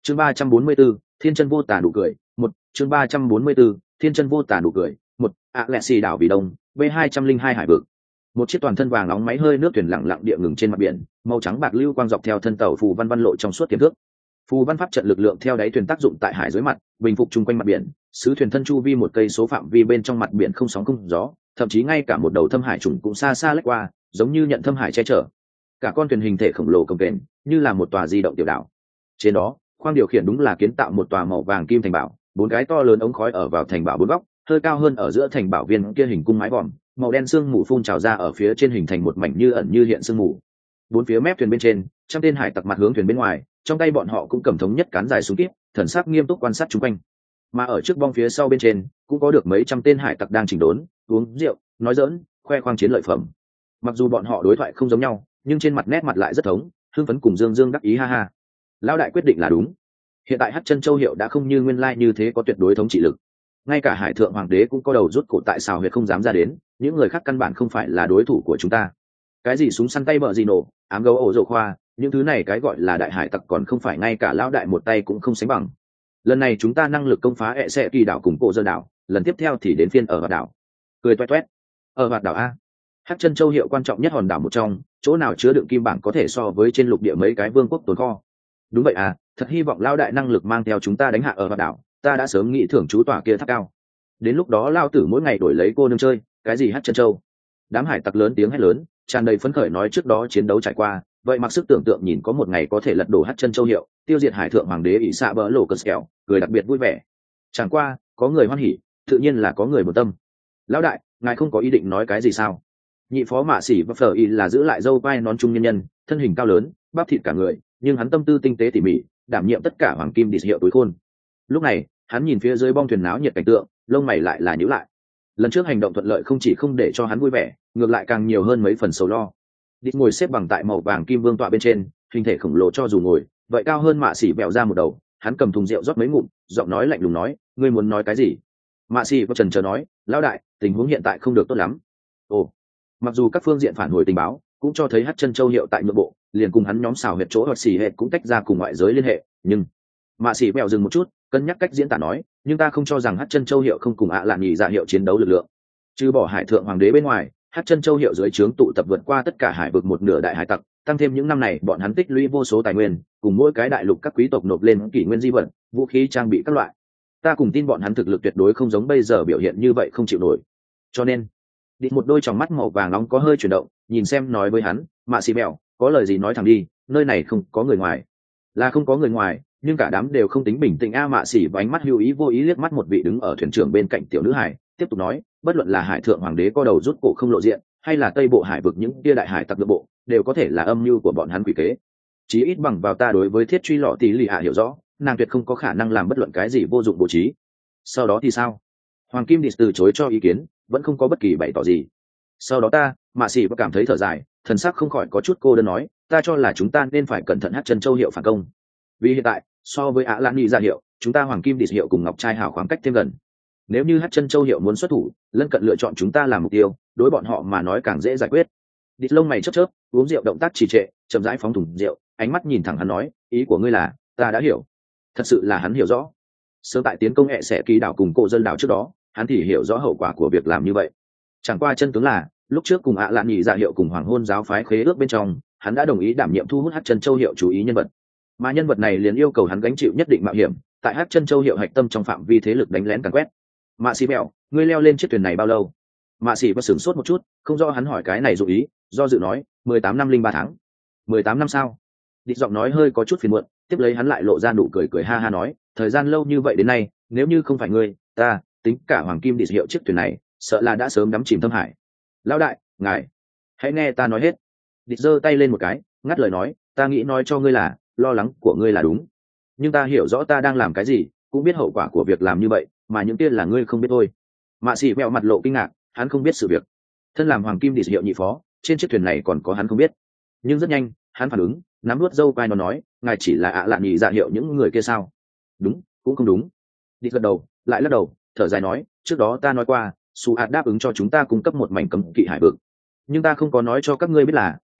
chương 344, thiên chân vô tả nụ cười một chương 344, thiên chân vô tả nụ cười một Alexi đảo Bỉ Đông V202 hải vực. Một chiếc toàn thân vàng nóng máy hơi nước thuyền lặng lặng địa ngừng trên mặt biển, màu trắng bạc lưu quang dọc theo thân tàu phù văn văn lộ trong suốt tiềm thước. Phù văn pháp trận lực lượng theo đáy thuyền tác dụng tại hải dưới mặt, bình phục chung quanh mặt biển, sứ thuyền thân chu vi một cây số phạm vi bên trong mặt biển không sóng không gió, thậm chí ngay cả một đầu thâm hải trùng cũng xa xa lách qua, giống như nhận thâm hải che chở. Cả con thuyền hình thể khổng lồ cồng kềnh, như là một tòa di động tiểu đảo. Trên đó, khoang điều khiển đúng là kiến tạo một tòa màu vàng kim thành bảo, bốn cái to lớn ống khói ở vào thành bảo bốn góc, hơi cao hơn ở giữa thành bảo viên kia hình cung mái vòm, màu đen sương mù phun trào ra ở phía trên hình thành một mảnh như ẩn như hiện sương mù. Bốn phía mép thuyền bên trên, trăm tên hải tặc mặt hướng thuyền bên ngoài, trong tay bọn họ cũng cầm thống nhất cán dài súng kíp, thần sắc nghiêm túc quan sát chung quanh. Mà ở trước bong phía sau bên trên, cũng có được mấy trăm tên hải tặc đang chỉnh đốn, uống rượu, nói giỡn, khoe khoang chiến lợi phẩm. Mặc dù bọn họ đối thoại không giống nhau, nhưng trên mặt nét mặt lại rất thống, hưng phấn cùng dương dương đắc ý ha ha. Lão đại quyết định là đúng. Hiện tại Hắc Chân Châu Hiệu đã không như nguyên lai như thế có tuyệt đối thống trị lực. Ngay cả Hải Thượng Hoàng đế cũng có đầu rút cổ tại Sào Huyệt không dám ra đến, những người khác căn bản không phải là đối thủ của chúng ta. Cái gì súng săn tay bợ gì nổ, ám gấu ổ rổ khoa, những thứ này cái gọi là đại hải tặc còn không phải ngay cả lão đại một tay cũng không sánh bằng. Lần này chúng ta năng lực công phá ẹ sẽ kỳ đảo cùng cổ dơ đảo, lần tiếp theo thì đến phiên ở Hoạt đảo. Cười toét toét. Ở Hoạt đảo a? Hắc Chân Châu Hiệu quan trọng nhất hòn đảo một trong, chỗ nào chứa đựng kim bảng có thể so với trên lục địa mấy cái vương quốc tồn kho. Đúng vậy à, thật hy vọng lão đại năng lực mang theo chúng ta đánh hạ ở Hoạt đảo, ta đã sớm nghĩ thưởng chú tòa kia tháp cao. Đến lúc đó lao tử mỗi ngày đổi lấy cô nương chơi, cái gì Hắc Chân Châu. Đám hải tặc lớn tiếng hét lớn, tràn đầy phấn khởi nói trước đó chiến đấu trải qua, vậy mặc sức tưởng tượng nhìn có một ngày có thể lật đổ Hắc Chân Châu Hiệu, tiêu diệt Hải Thượng Hoàng đế ỷ xạ bỡ lộ cờ kẹo, cười đặc biệt vui vẻ. Chẳng qua, có người hoan hỉ, tự nhiên là có người một tâm. Lão đại, ngài không có ý định nói cái gì sao? Nhị phó mạ sĩ và phở y là giữ lại dâu quai nón trung nhân nhân, thân hình cao lớn, bắp thịt cả người, nhưng hắn tâm tư tinh tế tỉ mỉ, đảm nhiệm tất cả hoàng kim địch hiệu tối khôn. Lúc này, hắn nhìn phía dưới bong thuyền náo nhiệt cảnh tượng, lông mày lại là nhíu lại. Lần trước hành động thuận lợi không chỉ không để cho hắn vui vẻ, ngược lại càng nhiều hơn mấy phần sầu lo. Địch ngồi xếp bằng tại màu vàng kim vương tọa bên trên, hình thể khổng lồ cho dù ngồi, vậy cao hơn mạ sĩ bẹo ra một đầu. Hắn cầm thùng rượu rót mấy ngụm, giọng nói lạnh lùng nói, ngươi muốn nói cái gì? Mạ sĩ có chần chờ nói, lão đại, tình huống hiện tại không được tốt lắm. Ồ, mặc dù các phương diện phản hồi tình báo cũng cho thấy Hắc Chân Châu Hiệu tại nội bộ liền cùng hắn nhóm xào huyệt chỗ hoặc xì hệ cũng tách ra cùng ngoại giới liên hệ, nhưng mạ sĩ bẹo dừng một chút, cân nhắc cách diễn tả nói, nhưng ta không cho rằng Hắc Chân Châu Hiệu không cùng lạn nhị dạ hiệu chiến đấu lực lượng. Trừ bỏ Hải Thượng Hoàng đế bên ngoài, Hắc Chân Châu Hiệu dưới trướng tụ tập vượt qua tất cả hải vực một nửa đại hải tặc, tăng thêm những năm này bọn hắn tích lũy vô số tài nguyên, cùng mỗi cái đại lục các quý tộc nộp lên kỷ nguyên di vật, vũ khí trang bị các loại. Ta cùng tin bọn hắn thực lực tuyệt đối không giống bây giờ biểu hiện như vậy không chịu nổi. Cho nên, đi một đôi tròng mắt màu vàng nóng có hơi chuyển động, nhìn xem nói với hắn, mạ xì bèo, có lời gì nói thẳng đi, nơi này không có người ngoài. Là không có người ngoài, nhưng cả đám đều không tính bình tĩnh a. Mạ xì và ánh mắt hữu ý vô ý liếc mắt một vị đứng ở thuyền trưởng bên cạnh tiểu nữ hải, tiếp tục nói, bất luận là Hải Thượng Hoàng đế co đầu rút cổ không lộ diện, hay là Tây Bộ hải vực những tia đại hải tặc nội bộ, đều có thể là âm mưu của bọn hắn quỷ kế. Chí ít bằng vào ta đối với thiết truy lọ tí lì hạ hiểu rõ, nàng tuyệt không có khả năng làm bất luận cái gì vô dụng bố trí. Sau đó thì sao? Hoàng Kim Địch từ chối cho ý kiến, vẫn không có bất kỳ bày tỏ gì. Sau đó ta, mạ sĩ và cảm thấy thở dài, thần sắc không khỏi có chút cô đơn nói, ta cho là chúng ta nên phải cẩn thận Hắc Chân Châu Hiệu phản công. Vì hiện tại, so với Lan Nhi ra hiệu, chúng ta Hoàng Kim Địch hiệu cùng Ngọc Trai Hào khoảng cách thêm gần. Nếu như Hắc Chân Châu Hiệu muốn xuất thủ, lân cận lựa chọn chúng ta làm mục tiêu, đối bọn họ mà nói càng dễ giải quyết. Địch lông mày chớp chớp, uống rượu động tác trì trệ, chậm rãi phóng thùng rượu, ánh mắt nhìn thẳng hắn nói, ý của ngươi là, ta đã hiểu. Thật sự là hắn hiểu rõ. Sớm tại tiến công hệ sẽ ký đảo cùng cổ dân đảo trước đó, hắn thì hiểu rõ hậu quả của việc làm như vậy. Chẳng qua chân tướng là, lúc trước cùng Lan Nhị Dạ hiệu cùng Hoàng Hôn giáo phái khế ước bên trong, hắn đã đồng ý đảm nhiệm thu hút Hắc Chân Châu Hiệu chú ý nhân vật. Mà nhân vật này liền yêu cầu hắn gánh chịu nhất định mạo hiểm, tại Hắc Chân Châu Hiệu hạch tâm trong phạm vi thế lực đánh lén càn quét. Mạ Sĩ Bẹo, ngươi leo lên chiếc thuyền này bao lâu? Mạ Sĩ và sửng sốt một chút, không rõ hắn hỏi cái này dụ ý, do dự nói, 18 năm 03 tháng. 18 năm sao? Địch giọng nói hơi có chút phiền muộn, tiếp lấy hắn lại lộ ra nụ cười cười ha ha nói, thời gian lâu như vậy đến nay, nếu như không phải ngươi, ta, tính cả Hoàng Kim Địch hiệu chiếc thuyền này, sợ là đã sớm đắm chìm thâm hải. Lão đại, ngài, hãy nghe ta nói hết. Địch giơ tay lên một cái, ngắt lời nói, ta nghĩ nói cho ngươi là, lo lắng của ngươi là đúng, nhưng ta hiểu rõ ta đang làm cái gì, cũng biết hậu quả của việc làm như vậy, mà những kia là ngươi không biết thôi. Mạ Sĩ mẹo mặt lộ kinh ngạc, hắn không biết sự việc. Thân làm Hoàng Kim Địch hiệu nhị phó, trên chiếc thuyền này còn có hắn không biết. Nhưng rất nhanh, hắn phản ứng, nắm nuốt dâu quai nó nói, ngài chỉ là Lạn Nhị Dạ hiệu những người kia sao? Đúng, cũng không đúng. Địch gật đầu, lại lắc đầu, thở dài nói, trước đó ta nói qua, Su Hạt đáp ứng cho chúng ta cung cấp một mảnh cấm kỵ hải vực, nhưng ta không có nói cho các ngươi biết là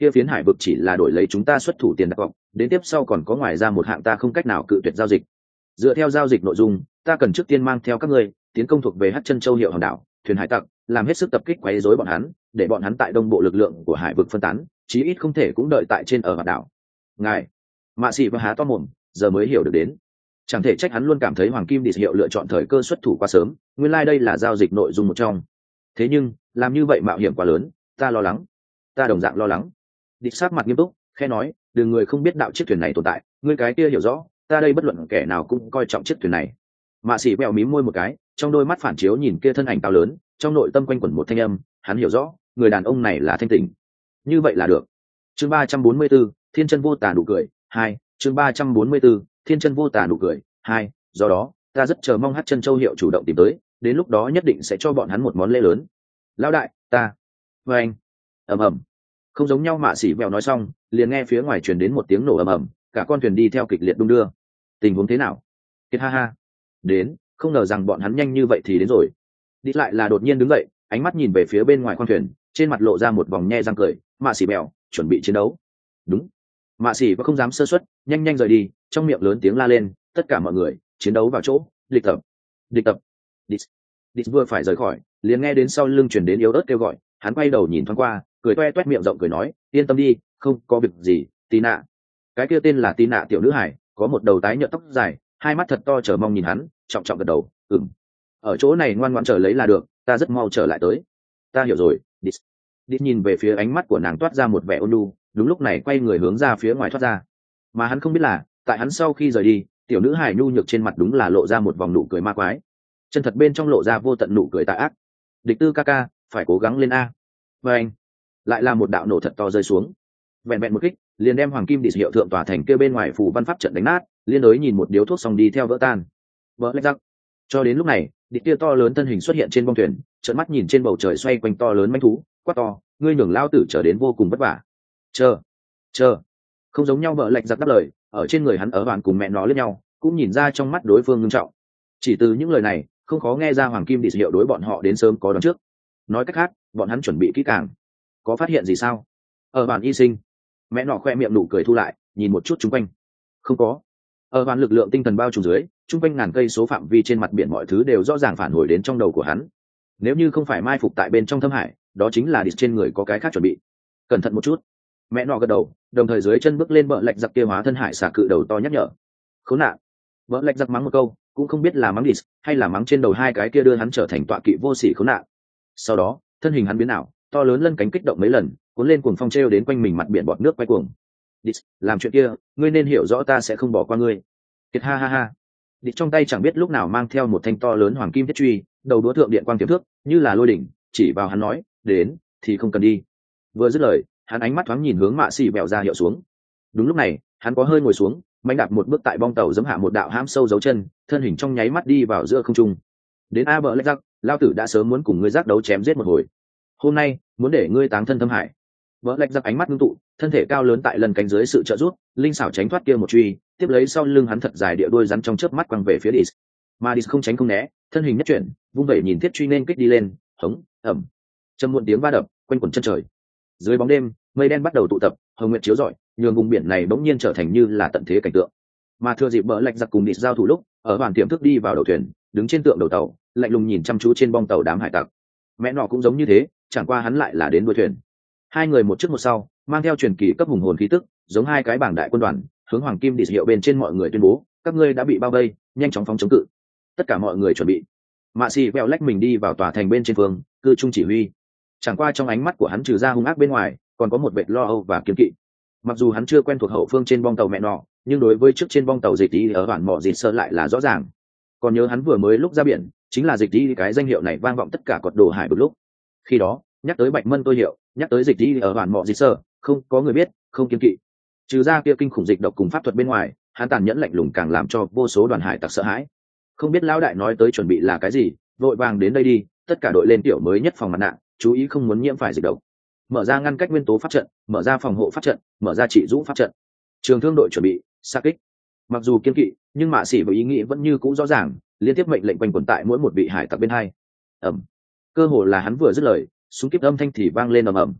kia phiến hải vực chỉ là đổi lấy chúng ta xuất thủ tiền đặt cọc, đến tiếp sau còn có ngoài ra một hạng ta không cách nào cự tuyệt giao dịch. Dựa theo giao dịch nội dung, ta cần trước tiên mang theo các ngươi tiến công thuộc về Hắc Chân Châu hiệu hòn đảo, thuyền hải tặc, làm hết sức tập kích quấy rối bọn hắn, để bọn hắn tại đông bộ lực lượng của hải vực phân tán, chí ít không thể cũng đợi tại trên ở hòn đảo. Ngài, Mạ Sĩ và há to mồm, giờ mới hiểu được đến. Chẳng thể trách hắn luôn cảm thấy Hoàng Kim Địch hiệu lựa chọn thời cơ xuất thủ quá sớm, nguyên lai đây là giao dịch nội dung một trong. Thế nhưng, làm như vậy mạo hiểm quá lớn, ta lo lắng. Ta đồng dạng lo lắng. Địch sắc mặt nghiêm túc, khẽ nói, đừng người không biết đạo chiếc thuyền này tồn tại, ngươi cái kia hiểu rõ, ta đây bất luận kẻ nào cũng coi trọng chiếc thuyền này. Mạ Sĩ bèo mím môi một cái, trong đôi mắt phản chiếu nhìn kia thân ảnh cao lớn, trong nội tâm quanh quẩn một thanh âm, hắn hiểu rõ, người đàn ông này là thanh tỉnh. Như vậy là được. Chương 344, Thiên Chân Vô Tà nụ cười 2, chương 344, Thiên Chân Vô Tà nụ cười 2, do đó, ta rất chờ mong Hắc Chân Châu hiệu chủ động tìm tới, đến lúc đó nhất định sẽ cho bọn hắn một món lễ lớn. Lão đại, ta. Và anh. Ầm ầm. Không giống nhau. Mạ Sĩ vèo nói xong, liền nghe phía ngoài truyền đến một tiếng nổ ầm ầm, cả con thuyền đi theo kịch liệt đung đưa. Tình huống thế nào? Kiệt ha ha. Đến, không ngờ rằng bọn hắn nhanh như vậy thì đến rồi. Đi lại là đột nhiên đứng dậy, ánh mắt nhìn về phía bên ngoài khoang thuyền, trên mặt lộ ra một vòng nhe răng cười. Mạ Sĩ bèo, chuẩn bị chiến đấu. Đúng. Mạ Sĩ và không dám sơ suất, nhanh nhanh rời đi, trong miệng lớn tiếng la lên, tất cả mọi người, chiến đấu vào chỗ, địch tập, địch tập. Địch vừa phải rời khỏi, liền nghe đến sau lưng truyền đến yếu ớt kêu gọi, hắn quay đầu nhìn thoáng qua, cười toe toét miệng rộng cười nói, yên tâm đi, không có việc gì. Tí nạ. Cái kia tên là Tí nạ tiểu nữ hải, có một đầu tái nhợt tóc dài, hai mắt thật to chờ mong nhìn hắn, trọng trọng gật đầu, ở chỗ này ngoan ngoãn chờ lấy là được, ta rất mau trở lại tới. Ta hiểu rồi. Đít nhìn về phía ánh mắt của nàng toát ra một vẻ ôn nhu, đúng lúc này quay người hướng ra phía ngoài thoát ra. Mà hắn không biết là, tại hắn sau khi rời đi, tiểu nữ hải nhu nhược trên mặt đúng là lộ ra một vòng nụ cười ma quái, chân thật bên trong lộ ra vô tận nụ cười tà ác. Địch tư ca ca, phải cố gắng lên a. Và anh, lại là một đạo nổ thật to rơi xuống, vẹn vẹn một kích liền đem Hoàng Kim Địch hiệu thượng tòa thành kia bên ngoài phủ văn pháp trận đánh nát, liên đối nhìn một điếu thuốc xong đi theo vỡ tan. Vỡ lách rắc. Cho đến lúc này, địch kia to lớn thân hình xuất hiện trên bong thuyền, trợn mắt nhìn trên bầu trời xoay quanh to lớn manh thú, quát to, ngươi nhường lao tử trở đến vô cùng vất vả. Chờ. Không giống nhau. Vợ lạch giặc đáp lời, ở trên người hắn ở bàn cùng mẹ nó lẫn nhau, cũng nhìn ra trong mắt đối phương nghiêm trọng. Chỉ từ những lời này, không khó nghe ra Hoàng Kim Địch hiệu đối bọn họ đến sớm có đón trước. Nói cách khác, bọn hắn chuẩn bị kỹ càng. Có phát hiện gì sao? Ở bàn y sinh, mẹ nọ khoe miệng nụ cười thu lại, nhìn một chút chung quanh. Không có. Ở bàn lực lượng tinh thần bao trùm dưới, chung quanh ngàn cây số phạm vi trên mặt biển mọi thứ đều rõ ràng phản hồi đến trong đầu của hắn. Nếu như không phải mai phục tại bên trong thâm hải, đó chính là địch trên người có cái khác chuẩn bị. Cẩn thận một chút. Mẹ nọ gật đầu, đồng thời dưới chân bước lên bờ lạch giặc kia hóa thân hải xà cự đầu to nhắc nhở. Khốn nạn. Bờ lạch giặc mắng một câu, cũng không biết là mắng địch hay là mắng trên đầu hai cái kia đưa hắn trở thành tọa kỵ vô sỉ khốn nạn. Sau đó, thân hình hắn biến ảo, to lớn lân cánh kích động mấy lần, cuốn lên cuồng phong treo đến quanh mình mặt biển bọt nước quay cuồng. Địch, làm chuyện kia, ngươi nên hiểu rõ ta sẽ không bỏ qua ngươi. Kiệt ha ha ha. Địch trong tay chẳng biết lúc nào mang theo một thanh to lớn hoàng kim thiết truy, đầu đũa thượng điện quang tiềm thước, như là lôi đỉnh, chỉ vào hắn nói, đến, thì không cần đi. Vừa dứt lời, hắn ánh mắt thoáng nhìn hướng Mạ Sĩ bèo ra hiệu xuống. Đúng lúc này, hắn có hơi ngồi xuống, mạnh đạp một bước tại bong tàu giẫm hạ một đạo hãm sâu dấu chân, thân hình trong nháy mắt đi vào giữa không trung. Đến a bờ lách giặc, lao tử đã sớm muốn cùng ngươi giác đấu chém giết một hồi. Hôm nay, muốn để ngươi táng thân thâm hải. Bờ lách giặc ánh mắt ngưng tụ, thân thể cao lớn tại lần cánh dưới sự trợ giúp, linh xảo tránh thoát kia một truy, tiếp lấy sau lưng hắn thật dài địa đuôi rắn trong chớp mắt quăng về phía Dis. Mà Dis không tránh không né, thân hình nhất chuyển, vung vẩy nhìn thiết truy nên kích đi lên, hống, ầm. Trầm muộn tiếng va đập, quanh quẩn chân trời. Dưới bóng đêm, mây đen bắt đầu tụ tập, hồng nguyệt chiếu rọi, nhường vùng biển này bỗng nhiên trở thành như là tận thế cảnh tượng. Mà thừa dịp bờ lạch giặc cùng Dis giao thủ lúc, ở hoàn tiềm thức đi vào đầu thuyền, đứng trên tượng đầu tàu, lạnh lùng nhìn chăm chú trên bong tàu đám hải tặc. Mẹ nọ cũng giống như thế, chẳng qua hắn lại là đến đuôi thuyền. Hai người một trước một sau, mang theo truyền kỳ cấp hùng hồn khí tức, giống hai cái bảng đại quân đoàn, hướng Hoàng Kim Địch hiệu bên trên mọi người tuyên bố, các ngươi đã bị bao vây, nhanh chóng phóng chống cự. Tất cả mọi người chuẩn bị. Mạ Sĩ vèo lách mình đi vào tòa thành bên trên phương, cư trung chỉ huy. Chẳng qua trong ánh mắt của hắn trừ ra hung ác bên ngoài, còn có một vệt lo âu và kiêng kỵ. Mặc dù hắn chưa quen thuộc hậu phương trên bong tàu mẹ nọ, nhưng đối với trước trên bong tàu dịch đi ở bản mỏ dịt sơ lại là rõ ràng. Còn nhớ hắn vừa mới lúc ra biển, chính là dịch đi cái danh hiệu này vang vọng tất cả cột đồ hải vực lúc. Khi đó, nhắc tới Bạch Mân tôi hiệu, nhắc tới dịch đi ở bản mỏ dịt sơ, không có người biết, không kiêng kỵ. Trừ ra kia kinh khủng dịch độc cùng pháp thuật bên ngoài, hắn tàn nhẫn lạnh lùng càng làm cho vô số đoàn hải tặc sợ hãi. Không biết lão đại nói tới chuẩn bị là cái gì, vội vàng đến đây đi, tất cả đội lên tiểu mới nhất phòng mặt nạ, chú ý không muốn nhiễm phải dịch độc. Mở ra ngăn cách nguyên tố pháp trận, mở ra phòng hộ pháp trận, mở ra trị rũ pháp trận. Trường thương đội chuẩn bị, xa kích. Mặc dù kiên kỵ, nhưng Mạ Sĩ với ý nghĩ vẫn như cũ rõ ràng, liên tiếp mệnh lệnh quanh quẩn tại mỗi một vị hải tặc bên hai. Ầm. Cơ hồ là hắn vừa dứt lời, súng kíp âm thanh thì vang lên ầm ầm.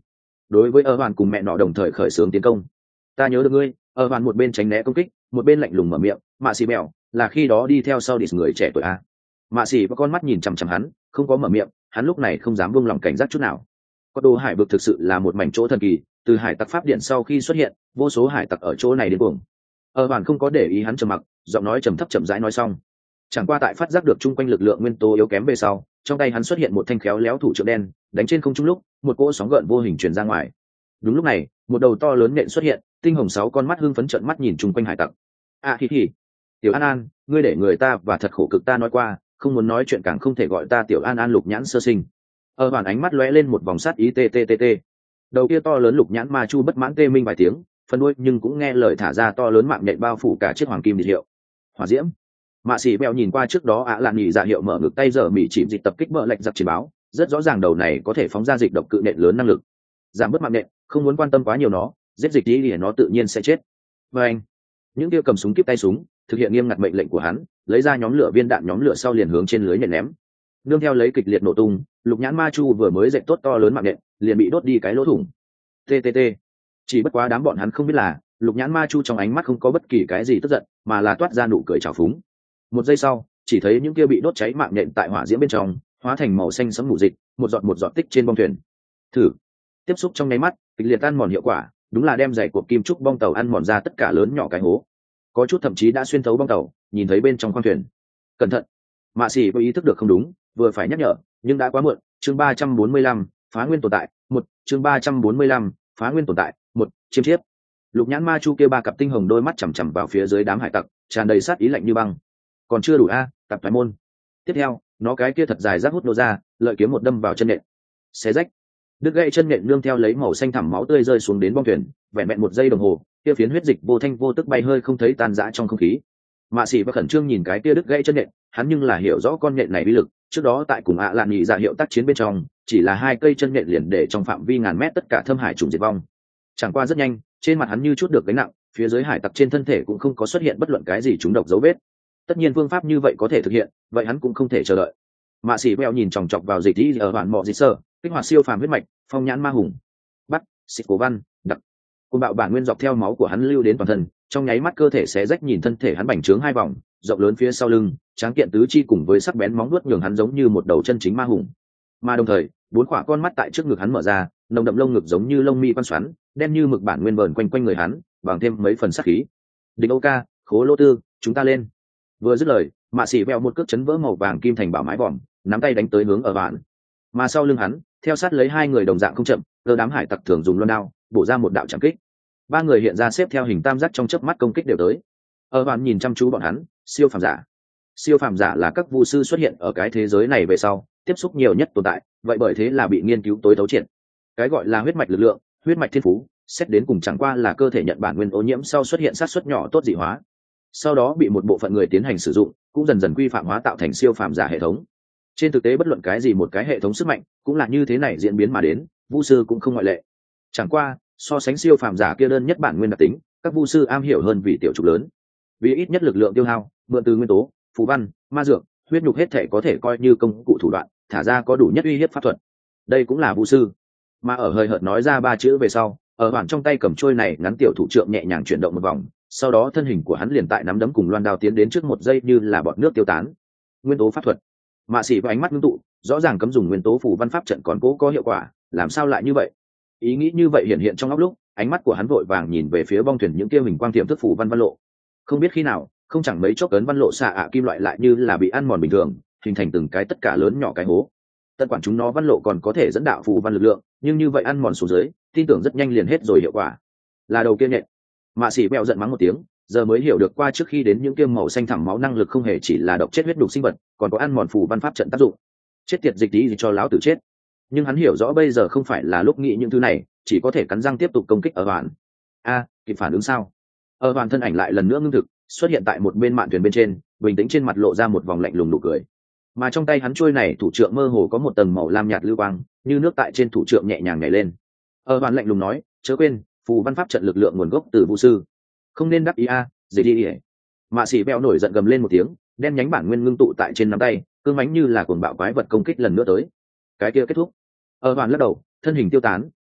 đối với ở hoàn cùng mẹ nọ đồng thời khởi xướng tiến công. Ta nhớ được ngươi. Ở hoàn một bên tránh né công kích, một bên lạnh lùng mở miệng, mạ xì bèo là khi đó đi theo sau địch người trẻ tuổi a. Mạ xì và con mắt nhìn chằm chằm hắn, không có mở miệng, hắn lúc này không dám buông lòng cảnh giác chút nào. Có đồ hải vực thực sự là một mảnh chỗ thần kỳ, từ hải tặc pháp điện sau khi xuất hiện, vô số hải tặc ở chỗ này đến cuồng. Ở hoàn không có để ý hắn trầm mặc, giọng nói trầm thấp chậm rãi nói xong. Chẳng qua tại phát giác được chung quanh lực lượng nguyên tố yếu kém về sau, trong tay hắn xuất hiện một thanh khéo léo thủ trượng đen, đánh trên không trung lúc, một cỗ sóng gợn vô hình truyền ra ngoài. Đúng lúc này, một đầu to lớn nện xuất hiện, tinh hồng 6 con mắt hưng phấn trợn mắt nhìn chung quanh hải tặc. Hi, tiểu An An, ngươi để người ta và thật khổ cực ta nói qua, không muốn nói chuyện càng không thể gọi ta tiểu An An lục nhãn sơ sinh. Ở hoàn ánh mắt lóe lên một vòng sát ý ttt. Đầu kia to lớn lục nhãn ma chu bất mãn tê minh vài tiếng, phân đuôi nhưng cũng nghe lời thả ra to lớn mạng nhện bao phủ cả chiếc hoàng kim địch hiệu. Hỏa diễm. Mạ xỉ bèo nhìn qua trước đó lạn nhị dạ hiệu mở ngực tay giờ mỉ chìm dịch tập kích mở lệnh giặc chiến báo, rất rõ ràng đầu này có thể phóng ra dịch độc cự nện lớn năng lực. Giảm bớt mạng nện, không muốn quan tâm quá nhiều nó, giết dịch đi thì nó tự nhiên sẽ chết. Và anh, những kia cầm súng kíp tay súng, thực hiện nghiêm ngặt mệnh lệnh của hắn, lấy ra nhóm lửa viên đạn nhóm lửa sau liền hướng trên lưới nhện ném. Nương theo lấy kịch liệt nổ tung, lục nhãn ma chu vừa mới dệt tốt to lớn mạng nện, liền bị đốt đi cái lỗ thủng. TTT. Chỉ bất quá đám bọn hắn không biết là, lục nhãn ma chu trong ánh mắt không có bất kỳ cái gì tức giận, mà là toát ra nụ cười trào phúng. Một giây sau, chỉ thấy những kia bị đốt cháy mạng nện tại hỏa diễm bên trong, hóa thành màu xanh sẫm mù dịch, một giọt tích trên bong thuyền. Thử. Tiếp xúc trong nháy mắt, kịch liệt ăn mòn hiệu quả, đúng là đem dày cột kim trúc bong tàu ăn mòn ra tất cả lớn nhỏ cái hố. Có chút thậm chí đã xuyên thấu bong tàu, nhìn thấy bên trong khoang thuyền. Cẩn thận. Mạ Sĩ có ý thức được không đúng, vừa phải nhắc nhở, nhưng đã quá muộn. Chương 345, phá nguyên tồn tại. Chương 345, phá nguyên tồn tại. Chiêm chiếp. Lục nhãn ma chu kia ba cặp tinh hồng đôi mắt chằm chằm vào phía dưới đám hải tặc, tràn đầy sát ý lạnh như băng. Còn chưa đủ a, tập thoái môn. Tiếp theo, nó cái kia thật dài rác hút nô ra, lợi kiếm một đâm vào chân nện. Xé rách. Đứt gãy chân nện nương theo lấy màu xanh thẳm máu tươi rơi xuống đến bong thuyền, vẹn vẹn 1 giây đồng hồ, kia phiến huyết dịch vô thanh vô tức bay hơi không thấy tan rã trong không khí. Mạ Sĩ và khẩn trương nhìn cái kia đứt gãy chân nện, hắn nhưng là hiểu rõ con nện này uy lực, trước đó tại cùng lạn nhị dạ hiệu tác chiến bên trong, chỉ là 2 cây chân nện liền để trong phạm vi ngàn mét tất cả thâm hải trùng diệt vong. Chẳng qua rất nhanh, trên mặt hắn như chút được gánh nặng, phía dưới hải tặc trên thân thể cũng không có xuất hiện bất luận cái gì trúng độc dấu vết. Tất nhiên phương pháp như vậy có thể thực hiện, vậy hắn cũng không thể chờ đợi. Mạ Sĩ Bèo nhìn chòng chọc vào dịch đi ở đoạn mọ dịch sơ, kích hoạt siêu phàm huyết mạch, phong nhãn ma hùng, bắt, xịt cổ văn, đặc. Cùng bạo bản nguyên dọc theo máu của hắn lưu đến toàn thân, trong nháy mắt cơ thể xé rách nhìn thân thể hắn bành trướng 2 vòng, rộng lớn phía sau lưng, tráng kiện tứ chi cùng với sắc bén móng vuốt nhường hắn giống như một đầu chân chính ma hùng. Mà đồng thời, 4 khỏa con mắt tại trước ngực hắn mở ra, nồng đậm lông ngực giống như lông mi quan xoắn, đen như mực bản nguyên vờn quanh quanh người hắn, bằng thêm mấy phần sát khí. Địch Âu ca, Khố Lô Tư, chúng ta lên. Vừa dứt lời, Mạ Sĩ Bèo một cước chấn vỡ màu vàng kim thành bảo mái vòm, nắm tay đánh tới hướng ở bạn. Mà sau lưng hắn, theo sát lấy 2 người đồng dạng không chậm, cơ đám hải tặc thường dùng loan đao, bổ ra một đạo chạm kích. 3 người hiện ra xếp theo hình tam giác trong chớp mắt công kích đều tới. Ở bạn nhìn chăm chú bọn hắn, siêu phàm giả. Siêu phàm giả là các vu sư xuất hiện ở cái thế giới này về sau, tiếp xúc nhiều nhất tồn tại, vậy bởi thế là bị nghiên cứu tối thấu triệt. Cái gọi là huyết mạch lực lượng, huyết mạch thiên phú, xét đến cùng chẳng qua là cơ thể nhận bản nguyên ô nhiễm sau xuất hiện sát suất nhỏ tốt dị hóa. Sau đó bị một bộ phận người tiến hành sử dụng, cũng dần dần quy phạm hóa tạo thành siêu phàm giả hệ thống. Trên thực tế bất luận cái gì một cái hệ thống sức mạnh, cũng là như thế này diễn biến mà đến, vu sư cũng không ngoại lệ. Chẳng qua, so sánh siêu phàm giả kia đơn nhất bản nguyên đặc tính, các vu sư am hiểu hơn vì tiểu trục lớn. Vì ít nhất lực lượng tiêu hao, mượn từ nguyên tố, phù văn, ma dược, huyết nhục hết thể có thể coi như công cụ thủ đoạn, thả ra có đủ nhất uy hiếp pháp thuật. Đây cũng là vu sư. Mà ở hơi hợt nói ra 3 chữ về sau, ở hoàn trong tay cầm trôi này ngắn tiểu thủ trượng nhẹ nhàng chuyển động một vòng, sau đó thân hình của hắn liền tại nắm đấm cùng loan đao tiến đến trước 1 giây như là bọt nước tiêu tán. Nguyên tố pháp thuật. Mạ Sĩ với ánh mắt ngưng tụ, rõ ràng cấm dùng nguyên tố phù văn pháp trận còn cố có hiệu quả, làm sao lại như vậy? Ý nghĩ như vậy hiện hiện trong óc lúc, ánh mắt của hắn vội vàng nhìn về phía bong thuyền những kia hình quang tiềm thức phù văn văn lộ. Không biết khi nào, không chẳng mấy chốc ấn văn lộ xạ kim loại lại như là bị ăn mòn bình thường, hình thành từng cái tất cả lớn nhỏ cái hố. Tất quản chúng nó văn lộ còn có thể dẫn đạo phù văn lực lượng, nhưng như vậy ăn mòn xuống dưới, tin tưởng rất nhanh liền hết rồi hiệu quả. Là đầu kia nhện. Mạ Sĩ bèo giận mắng một tiếng, giờ mới hiểu được qua trước khi đến những kia màu xanh thẳm máu năng lực không hề chỉ là độc chết huyết đục sinh vật, còn có ăn mòn phù văn pháp trận tác dụng. Chết tiệt dịch tí gì cho lão tử chết. Nhưng hắn hiểu rõ bây giờ không phải là lúc nghĩ những thứ này, chỉ có thể cắn răng tiếp tục công kích ở hoàn. Kịp phản ứng sao? Ở hoàn thân ảnh lại lần nữa ngưng thực, xuất hiện tại một bên mạn thuyền bên trên, bình tĩnh trên mặt lộ ra một vòng lạnh lùng nụ cười. Mà trong tay hắn trôi này thủ trượng mơ hồ có một tầng màu lam nhạt lưu quang, như nước tại trên thủ trượng nhẹ nhàng nhảy lên. Ở hoàn lạnh lùng nói, chớ quên, phù văn pháp trận lực lượng nguồn gốc từ vu sư, không nên đắc ý gì đi. Mạ Sĩ bèo nổi giận gầm lên một tiếng, đen nhánh bản nguyên ngưng tụ tại trên nắm tay, cương mãnh như là cuồng bạo quái vật công kích lần nữa tới. Cái kia kết thúc. Ở hoàn lắc đầu, thân hình tiêu tán,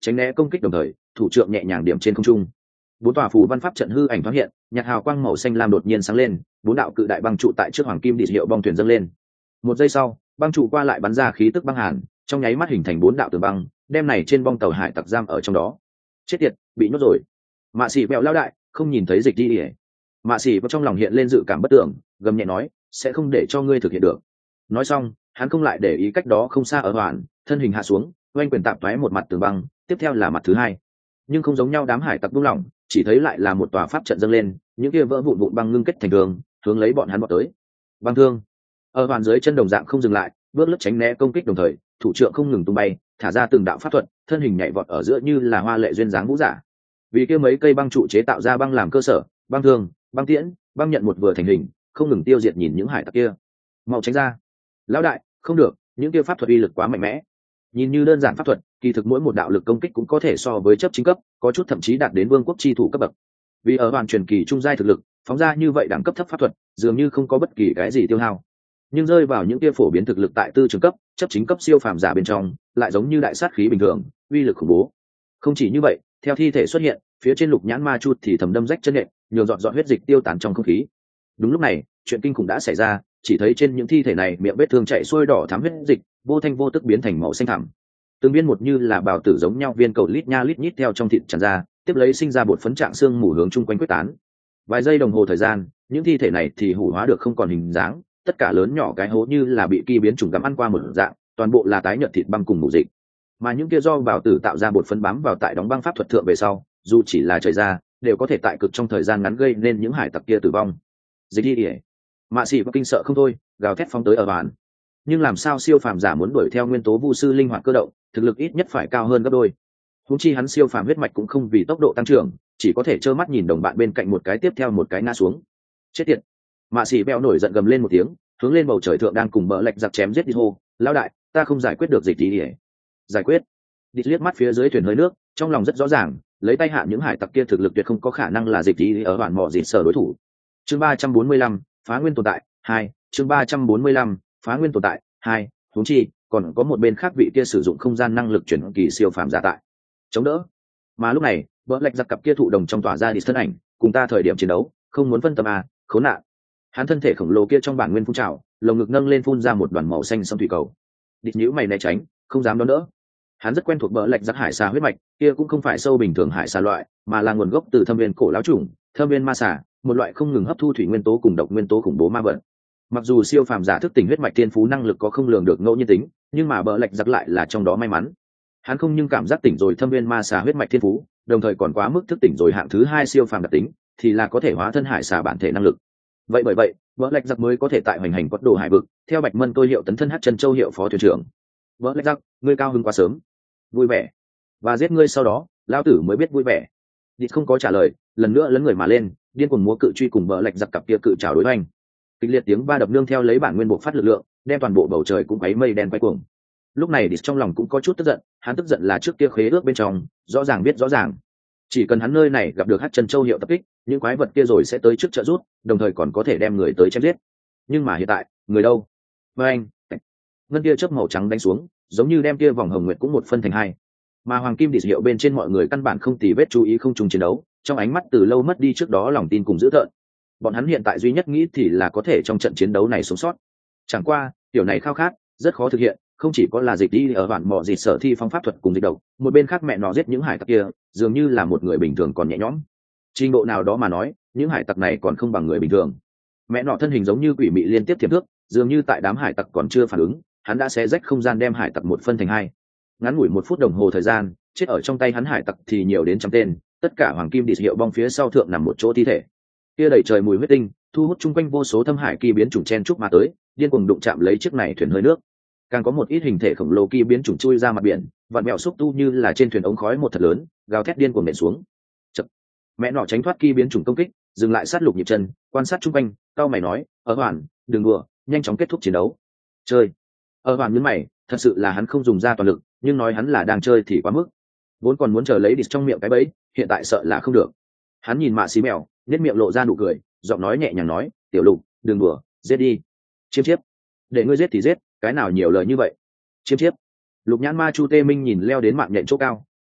tránh né công kích đồng thời thủ trượng nhẹ nhàng điểm trên không trung. Bốn tòa phù văn pháp trận hư ảnh thoáng hiện, nhạt hào quang màu xanh lam đột nhiên sáng lên, bốn đạo cự đại băng trụ tại trước hoàng kim địa hiệu bong thuyền dâng lên. Một giây sau, băng trụ qua lại bắn ra khí tức băng hàn, trong nháy mắt hình thành bốn đạo tường băng, đem này trên bong tàu hải tặc giam ở trong đó. Chết tiệt, bị nhốt rồi. Mạ Sĩ Bẹo lao đại, không nhìn thấy dịch đi. Mạ Sĩ vào trong lòng hiện lên dự cảm bất tưởng, gầm nhẹ nói, sẽ không để cho ngươi thực hiện được. Nói xong, hắn không lại để ý cách đó không xa ở hoàn, thân hình hạ xuống, oanh quyền tạm toé một mặt tường băng, tiếp theo là mặt thứ hai. Nhưng không giống nhau, đám hải tặc buông lỏng, chỉ thấy lại là một tòa pháp trận dâng lên, những kia vỡ vụn vụn băng ngưng kết thành đường, hướng lấy bọn hắn vọt tới. Băng thương. Ở hoàn dưới chân đồng dạng không dừng lại, bước lướt tránh né công kích đồng thời, thủ trượng không ngừng tung bay, thả ra từng đạo pháp thuật, thân hình nhảy vọt ở giữa như là hoa lệ duyên dáng vũ giả. Vì kia mấy cây băng trụ chế tạo ra băng làm cơ sở, băng thương, băng tiễn, băng nhận một vừa thành hình, không ngừng tiêu diệt nhìn những hải tặc kia. Mau tránh ra. Lão đại, không được, những kia pháp thuật uy lực quá mạnh mẽ. Nhìn như đơn giản pháp thuật, kỳ thực mỗi một đạo lực công kích cũng có thể so với chấp chính cấp, có chút thậm chí đạt đến vương quốc chi thủ cấp bậc. Vì ở hoàn truyền kỳ trung giai thực lực, phóng ra như vậy đẳng cấp thấp pháp thuật, dường như không có bất kỳ cái gì tiêu hao. Nhưng rơi vào những kia phổ biến thực lực tại tư trường cấp, chấp chính cấp siêu phàm giả bên trong, lại giống như đại sát khí bình thường, uy lực khủng bố. Không chỉ như vậy, theo thi thể xuất hiện, phía trên lục nhãn ma chu thì thầm đâm rách chân nện, nhường dọn huyết dịch tiêu tán trong không khí. Đúng lúc này, chuyện kinh khủng đã xảy ra, chỉ thấy trên những thi thể này miệng vết thương chảy xuôi đỏ thắm huyết dịch, vô thanh vô tức biến thành màu xanh thẳm. Từng viên một như là bào tử giống nhau viên cầu lít nha lít nhít theo trong thịt tràn ra, tiếp lấy sinh ra bột phấn trạng xương mù hướng chung quanh quyết tán. Vài giây đồng hồ thời gian, những thi thể này thì hủ hóa được không còn hình dáng, tất cả lớn nhỏ cái hố như là bị kỳ biến trùng gặm ăn qua một dạng, toàn bộ là tái nhợt thịt băng cùng mù dịch. Mà những kia do bào tử tạo ra bột phấn bám vào tại đóng băng pháp thuật thượng về sau, dù chỉ là trời ra, đều có thể tại cực trong thời gian ngắn gây nên những hải tặc kia tử vong. Dịch đi. Mạ Sĩ và kinh sợ không thôi, gào thét phóng tới ở bàn. Nhưng làm sao siêu phàm giả muốn đuổi theo nguyên tố vu sư linh hoạt cơ động, thực lực ít nhất phải cao hơn gấp đôi. Huống chi hắn siêu phàm huyết mạch cũng không vì tốc độ tăng trưởng, chỉ có thể trơ mắt nhìn đồng bạn bên cạnh một cái tiếp theo một cái ngã xuống. Chết tiệt. Mạ Sĩ Bẹo nổi giận gầm lên một tiếng, hướng lên bầu trời thượng đang cùng bỡ lệch giặc chém giết đi hô, lão đại, ta không giải quyết được dịch đi. Giải quyết. Đi liếc mắt phía dưới thuyền hơi nước, trong lòng rất rõ ràng, lấy tay hạ những hải tặc kia thực lực tuyệt không có khả năng là dịch đi ở bản mỏ gì sở đối thủ. Chương 345, phá nguyên tồn tại 2, chương 345, phá nguyên tồn tại 2, huống chi còn có một bên khác vị kia sử dụng không gian năng lực chuyển kỳ siêu phàm giả tại chống đỡ. Mà lúc này, bỡ lệch giặc cặp kia thụ đồng trong tỏa ra đi thân ảnh, cùng ta thời điểm chiến đấu, không muốn phân tâm à, khốn nạn. Hắn thân thể khổng lồ kia trong bản nguyên phun trào, lồng ngực nâng lên phun ra một đoàn màu xanh sông thủy cầu. Địch nhíu mày né tránh, không dám đón đỡ. Hắn rất quen thuộc bỡ lệch giặc hải xà huyết mạch, kia cũng không phải sâu bình thường hải xà loại, mà là nguồn gốc từ thâm viên cổ lão trùng, thâm viên ma xà, một loại không ngừng hấp thu thủy nguyên tố cùng độc nguyên tố khủng bố ma vật. Mặc dù siêu phàm giả thức tỉnh huyết mạch thiên phú năng lực có không lường được ngẫu nhiên tính, nhưng mà bỡ lệch giặc lại là trong đó may mắn. Hắn không nhưng cảm giác tỉnh rồi thâm viên ma xà huyết mạch thiên phú, đồng thời còn quá mức thức tỉnh rồi hạng thứ hai siêu phàm đặc tính, thì là có thể hóa thân hải xà bản thể năng lực. Vậy bởi vậy, bỡ lệch giặc mới có thể tại hoành hành quật đồ hải vực, theo Bạch Mân tôi hiệu tấn thân hát chân châu hiệu phó thuyền trưởng. Bỡ lệch giặc, ngươi cao hứng quá sớm. Vui vẻ. Và giết ngươi sau đó, lão tử mới biết vui vẻ. Địch không có trả lời, lần nữa lấn người mà lên, điên cuồng múa cự truy cùng bỡ lệch giặc cặp kia cự trảo đối hoành. Kịch liệt tiếng va đập nương theo lấy bản nguyên bộ phát lực lượng, đem toàn bộ bầu trời cũng quấy mây đen quay cuồng. Lúc này Địch trong lòng cũng có chút tức giận, hắn tức giận là trước kia khế ước bên trong, rõ ràng biết rõ ràng, chỉ cần hắn nơi này gặp được hát chân châu hiệu tập kích, những quái vật kia rồi sẽ tới trước trợ rút, đồng thời còn có thể đem người tới chém giết. Nhưng mà hiện tại, người đâu? Với anh, ngân kia chớp màu trắng đánh xuống, giống như đem kia vòng hồng nguyệt cũng một phân thành hai. Mà hoàng kim Địch hiệu bên trên mọi người căn bản không tì vết chú ý không trùng chiến đấu, trong ánh mắt từ lâu mất đi trước đó lòng tin cùng dữ tợn. Bọn hắn hiện tại duy nhất nghĩ thì là có thể trong trận chiến đấu này sống sót. Chẳng qua, điều này khao khát rất khó thực hiện, không chỉ có là dịch đi ở bản mỏ dịch sở thi phong pháp thuật cùng dịch độc, một bên khác mẹ nó giết những hải tặc kia, dường như là một người bình thường còn nhẹ nhõm. Trình độ nào đó mà nói, những hải tặc này còn không bằng người bình thường. Mẹ nọ thân hình giống như quỷ mị liên tiếp tiềm thước, dường như tại đám hải tặc còn chưa phản ứng, hắn đã xé rách không gian đem hải tặc một phân thành hai. Ngắn ngủi 1 phút đồng hồ thời gian, chết ở trong tay hắn hải tặc thì nhiều đến trăm tên, tất cả hoàng kim Địch hiệu bong phía sau thượng nằm một chỗ thi thể. Kia đầy trời mùi huyết tinh, thu hút chung quanh vô số thâm hải kỳ biến chủng chen chúc mà tới, điên cuồng đụng chạm lấy chiếc này thuyền hơi nước. Càng có một ít hình thể khổng lồ kỳ biến chủng chui ra mặt biển, vặn mèo xúc tu như là trên thuyền ống khói một thật lớn, gào thét điên cuồng nện xuống. Chập. Mẹ nọ tránh thoát kỳ biến chủng công kích, dừng lại sát lục nhịp chân, quan sát chung quanh, cao mày nói, "Ở Hoàn, đừng đùa, nhanh chóng kết thúc chiến đấu." Chơi. Ở Hoàn nhướng mày, thật sự là hắn không dùng ra toàn lực, nhưng nói hắn là đang chơi thì quá mức. Vốn còn muốn chờ lấy Địch trong miệng cái bẫy, hiện tại sợ là không được. Hắn nhìn Mạ Xí Mèo, nét miệng lộ ra nụ cười, giọng nói nhẹ nhàng nói, "Tiểu Lục, đừng đùa, giết đi." Chiêm chiếp. Để ngươi giết thì giết, cái nào nhiều lời như vậy. Chiêm chiếp. Lục nhãn ma chu tê minh nhìn leo đến mạng nhện chỗ cao,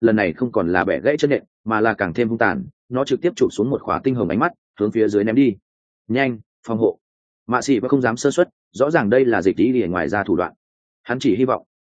lần này không còn là bẻ gãy chân nện mà là càng thêm hung tàn, nó trực tiếp chụp xuống một khóa tinh hồng ánh mắt hướng phía dưới ném đi. Nhanh, phòng hộ. Mạ Sĩ và không dám sơ suất, rõ ràng đây là dịch ý ở ngoài ra thủ đoạn. Hắn chỉ hy vọng.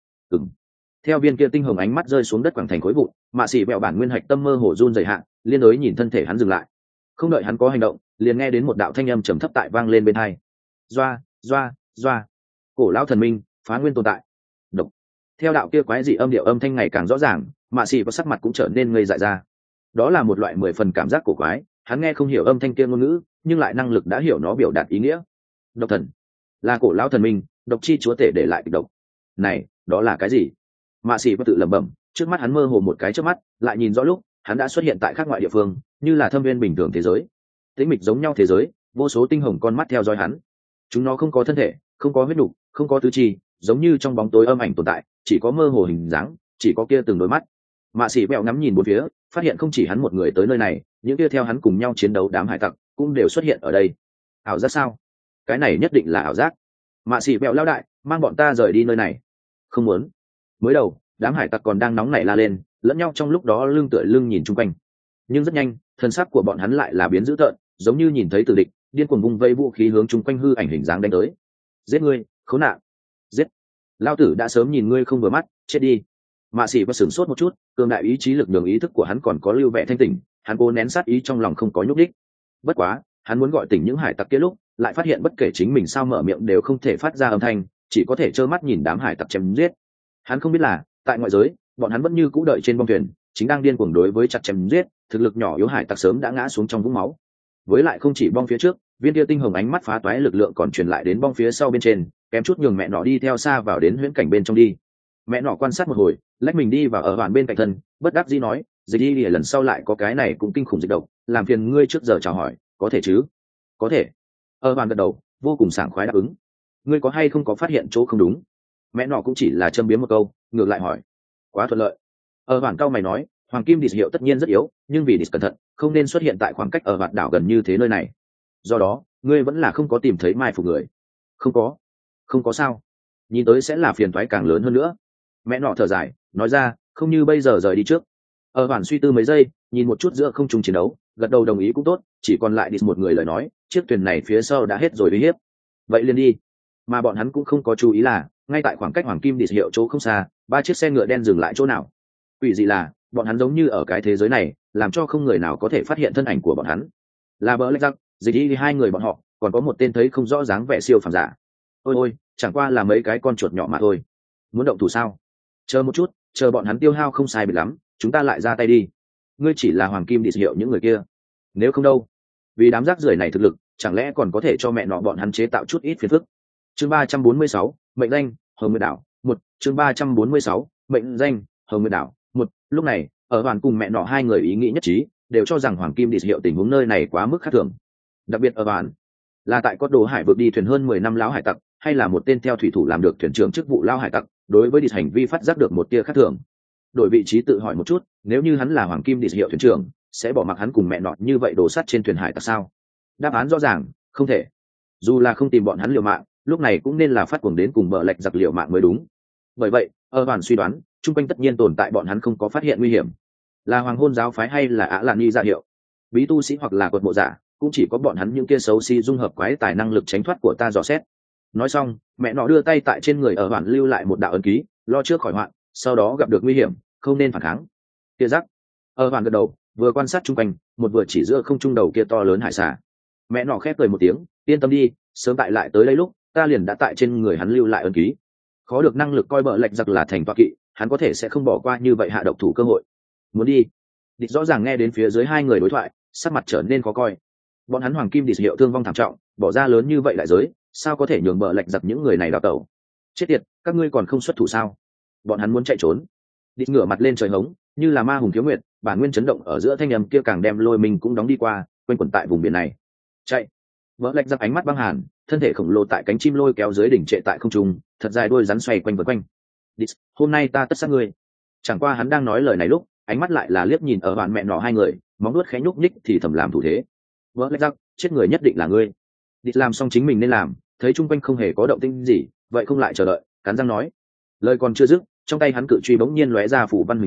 Theo viên kia tinh hồng ánh mắt rơi xuống đất quẳng thành khối vụn, Mạ Sĩ bẹo bản nguyên hạch tâm mơ hồ run rẩy hạ, liên đối nhìn thân thể hắn dừng lại. Không đợi hắn có hành động, liền nghe đến một đạo thanh âm trầm thấp tại vang lên bên tai. Doa, doa, doa. Cổ lão thần minh, phá nguyên tồn tại. Độc. Theo đạo kia quái dị âm điệu âm thanh ngày càng rõ ràng, Mạ Sĩ và sắc mặt cũng trở nên ngây dại ra. Đó là một loại 10 phần cảm giác cổ quái, hắn nghe không hiểu âm thanh kia ngôn ngữ, nhưng lại năng lực đã hiểu nó biểu đạt ý nghĩa. Độc thần, là cổ lão thần minh, độc chi chúa tể để lại kịch độc. Này, đó là cái gì? Mạ Sĩ và tự lẩm bẩm, trước mắt hắn mơ hồ một cái trước mắt, lại nhìn rõ lúc, hắn đã xuất hiện tại khác ngoại địa phương, như là thâm viên bình thường thế giới. Tĩnh mịch giống nhau thế giới, vô số tinh hồng con mắt theo dõi hắn. Chúng nó không có thân thể, không có huyết nục, không có tứ chi, giống như trong bóng tối âm ảnh tồn tại, chỉ có mơ hồ hình dáng, chỉ có kia từng đôi mắt. Mạ Sĩ bèo ngắm nhìn bốn phía, phát hiện không chỉ hắn một người tới nơi này, những kia theo hắn cùng nhau chiến đấu đám hải tặc cũng đều xuất hiện ở đây. Ảo giác sao? Cái này nhất định là ảo giác. Mạ Sĩ bèo lao đại, mang bọn ta rời đi nơi này. Không muốn. Mới đầu, đám hải tặc còn đang nóng nảy la lên, lẫn nhau trong lúc đó lưng tựa lưng nhìn chung quanh. Nhưng rất nhanh, thân xác của bọn hắn lại là biến dữ tợn, giống như nhìn thấy tử địch, điên cuồng vung vây vũ khí hướng chung quanh hư ảnh hình dáng đánh tới. Giết ngươi, khốn nạn! Giết! Lao tử đã sớm nhìn ngươi không vừa mắt, chết đi! Mạ Sĩ và sửng sốt một chút, cường đại ý chí lực nhường ý thức của hắn còn có lưu vẻ thanh tỉnh, hắn cố nén sát ý trong lòng không có nhúc đích. Bất quá, hắn muốn gọi tỉnh những hải tặc kia lúc, lại phát hiện bất kể chính mình sao mở miệng đều không thể phát ra âm thanh, chỉ có thể trơ mắt nhìn đám hải tặc chém giết. Hắn không biết là, tại ngoại giới, bọn hắn vẫn như cũ đợi trên bong thuyền, chính đang điên cuồng đối với chặt chém giết, thực lực nhỏ yếu hải tặc sớm đã ngã xuống trong vũng máu. Với lại không chỉ bong phía trước, viên kia tinh hồng ánh mắt phá toái lực lượng còn truyền lại đến bong phía sau bên trên, kém chút nhường mẹ nọ đi theo xa vào đến huyễn cảnh bên trong đi. Mẹ nọ quan sát một hồi, lách mình đi vào ở hoàn bên cạnh thân, bất đắc dĩ nói, dịch đi lần sau lại có cái này cũng kinh khủng dịch độc, làm phiền ngươi trước giờ chào hỏi, có thể chứ? Có thể. Ở hoàn gật đầu, vô cùng sảng khoái đáp ứng. Ngươi có hay không có phát hiện chỗ không đúng? Mẹ nọ cũng chỉ là châm biếm một câu, ngược lại hỏi. Quá thuận lợi. Ở hoàn cao mày nói, hoàng kim địch hiệu tất nhiên rất yếu, nhưng vì địch cẩn thận, không nên xuất hiện tại khoảng cách ở vạt đảo gần như thế nơi này. Do đó, ngươi vẫn là không có tìm thấy mai phục người. Không có. Không có sao? Nhìn tới sẽ là phiền toái càng lớn hơn nữa. Mẹ nọ thở dài, nói ra, không như bây giờ rời đi trước. Ở hoàn suy tư mấy giây, nhìn một chút giữa không trung chiến đấu, gật đầu đồng ý cũng tốt, chỉ còn lại đi một người lời nói, chiếc thuyền này phía sau đã hết rồi uy hiếp. Vậy liền đi. Mà bọn hắn cũng không có chú ý là, ngay tại khoảng cách hoàng kim địch hiệu chỗ không xa, 3 chiếc xe ngựa đen dừng lại chỗ nào. Quỷ dị là, bọn hắn giống như ở cái thế giới này, làm cho không người nào có thể phát hiện thân ảnh của bọn hắn. Là bỡ lách rắc, dịch đi hai người bọn họ, còn có một tên thấy không rõ dáng vẻ siêu phàm giả. Ôi ôi, chẳng qua là mấy cái con chuột nhỏ mà thôi. Muốn động thủ sao? Chờ một chút, chờ bọn hắn tiêu hao không sai biệt lắm, chúng ta lại ra tay đi. Ngươi chỉ là hoàng kim địch hiệu những người kia. Nếu không đâu, vì đám rác rưởi này thực lực, chẳng lẽ còn có thể cho mẹ nọ bọn hắn chế tạo chút ít phiền phức. Chương 346, mệnh danh Hồng Nguyệt Đảo. Một chương 346, mệnh danh Hồng Nguyệt Đảo. Một lúc này, ở hoàn cùng mẹ nọ hai người ý nghĩ nhất trí, đều cho rằng hoàng kim địch hiệu tình huống nơi này quá mức khác thường. Đặc biệt ở hoàn là tại cốt đồ hải vực đi thuyền hơn 10 năm lão hải tặc, hay là một tên theo thủy thủ làm được thuyền trưởng chức vụ lao hải tặc, đối với địch hành vi phát giác được một tia khác thường. Đổi vị trí tự hỏi một chút, nếu như hắn là hoàng kim địch hiệu thuyền trưởng, sẽ bỏ mặc hắn cùng mẹ nọ như vậy đổ sắt trên thuyền hải tặc sao? Đáp án rõ ràng, không thể. Dù là không tìm bọn hắn liều mạng, lúc này cũng nên là phát cuồng đến cùng bờ lệch giặc liều mạng mới đúng. Bởi vậy, ở hoàn suy đoán, chung quanh tất nhiên tồn tại bọn hắn không có phát hiện nguy hiểm. Là hoàng hôn giáo phái hay là ả lạn nhi ra hiệu, bí tu sĩ hoặc là quật mộ giả, cũng chỉ có bọn hắn những kia xấu xí dung hợp quái tài năng lực tránh thoát của ta dò xét. Nói xong, mẹ nọ đưa tay tại trên người ở hoàn lưu lại một đạo ấn ký, lo trước khỏi hoạn, sau đó gặp được nguy hiểm, không nên phản kháng. Kia rắc. Ở hoàn gật đầu, vừa quan sát chung quanh, một vừa chỉ giữa không trung đầu kia to lớn hải xà. Mẹ nọ khép cười một tiếng, yên tâm đi, sớm tại lại tới đây lúc, ta liền đã tại trên người hắn lưu lại ấn ký. Khó được năng lực coi bợ lệch giặc là thành toa kỵ, hắn có thể sẽ không bỏ qua như vậy hạ độc thủ cơ hội. Muốn đi? Địch rõ ràng nghe đến phía dưới hai người đối thoại, sắc mặt trở nên khó coi. Bọn hắn hoàng kim địch hiệu thương vong thảm trọng, bỏ ra lớn như vậy đại giới, sao có thể nhường bợ lệch giặc những người này đào tẩu? Chết tiệt, các ngươi còn không xuất thủ sao? Bọn hắn muốn chạy trốn. Địch ngửa mặt lên trời hống, như là ma hùng thiếu nguyệt, bản nguyên chấn động ở giữa thanh âm kia càng đem lôi mình cũng đóng đi qua, quanh quẩn tại vùng biển này. Chạy! Bợ lệch giặc ánh mắt băng hàn, thân thể khổng lồ tại cánh chim lôi kéo dưới đỉnh trệ tại không trung, thật dài đuôi rắn xoay quanh vần quanh. Địch, hôm nay ta tất sát ngươi. Chẳng qua hắn đang nói lời này lúc, ánh mắt lại là liếc nhìn ở bạn mẹ nọ hai người, móng vuốt khẽ nhúc nhích thì thầm làm thủ thế. Vỡ lách rắc, chết người nhất định là ngươi. Địch làm xong chính mình nên làm, thấy chung quanh không hề có động tĩnh gì, vậy không lại chờ đợi, cắn răng nói. Lời còn chưa dứt, trong tay hắn cự truy bỗng nhiên lóe ra phủ văn huỳnh quang,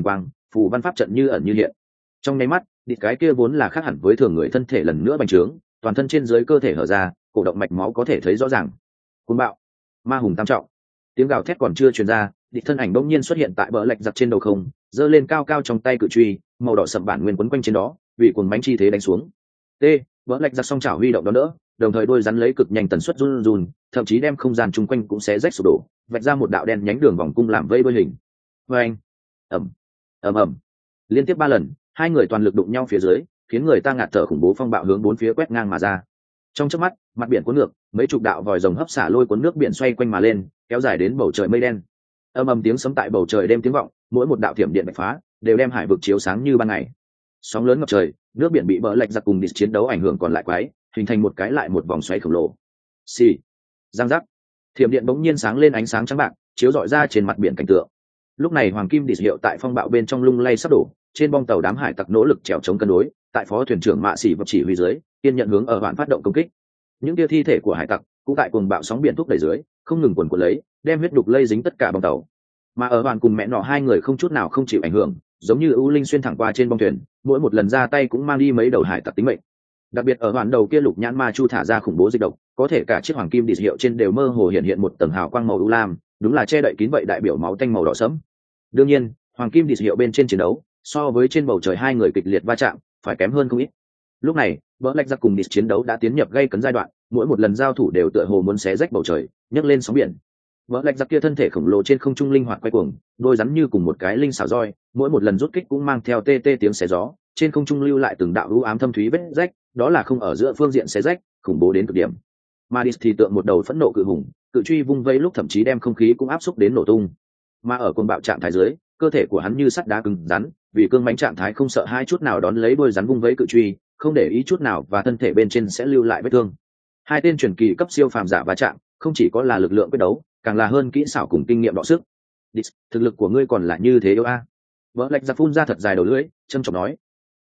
phù văn pháp trận như ẩn như hiện. Trong nháy mắt, địch cái kia vốn là khác hẳn với thường người thân thể lần nữa bành trướng, toàn thân trên dưới cơ thể hở ra, cổ động mạch máu có thể thấy rõ ràng. Cuồng bạo, ma hùng tam trọng. Tiếng gào thét còn chưa truyền ra, địch thân ảnh bỗng nhiên xuất hiện tại bờ lạch giặc trên đầu không, giơ lên cao cao trong tay cự truy, màu đỏ sậm bản nguyên quấn quanh trên đó, vì cuồng bánh chi thế đánh xuống. T, bờ lạch giặc song chảo huy động đó đỡ, đồng thời đôi rắn lấy cực nhanh tần suất run run, thậm chí đem không gian chung quanh cũng xé rách sụp đổ, vạch ra một đạo đen nhánh đường vòng cung làm vây đuôi hình. Oeng, ầm, ầm, liên tiếp 3 lần, hai người toàn lực đụng nhau phía dưới, khiến người ta ngạt thở khủng bố phong bạo hướng bốn phía quét ngang mà ra. Trong chớp mắt, mặt biển cuốn ngược, mấy chục đạo vòi rồng hấp xả lôi cuốn nước biển xoay quanh mà lên, kéo dài đến bầu trời mây đen. Ầm ầm tiếng sấm tại bầu trời đêm tiếng vọng, mỗi một đạo thiểm điện bạch phá, đều đem hải vực chiếu sáng như ban ngày. Sóng lớn ngập trời, nước biển bị bờ lạch giặc cùng địch chiến đấu ảnh hưởng còn lại quái, hình thành một cái lại một vòng xoáy khổng lồ. Xì, giang giác, thiểm điện bỗng nhiên sáng lên ánh sáng trắng bạc, chiếu rọi ra trên mặt biển cảnh tượng. Lúc này hoàng kim địch hiệu tại phong bạo bên trong lung lay sắp đổ, trên bong tàu đám hải tặc nỗ lực trèo chống cân đối, tại phó thuyền trưởng mạ xỉ vật chỉ huy dưới, kiên nhận hướng ở đoạn phát động công kích. Những tia thi thể của hải tặc cũng tại cuồng bạo sóng biển thúc đẩy dưới, không ngừng quần quật lấy, đem huyết đục lây dính tất cả bong tàu. Mà ở đoạn cùng mẹ nọ hai người không chút nào không chịu ảnh hưởng, giống như ưu linh xuyên thẳng qua trên bong thuyền, mỗi một lần ra tay cũng mang đi mấy đầu hải tặc tính mệnh. Đặc biệt ở đoạn đầu kia lục nhãn ma chu thả ra khủng bố dịch độc, có thể cả chiếc hoàng kim địch hiệu trên đều mơ hồ hiện một tầng hào quang màu u lam, đúng là che đậy kín vậy đại biểu máu tanh màu đỏ sẫm. Đương nhiên, hoàng kim địch hiệu bên trên chiến đấu, so với trên bầu trời hai người kịch liệt va chạm, phải kém hơn không ít. Lúc này, bờ lạch giặc cùng địch chiến đấu đã tiến nhập gây cấn giai đoạn, mỗi một lần giao thủ đều tựa hồ muốn xé rách bầu trời, nhấc lên sóng biển. Bờ lạch giặc kia thân thể khổng lồ trên không trung linh hoạt quay cuồng, đôi rắn như cùng một cái linh xảo roi, mỗi một lần rút kích cũng mang theo tê tê tiếng xé gió, trên không trung lưu lại từng đạo u ám thâm thúy vết rách, đó là không ở giữa phương diện xé rách, khủng bố đến cực điểm. Madis thì tượng một đầu phẫn nộ cự hùng, cự truy vung vây lúc thậm chí đem không khí cũng áp xúc đến nổ tung. Mà ở cuồng bạo trạng thái dưới, cơ thể của hắn như sắt đá cứng rắn, vì cương mãnh trạng thái không sợ hai chút nào đón lấy đôi rắn vung vây cự truy, không để ý chút nào và thân thể bên trên sẽ lưu lại vết thương. Hai tên truyền kỳ cấp siêu phàm giả va chạm, không chỉ có là lực lượng quyết đấu, càng là hơn kỹ xảo cùng kinh nghiệm đọ sức. Dis, thực lực của ngươi còn là như thế yêu a? Vỡ lạch giặc phun ra thật dài đầu lưỡi, châm chọc nói.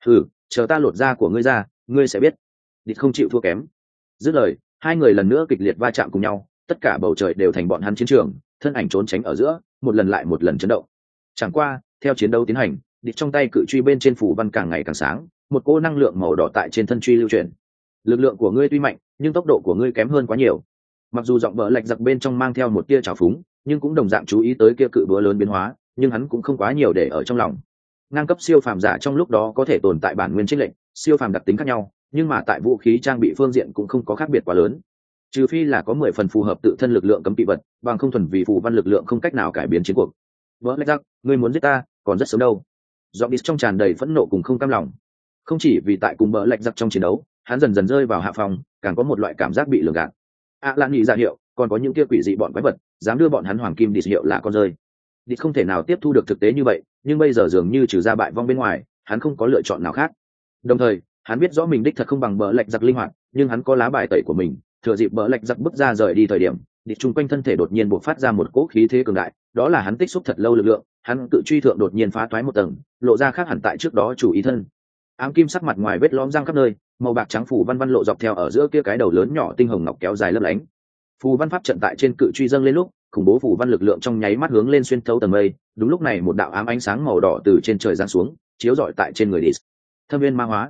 Chờ ta lột da của ngươi ra, ngươi sẽ biết. Dis không chịu thua kém. Dứt lời, hai người lần nữa kịch liệt va chạm cùng nhau, tất cả bầu trời đều thành bọn hắn chiến trường, thân ảnh trốn tránh ở giữa, một lần lại một lần chấn động. Chẳng qua, theo chiến đấu tiến hành, địch trong tay cự truy bên trên phủ văn càng ngày càng sáng, một cỗ năng lượng màu đỏ tại trên thân truy lưu chuyển. Lực lượng của ngươi tuy mạnh, nhưng tốc độ của ngươi kém hơn quá nhiều. Mặc dù giọng bờ lạch giặc bên trong mang theo một tia trào phúng, nhưng cũng đồng dạng chú ý tới kia cự búa lớn biến hóa, nhưng hắn cũng không quá nhiều để ở trong lòng. Ngang cấp siêu phàm giả trong lúc đó có thể tồn tại bản nguyên chênh lệch, siêu phàm đặc tính khác nhau, nhưng mà tại vũ khí trang bị phương diện cũng không có khác biệt quá lớn. Trừ phi là có 10 phần phù hợp tự thân lực lượng cấm kỵ vật, bằng không thuần vì phù văn lực lượng không cách nào cải biến chiến cuộc. Bờ lạch giặc, ngươi muốn giết ta, còn rất sớm đâu. Giọng đi trong tràn đầy phẫn nộ cùng không cam lòng. Không chỉ vì tại cùng bờ lạch giặc trong chiến đấu, hắn dần dần rơi vào hạ phòng, càng có một loại cảm giác bị lường gạt. Lan nghĩ ra hiệu, còn có những kia quỷ dị bọn quái vật, dám đưa bọn hắn hoàng kim đi hiệu là con rơi. Đi không thể nào tiếp thu được thực tế như vậy, nhưng bây giờ dường như trừ ra bại vong bên ngoài, hắn không có lựa chọn nào khác. Đồng thời, hắn biết rõ mình đích thật không bằng bờ lạch giặc linh hoạt, nhưng hắn có lá bài tẩy của mình, thừa dịp bờ lạch giặc bước ra rời đi thời điểm, địch chung quanh thân thể đột nhiên bộc phát ra một cỗ khí thế cường đại, đó là hắn tích xúc thật lâu lực lượng, hắn tự truy thượng đột nhiên phá toái một tầng, lộ ra khác hẳn tại trước đó chủ ý thân. Ám kim sắc mặt ngoài vết lõm răng khắp nơi, màu bạc trắng phủ văn văn lộ dọc theo ở giữa kia cái đầu lớn nhỏ tinh hồng ngọc kéo dài lấp lánh. Phù văn pháp trận tại trên cự truy dâng lên lúc, khủng bố phù văn lực lượng trong nháy mắt hướng lên xuyên thấu tầng mây, đúng lúc này một đạo ám ánh sáng màu đỏ từ trên trời giáng xuống, chiếu rọi tại trên người Dis. Thâm viên ma hóa.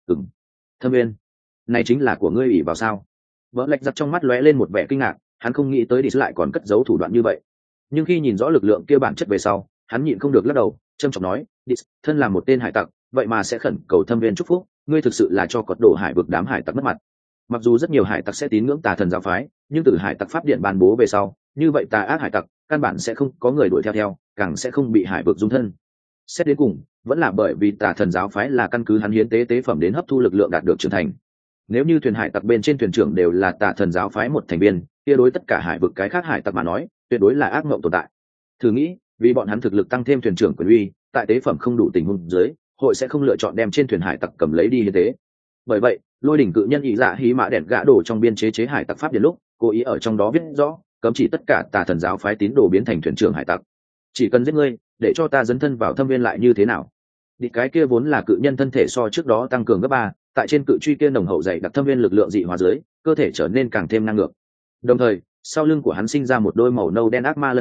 Thâm viên, này chính là của ngươi ủy vào sao? Vỡ lạch giặc trong mắt lóe lên một vẻ kinh ngạc, hắn không nghĩ tới Dis lại còn cất giấu thủ đoạn như vậy. Nhưng khi nhìn rõ lực lượng kia bản chất về sau, hắn nhịn không được lắc đầu, trầm trọng nói, Dis, thân là một tên hải tặc, vậy mà sẽ khẩn cầu thâm viên chúc phúc, ngươi thực sự là cho cọt đổ hải vực đám hải tặc mất mặt. Mặc dù rất nhiều hải tặc sẽ tín ngưỡng tà thần giáo phái, nhưng từ hải tặc pháp điện ban bố về sau, như vậy tà ác hải tặc căn bản sẽ không có người đuổi theo, càng sẽ không bị hải vực dung thân. Xét đến cùng, vẫn là bởi vì tà thần giáo phái là căn cứ hắn hiến tế phẩm đến hấp thu lực lượng đạt được trưởng thành. Nếu như thuyền hải tặc bên trên thuyền trưởng đều là tà thần giáo phái một thành viên, kia đối tất cả hải vực cái khác hải tặc mà nói, tuyệt đối là ác mộng tồn tại. Thử nghĩ, vì bọn hắn thực lực tăng thêm thuyền trưởng quyền uy, tại tế phẩm không đủ tình huống dưới, hội sẽ không lựa chọn đem trên thuyền hải tặc cầm lấy đi như thế. Bởi vậy, lôi đỉnh cự nhân ý dạ hí mã đèn gã đổ trong biên chế hải tặc pháp điện lúc, cố ý ở trong đó viết rõ, cấm chỉ tất cả tà thần giáo phái tín đồ biến thành thuyền trưởng hải tặc. Chỉ cần giết ngươi, để cho ta dấn thân vào thâm viên lại như thế nào? Địch cái kia vốn là cự nhân thân thể so trước đó tăng cường gấp 3, tại trên cự truy kia nồng hậu dày đặc thâm viên lực lượng dị hóa dưới, cơ thể trở nên càng thêm năng ngược. Đồng thời, sau lưng của hắn sinh ra một đôi màu nâu đen ác ma lân cánh,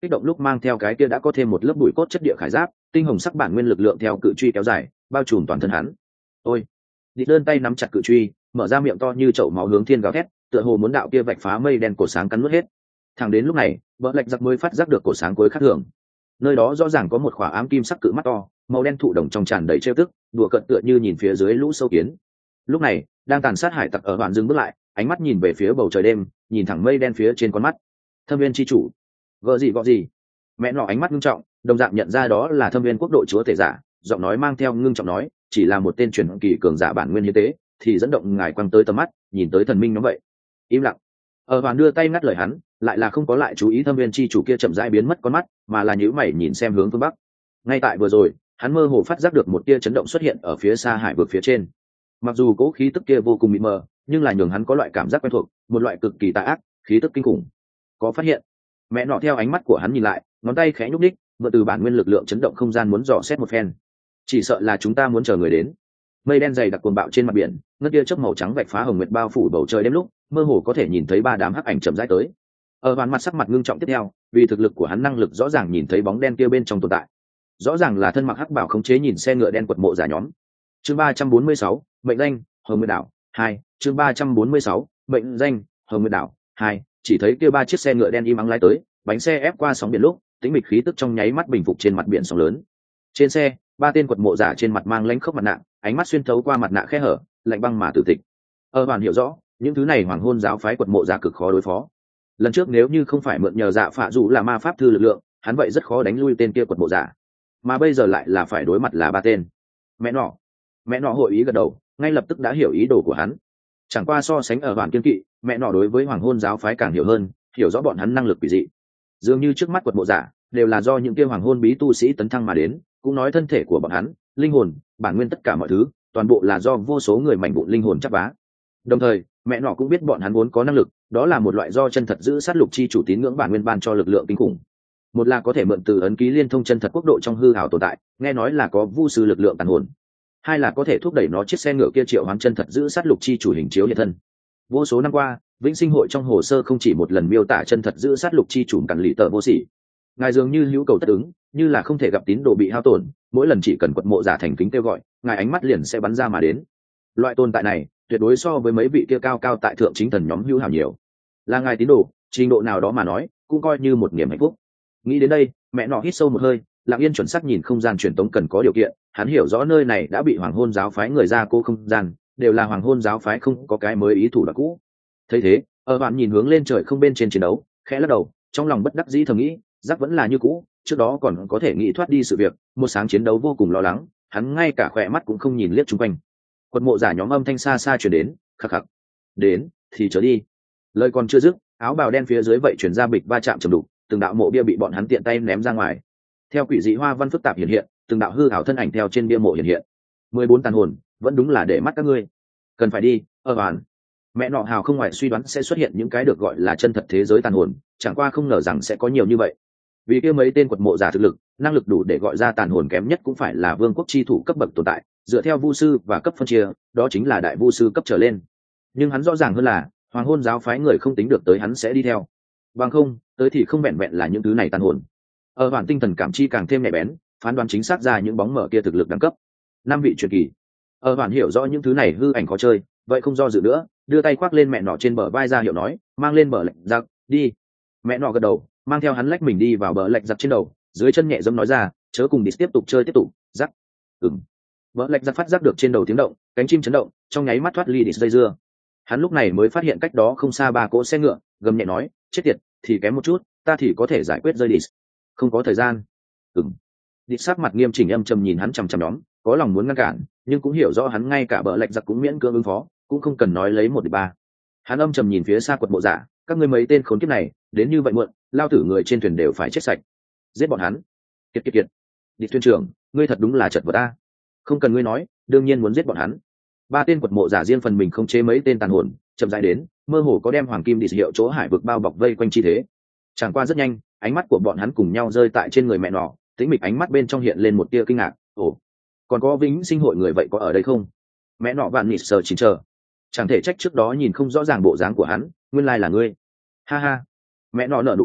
kích động lúc mang theo cái kia đã có thêm một lớp bụi cốt chất địa khải giáp, tinh hồng sắc bản nguyên lực lượng theo cự truy kéo dài bao trùm toàn thân hắn. Ôi, Địch đơn tay nắm chặt cự truy, mở ra miệng to như chậu máu hướng thiên gào thét, tựa hồ muốn đạo kia vạch phá mây đen cổ sáng cắn nuốt hết. Thẳng đến lúc này, Bỡ Lạch Giặc mới phát giác được cổ sáng cuối khác thường. Nơi đó rõ ràng có một khỏa ám kim sắc cự mắt to, màu đen thụ đồng trong tràn đầy trêu tức, đùa cợt tựa như nhìn phía dưới lũ sâu kiến. Lúc này, đang tàn sát hải tặc ở đoạn dừng bước lại, ánh mắt nhìn về phía bầu trời đêm, nhìn thẳng mây đen phía trên con mắt. Thâm viên chi chủ, gợ gì? Mẹ nọ ánh mắt ngưng trọng, đồng dạng nhận ra đó là Thâm viên quốc độ chúa tể giả, giọng nói mang theo ngưng trọng nói, chỉ là một tên truyền kỳ cường giả bản nguyên như thế, thì dẫn động ngài quăng tới tầm mắt, nhìn tới thần minh nó vậy. Im lặng. Ở hoàn đưa tay ngắt lời hắn, lại là không có lại chú ý Thâm viên chi chủ kia chậm rãi biến mất con mắt, mà là nhíu mày nhìn xem hướng phương bắc. Ngay tại vừa rồi, hắn mơ hồ phát giác được một tia chấn động xuất hiện ở phía xa hải vực phía trên. Mặc dù cố khí tức kia vô cùng mịt mờ, nhưng là nhường hắn có loại cảm giác quen thuộc, một loại cực kỳ tà ác, khí tức kinh khủng. Có phát hiện? Mẹ nọ theo ánh mắt của hắn nhìn lại, ngón tay khẽ nhúc nhích, mượn từ bản nguyên lực lượng chấn động không gian muốn dò xét một phen. Chỉ sợ là chúng ta muốn chờ người đến. Mây đen dày đặc cuồng bạo trên mặt biển, ngất tia chớp màu trắng vạch phá hồng nguyệt bao phủ bầu trời đêm lúc, mơ hồ có thể nhìn thấy ba đám hắc ảnh chậm rãi tới. Ở bàn mặt sắc mặt ngưng trọng tiếp theo, vì thực lực của hắn năng lực rõ ràng nhìn thấy bóng đen kia bên trong tồn tại. Rõ ràng là thân mặc hắc bảo khống chế nhìn xe ngựa đen quật mộ giả nhóm. Chương 346, mệnh danh Hồng Nguyệt đảo 2. Chương 346, mệnh danh Hồng Nguyệt đảo 2. Chỉ thấy kia ba chiếc xe ngựa đen im ắng lái tới, bánh xe ép qua sóng biển lúc, tĩnh mịch khí tức trong nháy mắt bình phục trên mặt biển sóng lớn. Trên xe, ba tên quật mộ giả trên mặt mang lãnh khốc mặt nạ, ánh mắt xuyên thấu qua mặt nạ khe hở, lạnh băng mà tử tịch. Hoàn hiểu rõ, những thứ này hoàng hôn giáo phái quật mộ giả cực khó đối phó. Lần trước nếu như không phải mượn nhờ dạ phạ dù là ma pháp thư lực lượng, hắn vậy rất khó đánh lui tên kia quật mộ giả. Mà bây giờ lại là phải đối mặt là ba tên. Mẹ nọ hội ý gật đầu, ngay lập tức đã hiểu ý đồ của hắn. Chẳng qua so sánh ở bản kiên kỵ, mẹ nọ đối với hoàng hôn giáo phái càng hiểu hơn, hiểu rõ bọn hắn năng lực quỷ dị. Dường như trước mắt quật mộ giả đều là do những kia hoàng hôn bí tu sĩ tấn thăng mà đến, cũng nói thân thể của bọn hắn, linh hồn, bản nguyên tất cả mọi thứ, toàn bộ là do vô số người mảnh vụn linh hồn chắp vá. Đồng thời, mẹ nọ cũng biết bọn hắn vốn có năng lực, đó là một loại do chân thật giữ sát lục chi chủ tín ngưỡng bản nguyên ban cho lực lượng kinh khủng. Một là có thể mượn từ ấn ký liên thông chân thật quốc độ trong hư ảo tồn tại, nghe nói là có vu sư lực lượng tàn hồn. Hai là có thể thúc đẩy nó chiếc xe ngựa kia triệu hoán chân thật giữ sát lục chi chủ hình chiếu hiện thân. Vô số năm qua, Vĩnh Sinh hội trong hồ sơ không chỉ một lần miêu tả chân thật giữ sát lục chi chủ cản lì tợ vô sỉ. Ngài dường như hữu cầu tất ứng, như là không thể gặp tín đồ bị hao tổn, mỗi lần chỉ cần quật mộ giả thành kính kêu gọi, ngài ánh mắt liền sẽ bắn ra mà đến. Loại tồn tại này, tuyệt đối so với mấy vị kia cao cao tại thượng chính thần nhóm hữu hảo nhiều. Là ngài tín đồ, trình độ nào đó mà nói, cũng coi như một niềm hạnh phúc. Nghĩ đến đây, mẹ nọ hít sâu một hơi, lặng yên chuẩn xác nhìn không gian truyền tống cần có điều kiện. Hắn hiểu rõ nơi này đã bị hoàng hôn giáo phái người ra cô không gian, đều là hoàng hôn giáo phái không có cái mới ý thủ đoạn cũ. Thấy thế, bạn nhìn hướng lên trời không bên trên chiến đấu, khẽ lắc đầu, trong lòng bất đắc dĩ thầm nghĩ, rắc vẫn là như cũ, trước đó còn có thể nghĩ thoát đi sự việc, một sáng chiến đấu vô cùng lo lắng, hắn ngay cả khỏe mắt cũng không nhìn liếc chung quanh. Quật mộ giả nhóm âm thanh xa xa truyền đến, khắc khắc. Đến, thì trở đi. Lời còn chưa dứt, áo bào đen phía dưới vậy truyền ra bịch va chạm trầm đục, từng đạo mộ bia bị bọn hắn tiện tay ném ra ngoài. Theo quỷ dị hoa văn phức tạp hiện hiện, từng đạo hư ảo thân ảnh theo trên bia mộ hiện hiện. 14 tàn hồn, vẫn đúng là để mắt các ngươi. Cần phải đi, bạn. Mẹ nọ hào không ngoài suy đoán sẽ xuất hiện những cái được gọi là chân thật thế giới tàn hồn, chẳng qua không ngờ rằng sẽ có nhiều như vậy. Vì kia mấy tên quật mộ giả thực lực, năng lực đủ để gọi ra tàn hồn kém nhất cũng phải là vương quốc chi thủ cấp bậc tồn tại, dựa theo vu sư và cấp phân chia, đó chính là đại vu sư cấp trở lên. Nhưng hắn rõ ràng hơn là, hoàng hôn giáo phái người không tính được tới hắn sẽ đi theo. Bằng không, tới thì không vẹn vẹn là những thứ này tàn hồn. Bản tinh thần cảm chi càng thêm nhạy bén, phán đoán chính xác ra những bóng mở kia thực lực đẳng cấp. 5 vị truyền kỳ. Bản hiểu rõ những thứ này hư ảnh khó chơi, vậy không do dự nữa, đưa tay khoác lên mẹ nọ trên bờ vai ra hiệu nói, mang lên bờ lạch giặc, đi. Mẹ nọ gật đầu, mang theo hắn lách mình đi vào bờ lạch giặc trên đầu, dưới chân nhẹ dẫm nói ra, chớ cùng đi tiếp tục chơi tiếp tục, giặc. Bờ lạch giặc phát giác được trên đầu tiếng động, cánh chim chấn động, trong nháy mắt thoát ly đi dây dưa. Hắn lúc này mới phát hiện cách đó không xa ba cỗ xe ngựa, gầm nhẹ nói, chết tiệt, thì kém một chút, ta thì có thể giải quyết rơi đi. Không có thời gian. Đi sắc mặt nghiêm chỉnh âm trầm nhìn hắn chằm chằm nhóm, có lòng muốn ngăn cản, nhưng cũng hiểu rõ hắn ngay cả bờ lạch giặc cũng miễn cưỡng ứng phó, cũng không cần nói lấy 1-3. Hắn âm trầm nhìn phía xa quật mộ giả, các ngươi mấy tên khốn kiếp này, đến như vậy muộn, lao tử người trên thuyền đều phải chết sạch. Giết bọn hắn. Kiệt. Đi thuyền trưởng, ngươi thật đúng là chật vật ta. Không cần ngươi nói, đương nhiên muốn giết bọn hắn. Ba tên quật mộ giả riêng phần mình không chế mấy tên tàn hồn, chậm rãi đến, mơ hồ có đem hoàng kim đi hiệu chỗ hải vực bao bọc vây quanh chi thế. Chẳng qua rất nhanh, ánh mắt của bọn hắn cùng nhau rơi tại trên người mẹ nọ, tĩnh mịch ánh mắt bên trong hiện lên một tia kinh ngạc. Ồ, còn có Vĩnh Sinh hội người vậy có ở đây không? Mẹ nọ vạn nịt sờ chín chờ, chẳng thể trách trước đó nhìn không rõ ràng bộ dáng của hắn, nguyên lai là ngươi. Ha ha. Mẹ nọ nở nụ cười,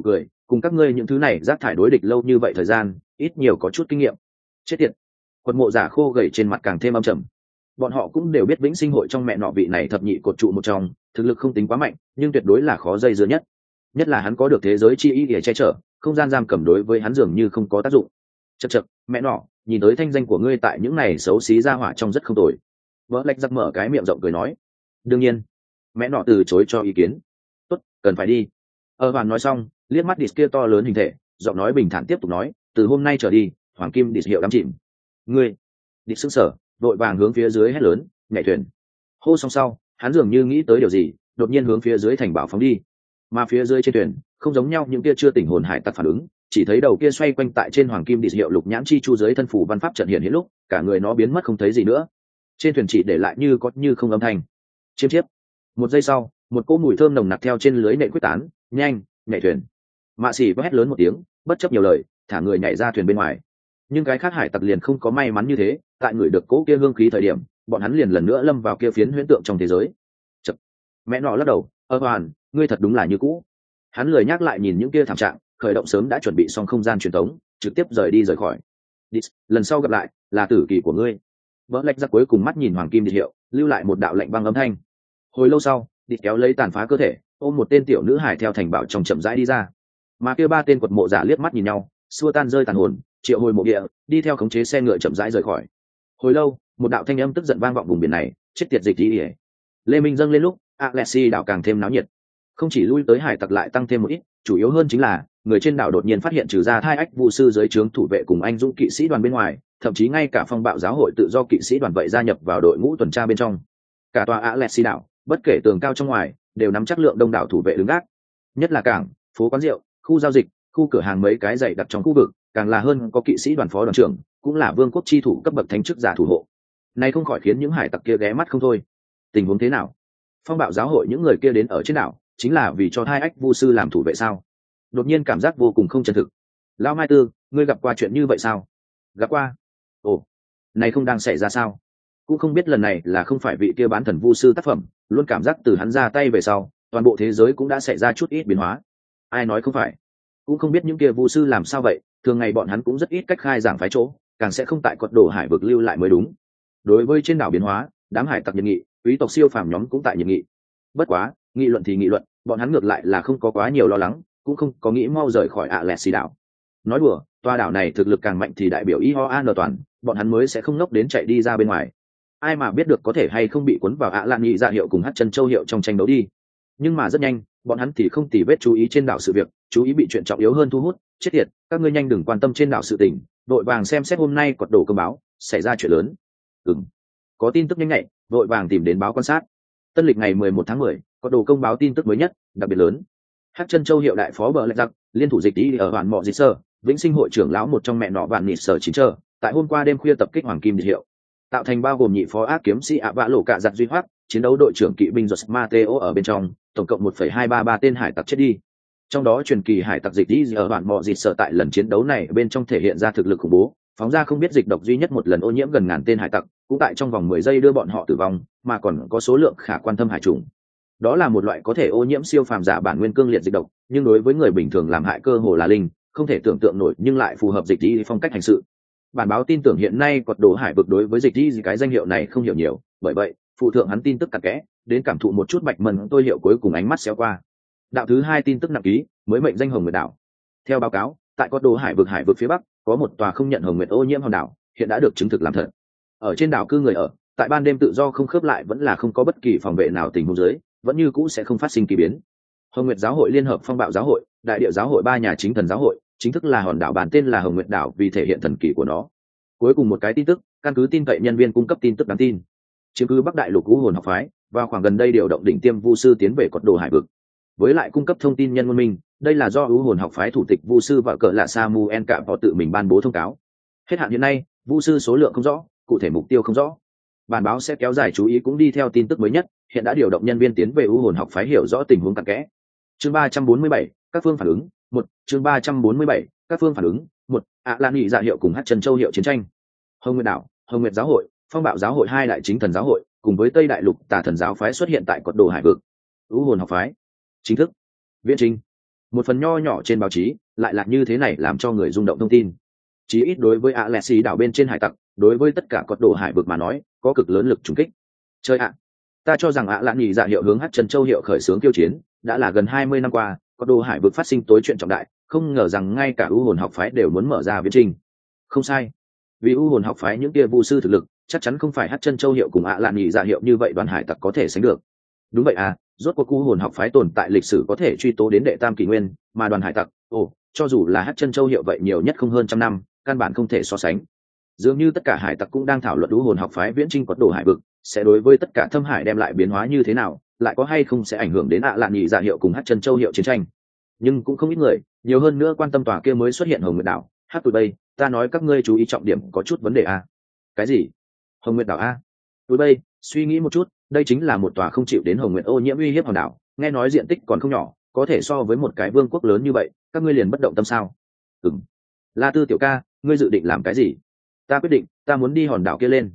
cùng các ngươi những thứ này rác thải đối địch lâu như vậy thời gian ít nhiều có chút kinh nghiệm. Chết tiệt. Quật mộ giả khô gầy trên mặt càng thêm âm trầm. Bọn họ cũng đều biết vĩnh sinh hội trong mẹ nọ vị này thập nhị cột trụ một trong, thực lực không tính quá mạnh nhưng tuyệt đối là khó dây dưa nhất là hắn có được thế giới chi ý để che chở, không gian giam cầm đối với hắn dường như không có tác dụng. Chậc chậc, mẹ nọ, nhìn tới thanh danh của ngươi tại những này xấu xí ra hỏa trong rất không tồi. Vỡ lạch giặc mở cái miệng rộng cười nói. Đương nhiên. Mẹ nọ từ chối cho ý kiến. Tốt, cần phải đi. Hoàn nói xong, liếc mắt đít kia to lớn hình thể, giọng nói bình thản tiếp tục nói, từ hôm nay trở đi, hoàng kim đít hiệu đắm chìm. Ngươi. Đít sững sờ, vội vàng hướng phía dưới hét lớn, nhảy thuyền. Hô xong sau, hắn dường như nghĩ tới điều gì, đột nhiên hướng phía dưới thành bảo phóng đi. Mà phía dưới trên thuyền, không giống nhau những kia chưa tỉnh hồn hải tặc phản ứng, chỉ thấy đầu kia xoay quanh tại trên hoàng kim đít hiệu lục nhãn chi chu dưới thân phủ văn pháp trận hiện hiện lúc, cả người nó biến mất không thấy gì nữa. Trên thuyền chỉ để lại như có như không âm thanh. Chiêm chiếp. Một giây sau, một cỗ mùi thơm nồng nặc theo trên lưới nện quyết tán, nhanh, nhảy thuyền. Mạ xỉ hét lớn một tiếng, bất chấp nhiều lời, thả người nhảy ra thuyền bên ngoài. Nhưng cái khác hải tặc liền không có may mắn như thế, tại người được cỗ kia hương khí thời điểm, bọn hắn liền lần nữa lâm vào kia phiến huyễn tượng trong thế giới. Chật. Mẹ nọ lắc đầu, Hoàn, ngươi thật đúng là như cũ. Hắn lười nhắc lại nhìn những kia thảm trạng, khởi động sớm đã chuẩn bị xong không gian truyền tống, trực tiếp rời khỏi. Lần sau gặp lại, là tử kỳ của ngươi. Vỡ lạch ra cuối cùng mắt nhìn hoàng kim địch hiệu, lưu lại một đạo lệnh băng âm thanh. Hồi lâu sau, địch kéo lấy tàn phá cơ thể, ôm một tên tiểu nữ hải theo thành bảo trong chậm rãi đi ra. Mà kia ba tên quật mộ giả liếc mắt nhìn nhau, xua tan rơi tàn hồn, triệu hồi mộ địa, đi theo khống chế xe ngựa chậm rãi rời khỏi. Hồi lâu, một đạo thanh âm tức giận vang vọng vùng biển này, chết tiệt dịch đi. Lê Minh dâng lên lúc, Alexi đảo càng thêm náo nhiệt. Không chỉ lui tới hải tặc lại tăng thêm một ít, chủ yếu hơn chính là người trên đảo đột nhiên phát hiện trừ ra thai ách vụ sư dưới trướng thủ vệ cùng anh dũng kỵ sĩ đoàn bên ngoài, thậm chí ngay cả phong bạo giáo hội tự do kỵ sĩ đoàn vậy gia nhập vào đội ngũ tuần tra bên trong. Cả tòa Alexi đảo, bất kể tường cao trong ngoài, đều nắm chắc lượng đông đảo thủ vệ đứng gác. Nhất là cảng, phố quán rượu, khu giao dịch, khu cửa hàng mấy cái dày đặc trong khu vực, càng là hơn có kỵ sĩ đoàn phó đoàn trưởng, cũng là vương quốc chi thủ cấp bậc thánh chức giả thủ hộ. Này không khỏi khiến những hải tặc kia ghé mắt không thôi. Tình huống thế nào? Phong bạo giáo hội những người kia đến ở trên đảo, chính là vì cho thai ách vu sư làm thủ vệ sao? Đột nhiên cảm giác vô cùng không chân thực. Lão Mai Tư, ngươi gặp qua chuyện như vậy sao? Gặp qua. Ồ, này không đang xảy ra sao? Cũng không biết lần này là không phải vị kia bán thần vu sư tác phẩm, luôn cảm giác từ hắn ra tay về sau, toàn bộ thế giới cũng đã xảy ra chút ít biến hóa. Ai nói không phải? Cũng không biết những kia vu sư làm sao vậy, thường ngày bọn hắn cũng rất ít cách khai giảng phái chỗ, càng sẽ không tại quật đổ hải vực lưu lại mới đúng. Đối với trên đảo biến hóa, đám hải tặc nhiệt nghị, quý tộc siêu phàm nhóm cũng tại nhiệt nghị. Bất quá, nghị luận thì nghị luận, bọn hắn ngược lại là không có quá nhiều lo lắng, cũng không có nghĩ mau rời khỏi Alexi đảo. Nói đùa, tòa đảo này thực lực càng mạnh thì đại biểu IOAN toàn, bọn hắn mới sẽ không ngốc đến chạy đi ra bên ngoài. Ai mà biết được có thể hay không bị cuốn vào ạ lạn nghị dạ hiệu cùng hát chân châu hiệu trong tranh đấu đi. Nhưng mà rất nhanh, bọn hắn thì không tỉ vết chú ý trên đảo sự việc, chú ý bị chuyện trọng yếu hơn thu hút. Chết tiệt, các ngươi nhanh đừng quan tâm trên đảo sự tình, đội vàng xem xét hôm nay quật đổ công báo, xảy ra chuyện lớn. Có tin tức nhanh nhạy, vội vàng tìm đến báo quan sát. Tân lịch ngày 11 tháng 10, có đồ công báo tin tức mới nhất, đặc biệt lớn. Hắc chân châu hiệu đại phó bờ lạch giặc, liên thủ dịch đi ở hoàn mọ dịch sơ, vĩnh sinh hội trưởng lão một trong mẹ nọ vạn nịt sở chín chờ, tại hôm qua đêm khuya tập kích hoàng kim địa hiệu, tạo thành bao gồm nhị phó ác kiếm sĩ ạ vạ lộ cả giặc duy hoác, chiến đấu đội trưởng kỵ binh Jose Mateo ở bên trong, tổng cộng 1,233 tên hải tặc chết đi. Trong đó truyền kỳ hải tặc dịch đi ở hoàn mọ dịch sở tại lần chiến đấu này bên trong thể hiện ra thực lực khủng bố, phóng ra không biết dịch độc duy nhất một lần ô nhiễm gần ngàn tên hải tặc, cũng tại trong vòng 10 giây đưa bọn họ tử vong, mà còn có số lượng khả quan thâm hải trùng. Đó là một loại có thể ô nhiễm siêu phàm giả bản nguyên cương liệt dịch độc, nhưng đối với người bình thường làm hại cơ hồ là linh, không thể tưởng tượng nổi nhưng lại phù hợp dịch đi phong cách hành sự. Bản báo tin tưởng hiện nay quật đổ hải vực đối với dịch đi cái danh hiệu này không hiểu nhiều, bởi vậy phụ thượng hắn tin tức cặn kẽ, đến cảm thụ một chút bạch mần tôi hiệu cuối cùng ánh mắt xéo qua. Đạo thứ hai tin tức nặng ký, mới mệnh danh Hồng Nguyệt đảo. Theo báo cáo, tại quật đổ hải vực phía bắc có một tòa không nhận Hồng Nguyệt ô nhiễm hòn đảo, hiện đã được chứng thực làm thật. Ở trên đảo cư người ở, tại ban đêm tự do không khớp lại vẫn là không có bất kỳ phòng vệ nào tình huống dưới, vẫn như cũ sẽ không phát sinh kỳ biến. Hồng Nguyệt giáo hội liên hợp phong bạo giáo hội, đại địa giáo hội ba nhà chính thần giáo hội, chính thức là hòn đảo bản tên là Hồng Nguyệt đảo vì thể hiện thần kỳ của nó. Cuối cùng một cái tin tức, căn cứ tin cậy nhân viên cung cấp tin tức đáng tin. Chiếm cứ Bắc Đại Lục U Hồn học phái, vào khoảng gần đây điều động đỉnh tiêm vu sư tiến về quật đồ hải vực. Với lại cung cấp thông tin nhân môn minh, đây là do U Hồn học phái thủ tịch vu sư và cỡ là Samuel Cạm họ tự mình ban bố thông cáo. Hết hạn hiện nay, vu sư số lượng không rõ, cụ thể mục tiêu không rõ. Bản báo sẽ kéo dài chú ý cũng đi theo tin tức mới nhất, hiện đã điều động nhân viên tiến về U Hồn học phái hiểu rõ tình huống cặn kẽ. Chương 347, các phương phản ứng, 1, chương 347, các phương phản ứng, 1, Lan Nghị dạ hiệu cùng Hát Chân Châu hiệu chiến tranh. Hồng Nguyệt đảo, Hồng Nguyệt giáo hội, Phong Bạo giáo hội hai đại chính thần giáo hội, cùng với Tây Đại Lục Tà thần giáo phái xuất hiện tại quật đồ hải vực. U Hồn học phái chính thức viễn trinh. một phần nho nhỏ trên báo chí lại là như thế này làm cho người rung động thông tin. Chí ít đối với Alexi đảo bên trên hải tặc, đối với tất cả cột đồ hải vực mà nói có cực lớn lực trùng kích. Chơi ạ, ta cho rằng ạ lạn nhì dạ hiệu hướng hát chân châu hiệu khởi xướng tiêu chiến đã là gần 20 năm qua cột đồ hải vực phát sinh tối chuyện trọng đại, không ngờ rằng ngay cả u hồn học phái đều muốn mở ra viễn trình. Không sai, vì u hồn học phái những kia vu sư thực lực chắc chắn không phải hát chân châu hiệu cùng ạ lạn nhì dạ hiệu như vậy đoàn hải tặc có thể sánh được. Đúng vậy à, rốt cuộc u hồn học phái tồn tại lịch sử có thể truy tố đến đệ tam kỷ nguyên, mà đoàn hải tặc cho dù là hát chân châu hiệu vậy nhiều nhất không hơn trăm năm, căn bản không thể so sánh. Dường như tất cả hải tặc cũng đang thảo luận u hồn học phái viễn chinh quật đồ hải vực sẽ đối với tất cả thâm hải đem lại biến hóa như thế nào, lại có hay không sẽ ảnh hưởng đến ạ lạn nhị dạ hiệu cùng hát chân châu hiệu chiến tranh. Nhưng cũng không ít người, nhiều hơn nữa quan tâm tòa kia mới xuất hiện Hồng Nguyệt đảo. Hát tụi bay, ta nói các ngươi chú ý trọng điểm có chút vấn đề a. Cái gì? Hồng Nguyệt đảo a? Tụi bay, suy nghĩ một chút, đây chính là một tòa không chịu đến Hồng Nguyệt ô nhiễm uy hiếp hòn đảo, nghe nói diện tích còn không nhỏ, có thể so với một cái vương quốc lớn như vậy, các ngươi liền bất động tâm sao? La Tư tiểu ca, ngươi dự định làm cái gì? Ta quyết định, ta muốn đi hòn đảo kia lên.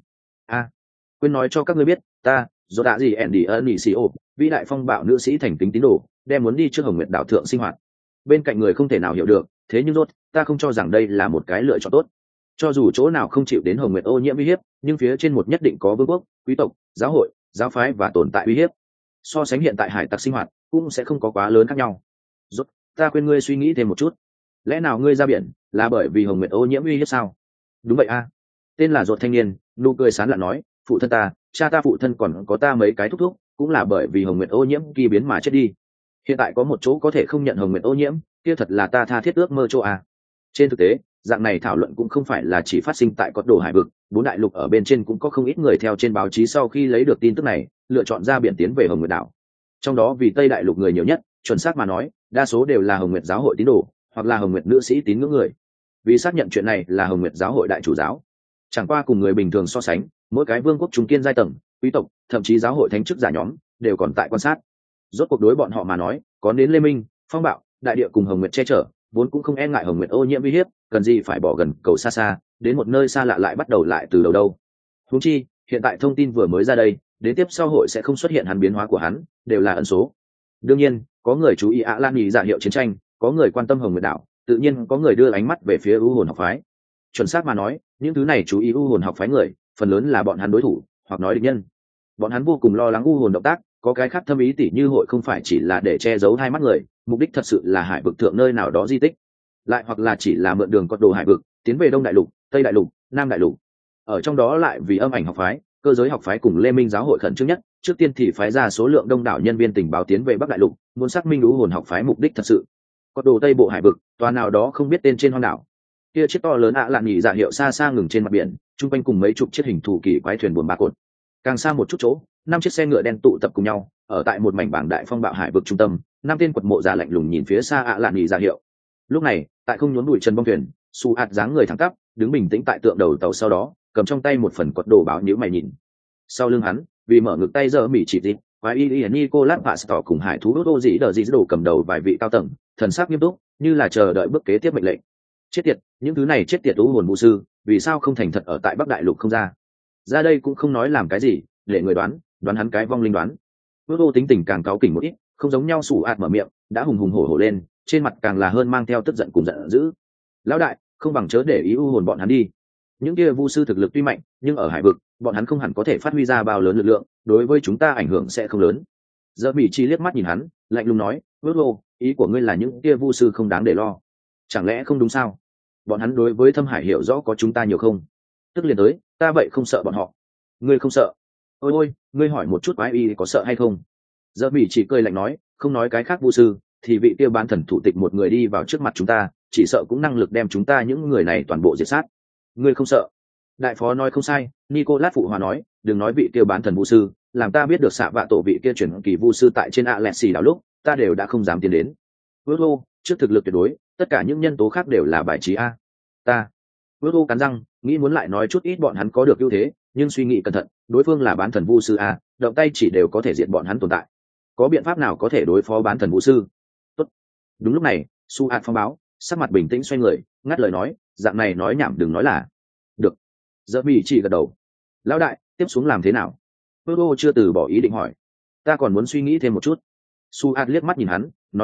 Quên nói cho các ngươi biết, ta do đã gì Andy Anicio, vĩ đại phong bạo nữ sĩ thành kính tín đồ, đem muốn đi trước Hồng Nguyệt đảo thượng sinh hoạt. Bên cạnh người không thể nào hiểu được, thế nhưng rốt, ta không cho rằng đây là một cái lựa chọn tốt. Cho dù chỗ nào không chịu đến Hồng Nguyệt ô nhiễm uy hiếp, nhưng phía trên một nhất định có vương quốc, quý tộc, giáo hội, giáo phái và tồn tại uy hiếp. So sánh hiện tại hải tặc sinh hoạt, cũng sẽ không có quá lớn khác nhau. Rốt, ta khuyên ngươi suy nghĩ thêm một chút. Lẽ nào ngươi ra biển là bởi vì Hồng Nguyệt ô nhiễm uy hiếp sao? Đúng vậy a. Tên là Rốt thanh niên, nụ cười sán lạ nói, phụ thân ta, cha ta phụ thân còn có ta mấy cái thúc thúc, cũng là bởi vì Hồng Nguyệt ô nhiễm kỳ biến mà chết đi. Hiện tại có một chỗ có thể không nhận Hồng Nguyệt ô nhiễm, kia thật là ta tha thiết ước mơ chỗ a. Trên thực tế, dạng này thảo luận cũng không phải là chỉ phát sinh tại cột đồ hải vực, bốn đại lục ở bên trên cũng có không ít người theo trên báo chí sau khi lấy được tin tức này, lựa chọn ra biển tiến về Hồng Nguyệt đảo. Trong đó vì Tây đại lục người nhiều nhất, chuẩn xác mà nói, đa số đều là Hồng Nguyệt giáo hội tín đồ, hoặc là Hồng Nguyệt nữ sĩ tín ngưỡng người. Vì xác nhận chuyện này là Hồng Nguyệt giáo hội đại chủ giáo. Chẳng qua cùng người bình thường so sánh, mỗi cái vương quốc trung kiên giai tầng, quý tộc, thậm chí giáo hội thánh chức giả nhóm đều còn tại quan sát. Rốt cuộc đối bọn họ mà nói, có đến Lê Minh, Phong Bạo, đại địa cùng Hồng Nguyệt che chở, vốn cũng không e ngại Hồng Nguyệt ô nhiễm uy hiếp, cần gì phải bỏ gần cầu xa xa, đến một nơi xa lạ lại bắt đầu lại từ đầu đâu. Huống chi, hiện tại thông tin vừa mới ra đây, đến tiếp sau hội sẽ không xuất hiện hắn biến hóa của hắn, đều là ẩn số. Đương nhiên, có người chú ý ạ Lan Nhị dạ hiệu chiến tranh, có người quan tâm Hồng Nguyệt đảo, tự nhiên có người đưa ánh mắt về phía u hồn học phái. Chuẩn xác mà nói, những thứ này chú ý u hồn học phái người, phần lớn là bọn hắn đối thủ, hoặc nói địch nhân. Bọn hắn vô cùng lo lắng u hồn động tác, có cái khác thâm ý tỉ như hội không phải chỉ là để che giấu hai mắt người, mục đích thật sự là hải vực thượng nơi nào đó di tích, lại hoặc là chỉ là mượn đường cột đồ hải vực tiến về Đông đại lục, Tây đại lục, Nam đại lục. Ở trong đó lại vì âm ảnh học phái, cơ giới học phái cùng Lê Minh giáo hội khẩn trương nhất, trước tiên thì phái ra số lượng đông đảo nhân viên tình báo tiến về Bắc đại lục, muốn xác minh u hồn học phái mục đích thật sự. Cột đồ Tây bộ hải vực, tòa nào đó không biết tên trên hoang đảo. Kia chiếc to lớn ạ lạn nhị dạ hiệu xa xa ngừng trên mặt biển, chung quanh cùng mấy chục chiếc hình thù kỳ quái thuyền buồm ba cột. Càng xa một chút chỗ, 5 chiếc xe ngựa đen tụ tập cùng nhau, ở tại một mảnh bảng đại phong bạo hải vực trung tâm, 5 tên quật mộ già lạnh lùng nhìn phía xa ạ lạn nhị dạ hiệu. Lúc này, tại không nhốn bụi chân bông thuyền, Su Hạt dáng người thẳng tắp, đứng bình tĩnh tại tượng đầu tàu, sau đó cầm trong tay một phần cột đồ báo nhíu mày nhìn. Sau lưng hắn, vì mở ngực tay giơ mỉ chỉ dịp, và Nicolas Pastor cùng hải thú đô dĩ đờ dĩ đồ cầm đầu vài vị cao tầng, thần sắc nghiêm túc, như là chờ đợi bước kế tiếp mệnh lệnh. Chết tiệt, những thứ này chết tiệt u hồn vũ sư, vì sao không thành thật ở tại Bắc đại lục không ra đây cũng không nói làm cái gì, để người đoán hắn cái vong linh đoán. Bước ô tính tình càng cáu kỉnh một ít, không giống nhau. Sủ ạt mở miệng, đã hùng hùng hổ hổ lên, trên mặt càng là hơn mang theo tức giận cùng giận dữ. Lão đại, không bằng chớ để ý u hồn bọn hắn đi. Những kia vu sư thực lực tuy mạnh, nhưng ở hải vực, bọn hắn không hẳn có thể phát huy ra bao lớn lực lượng, đối với chúng ta ảnh hưởng sẽ không lớn. Giờ Mỹ Chi liếc mắt nhìn hắn, lạnh lùng nói, bước ô, ý của ngươi là những kia vu sư không đáng để lo? Chẳng lẽ không đúng sao? Bọn hắn đối với thâm hải hiểu rõ có chúng ta nhiều không? Tức liền tới, ta vậy không sợ bọn họ. Ngươi không sợ? Ôi ôi, ngươi hỏi một chút quái y có sợ hay không? Giờ Mỹ chỉ cười lạnh nói, không nói cái khác vu sư, thì vị kia bán thần thủ tịch một người đi vào trước mặt chúng ta, chỉ sợ cũng năng lực đem chúng ta những người này toàn bộ diệt sát. Ngươi không sợ? Đại phó nói không sai, Nicolas phụ hòa nói, đừng nói vị kia bán thần vu sư, làm ta biết được xạ vạ tổ vị kia chuyển kỳ vu sư tại trên Alexi đảo lúc, ta đều đã không dám tiến đến. Bước ô, trước thực lực tuyệt đối, tất cả những nhân tố khác đều là bài trí a. Ta. Bước ô cắn răng, nghĩ muốn lại nói chút ít bọn hắn có được ưu thế, nhưng suy nghĩ cẩn thận, đối phương là bán thần vu sư a, động tay chỉ đều có thể diệt bọn hắn tồn tại. Có biện pháp nào có thể đối phó bán thần vu sư? Tốt. Đúng lúc này, Su Hạt phong báo, sắc mặt bình tĩnh xoay người, ngắt lời nói, dạng này nói nhảm đừng nói là. Được. Giờ Mỹ chỉ gật đầu. Lão đại, tiếp xuống làm thế nào? Bước ô chưa từ bỏ ý định hỏi. Ta còn muốn suy nghĩ thêm một chút. Su Hạt liếc mắt nhìn hắn, nói ra,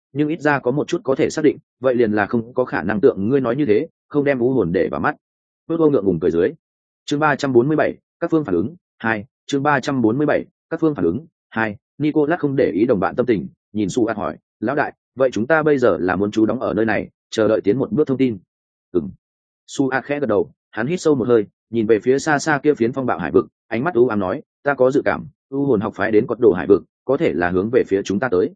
nhưng ít ra có một chút có thể xác định, vậy liền là không có khả năng tượng ngươi nói như thế, không đem u hồn để vào mắt. Bước vô ngượng ngùng cười dưới. Chương 347, các phương phản ứng 2. Chương 347, các phương phản ứng 2. Nicolas không để ý đồng bạn tâm tình, nhìn Suat hỏi, lão đại, vậy chúng ta bây giờ là muốn trú đóng ở nơi này, chờ đợi tiến một bước thông tin? Ừm. Suat khẽ gật đầu, hắn hít sâu một hơi, nhìn về phía xa xa kia phiến phong bạo hải vực, ánh mắt u ám nói, ta có dự cảm, u hồn học phái đến cột đồ hải vực, có thể là hướng về phía chúng ta tới.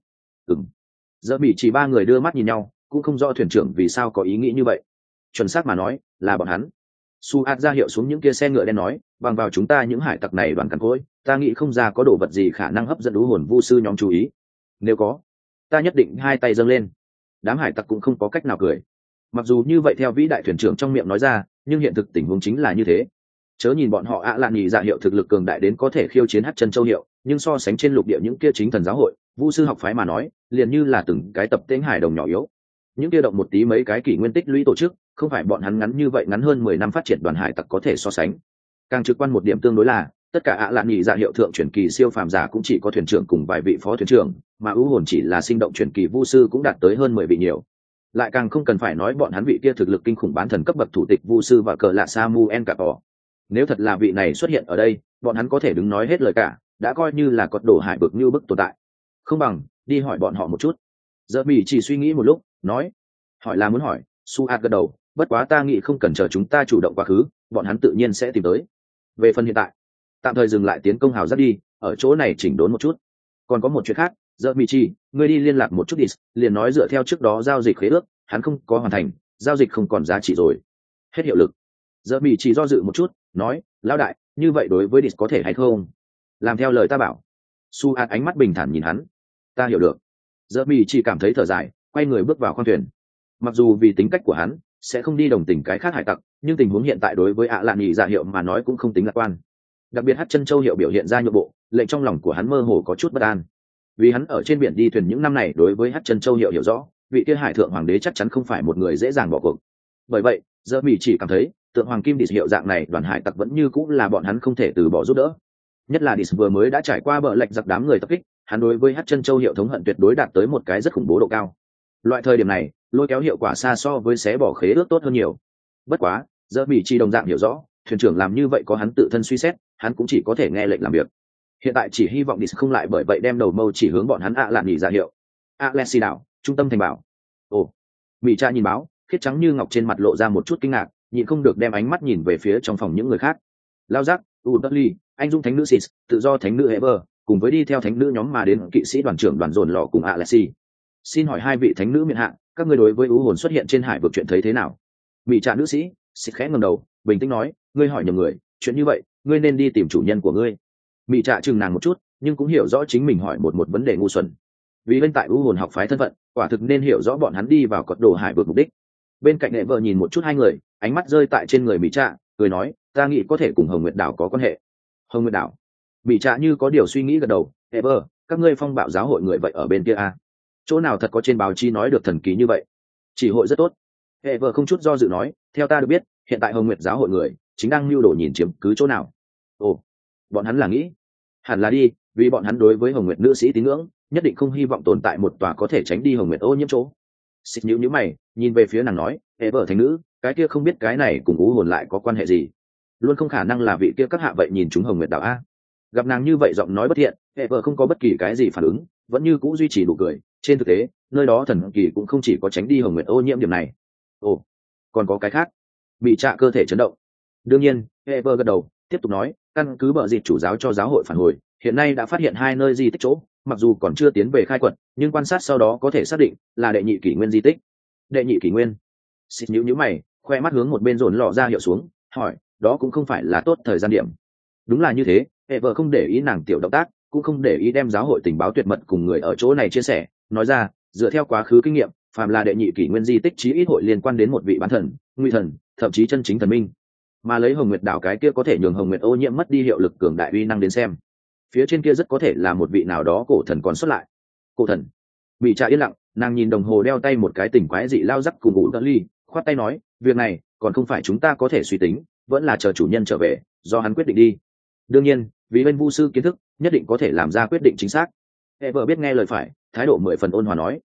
Giờ bị chỉ ba người đưa mắt nhìn nhau, cũng không rõ thuyền trưởng vì sao có ý nghĩ như vậy. Chuẩn xác mà nói, là bọn hắn. Suat ra hiệu xuống những kia xe ngựa đen nói, bằng vào chúng ta những hải tặc này đoàn cằn cỗi, ta nghĩ không ra có đồ vật gì khả năng hấp dẫn u hồn vu sư nhóm chú ý. Nếu có, ta nhất định hai tay dâng lên. Đám hải tặc cũng không có cách nào cười. Mặc dù như vậy theo vĩ đại thuyền trưởng trong miệng nói ra, nhưng hiện thực tình huống chính là như thế. Chớ nhìn bọn họ ạ lạn nhì dạ hiệu thực lực cường đại đến có thể khiêu chiến hắc chân châu hiệu, nhưng so sánh trên lục địa những kia chính thần giáo hội, vu sư học phái mà nói, liền như là từng cái tập tễnh hải đồng nhỏ yếu. Những kia động một tí mấy cái kỷ nguyên tích lũy tổ chức, không phải bọn hắn ngắn như vậy ngắn hơn 10 năm phát triển đoàn hải tặc có thể so sánh. Càng trực quan một điểm tương đối là, tất cả ạ lạn nhì dạ hiệu thượng truyền kỳ siêu phàm giả cũng chỉ có thuyền trưởng cùng vài vị phó thuyền trưởng, mà ưu hồn chỉ là sinh động truyền kỳ vu sư cũng đạt tới hơn 10 vị nhiều. Lại càng không cần phải nói bọn hắn vị kia thực lực kinh khủng bán thần cấp bậc thủ tịch vu sư và cờ lạ Samuel Capo. Nếu thật là vị này xuất hiện ở đây, bọn hắn có thể đứng nói hết lời cả, đã coi như là cột đổ hải vực như bức tồn tại. Không bằng đi hỏi bọn họ một chút. Giờ Bỉ chỉ suy nghĩ một lúc, nói, hỏi là muốn hỏi. Suat gật đầu, bất quá ta nghĩ không cần chờ chúng ta chủ động quá khứ, bọn hắn tự nhiên sẽ tìm tới. Về phần hiện tại, tạm thời dừng lại tiến công hào giáp đi, ở chỗ này chỉnh đốn một chút. Còn có một chuyện khác, giờ Bỉ chỉ, ngươi đi liên lạc một chút đi, liền nói dựa theo trước đó giao dịch khế ước, hắn không có hoàn thành, giao dịch không còn giá trị rồi, hết hiệu lực. Giờ Bỉ chỉ do dự một chút, nói, lão đại, như vậy đối với Dis có thể hay không? Làm theo lời ta bảo. Suat ánh mắt bình thản nhìn hắn, ta hiểu được. Giờ Bỉ chỉ cảm thấy thở dài, quay người bước vào khoang thuyền. Mặc dù vì tính cách của hắn sẽ không đi đồng tình cái khác hải tặc, nhưng tình huống hiện tại đối với ạ lạn nhị dạ hiệu mà nói cũng không tính lạc quan. Đặc biệt hắc chân châu hiệu biểu hiện ra nhượng bộ, lệnh trong lòng của hắn mơ hồ có chút bất an. Vì hắn ở trên biển đi thuyền những năm này, đối với hắc chân châu hiệu hiểu rõ, vị kia hải thượng hoàng đế chắc chắn không phải một người dễ dàng bỏ cuộc. Bởi vậy, giờ Bỉ chỉ cảm thấy tượng hoàng kim Dis hiệu dạng này đoàn hải tặc vẫn như cũng là bọn hắn không thể từ bỏ giúp đỡ. Nhất là Dis vừa mới đã trải qua bờ lệch giặc đám người tập kích, hắn đối với hắc chân châu hiệu thống hận tuyệt đối đạt tới một cái rất khủng bố độ cao. Loại thời điểm này, lôi kéo hiệu quả xa so với xé bỏ khế ước tốt hơn nhiều. Bất quá, giờ Bỉ chỉ đồng dạng hiểu rõ, thuyền trưởng làm như vậy có hắn tự thân suy xét, hắn cũng chỉ có thể nghe lệnh làm việc. Hiện tại chỉ hy vọng Dis không lại bởi vậy đem đầu mâu chỉ hướng bọn hắn ạ lạn nhị dạ hiệu. Alexi đảo, trung tâm thành bảo. Ồ, Mỹ cha nhìn báo, khiết trắng như ngọc trên mặt lộ ra một chút kinh ngạc, nhịn không được đem ánh mắt nhìn về phía trong phòng những người khác. Lao giác, Udley, anh dung thánh nữ Sis, tự do thánh nữ Ever, cùng với đi theo thánh nữ nhóm mà đến kỵ sĩ đoàn trưởng đoàn dồn lò cùng Alexi. Xin hỏi hai vị thánh nữ miện hạ, các ngươi đối với ưu hồn xuất hiện trên hải vực chuyện thấy thế nào? Mỹ trạ nữ sĩ xịt khẽ ngẩng đầu, bình tĩnh nói, ngươi hỏi nhầm người, chuyện như vậy ngươi nên đi tìm chủ nhân của ngươi. Mỹ trạ chừng nàng một chút, nhưng cũng hiểu rõ chính mình hỏi một vấn đề ngu xuẩn. Vì bên tại ưu hồn học phái thân phận, quả thực nên hiểu rõ bọn hắn đi vào cột đồ hải vực mục đích. Bên cạnh nghệ vợ nhìn một chút hai người, ánh mắt rơi tại trên người Mỹ trạ, cười nói, ta nghĩ có thể cùng Hồng Nguyệt đảo có quan hệ. Hồng Nguyệt đảo? Mỹ trạ như có điều suy nghĩ gật đầu, nghệ vợ, các ngươi phong bạo giáo hội người vậy ở bên kia à? Chỗ nào thật có trên báo chí nói được thần kỳ như vậy? Chỉ hội rất tốt. Hệ vợ không chút do dự nói, theo ta được biết, hiện tại Hồng Nguyệt giáo hội người chính đang lưu đồ nhìn chiếm cứ chỗ nào. Ồ, bọn hắn là nghĩ hẳn là đi, vì bọn hắn đối với Hồng Nguyệt nữ sĩ tín ngưỡng, nhất định không hy vọng tồn tại một tòa có thể tránh đi Hồng Nguyệt ô nhiễm chỗ. Xịt nhíu mày, nhìn về phía nàng nói, hệ vợ thánh nữ, cái kia không biết cái này cùng ú hồn lại có quan hệ gì? Luôn không khả năng là vị kia các hạ vậy nhìn chúng Hồng Nguyệt đảo a? Gặp nàng như vậy giọng nói bất thiện, hệ vợ không có bất kỳ cái gì phản ứng, vẫn như cũ duy trì nụ cười. Trên thực tế, nơi đó thần kỳ cũng không chỉ có tránh đi Hồng Nguyệt ô nhiễm điểm này. Ồ, còn có cái khác. Bị trạ cơ thể chấn động. Đương nhiên, Ever gật đầu, tiếp tục nói, căn cứ bợ dịt chủ giáo cho giáo hội phản hồi, hiện nay đã phát hiện hai nơi di tích chỗ, mặc dù còn chưa tiến về khai quật, nhưng quan sát sau đó có thể xác định là đệ nhị kỷ nguyên di tích. Đệ nhị kỷ nguyên? Xịt nhíu mày, khoe mắt hướng một bên dồn lọ ra hiệu xuống, hỏi, đó cũng không phải là tốt thời gian điểm. Đúng là như thế, Ever không để ý nàng tiểu động tác, cũng không để ý đem giáo hội tình báo tuyệt mật cùng người ở chỗ này chia sẻ, nói ra, dựa theo quá khứ kinh nghiệm, phàm là đệ nhị kỷ nguyên di tích chí ít hội liên quan đến một vị bán thần, nguy thần, thậm chí chân chính thần minh. Mà lấy Hồng Nguyệt đảo cái kia có thể nhường Hồng Nguyệt ô nhiễm mất đi hiệu lực cường đại uy năng đến xem, phía trên kia rất có thể là một vị nào đó cổ thần còn xuất lại. Cổ thần? Bị trà yên lặng, nàng nhìn đồng hồ đeo tay một cái tỉnh quái dị lao rắc cùng ngủ đỡ ly, khoát tay nói, việc này còn không phải chúng ta có thể suy tính, vẫn là chờ chủ nhân trở về, do hắn quyết định đi. Đương nhiên, vì bên vu sư kiến thức, nhất định có thể làm ra quyết định chính xác. Ever biết nghe lời phải, thái độ 10 phần ôn hòa nói.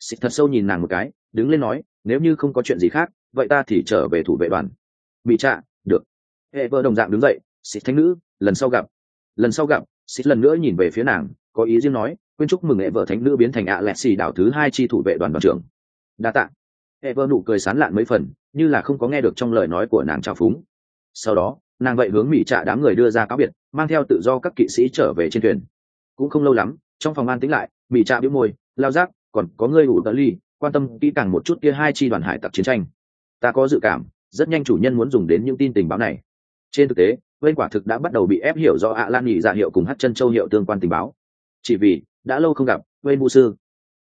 Xịt thật sâu nhìn nàng một cái, đứng lên nói, nếu như không có chuyện gì khác vậy ta thì trở về thủ vệ đoàn. Bị trạ, được. Hệ vợ đồng dạng đứng dậy. Xịt thánh nữ, lần sau gặp. Xịt lần nữa nhìn về phía nàng, có ý riêng nói, quên chúc mừng hệ vợ thánh nữ biến thành ạ lẹt xì đảo thứ 2 chi thủ vệ đoàn đoàn trưởng. Đa tạ. Hệ vợ nụ cười sán lạn mấy phần, như là không có nghe được trong lời nói của nàng trào phúng. Sau đó nàng vậy hướng mỹ trạ đám người đưa ra cáo biệt, mang theo tự do các kỵ sĩ trở về trên thuyền. Cũng không lâu lắm, trong phòng an tĩnh lại, mỹ trạ bĩu môi, lao giác, còn có ngươi ủ tờ ly quan tâm kỹ càng một chút kia 2 chi đoàn hải tặc chiến tranh. Ta có dự cảm rất nhanh chủ nhân muốn dùng đến những tin tình báo này. Trên thực tế bên quả thực đã bắt đầu bị ép hiểu do ạ lan nhị dạ hiệu cùng hát chân châu hiệu tương quan tình báo, chỉ vì đã lâu không gặp bên bu sư.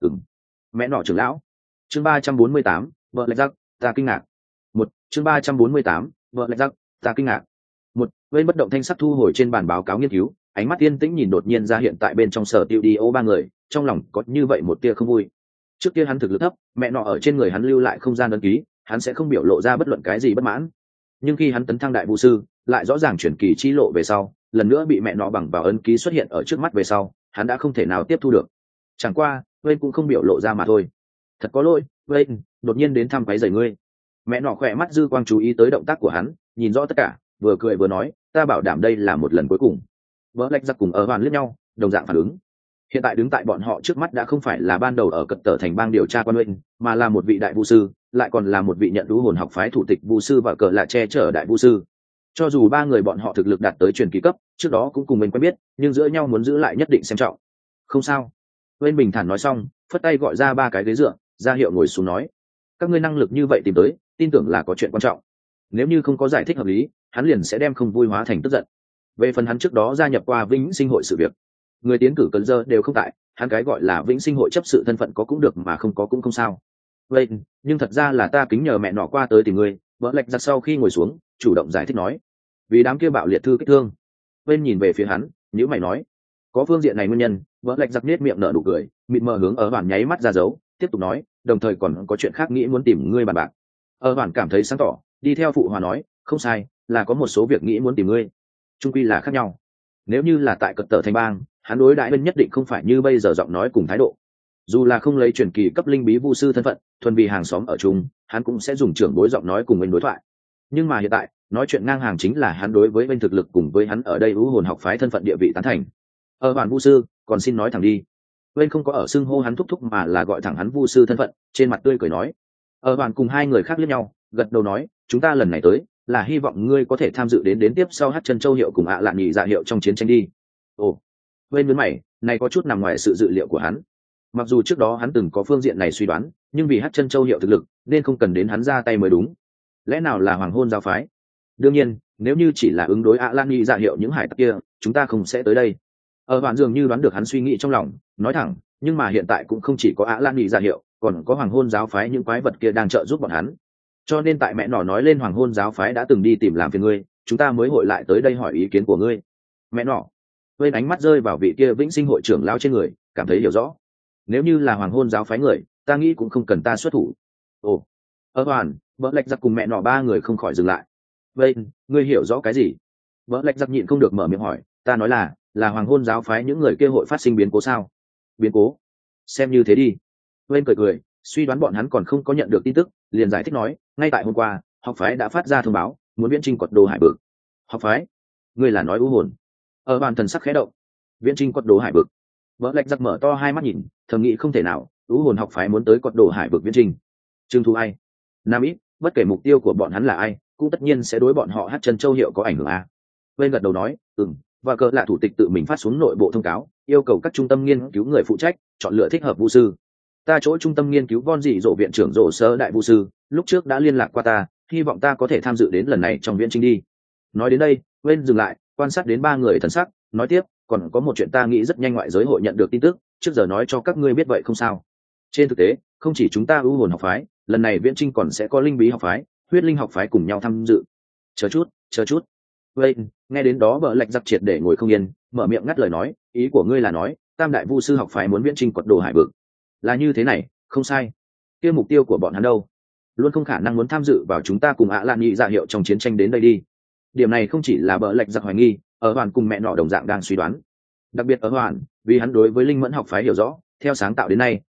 Mẹ nọ trưởng lão. Chương 348, vợ lạch giặc, ta kinh ngạc. Chương 348, vợ lạch giặc, ta kinh ngạc. Bên bất động thanh sắc thu hồi trên bàn báo cáo nghiên cứu, ánh mắt yên tĩnh nhìn đột nhiên ra hiện tại bên trong sở tiêu đi ô 3 người, trong lòng có như vậy một tia không vui. Trước kia hắn thực lực thấp, mẹ nọ ở trên người hắn lưu lại không gian ấn ký, hắn sẽ không biểu lộ ra bất luận cái gì bất mãn. Nhưng khi hắn tấn thăng đại vũ sư, lại rõ ràng chuyển kỳ chi lộ về sau, lần nữa bị mẹ nọ bằng vào ấn ký xuất hiện ở trước mắt về sau, hắn đã không thể nào tiếp thu được. Chẳng qua Wayne cũng không biểu lộ ra mà thôi. Thật có lỗi Wayne, đột nhiên đến thăm quấy rầy ngươi. Mẹ nọ khỏe mắt dư quang chú ý tới động tác của hắn, nhìn rõ tất cả, vừa cười vừa nói, ta bảo đảm đây là một lần cuối cùng. Vợ lạch giặc cùng ở hoàn liếc nhau, đồng dạng phản ứng. Hiện tại đứng tại bọn họ trước mắt đã không phải là ban đầu ở cật tở thành bang điều tra quan Wayne, mà là một vị đại vũ sư, lại còn là một vị nhận đũ hồn học phái thủ tịch vũ sư và cờ là che chở đại vũ sư. Cho dù 3 người bọn họ thực lực đạt tới truyền kỳ cấp, trước đó cũng cùng mình quen biết, nhưng giữa nhau muốn giữ lại nhất định xem trọng. Không sao. Wayne bình thản nói xong, phất tay gọi ra 3 cái ghế dựa, ra hiệu ngồi xuống nói, các ngươi năng lực như vậy tìm tới, tin tưởng là có chuyện quan trọng. Nếu như không có giải thích hợp lý, hắn liền sẽ đem không vui hóa thành tức giận. Về phần hắn trước đó gia nhập qua vĩnh sinh hội sự việc, người tiến cử cần giờ đều không tại, hắn cái gọi là vĩnh sinh hội chấp sự thân phận có cũng được mà không có cũng không sao. Vậy nhưng thật ra là ta kính nhờ mẹ nọ qua tới tìm ngươi. Vợ lạch giặc sau khi ngồi xuống chủ động giải thích nói, vì đám kia bạo liệt thư kích thương. Bên nhìn về phía hắn, nhữ mày nói, có phương diện này nguyên nhân. Vợ lạch giặc nết miệng nở nụ cười, mịt mờ hướng ở bản nháy mắt ra dấu, tiếp tục nói, đồng thời còn có chuyện khác nghĩ muốn tìm ngươi bàn bạc. Ở bản cảm thấy sáng tỏ, đi theo phụ hòa nói, không sai, là có một số việc nghĩ muốn tìm ngươi, chung quy là khác nhau. Nếu như là tại cật tở thành bang, hắn đối đãi bên nhất định không phải như bây giờ giọng nói cùng thái độ. Dù là không lấy truyền kỳ cấp linh bí vu sư thân phận, thuần vì hàng xóm ở chung, hắn cũng sẽ dùng trưởng bối giọng nói cùng bên đối thoại. Nhưng mà hiện tại nói chuyện ngang hàng chính là hắn đối với bên thực lực cùng với hắn ở đây u hồn học phái thân phận địa vị tán thành. Ở bản vu sư, còn xin nói thẳng đi. Bên không có ở xưng hô hắn thúc thúc mà là gọi thẳng hắn vu sư thân phận, trên mặt tươi cười nói. Ở bản cùng 2 người khác liếc nhau, gật đầu nói, chúng ta lần này tới là hy vọng ngươi có thể tham dự đến tiếp sau hát chân châu hiệu cùng ạ lạn nhị dạ hiệu trong chiến tranh đi. Ồ. Bên nhướng mày, này có chút nằm ngoài sự dự liệu của hắn. Mặc dù trước đó hắn từng có phương diện này suy đoán, nhưng vì hát chân châu hiệu thực lực nên không cần đến hắn ra tay mới đúng. Lẽ nào là hoàng hôn giáo phái? Đương nhiên, nếu như chỉ là ứng đối ạ lan nhị dạ hiệu những hải tặc kia, chúng ta không sẽ tới đây. Ở bạn dường như đoán được hắn suy nghĩ trong lòng, nói thẳng, nhưng mà hiện tại cũng không chỉ có ạ lan nhị dạ hiệu, còn có hoàng hôn giáo phái những quái vật kia đang trợ giúp bọn hắn. Cho nên tại mẹ nọ nói lên hoàng hôn giáo phái đã từng đi tìm làm phiền ngươi, chúng ta mới hội lại tới đây hỏi ý kiến của ngươi. Mẹ nọ. Bên ánh mắt rơi vào vị kia vĩnh sinh hội trưởng lão trên người, cảm thấy hiểu rõ. Nếu như là hoàng hôn giáo phái người, ta nghĩ cũng không cần ta xuất thủ. Ồ. Ở hoàn, vợ lạch giặc cùng mẹ nọ 3 người không khỏi dừng lại. Vậy ngươi hiểu rõ cái gì? Vợ lạch giặc nhịn không được mở miệng hỏi, ta nói là hoàng hôn giáo phái những người kia hội phát sinh biến cố sao? Biến cố? Xem như thế đi. Bên cười, suy đoán bọn hắn còn không có nhận được tin tức, liền giải thích nói, ngay tại hôm qua học phái đã phát ra thông báo muốn viễn trinh quật đồ hải vực. Học phái? Ngươi là nói u hồn? Ở bàn thần sắc khẽ động. Viễn trinh quật đồ hải vực? Vợ lạch giặc mở to 2 mắt nhìn, thầm nghĩ không thể nào, u hồn học phái muốn tới quật đồ hải vực viễn trinh. Trương thu ai? Nam ít, bất kể mục tiêu của bọn hắn là ai, cũng tất nhiên sẽ đối bọn họ hát chân châu hiệu có ảnh hưởng à? Bên gật đầu nói, và cờ là thủ tịch tự mình phát xuống nội bộ thông cáo, yêu cầu các trung tâm nghiên cứu người phụ trách chọn lựa thích hợp vũ sư. Ta chỗ trung tâm nghiên cứu von dị dỗ viện trưởng rổ sơ đại vũ sư lúc trước đã liên lạc qua ta, hy vọng ta có thể tham dự đến lần này trong viễn trinh đi. Nói đến đây bên dừng lại, quan sát đến 3 người thần sắc, nói tiếp, còn có một chuyện ta nghĩ rất nhanh ngoại giới hội nhận được tin tức, trước giờ nói cho các ngươi biết vậy không sao. Trên thực tế không chỉ chúng ta ưu hồn học phái, lần này viễn trinh còn sẽ có linh bí học phái, huyết linh học phái cùng nhau tham dự. Chờ chút. Vậy nghe đến đó bờ lạch giặc triệt để ngồi không yên, mở miệng ngắt lời nói, ý của ngươi là nói tam đại vu sư học phái muốn viễn trinh quật đồ hải vực? Là như thế này, không sai. Kia mục tiêu của bọn hắn đâu? Luôn không khả năng muốn tham dự vào chúng ta cùng ạ lan nhị dạ hiệu trong chiến tranh đến đây đi. Điểm này không chỉ là bờ lạch giặc hoài nghi, ở hoàn cùng mẹ nọ đồng dạng đang suy đoán. Đặc biệt ở hoàn, vì hắn đối với linh mẫn học phái hiểu rõ, theo sáng tạo đến nay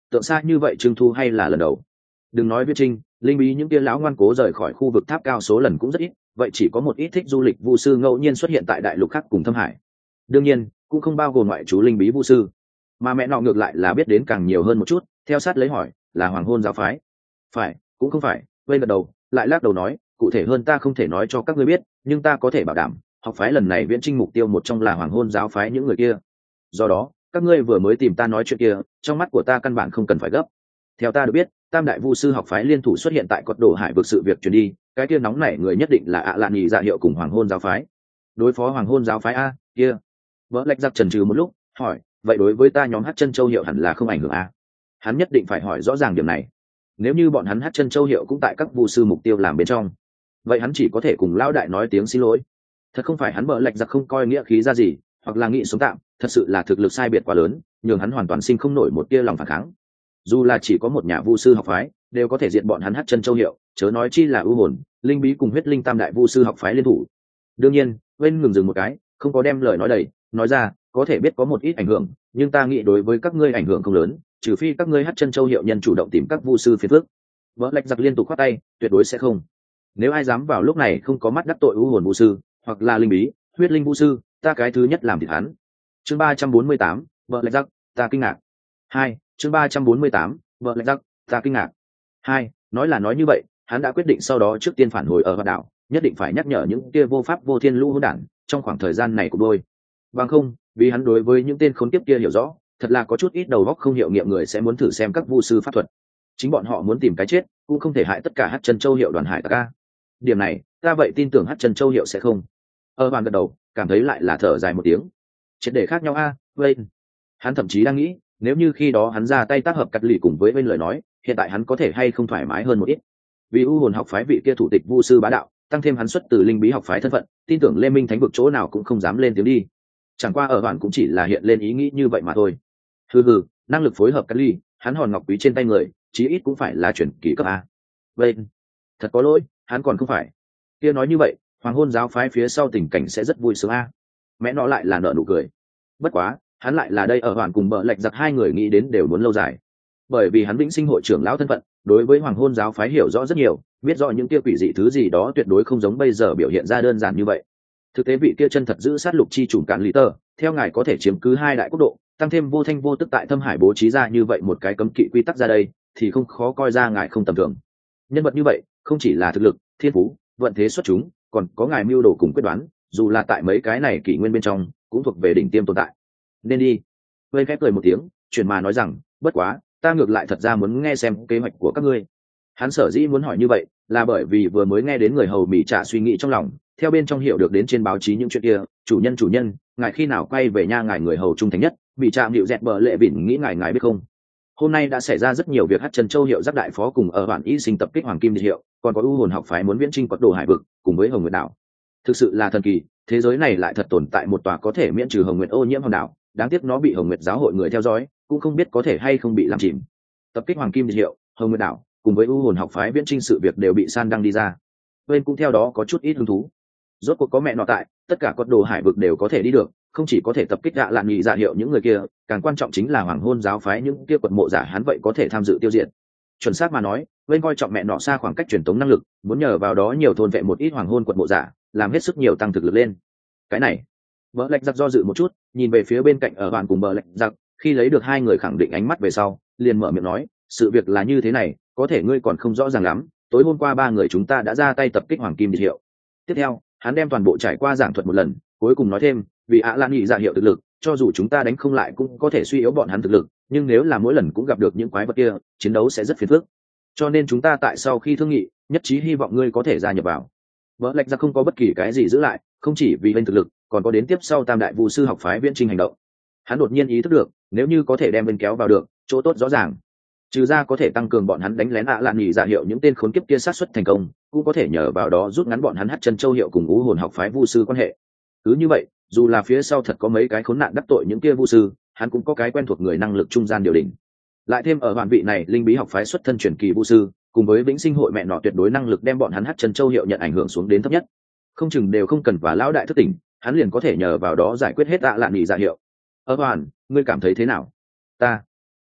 tượng xa như vậy trưng thu hay là lần đầu. Đừng nói viết trinh, linh bí những kia lão ngoan cố rời khỏi khu vực tháp cao số lần cũng rất ít, vậy chỉ có một ít thích du lịch vu sư ngẫu nhiên xuất hiện tại đại lục khác cùng thâm hải. Đương nhiên cũng không bao gồm ngoại trú linh bí vu sư, mà mẹ nọ ngược lại là biết đến càng nhiều hơn một chút, theo sát lấy hỏi là hoàng hôn giáo phái. Phải, cũng không phải. Vây gật đầu lại lắc đầu nói, cụ thể hơn ta không thể nói cho các ngươi biết, nhưng ta có thể bảo đảm học phái lần này viễn trinh mục tiêu một trong là hoàng hôn giáo phái những người kia. Do đó các ngươi vừa mới tìm ta nói chuyện kia, trong mắt của ta căn bản không cần phải gấp. Theo ta được biết, tam đại vu sư học phái liên thủ xuất hiện tại cột đồ hải vực, sự việc truyền đi, cái kia nóng nảy người nhất định là ạ lạn nhì dạ hiệu cùng hoàng hôn giáo phái. Đối phó hoàng hôn giáo phái a kia. Vỡ lạch giặc trần trừ một lúc hỏi, vậy đối với ta nhóm hát chân châu hiệu hẳn là không ảnh hưởng a? Hắn nhất định phải hỏi rõ ràng điểm này. Nếu như bọn hắn hát chân châu hiệu cũng tại các vu sư mục tiêu làm bên trong, vậy hắn chỉ có thể cùng lão đại nói tiếng xin lỗi. Thật không phải hắn bợ lạch giặc không coi nghĩa khí ra gì, hoặc là nghĩ sống tạm, thật sự là thực lực sai biệt quá lớn, nhường hắn hoàn toàn sinh không nổi một tia lòng phản kháng. Dù là chỉ có một nhà vu sư học phái đều có thể diệt bọn hắn hát chân châu hiệu, chớ nói chi là ưu hồn linh bí cùng huyết linh tam đại vu sư học phái liên thủ. Đương nhiên bên ngừng dừng một cái, không có đem lời nói đầy, nói ra có thể biết có một ít ảnh hưởng, nhưng ta nghĩ đối với các ngươi ảnh hưởng không lớn, trừ phi các ngươi hát chân châu hiệu nhân chủ động tìm các vu sư phiền phức. Vỡ lạch giặc liên tục khoát tay, tuyệt đối sẽ không. Nếu ai dám vào lúc này không có mắt đắc tội ưu hồn vu sư hoặc là linh bí huyết linh vu sư, ta cái thứ nhất làm thịt hắn. Chương 348, vợ lạch giặc, ta kinh ngạc. 2. Chương 348, vợ lạch giặc, ta kinh ngạc. 2. Nói là nói như vậy, hắn đã quyết định sau đó trước tiên phản hồi ở Vạn đảo, nhất định phải nhắc nhở những kia vô pháp vô thiên lũ hỗn đản trong khoảng thời gian này của đôi. Bằng không, vì hắn đối với những tên khốn kiếp kia hiểu rõ, thật là có chút ít đầu óc không hiệu nghiệm người sẽ muốn thử xem các vu sư pháp thuật. Chính bọn họ muốn tìm cái chết, cũng không thể hại tất cả hát chân châu hiệu đoàn hải tặc a. Điểm này, ta vậy tin tưởng hát chân châu hiệu sẽ không. Hoàn gật đầu, cảm thấy lại là thở dài một tiếng. Triệt để khác nhau a, Wayne. Hắn thậm chí đang nghĩ, nếu như khi đó hắn ra tay tác hợp cắt lì cùng với Wayne lời nói, hiện tại hắn có thể hay không thoải mái hơn một ít. Vì u hồn học phái vị kia thủ tịch vu sư bá đạo, tăng thêm hắn xuất từ linh bí học phái thân phận, tin tưởng Lê Minh Thánh vực chỗ nào cũng không dám lên tiếng đi. Chẳng qua ở Hoàn cũng chỉ là hiện lên ý nghĩ như vậy mà thôi. Hừ, năng lực phối hợp cắt lì, hắn hòn ngọc quý trên tay người, chí ít cũng phải là chuyển kỳ cấp a. Wayne, thật có lỗi, hắn còn không phải. Kia nói như vậy, hoàng hôn giáo phái phía sau tình cảnh sẽ rất vui sướng a. Mẹ nó lại là nở nụ cười. Bất quá hắn lại là đây ở Hoàn cùng bợ lạch giặc hai người nghĩ đến đều muốn lâu dài, bởi vì hắn vĩnh sinh hội trưởng lão thân phận, đối với hoàng hôn giáo phái hiểu rõ rất nhiều, biết rõ những kia quỷ dị thứ gì đó tuyệt đối không giống bây giờ biểu hiện ra đơn giản như vậy. Thực tế vị kia chân thật giữ sát lục chi chủ cản lý tơ, theo ngài có thể chiếm cứ hai đại quốc độ, tăng thêm vô thanh vô tức tại thâm hải bố trí ra như vậy một cái cấm kỵ quy tắc ra đây, thì không khó coi ra ngài không tầm thường. Nhân vật như vậy không chỉ là thực lực, thiên phú, vận thế xuất chúng, còn có ngài mưu đồ cùng quyết đoán, dù là tại mấy cái này kỷ nguyên bên trong cũng thuộc về đỉnh tiêm tồn tại. Nên đi. Vây phép cười một tiếng, chuyển mà nói rằng, bất quá ta ngược lại thật ra muốn nghe xem kế hoạch của các ngươi. Hắn sở dĩ muốn hỏi như vậy là bởi vì vừa mới nghe đến người hầu mỹ trả suy nghĩ trong lòng, theo bên trong hiểu được đến trên báo chí những chuyện kia. Chủ nhân, ngài khi nào quay về nha, ngài người hầu trung thành nhất bị trạm hiệu dẹt bờ lệ vỉn nghĩ ngài biết không, hôm nay đã xảy ra rất nhiều việc. Hát chân châu hiệu giác đại phó cùng ở bản y sinh tập kích hoàng kim địa hiệu, còn có u hồn học phái muốn viễn trinh quật đồ hải vực cùng với hồng nguyệt đảo. Thực sự là thần kỳ, thế giới này lại thật tồn tại một tòa có thể miễn trừ hồng nguyệt ô nhiễm hòn đảo. Đáng tiếc nó bị hồng nguyệt giáo hội người theo dõi, cũng không biết có thể hay không bị làm chìm. Tập kích hoàng kim địa hiệu, hồng nguyệt đảo cùng với u hồn học phái viễn trinh sự việc đều bị san đăng đi ra, bên cũng theo đó có chút ít hứng thú. Rốt cuộc có mẹ nọ tại, tất cả quật đồ hải vực đều có thể đi được, không chỉ có thể tập kích gạ lạn nhị dạ hiệu những người kia, càng quan trọng chính là hoàng hôn giáo phái những kia quật mộ giả hắn vậy có thể tham dự tiêu diệt. Chuẩn xác mà nói, bên coi trọng mẹ nọ xa khoảng cách truyền tống năng lực, muốn nhờ vào đó nhiều thôn vệ một ít hoàng hôn quật mộ giả, làm hết sức nhiều tăng thực lực lên. Cái này, bờ lạch giặc do dự một chút, nhìn về phía bên cạnh ở Hoàn cùng bờ lạch giặc, khi lấy được hai người khẳng định ánh mắt về sau, liền mở miệng nói, sự việc là như thế này, có thể ngươi còn không rõ ràng lắm. Tối hôm qua ba người chúng ta đã ra tay tập kích hoàng kim địa hiệu. Tiếp theo hắn đem toàn bộ trải qua giảng thuật một lần, cuối cùng nói thêm, vì ạ lan nhị dạ hiệu thực lực, cho dù chúng ta đánh không lại cũng có thể suy yếu bọn hắn thực lực, nhưng nếu là mỗi lần cũng gặp được những quái vật kia, chiến đấu sẽ rất phiền phức. Cho nên chúng ta tại sau khi thương nghị, nhất trí hy vọng ngươi có thể gia nhập vào. Vỡ lạch ra không có bất kỳ cái gì giữ lại, không chỉ vì bên thực lực, còn có đến tiếp sau tam đại vu sư học phái viễn trinh hành động. Hắn đột nhiên ý thức được, nếu như có thể đem bên kéo vào được, chỗ tốt rõ ràng. Trừ ra có thể tăng cường bọn hắn đánh lén ạ lạn nhị dạ hiệu những tên khốn kiếp kia sát xuất thành công, cũng có thể nhờ vào đó rút ngắn bọn hắn hát chân châu hiệu cùng ú hồn học phái vu sư quan hệ. Cứ như vậy, dù là phía sau thật có mấy cái khốn nạn đắc tội những kia vu sư, hắn cũng có cái quen thuộc người năng lực trung gian điều đỉnh. Lại thêm ở hoàn vị này linh bí học phái xuất thân truyền kỳ vu sư, cùng với vĩnh sinh hội mẹ nọ tuyệt đối năng lực đem bọn hắn hát chân châu hiệu nhận ảnh hưởng xuống đến thấp nhất, không chừng đều không cần và lão đại thức tỉnh, hắn liền có thể nhờ vào đó giải quyết hết ạ lạn nhị dạ hiệu. Hoàn, ngươi cảm thấy thế nào?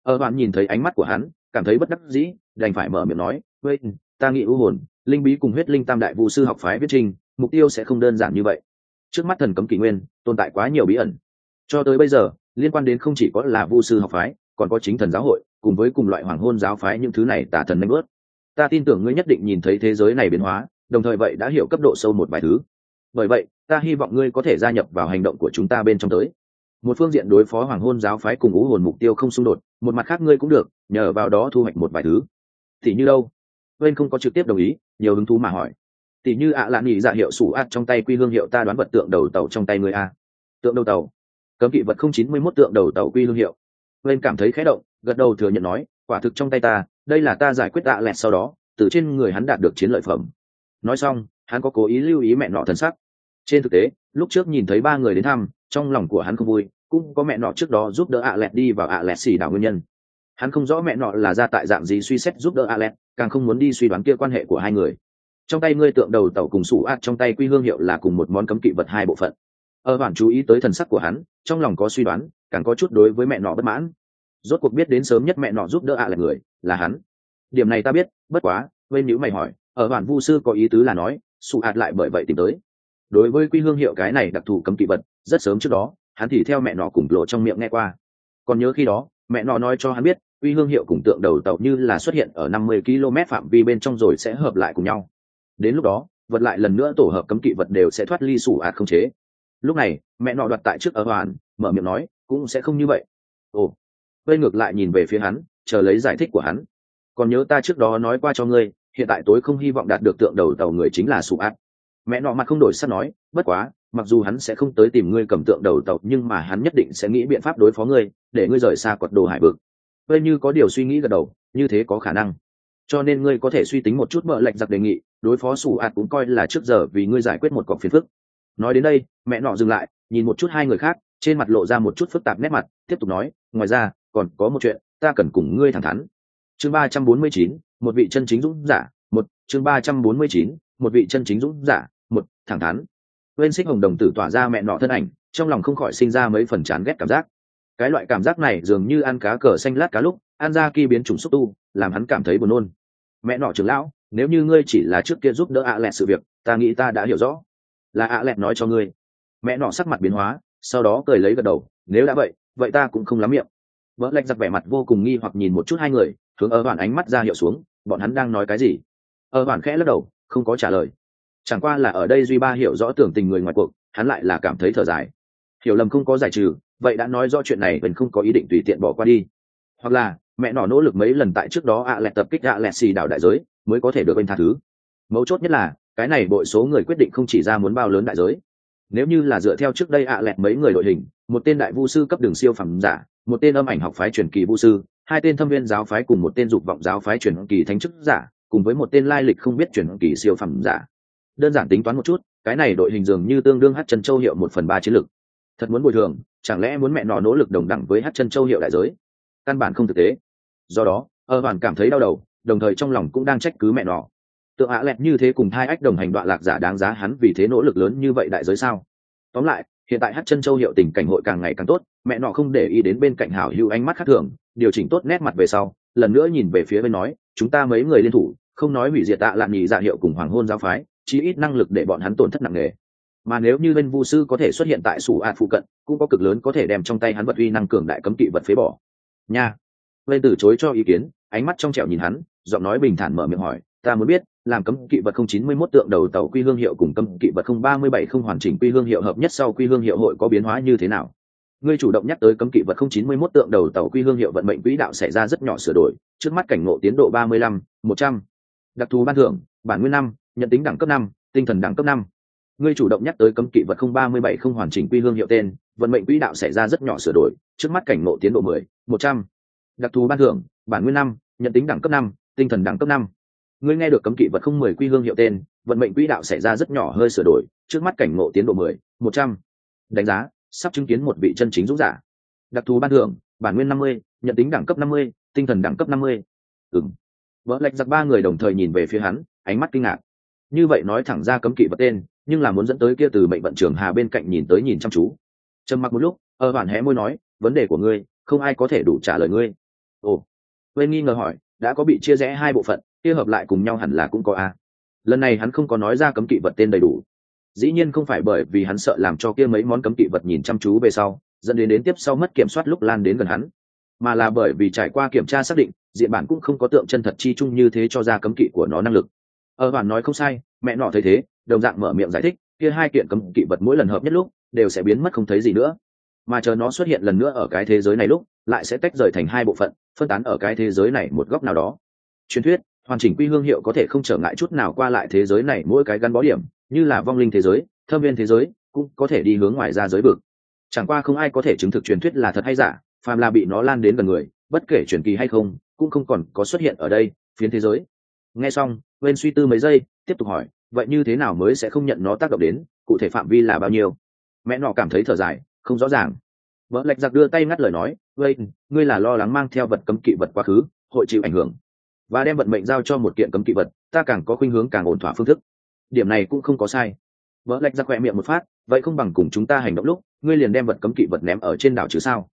Bạn nhìn thấy ánh mắt của hắn, cảm thấy bất đắc dĩ, đành phải mở miệng nói, "Vậy, ta nghĩ u hồn, linh bí cùng huyết linh tam đại vu sư học phái viết trình, mục tiêu sẽ không đơn giản như vậy. Trước mắt thần cấm kỷ nguyên, tồn tại quá nhiều bí ẩn. Cho tới bây giờ, liên quan đến không chỉ có là vu sư học phái, còn có chính thần giáo hội, cùng với cùng loại hoàng hôn giáo phái, những thứ này tà thần nanh bớt. Ta tin tưởng ngươi nhất định nhìn thấy thế giới này biến hóa, đồng thời vậy đã hiểu cấp độ sâu một vài thứ. Bởi vậy, ta hy vọng ngươi có thể gia nhập vào hành động của chúng ta bên trong tới. Một phương diện đối phó hoàng hôn giáo phái cùng u hồn mục tiêu không xung đột, một mặt khác ngươi cũng được nhờ vào đó thu hoạch một vài thứ. Thì như đâu?" Bên không có trực tiếp đồng ý, nhiều hứng thú mà hỏi. "Tỷ như lạn nhị dạ hiệu sủ ạt trong tay quy hương hiệu, ta đoán vật tượng đầu tàu trong tay ngươi a." Tượng đầu tàu? Cấm kỵ vật 091 tượng đầu tàu quy hương hiệu. Bên cảm thấy khẽ động, gật đầu thừa nhận nói, "Quả thực trong tay ta, đây là ta giải quyết lẹt sau đó từ trên người hắn đạt được chiến lợi phẩm." Nói xong, hắn có cố ý lưu ý mẹ nọ thần sắc. Trên thực tế, lúc trước nhìn thấy ba người đến thăm, trong lòng của hắn không vui, cũng có mẹ nọ trước đó giúp đỡ lẹt đi vào lẹt xì đảo nguyên nhân. Hắn không rõ mẹ nọ là ra tại dạng gì suy xét giúp đỡ lẹt, càng không muốn đi suy đoán kia quan hệ của hai người. Trong tay ngươi tượng đầu tàu cùng sủ ạt trong tay quy hương hiệu là cùng một món cấm kỵ vật hai bộ phận. Bản chú ý tới thần sắc của hắn, trong lòng có suy đoán, càng có chút đối với mẹ nọ bất mãn. Rốt cuộc biết đến sớm nhất mẹ nọ giúp đỡ lẹt người là hắn. Điểm này ta biết, bất quá bên nhữ mày hỏi, bản vu sư có ý tứ là nói sủ ạt lại bởi vậy tìm tới. Đối với quy hương hiệu cái này đặc thù cấm kỵ vật, rất sớm trước đó hắn thì theo mẹ nọ cùng lộ trong miệng nghe qua. Còn nhớ khi đó mẹ nọ nói cho hắn biết quy hương hiệu cùng tượng đầu tàu như là xuất hiện ở 50 km phạm vi bên trong rồi sẽ hợp lại cùng nhau. Đến lúc đó vật lại lần nữa tổ hợp cấm kỵ vật đều sẽ thoát ly sủ ạt không chế. Lúc này mẹ nọ đoạt tại trước hoàn mở miệng nói cũng sẽ không như vậy. Bên ngược lại nhìn về phía hắn, chờ lấy giải thích của hắn. Còn nhớ ta trước đó nói qua cho ngươi, hiện tại tối không hy vọng đạt được tượng đầu tàu người chính là sủ ạt. Mẹ nọ mặt không đổi sắc nói, bất quá mặc dù hắn sẽ không tới tìm ngươi cầm tượng đầu tàu, nhưng mà hắn nhất định sẽ nghĩ biện pháp đối phó ngươi, để ngươi rời xa quật đồ hải vực. Bên như có điều suy nghĩ gật đầu, như thế có khả năng. Cho nên ngươi có thể suy tính một chút, mở lệnh giặc đề nghị đối phó sủ ạt cũng coi là trước giờ vì ngươi giải quyết một cọc phiền phức. Nói đến đây mẹ nọ dừng lại, nhìn một chút hai người khác, trên mặt lộ ra một chút phức tạp nét mặt, tiếp tục nói, ngoài ra còn có một chuyện ta cần cùng ngươi thẳng thắn. Chương 349, một vị chân chính dũng giả. Chương 349, một vị chân chính dũng giả. Thẳng thắn. Bên xích hồng đồng tử tỏa ra mẹ nọ thân ảnh, trong lòng không khỏi sinh ra mấy phần chán ghét cảm giác. Cái loại cảm giác này dường như ăn cá cờ xanh lát cá lúc ăn ra kia biến chủng xúc tu, làm hắn cảm thấy buồn nôn. Mẹ nọ trưởng lão, nếu như ngươi chỉ là trước kia giúp đỡ lẹt sự việc, ta nghĩ ta đã hiểu rõ. Là lẹt nói cho ngươi. Mẹ nọ sắc mặt biến hóa, sau đó cười lấy gật đầu, nếu đã vậy ta cũng không lắm miệng. Vợ lạch giặc vẻ mặt vô cùng nghi hoặc nhìn một chút hai người, hướng Hoàn ánh mắt ra hiệu xuống, bọn hắn đang nói cái gì? Hoàn khẽ lắc đầu, không có trả lời. Chẳng qua là ở đây duy ba hiểu rõ tưởng tình người ngoài cuộc, hắn lại là cảm thấy thở dài. Hiểu lầm không có giải trừ, vậy đã nói rõ chuyện này mình không có ý định tùy tiện bỏ qua đi. Hoặc là mẹ nọ nỗ lực mấy lần tại trước đó lẹt tập kích lẹt xì đảo đại giới mới có thể được anh tha thứ. Mấu chốt nhất là cái này bội số người quyết định không chỉ ra muốn bao lớn đại giới. Nếu như là dựa theo trước đây lẹt mấy người đội hình, một tên đại vu sư cấp đường siêu phẩm giả, một tên âm ảnh học phái truyền kỳ vu sư, hai tên thâm viên giáo phái cùng một tên dục vọng giáo phái truyền kỳ thánh chức giả, cùng với một tên lai lịch không biết truyền kỳ siêu phẩm giả. Đơn giản tính toán một chút, cái này đội hình dường như tương đương Hắc Chân Châu hiệu 1/3 chiến lực. Thật muốn bồi thường, chẳng lẽ muốn mẹ nọ nỗ lực đồng đẳng với Hắc Chân Châu hiệu đại giới? Căn bản không thực tế. Do đó, Hoàn cảm thấy đau đầu, đồng thời trong lòng cũng đang trách cứ mẹ nọ. Tượng lẹt như thế cùng hai ách đồng hành đoạn lạc giả đáng giá hắn vì thế nỗ lực lớn như vậy đại giới sao? Tóm lại, hiện tại Hắc Chân Châu hiệu tình cảnh hội càng ngày càng tốt, mẹ nọ không để ý đến bên cạnh hảo hữu ánh mắt khác thường, điều chỉnh tốt nét mặt về sau, lần nữa nhìn về phía bên nói, chúng ta mấy người liên thủ, không nói hủy diệt lạn nhị dạ hiệu cùng hoàng hôn giáo phái, chí ít năng lực để bọn hắn tổn thất nặng nề. Mà nếu như bên vu sư có thể xuất hiện tại sủ ạt phụ cận, cũng có cực lớn có thể đem trong tay hắn vật uy năng cường đại cấm kỵ vật phế bỏ. Nha. Bên từ chối cho ý kiến, ánh mắt trong trẻo nhìn hắn, giọng nói bình thản mở miệng hỏi, ta muốn biết, làm cấm kỵ vật 091 tượng đầu tàu quy hương hiệu cùng cấm kỵ vật 037 không hoàn chỉnh quy hương hiệu hợp nhất sau quy hương hiệu hội có biến hóa như thế nào? Ngươi chủ động nhắc tới cấm kỵ vật 091 tượng đầu tàu quy hương hiệu vận mệnh quỹ đạo xảy ra rất nhỏ sửa đổi, trước mắt cảnh ngộ tiến độ 35, 100. Đặc thù ban thưởng, bản nguyên 5, nhận tính đẳng cấp 5, tinh thần đẳng cấp 5. Ngươi chủ động nhắc tới cấm kỵ vật 037 không hoàn chỉnh quy hương hiệu tên, vận mệnh quỹ đạo xảy ra rất nhỏ sửa đổi, trước mắt cảnh ngộ tiến độ 10, 100. Đặc thù ban thưởng, bản nguyên 5, nhận tính đẳng cấp 5, tinh thần đẳng cấp 5. Ngươi nghe được cấm kỵ vật 010 quy hương hiệu tên, vận mệnh quỹ đạo xảy ra rất nhỏ hơi sửa đổi, trước mắt cảnh ngộ tiến độ 10, 100. Đánh giá, sắp chứng kiến một vị chân chính dũng giả. Đặc thù ban thưởng, bản nguyên 50, nhận tính đẳng cấp 50, tinh thần đẳng cấp 50. Vợ lạch giặc ba người đồng thời nhìn về phía hắn, ánh mắt kinh ngạc. Như vậy nói thẳng ra cấm kỵ vật tên, nhưng là muốn dẫn tới kia từ mệnh vận trưởng hà bên cạnh nhìn tới nhìn chăm chú. Trầm mặc một lúc, Hoàn hé môi nói, vấn đề của ngươi, không ai có thể đủ trả lời ngươi. Ồ, quên nghi ngờ hỏi, đã có bị chia rẽ hai bộ phận, kia hợp lại cùng nhau hẳn là cũng có a. Lần này hắn không có nói ra cấm kỵ vật tên đầy đủ, dĩ nhiên không phải bởi vì hắn sợ làm cho kia mấy món cấm kỵ vật nhìn chăm chú về sau dẫn đến tiếp sau mất kiểm soát lúc lan đến gần hắn, mà là bởi vì trải qua kiểm tra xác định diện bản cũng không có tượng chân thật chi chung như thế cho ra cấm kỵ của nó năng lực. Bản nói không sai, mẹ nọ thấy thế đồng dạng mở miệng giải thích, kia hai kiện cấm kỵ vật mỗi lần hợp nhất lúc đều sẽ biến mất không thấy gì nữa, mà chờ nó xuất hiện lần nữa ở cái thế giới này lúc lại sẽ tách rời thành hai bộ phận, phân tán ở cái thế giới này một góc nào đó. Truyền thuyết hoàn chỉnh quy hương hiệu có thể không trở ngại chút nào qua lại thế giới này mỗi cái gắn bó điểm, như là vong linh thế giới, thâm viên thế giới, cũng có thể đi hướng ngoài ra giới vực. Chẳng qua không ai có thể chứng thực truyền thuyết là thật hay giả, phàm là bị nó lan đến gần người, bất kể truyền kỳ hay không, cũng không còn có xuất hiện ở đây phiến thế giới. Nghe xong, Wayne suy tư mấy giây, tiếp tục hỏi, vậy như thế nào mới sẽ không nhận nó tác động đến, cụ thể phạm vi là bao nhiêu? Mẹ nọ cảm thấy thở dài, không rõ ràng. Vợ lạch giặc đưa tay ngắt lời nói, Wayne, ngươi là lo lắng mang theo vật cấm kỵ vật quá khứ hội chịu ảnh hưởng, và đem vận mệnh giao cho một kiện cấm kỵ vật, ta càng có khuynh hướng càng ổn thỏa phương thức. Điểm này cũng không có sai. Vợ lạch giặc khỏe miệng một phát, vậy không bằng cùng chúng ta hành động lúc ngươi liền đem vật cấm kỵ vật ném ở trên đảo chứ sao?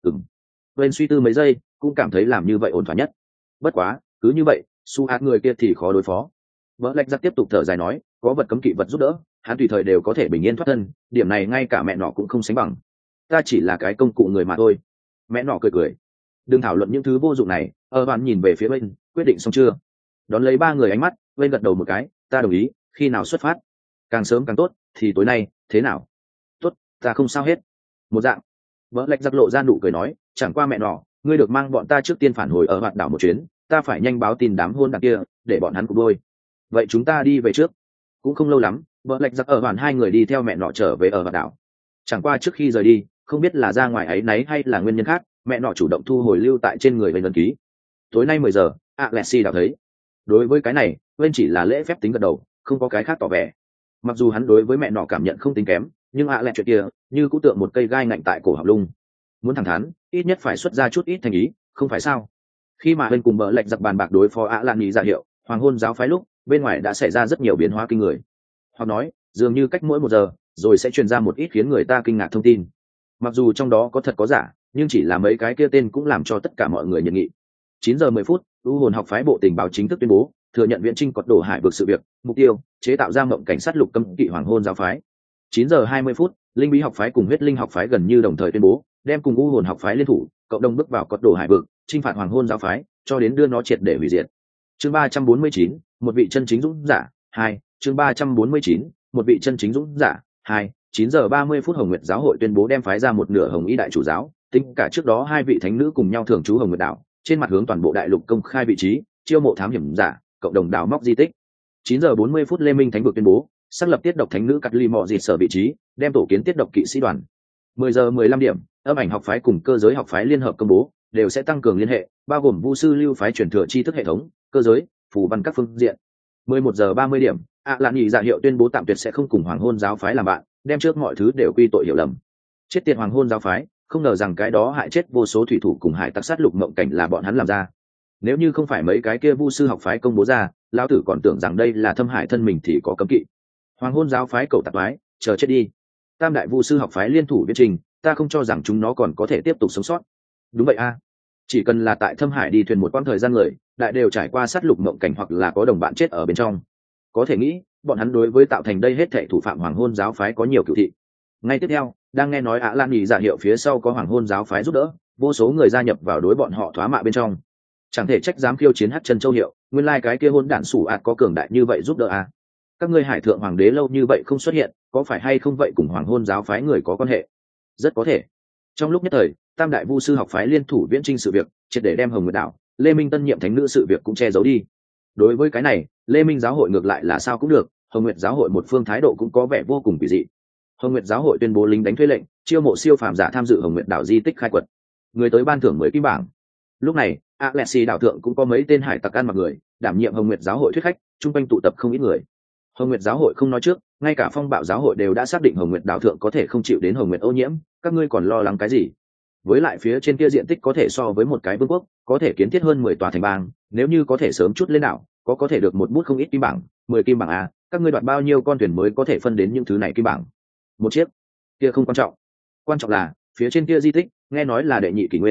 Wayne suy tư mấy giây, cũng cảm thấy làm như vậy ổn thỏa nhất. Bất quá cứ như vậy su hạt người kia thì khó đối phó. Vợ lạch giặc tiếp tục thở dài nói, có vật cấm kỵ vật giúp đỡ, hắn tùy thời đều có thể bình yên thoát thân, điểm này ngay cả mẹ nọ cũng không sánh bằng. Ta chỉ là cái công cụ người mà thôi. Mẹ nọ cười cười, đừng thảo luận những thứ vô dụng này. Bạn nhìn về phía bên, quyết định xong chưa? Đón lấy ba người ánh mắt, bên gật đầu một cái, ta đồng ý, khi nào xuất phát? Càng sớm càng tốt, thì tối nay thế nào? Tốt, ta không sao hết. Một dạng. Vợ lạch giặc lộ ra nụ cười nói, chẳng qua mẹ nọ, ngươi được mang bọn ta trước tiên phản hồi ở hoạt đảo một chuyến, ta phải nhanh báo tin đám hôn đảng kia để bọn hắn cùng đôi. Vậy chúng ta đi về trước. Cũng không lâu lắm, vợ lạch giặc ở hoàn hai người đi theo mẹ nọ trở về ở hoạt đảo. Chẳng qua trước khi rời đi, không biết là ra ngoài ấy nấy hay là nguyên nhân khác, mẹ nọ chủ động thu hồi lưu tại trên người bên ấn ký. Tối nay 10 giờ, Alexi đã thấy. Đối với cái này, bên chỉ là lễ phép tính gật đầu, không có cái khác tỏ vẻ. Mặc dù hắn đối với mẹ nọ cảm nhận không tính kém, nhưng Alex chuyện kia như cũ tượng một cây gai ngạnh tại cổ học lung. Muốn thẳng thắn, ít nhất phải xuất ra chút ít thành ý, không phải sao? Khi mà bên cùng bờ lệch giặc bàn bạc đối phó Alani ra hiệu hoàng hôn giáo phái lúc, bên ngoài đã xảy ra rất nhiều biến hóa kinh người. Hoặc nói, dường như cách mỗi 1 giờ, rồi sẽ truyền ra một ít khiến người ta kinh ngạc thông tin. Mặc dù trong đó có thật có giả, nhưng chỉ là mấy cái kia tên cũng làm cho tất cả mọi người nhận nghị. 9 giờ 10 phút, U hồn học phái bộ tình báo chính thức tuyên bố thừa nhận viễn chinh cột đổ hải vực sự việc, mục tiêu chế tạo ra mộng cảnh sát lục cấm kỵ hoàng hôn giáo phái. 9 giờ 20 phút, linh bí học phái cùng huyết linh học phái gần như đồng thời tuyên bố đem cùng U hồn học phái liên thủ, cộng đồng bước vào cột đổ hải vực, chinh phạt hoàng hôn giáo phái, cho đến đưa nó triệt để hủy diệt. Chương 349, một vị chân chính dũng giả 2. Chương 349, một vị chân chính dũng giả 2. 9 giờ 30 phút, Hồng Nguyệt giáo hội tuyên bố đem phái ra một nửa Hồng Y đại chủ giáo, tính cả trước đó 2 vị thánh nữ cùng nhau thường trú Hồng Nguyệt đảo, trên mặt hướng toàn bộ đại lục công khai vị trí, chiêu mộ thám hiểm giả, cộng đồng đào móc di tích. 9 giờ 40 phút, Lê Minh Thánh vực tuyên bố xác lập tiết độc thánh nữ cắt ly mọ dịt sở vị trí, đem tổ kiến tiết độc kỵ sĩ đoàn. 10 giờ 15 điểm, âm ảnh học phái cùng cơ giới học phái liên hợp công bố đều sẽ tăng cường liên hệ, bao gồm vu sư lưu phái truyền thừa tri thức hệ thống, cơ giới, phù văn các phương diện. 11 giờ 30 điểm, Lạn Nghị giả hiệu tuyên bố tạm tuyệt sẽ không cùng hoàng hôn giáo phái làm bạn, đem trước mọi thứ đều quy tội hiểu lầm. Chết tiệt hoàng hôn giáo phái, không ngờ rằng cái đó hại chết vô số thủy thủ cùng hải tặc sát lục mộng cảnh là bọn hắn làm ra. Nếu như không phải mấy cái kia vu sư học phái công bố ra, lão tử còn tưởng rằng đây là thâm hại thân mình thì có cấm kỵ. Hoàng hôn giáo phái cầu tặc phái, chờ chết đi. Tam đại vu sư học phái liên thủ viễn trình, ta không cho rằng chúng nó còn có thể tiếp tục sống sót. Đúng vậy a, chỉ cần là tại thâm hải đi thuyền một quãng thời gian người, đại đều trải qua sát lục mộng cảnh hoặc là có đồng bạn chết ở bên trong. Có thể nghĩ, bọn hắn đối với tạo thành đây hết thảy thủ phạm hoàng hôn giáo phái có nhiều cửu thị. Ngay tiếp theo, đang nghe nói Lan Nghị giả hiệu phía sau có hoàng hôn giáo phái giúp đỡ, vô số người gia nhập vào đối bọn họ thoá mạ bên trong. Chẳng thể trách dám khiêu chiến Hắc Chân Châu hiệu, nguyên lai cái kia hôn đản sủ ạt có cường đại như vậy giúp đỡ à? Các ngươi hải thượng hoàng đế lâu như vậy không xuất hiện, có phải hay không vậy cùng hoàng hôn giáo phái người có quan hệ? Rất có thể. Trong lúc nhất thời, tam đại vu sư học phái liên thủ viễn trinh sự việc, triệt để đem Hồng Nguyệt đạo, Lê Minh tân nhiệm thánh nữ sự việc cũng che giấu đi. Đối với cái này, Lê Minh giáo hội ngược lại là sao cũng được, Hồng Nguyệt giáo hội một phương thái độ cũng có vẻ vô cùng kỳ dị. Hồng Nguyệt giáo hội tuyên bố lính đánh thuê lệnh, chiêu mộ siêu phàm giả tham dự Hồng Nguyệt đảo di tích khai quật. Người tới ban thưởng 10 kim bảng. Lúc này, Alexi đảo thượng cũng có mấy tên hải tặc ăn mặc người, đảm nhiệm Hồng Nguyệt giáo hội thuyết khách, chung quanh tụ tập không ít người. Hồng Nguyệt giáo hội không nói trước, ngay cả Phong Bạo giáo hội đều đã xác định Hồng Nguyệt đảo thượng có thể không chịu đến Hồng Nguyệt ô nhiễm, các ngươi còn lo lắng cái gì? Với lại phía trên kia diện tích có thể so với một cái vương quốc, có thể kiến thiết hơn 10 tòa thành bang, nếu như có thể sớm chút lên đảo, có thể được một bút không ít kim bảng, 10 kim bảng a, các ngươi đoạt bao nhiêu con thuyền mới có thể phân đến những thứ này kim bảng? Một chiếc. Kia không quan trọng. Quan trọng là, phía trên kia di tích, nghe nói là đệ nhị kỷ nguyên,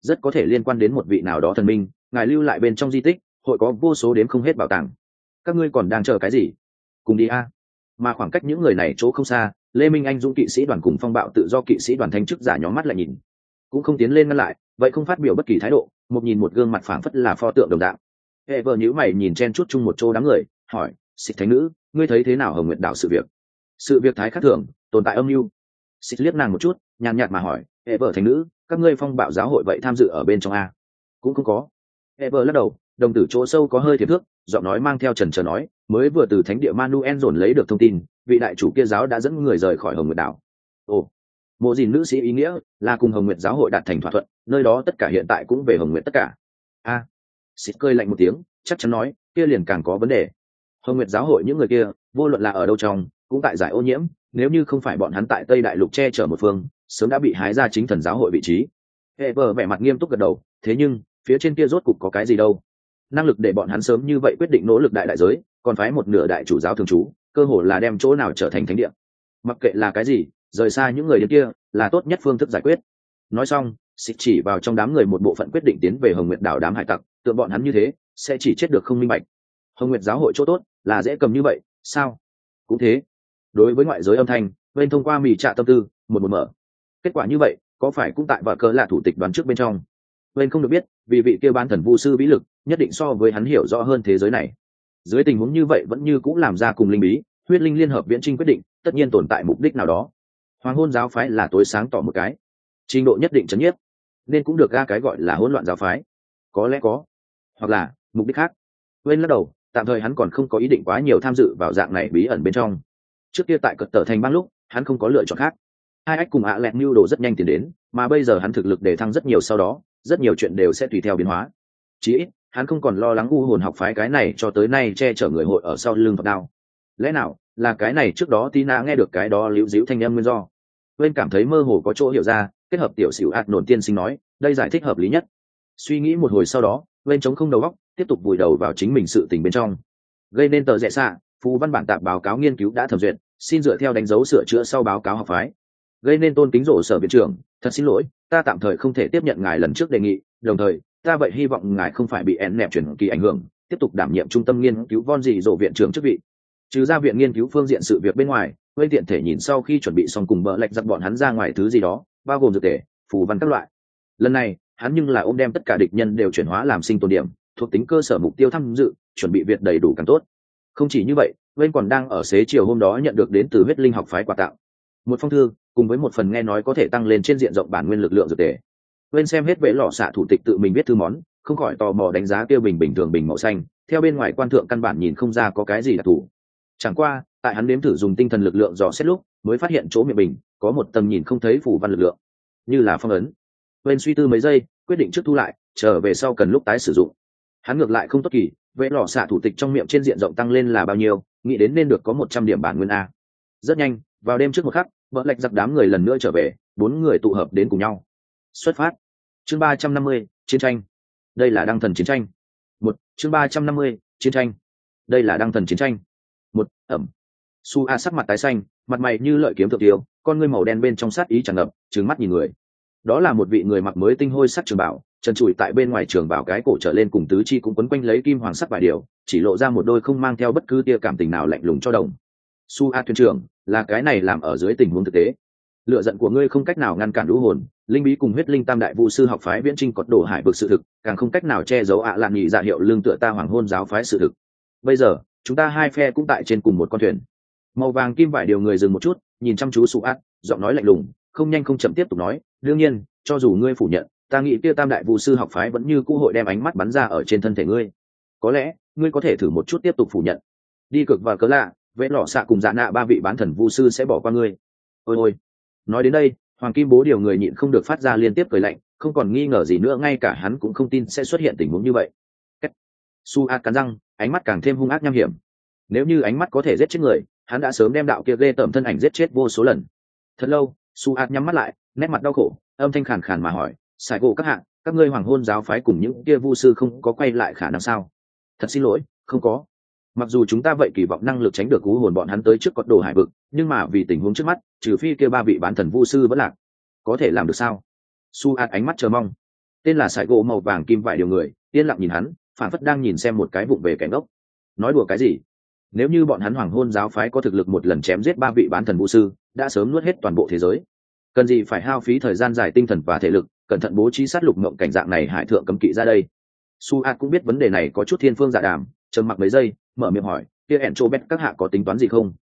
rất có thể liên quan đến một vị nào đó thần minh, ngài lưu lại bên trong di tích hội có vô số đếm không hết bảo tàng. Các ngươi còn đang chờ cái gì? Cùng đi a. Mà khoảng cách những người này chỗ không xa, Lê Minh Anh dũng kỵ sĩ đoàn cùng phong bạo tự do kỵ sĩ đoàn thanh chức giả nhóm mắt lại nhìn, cũng không tiến lên ngăn lại, vậy không phát biểu bất kỳ thái độ, một nhìn một gương mặt phảng phất là pho tượng đồng dạng. Hệ vợ nhíu mày nhìn chen chúc chung một chỗ đám người, hỏi: Xịt thánh nữ, ngươi thấy thế nào Hồng Nguyệt đảo sự việc? Sự việc thái khác thường, tồn tại âm mưu. Xịt liếc nàng một chút, nhàn nhạt mà hỏi: Hệ vợ thánh nữ, các ngươi phong bạo giáo hội vậy tham dự ở bên trong a? Cũng không có. Hệ vợ lắc đầu, đồng tử chỗ sâu có hơi thiệp thước, giọng nói mang theo trần trờ nói: mới vừa từ thánh địa Manuel dồn lấy được thông tin, vị đại chủ kia giáo đã dẫn người rời khỏi Hồng Nguyệt đảo. Ồ, mộ gìn nữ sĩ ý nghĩa là cùng Hồng Nguyệt giáo hội đạt thành thỏa thuận, nơi đó tất cả hiện tại cũng về Hồng Nguyệt tất cả. A. Xịt cơi lạnh một tiếng, chắc chắn nói: kia liền càng có vấn đề. Hồng Nguyệt giáo hội những người kia, vô luận là ở đâu trong, cũng tại giải ô nhiễm, nếu như không phải bọn hắn tại Tây Đại Lục che chở một phương, sớm đã bị hái ra chính thần giáo hội vị trí. Hệ vợ vẻ mặt nghiêm túc gật đầu, thế nhưng phía trên kia rốt cục có cái gì đâu? Năng lực để bọn hắn sớm như vậy quyết định nỗ lực đại đại giới, còn phái một nửa đại chủ giáo thường trú, cơ hồ là đem chỗ nào trở thành thánh địa. Mặc kệ là cái gì, rời xa những người đến kia là tốt nhất phương thức giải quyết. Nói xong, xịt chỉ vào trong đám người một bộ phận quyết định tiến về Hồng Nguyệt đảo đám hải tặc, tựa bọn hắn như thế sẽ chỉ chết được không minh bạch. Hồng Nguyệt giáo hội chỗ tốt là dễ cầm như vậy sao? Cũng thế. Đối với ngoại giới âm thanh, bên thông qua mì trạ tâm tư một mở, kết quả như vậy có phải cũng tại vợ cớ là thủ tịch đoán trước bên trong? Bên không được biết, vì vị kia bán thần vu sư vĩ lực nhất định so với hắn hiểu rõ hơn thế giới này. Dưới tình huống như vậy vẫn như cũng làm ra cùng linh bí huyết linh liên hợp viễn trinh quyết định, tất nhiên tồn tại mục đích nào đó. Hoàng hôn giáo phái là tối sáng tỏ một cái, trình độ nhất định chấn nhiếp, nên cũng được ra cái gọi là hỗn loạn giáo phái. Có lẽ có, hoặc là mục đích khác. Quên lắc đầu, tạm thời hắn còn không có ý định quá nhiều tham dự vào dạng này bí ẩn bên trong. Trước kia tại cật tở thành bang lúc, hắn không có lựa chọn khác. Hai ách cùng ạ lẹt mưu đồ rất nhanh tiến đến, mà bây giờ hắn thực lực để thăng rất nhiều, sau đó rất nhiều chuyện đều sẽ tùy theo biến hóa. Chí ít hắn không còn lo lắng u hồn học phái cái này cho tới nay che chở người hội ở sau lưng Phật đao. Lẽ nào là cái này trước đó Tina nghe được cái đó liễu díu thanh âm nguyên do? Quên cảm thấy mơ hồ có chỗ hiểu ra, kết hợp tiểu xỉu ạt nổn tiên sinh nói, đây giải thích hợp lý nhất. Suy nghĩ một hồi sau đó, Quên chống không đầu óc, tiếp tục vùi đầu vào chính mình sự tình bên trong. Gây nên tờ rẽ xạ, phù văn bản tạp báo cáo nghiên cứu đã thẩm duyệt, xin dựa theo đánh dấu sửa chữa sau báo cáo học phái. Gây nên tôn kính rộ sở viện trưởng, thật xin lỗi, ta tạm thời không thể tiếp nhận ngài lần trước đề nghị, đồng thời ta vậy hy vọng ngài không phải bị én nẹp chuyển kỳ ảnh hưởng, tiếp tục đảm nhiệm trung tâm nghiên cứu von dị rộ viện trưởng chức vị. Trừ ra viện nghiên cứu phương diện sự việc bên ngoài, Quên tiện thể nhìn sau khi chuẩn bị xong cùng bợ lạch giặc bọn hắn ra ngoài thứ gì đó, bao gồm dược tề, phù văn các loại. Lần này hắn nhưng là ôm đem tất cả địch nhân đều chuyển hóa làm sinh tồn điểm, thuộc tính cơ sở mục tiêu tham dự, chuẩn bị việc đầy đủ càng tốt. Không chỉ như vậy, Quên còn đang ở xế chiều hôm đó nhận được đến từ huyết linh học phái quà tặng một phong thư, cùng với một phần nghe nói có thể tăng lên trên diện rộng bản nguyên lực lượng dược tề. Quên xem hết vệ lọ xạ thủ tịch tự mình viết thư món, không khỏi tò mò đánh giá tiêu bình bình thường bình màu xanh, theo bên ngoài quan thượng căn bản nhìn không ra có cái gì đặc thù. Chẳng qua tại hắn nếm thử dùng tinh thần lực lượng dò xét lúc, mới phát hiện chỗ miệng bình có một tầng nhìn không thấy phủ văn lực lượng, như là phong ấn. Quên suy tư mấy giây, quyết định trước thu lại, trở về sau cần lúc tái sử dụng. Hắn ngược lại không tốt kỳ, vệ lọ xạ thủ tịch trong miệng trên diện rộng tăng lên là bao nhiêu, nghĩ đến nên được có 100 điểm bản nguyên a. Rất nhanh, vào đêm trước một khắc, vợ lạch giặc đám người lần nữa trở về, 4 người tụ hợp đến cùng nhau. Xuất phát. Chương 350, chiến tranh. Đây là đăng thần chiến tranh. Chương 350, chiến tranh. Đây là đăng thần chiến tranh. Ẩm. Su A sắc mặt tái xanh, mặt mày như lợi kiếm thượng tiêu, con ngươi màu đen bên trong sát ý tràn ngập, trừng mắt nhìn người. Đó là một vị người mặc mới tinh hôi sắc trường bảo, chân trụi tại bên ngoài trường bảo cái cổ trở lên cùng tứ chi cũng quấn quanh lấy kim hoàng sắc vải điều, chỉ lộ ra một đôi không mang theo bất cứ tia cảm tình nào lạnh lùng cho đồng. Su A thuyền trưởng, là cái này làm ở dưới tình huống thực tế. Lựa giận của ngươi không cách nào ngăn cản lũ hồn, linh bí cùng huyết linh tam đại vu sư học phái viễn trinh cột đổ hải vực sự thực, càng không cách nào che giấu lạn nhị dạ hiệu lương tựa ta hoàng hôn giáo phái sự thực. Bây giờ chúng ta hai phe cũng tại trên cùng một con thuyền. Màu vàng kim vải điều người dừng một chút, nhìn chăm chú Su A, giọng nói lạnh lùng, không nhanh không chậm tiếp tục nói, đương nhiên cho dù ngươi phủ nhận, ta nghĩ kia tam đại vu sư học phái vẫn như cũ hội đem ánh mắt bắn ra ở trên thân thể ngươi. Có lẽ ngươi có thể thử một chút tiếp tục phủ nhận. Đi cực và cớ lạ, vẽ lọ xạ cùng dạ nạ ba vị bán thần vu sư sẽ bỏ qua ngươi. Ôi ôi. Nói đến đây, hoàng kim bố điều người nhịn không được phát ra liên tiếp cười lạnh, không còn nghi ngờ gì nữa, ngay cả hắn cũng không tin sẽ xuất hiện tình huống như vậy. Su A cắn răng, ánh mắt càng thêm hung ác nham hiểm. Nếu như ánh mắt có thể giết chết người, hắn đã sớm đem đạo kia ghê tởm thân ảnh giết chết vô số lần. Thật lâu, Su A nhắm mắt lại, nét mặt đau khổ, âm thanh khàn khàn mà hỏi, "Sải gỗ các hạng, các ngươi hoàng hôn giáo phái cùng những kia vu sư không có quay lại khả năng sao?" "Thật xin lỗi, không có. Mặc dù chúng ta vậy kỳ vọng năng lực tránh được cú hồn bọn hắn tới trước cột đồ hải vực, nhưng mà vì tình huống trước mắt, trừ phi kia ba vị bán thần vu sư vẫn lạc. Có thể làm được sao?" Su A ánh mắt chờ mong. tên là sải gỗ màu vàng kim vải điều người yên lặng nhìn hắn, phản phất đang nhìn xem một cái vụng về kẻ ngốc. Nói đùa cái gì? Nếu như bọn hắn hoàng hôn giáo phái có thực lực một lần chém giết 3 vị bán thần vũ sư, đã sớm nuốt hết toàn bộ thế giới. Cần gì phải hao phí thời gian dài tinh thần và thể lực, cẩn thận bố trí sát lục mộng cảnh dạng này hải thượng cấm kỵ ra đây. Suat cũng biết vấn đề này có chút thiên phương dạ đàm, trầm mặc mấy giây, mở miệng hỏi, kia ẻn trô bét các hạ có tính toán gì không?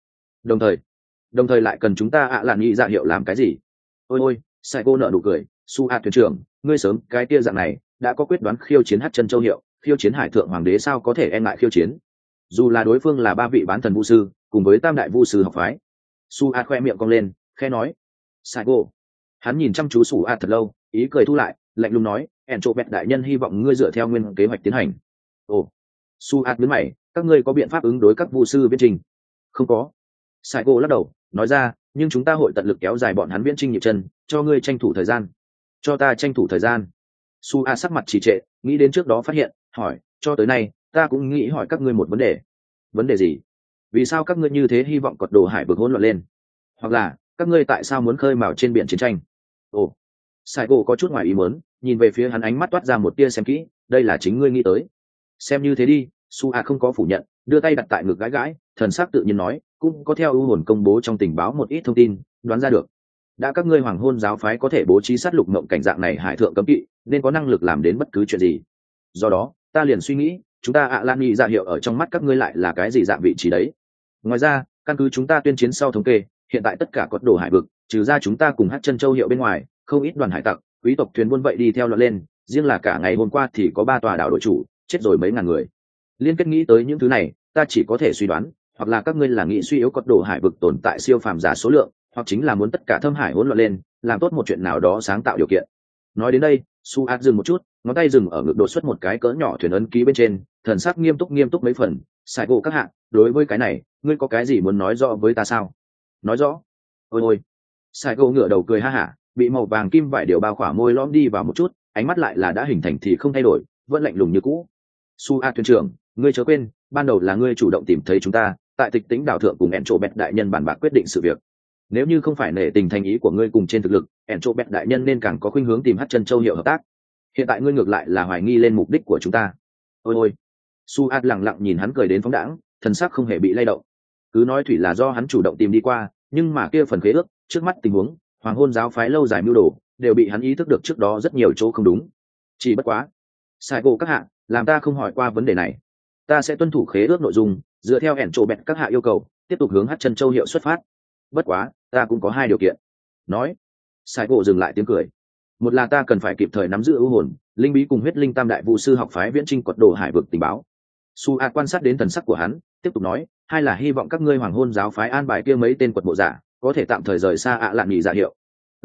Đồng thời lại cần chúng ta lạn nghị ra hiệu làm cái gì? Ôi, sai cô nợ nụ cười. Suat thuyền trưởng, ngươi sớm cái kia dạng này đã có quyết đoán khiêu chiến hát chân châu hiệu, khiêu chiến hải thượng hoàng đế sao có thể e ngại khiêu chiến? Dù là đối phương là 3 vị bán thần vũ sư cùng với tam đại vũ sư học phái. Suat khoe miệng cong lên, khẽ nói, sai cô. Hắn nhìn chăm chú Suat thật lâu, ý cười thu lại, lạnh lùng nói, ẻn trô bét đại nhân hy vọng ngươi dựa theo nguyên kế hoạch tiến hành. Ồ. Suat nhướng mày, các ngươi có biện pháp ứng đối các vũ sư viễn trình? Không có. Sai cô lắc đầu, nói ra, nhưng chúng ta hội tận lực kéo dài bọn hắn viễn trình nhịp chân, cho ngươi tranh thủ thời gian. Cho ta tranh thủ thời gian. Suat sắc mặt trì trệ, nghĩ đến trước đó phát hiện, hỏi, cho tới nay ta cũng nghĩ hỏi các ngươi một vấn đề. Vấn đề gì? Vì sao các ngươi như thế hy vọng cột đồ hải vực hỗn loạn lên? Hoặc là các ngươi tại sao muốn khơi mào trên biển chiến tranh? Ồ. Sai cô có chút ngoài ý muốn, nhìn về phía hắn, ánh mắt toát ra một tia xem kỹ, đây là chính ngươi nghĩ tới. Xem như thế đi. Suat không có phủ nhận, đưa tay đặt tại ngực gãi gãi, thần sắc tự nhiên nói, cũng có theo ưu hồn công bố trong tình báo một ít thông tin, đoán ra được. Đã các ngươi hoàng hôn giáo phái có thể bố trí sát lục mộng cảnh dạng này hải thượng cấm kỵ, nên có năng lực làm đến bất cứ chuyện gì. Do đó ta liền suy nghĩ, chúng ta lan nghị ra hiệu ở trong mắt các ngươi lại là cái gì dạng vị trí đấy. Ngoài ra, căn cứ chúng ta tuyên chiến sau thống kê, hiện tại tất cả cột đồ hải vực trừ ra chúng ta cùng hát chân châu hiệu bên ngoài, không ít đoàn hải tặc, quý tộc thuyền buôn vậy đi theo loạn lên, riêng là cả ngày hôm qua thì có 3 tòa đảo đội chủ chết rồi mấy ngàn người. Liên kết nghĩ tới những thứ này, ta chỉ có thể suy đoán, hoặc là các ngươi là nghĩ suy yếu cột đồ hải vực tồn tại siêu phàm giả số lượng, hoặc chính là muốn tất cả thâm hải hỗn loạn lên, làm tốt một chuyện nào đó sáng tạo điều kiện. Nói đến đây, Suat dừng một chút, ngón tay dừng ở ngực đột xuất một cái cỡ nhỏ thuyền ấn ký bên trên, thần sắc nghiêm túc mấy phần. Sai gỗ các hạ, đối với cái này ngươi có cái gì muốn nói rõ với ta sao? Nói rõ. Ôi. Sai gỗ ngửa đầu cười ha hả, bị màu vàng kim vải điều bao khỏa môi lõm đi vào một chút, ánh mắt lại là đã hình thành thì không thay đổi, vẫn lạnh lùng như cũ. Suat thuyền trưởng, ngươi chớ quên, ban đầu là ngươi chủ động tìm thấy chúng ta, tại Tịch Tĩnh đảo thượng cùng ẻn trộ bẹt đại nhân bàn bạc quyết định sự việc. Nếu như không phải nể tình thành ý của ngươi cùng trên thực lực, ẻn trộ bẹt đại nhân nên càng có khuynh hướng tìm hát chân châu hiệu hợp tác. Hiện tại ngươi ngược lại là hoài nghi lên mục đích của chúng ta. Ôi. Suat lặng lặng nhìn hắn cười đến phóng đãng, thần sắc không hề bị lay động. Cứ nói thủy là do hắn chủ động tìm đi qua, nhưng mà kia phần khế ước, trước mắt tình huống, hoàng hôn giáo phái lâu dài mưu đồ, đều bị hắn ý thức được trước đó rất nhiều chỗ không đúng. Chỉ bất quá, sai gỗ các hạ, làm ta không hỏi qua vấn đề này. Ta sẽ tuân thủ khế ước nội dung, dựa theo ẻn trộ bẹt các hạ yêu cầu, tiếp tục hướng hát chân châu hiệu xuất phát. Bất quá, ta cũng có 2 điều kiện. Nói. Sai gỗ dừng lại tiếng cười. Một là ta cần phải kịp thời nắm giữ ưu hồn, linh bí cùng huyết linh tam đại vũ sư học phái viễn trinh quật đồ hải vực tình báo. Suat quan sát đến thần sắc của hắn, tiếp tục nói, 2 là hy vọng các ngươi hoàng hôn giáo phái an bài kia mấy tên quật mộ giả, có thể tạm thời rời xa lạn nghị giả hiệu.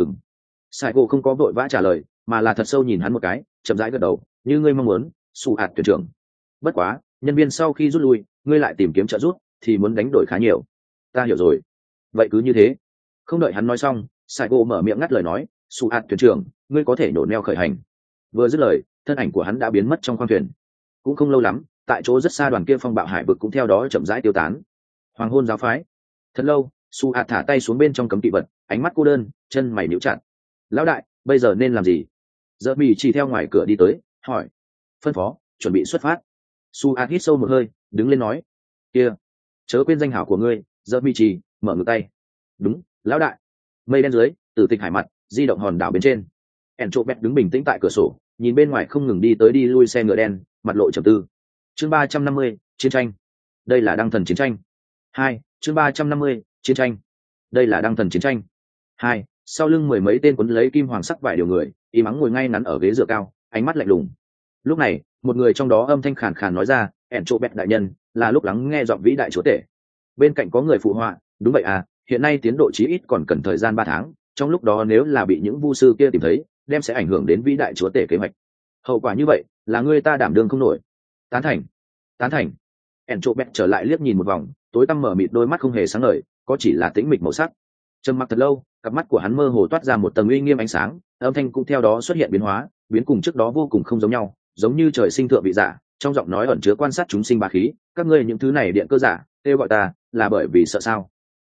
Sai gỗ không có vội vã trả lời, mà là thật sâu nhìn hắn một cái, chậm rãi gật đầu, như ngươi mong muốn, Suat thuyền trưởng. Bất quá, nhân viên sau khi rút lui, ngươi lại tìm kiếm trợ giúp, thì muốn đánh đổi khá nhiều. Ta hiểu rồi. Vậy cứ như thế. Không đợi hắn nói xong, Sai gỗ mở miệng ngắt lời nói, Suat thuyền trưởng, ngươi có thể nổ neo khởi hành. Vừa dứt lời, thân ảnh của hắn đã biến mất trong khoang thuyền. Cũng không lâu lắm, tại chỗ rất xa đoàn kia phong bạo hải vực cũng theo đó chậm rãi tiêu tán. Hoàng hôn giáo phái. Thật lâu, Suat thả tay xuống bên trong cấm kỵ vật, ánh mắt cô đơn, chân mày nhíu chặt. Lão đại, bây giờ nên làm gì? Giờ Bỉ chỉ theo ngoài cửa đi tới, hỏi. Phân phó, chuẩn bị xuất phát. Suat hít sâu một hơi, đứng lên nói. Kia, chớ quên danh hảo của ngươi. Giờ Bỉ chỉ mở ngược tay. Đúng, lão đại. Mây đen dưới, Tử Tịch hải mặt, di động hòn đảo bên trên. Entrobet đứng bình tĩnh tại cửa sổ, nhìn bên ngoài không ngừng đi tới đi lui xe ngựa đen, mặt lộ trầm tư. Chương 350, chiến tranh. Đây là đăng thần chiến tranh. 2, chương 350, chiến tranh. Đây là đăng thần chiến tranh. 2, sau lưng mười mấy tên quấn lấy kim hoàng sắc vải điều người, y mắng ngồi ngay ngắn ở ghế dựa cao, ánh mắt lạnh lùng. Lúc này, một người trong đó âm thanh khàn khàn nói ra, Entrobet đại nhân, là lúc lắng nghe giọng vĩ đại chúa tể. Bên cạnh có người phụ họa, đúng vậy à, hiện nay tiến độ chí ít còn cần thời gian 3 tháng, trong lúc đó nếu là bị những vu sư kia tìm thấy, đem sẽ ảnh hưởng đến vĩ đại chúa tể kế hoạch. Hậu quả như vậy, là người ta đảm đương không nổi. Tán thành. Entrobet trở lại liếc nhìn một vòng, tối tăm mở mịt đôi mắt không hề sáng ngời, có chỉ là tĩnh mịch màu sắc. Trầm mặc thật lâu, cặp mắt của hắn mơ hồ toát ra một tầng uy nghiêm ánh sáng, âm thanh cũng theo đó xuất hiện biến hóa, biến cùng trước đó vô cùng không giống nhau, giống như trời sinh thượng vị giả, trong giọng nói ẩn chứa quan sát chúng sinh bá khí. Các ngươi những thứ này điện cơ giả, kêu gọi ta, là bởi vì sợ sao?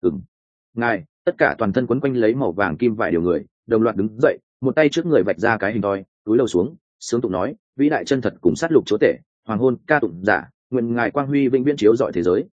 Ngài, tất cả toàn thân quấn quanh lấy màu vàng kim vải điều người, đồng loạt đứng dậy, một tay trước người vạch ra cái hình thoi, túi lầu xuống, sướng tụng nói vĩ đại chân thật cùng sát lục chúa tể, hoàng hôn ca tụng giả, nguyện ngài quang huy vĩnh viễn chiếu dọi thế giới.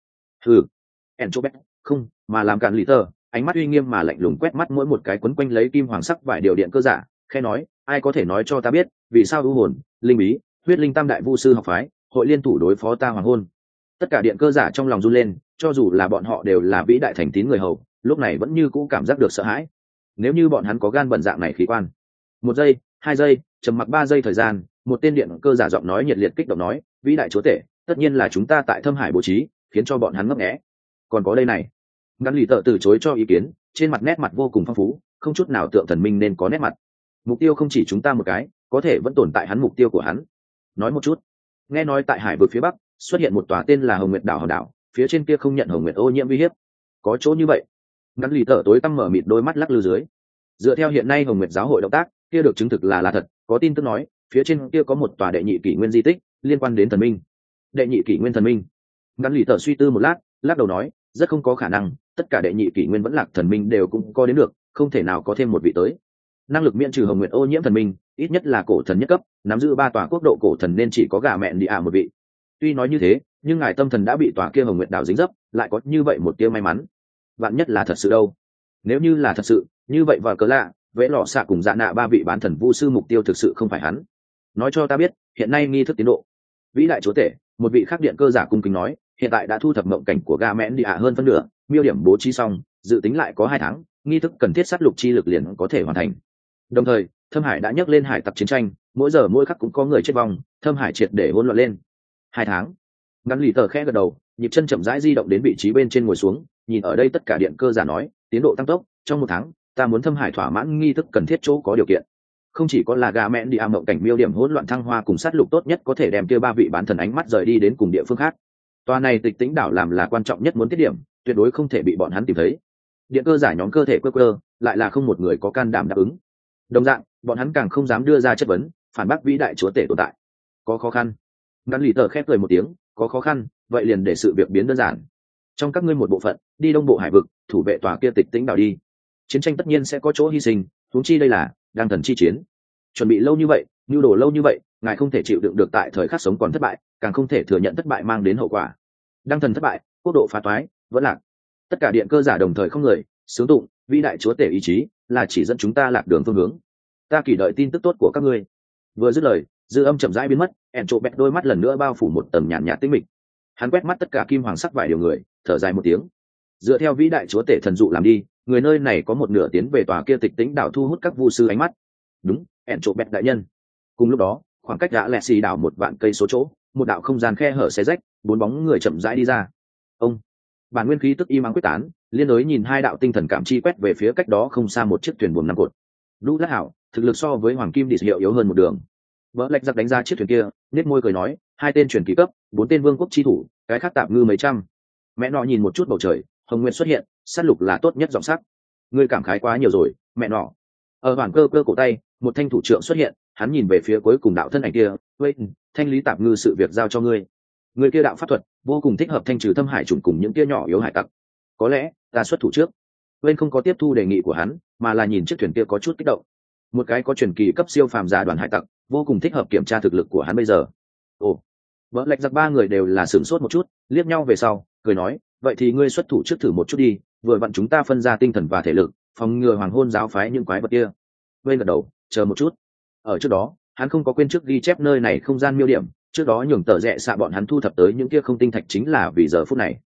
Enchobet không, mà làm cản lì tờ, ánh mắt uy nghiêm mà lạnh lùng quét mắt mỗi một cái quấn quanh lấy kim hoàng sắc vải điều điện cơ giả, khe nói, ai có thể nói cho ta biết, vì sao u hồn, linh bí, huyết linh tam đại vu sư học phái, hội liên thủ đối phó ta hoàng hôn? Tất cả điện cơ giả trong lòng run lên, cho dù là bọn họ đều là vĩ đại thành tín người hầu, lúc này vẫn như cũ cảm giác được sợ hãi. Nếu như bọn hắn có gan bẩn dạng này khí quan. 1 giây, 2 giây, trầm mặc 3 giây thời gian, một tên điện cơ giả giọng nói nhiệt liệt kích động nói, vĩ đại chúa tể, tất nhiên là chúng ta tại Thâm Hải bố trí, khiến cho bọn hắn ngấp nghé. Còn có đây này. Ngắn lì tợ từ chối cho ý kiến, trên mặt nét mặt vô cùng phong phú, không chút nào tượng thần minh nên có nét mặt. Mục tiêu không chỉ chúng ta một cái, có thể vẫn tồn tại hắn mục tiêu của hắn. Nói một chút. Nghe nói tại hải vực phía bắc xuất hiện một tòa tên là Hồng Nguyệt đảo hòn đảo, phía trên kia không nhận Hồng Nguyệt ô nhiễm uy hiếp. Có chỗ như vậy. Ngắn lì tợ tối tăm mở mịt đôi mắt lắc lư dưới. Dựa theo hiện nay Hồng Nguyệt giáo hội động tác, kia được chứng thực là thật, có tin tức nói, phía trên kia có một tòa đệ nhị kỷ nguyên di tích liên quan đến thần minh. Đệ nhị kỷ nguyên thần minh. Ngắn lì tợ suy tư một lát, lắc đầu nói, rất không có khả năng, tất cả đệ nhị kỷ nguyên vẫn lạc thần minh đều cũng có đến được, không thể nào có thêm một vị tới. Năng lực miễn trừ Hồng Nguyệt ô nhiễm thần minh, ít nhất là cổ thần nhất cấp, nắm giữ 3 tòa quốc độ cổ thần nên chỉ có gà mẹn đi một vị. Tuy nói như thế, nhưng ngài tâm thần đã bị tòa kia Hồng Nguyệt đảo dính dấp, lại có như vậy một tia may mắn. Vạn nhất là thật sự đâu? Nếu như là thật sự, như vậy vào cớ lạ, vẽ lọ xạ cùng dạ nạ 3 vị bán thần vu sư mục tiêu thực sự không phải hắn. Nói cho ta biết, hiện nay nghi thức tiến độ. Vĩ đại chúa tể, một vị khắc điện cơ giả cung kính nói, hiện tại đã thu thập mộng cảnh của gà mẹn đi hơn phân nửa, miêu điểm bố trí xong, dự tính lại có 2 tháng, nghi thức cần thiết sát lục chi lực liền có thể hoàn thành. Đồng thời, Thâm Hải đã nhắc lên hải tặc chiến tranh, mỗi giờ mỗi khắc cũng có người chết vong, Thâm Hải triệt để hỗn loạn lên. 2 tháng. Ngắn lì tờ khẽ gật đầu, nhịp chân chậm rãi di động đến vị trí bên trên ngồi xuống, nhìn ở đây tất cả điện cơ giả nói, tiến độ tăng tốc, trong 1 tháng, ta muốn Thâm Hải thỏa mãn nghi thức cần thiết chỗ có điều kiện. Không chỉ có là gà mẹn đi mộng cảnh miêu điểm hỗn loạn thăng hoa cùng sát lục tốt nhất có thể đem kia 3 vị bán thần ánh mắt rời đi đến cùng địa phương khác. Tòa này Tịch Tĩnh đảo làm là quan trọng nhất muốn tiết điểm, tuyệt đối không thể bị bọn hắn tìm thấy. Điện cơ giả nhóm cơ thể quơ, lại là không một người có can đảm đáp ứng. Đồng dạng, bọn hắn càng không dám đưa ra chất vấn, phản bác vĩ đại chúa tể tồn tại. Có khó khăn. Ngắn lì tờ khép cười một tiếng, có khó khăn, vậy liền để sự việc biến đơn giản. Trong các ngươi một bộ phận, đi đông bộ hải vực, thủ vệ tòa kia Tịch Tĩnh đảo đi. Chiến tranh tất nhiên sẽ có chỗ hy sinh, huống chi đây là đang thần chi chiến. Chuẩn bị lâu như vậy, nhu đồ lâu như vậy, ngài không thể chịu đựng được tại thời khắc sống còn thất bại, càng không thể thừa nhận thất bại mang đến hậu quả. Đăng thần thất bại, quốc độ phá toái, vẫn lạc. Tất cả điện cơ giả đồng thời không người sướng tụng vĩ đại chúa tể ý chí là chỉ dẫn chúng ta lạc đường phương hướng. Ta kỳ đợi tin tức tốt của các ngươi. Vừa dứt lời, dư âm chậm rãi biến mất, ẻn trộm bẹt đôi mắt lần nữa bao phủ một tầng nhàn nhạt tĩnh mịch. Hắn quét mắt tất cả kim hoàng sắc vài điều người, thở dài một tiếng. Dựa theo vĩ đại chúa tể thần dụ làm đi, người nơi này có một nửa tiến về tòa kia Tịch Tĩnh đảo thu hút các vu sư ánh mắt. Đúng, ẻn trộm bẹt đại nhân. Cùng lúc đó, khoảng cách đã lẹ xì đảo 1 vạn cây số chỗ, một đạo không gian khe hở xé rách, 4 bóng người chậm rãi đi ra. Ông, bản nguyên khí tức im ắng quyết tán, liên đối nhìn 2 đạo tinh thần cảm chi quét về phía cách đó không xa một chiếc thuyền buồm 5 cột. Lũ lát hảo, thực lực so với hoàng kim đỉ hiệu yếu hơn một đường. Vỡ lạch giặc đánh ra chiếc thuyền kia, nét môi cười nói, 2 tên truyền kỳ cấp, 4 tên vương quốc chi thủ, cái khác tạm ngư mấy trăm. Mẹ nọ nhìn một chút bầu trời, hồng nguyên xuất hiện, sát lục là tốt nhất giọng sắc. Ngươi cảm khái quá nhiều rồi, mẹ nọ. Ở bản cơ cổ tay, một thanh thủ trưởng xuất hiện, hắn nhìn về phía cuối cùng đạo thân ảnh kia, "Vậy, thanh lý tạm ngư sự việc giao cho ngươi." Người kia đạo pháp thuật vô cùng thích hợp thanh trừ Thâm Hải trùng cùng những kia nhỏ yếu hải tặc. Có lẽ ta xuất thủ trước. Bên không có tiếp thu đề nghị của hắn, mà là nhìn chiếc thuyền kia có chút kích động. Một cái có truyền kỳ cấp siêu phàm giả đoàn hải tặc, vô cùng thích hợp kiểm tra thực lực của hắn bây giờ. Ồ, vợ lạch giặc 3 người đều là sửng sốt một chút, liếc nhau về sau, cười nói, vậy thì ngươi xuất thủ trước thử một chút đi, vừa vặn chúng ta phân ra tinh thần và thể lực, phòng ngừa hoàng hôn giáo phái những quái vật kia. Bên gật đầu, chờ một chút. Ở trước đó, hắn không có quên trước ghi chép nơi này không gian miêu điểm, trước đó nhường tờ rẽ xạ bọn hắn thu thập tới những kia không tinh thạch chính là vì giờ phút này.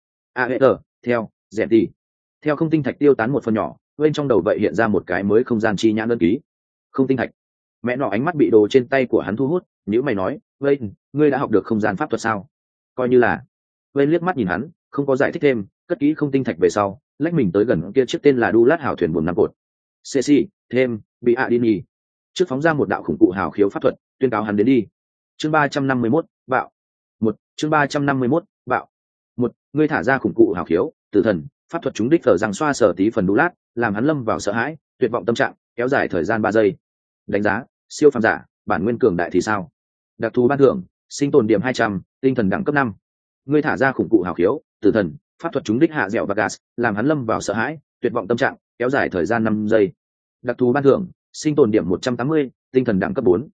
Theo rẻ đi. Theo không tinh thạch tiêu tán một phần nhỏ, bên trong đầu vậy hiện ra một cái mới không gian chi nhãn đơn ký. Không tinh thạch. Mẹ nọ ánh mắt bị đồ trên tay của hắn thu hút, nếu mày nói, "Vên, ngươi đã học được không gian pháp thuật sao?" Coi như là. Vên liếc mắt nhìn hắn, không có giải thích thêm, cất kỹ không tinh thạch về sau, lách mình tới gần kia chiếc tên là Đu Lát hào thuyền buồm 5 cột. Ceci, thêm, bị Adini. Trước phóng ra một đạo khủng cụ hào khiếu pháp thuật, tuyên cáo hắn đến đi. Chương 351, bạo. Chương 351, bạo. Ngươi thả ra khủng cụ hào khiếu, tử thần, pháp thuật chúng đích ở rằng xoa sở tí phần Đu Lát, làm hắn lâm vào sợ hãi, tuyệt vọng tâm trạng, kéo dài thời gian 3 giây. Đánh giá, siêu phàm giả, bản nguyên cường đại thì sao? Đặc thù ban thưởng, sinh tồn điểm 200, tinh thần đẳng cấp 5. Ngươi thả ra khủng cụ hào khiếu, tử thần, pháp thuật chúng đích hạ dẻo và gas, làm hắn lâm vào sợ hãi, tuyệt vọng tâm trạng, kéo dài thời gian 5 giây. Đặc thù ban thưởng, sinh tồn điểm 180, tinh thần đẳng cấp 4.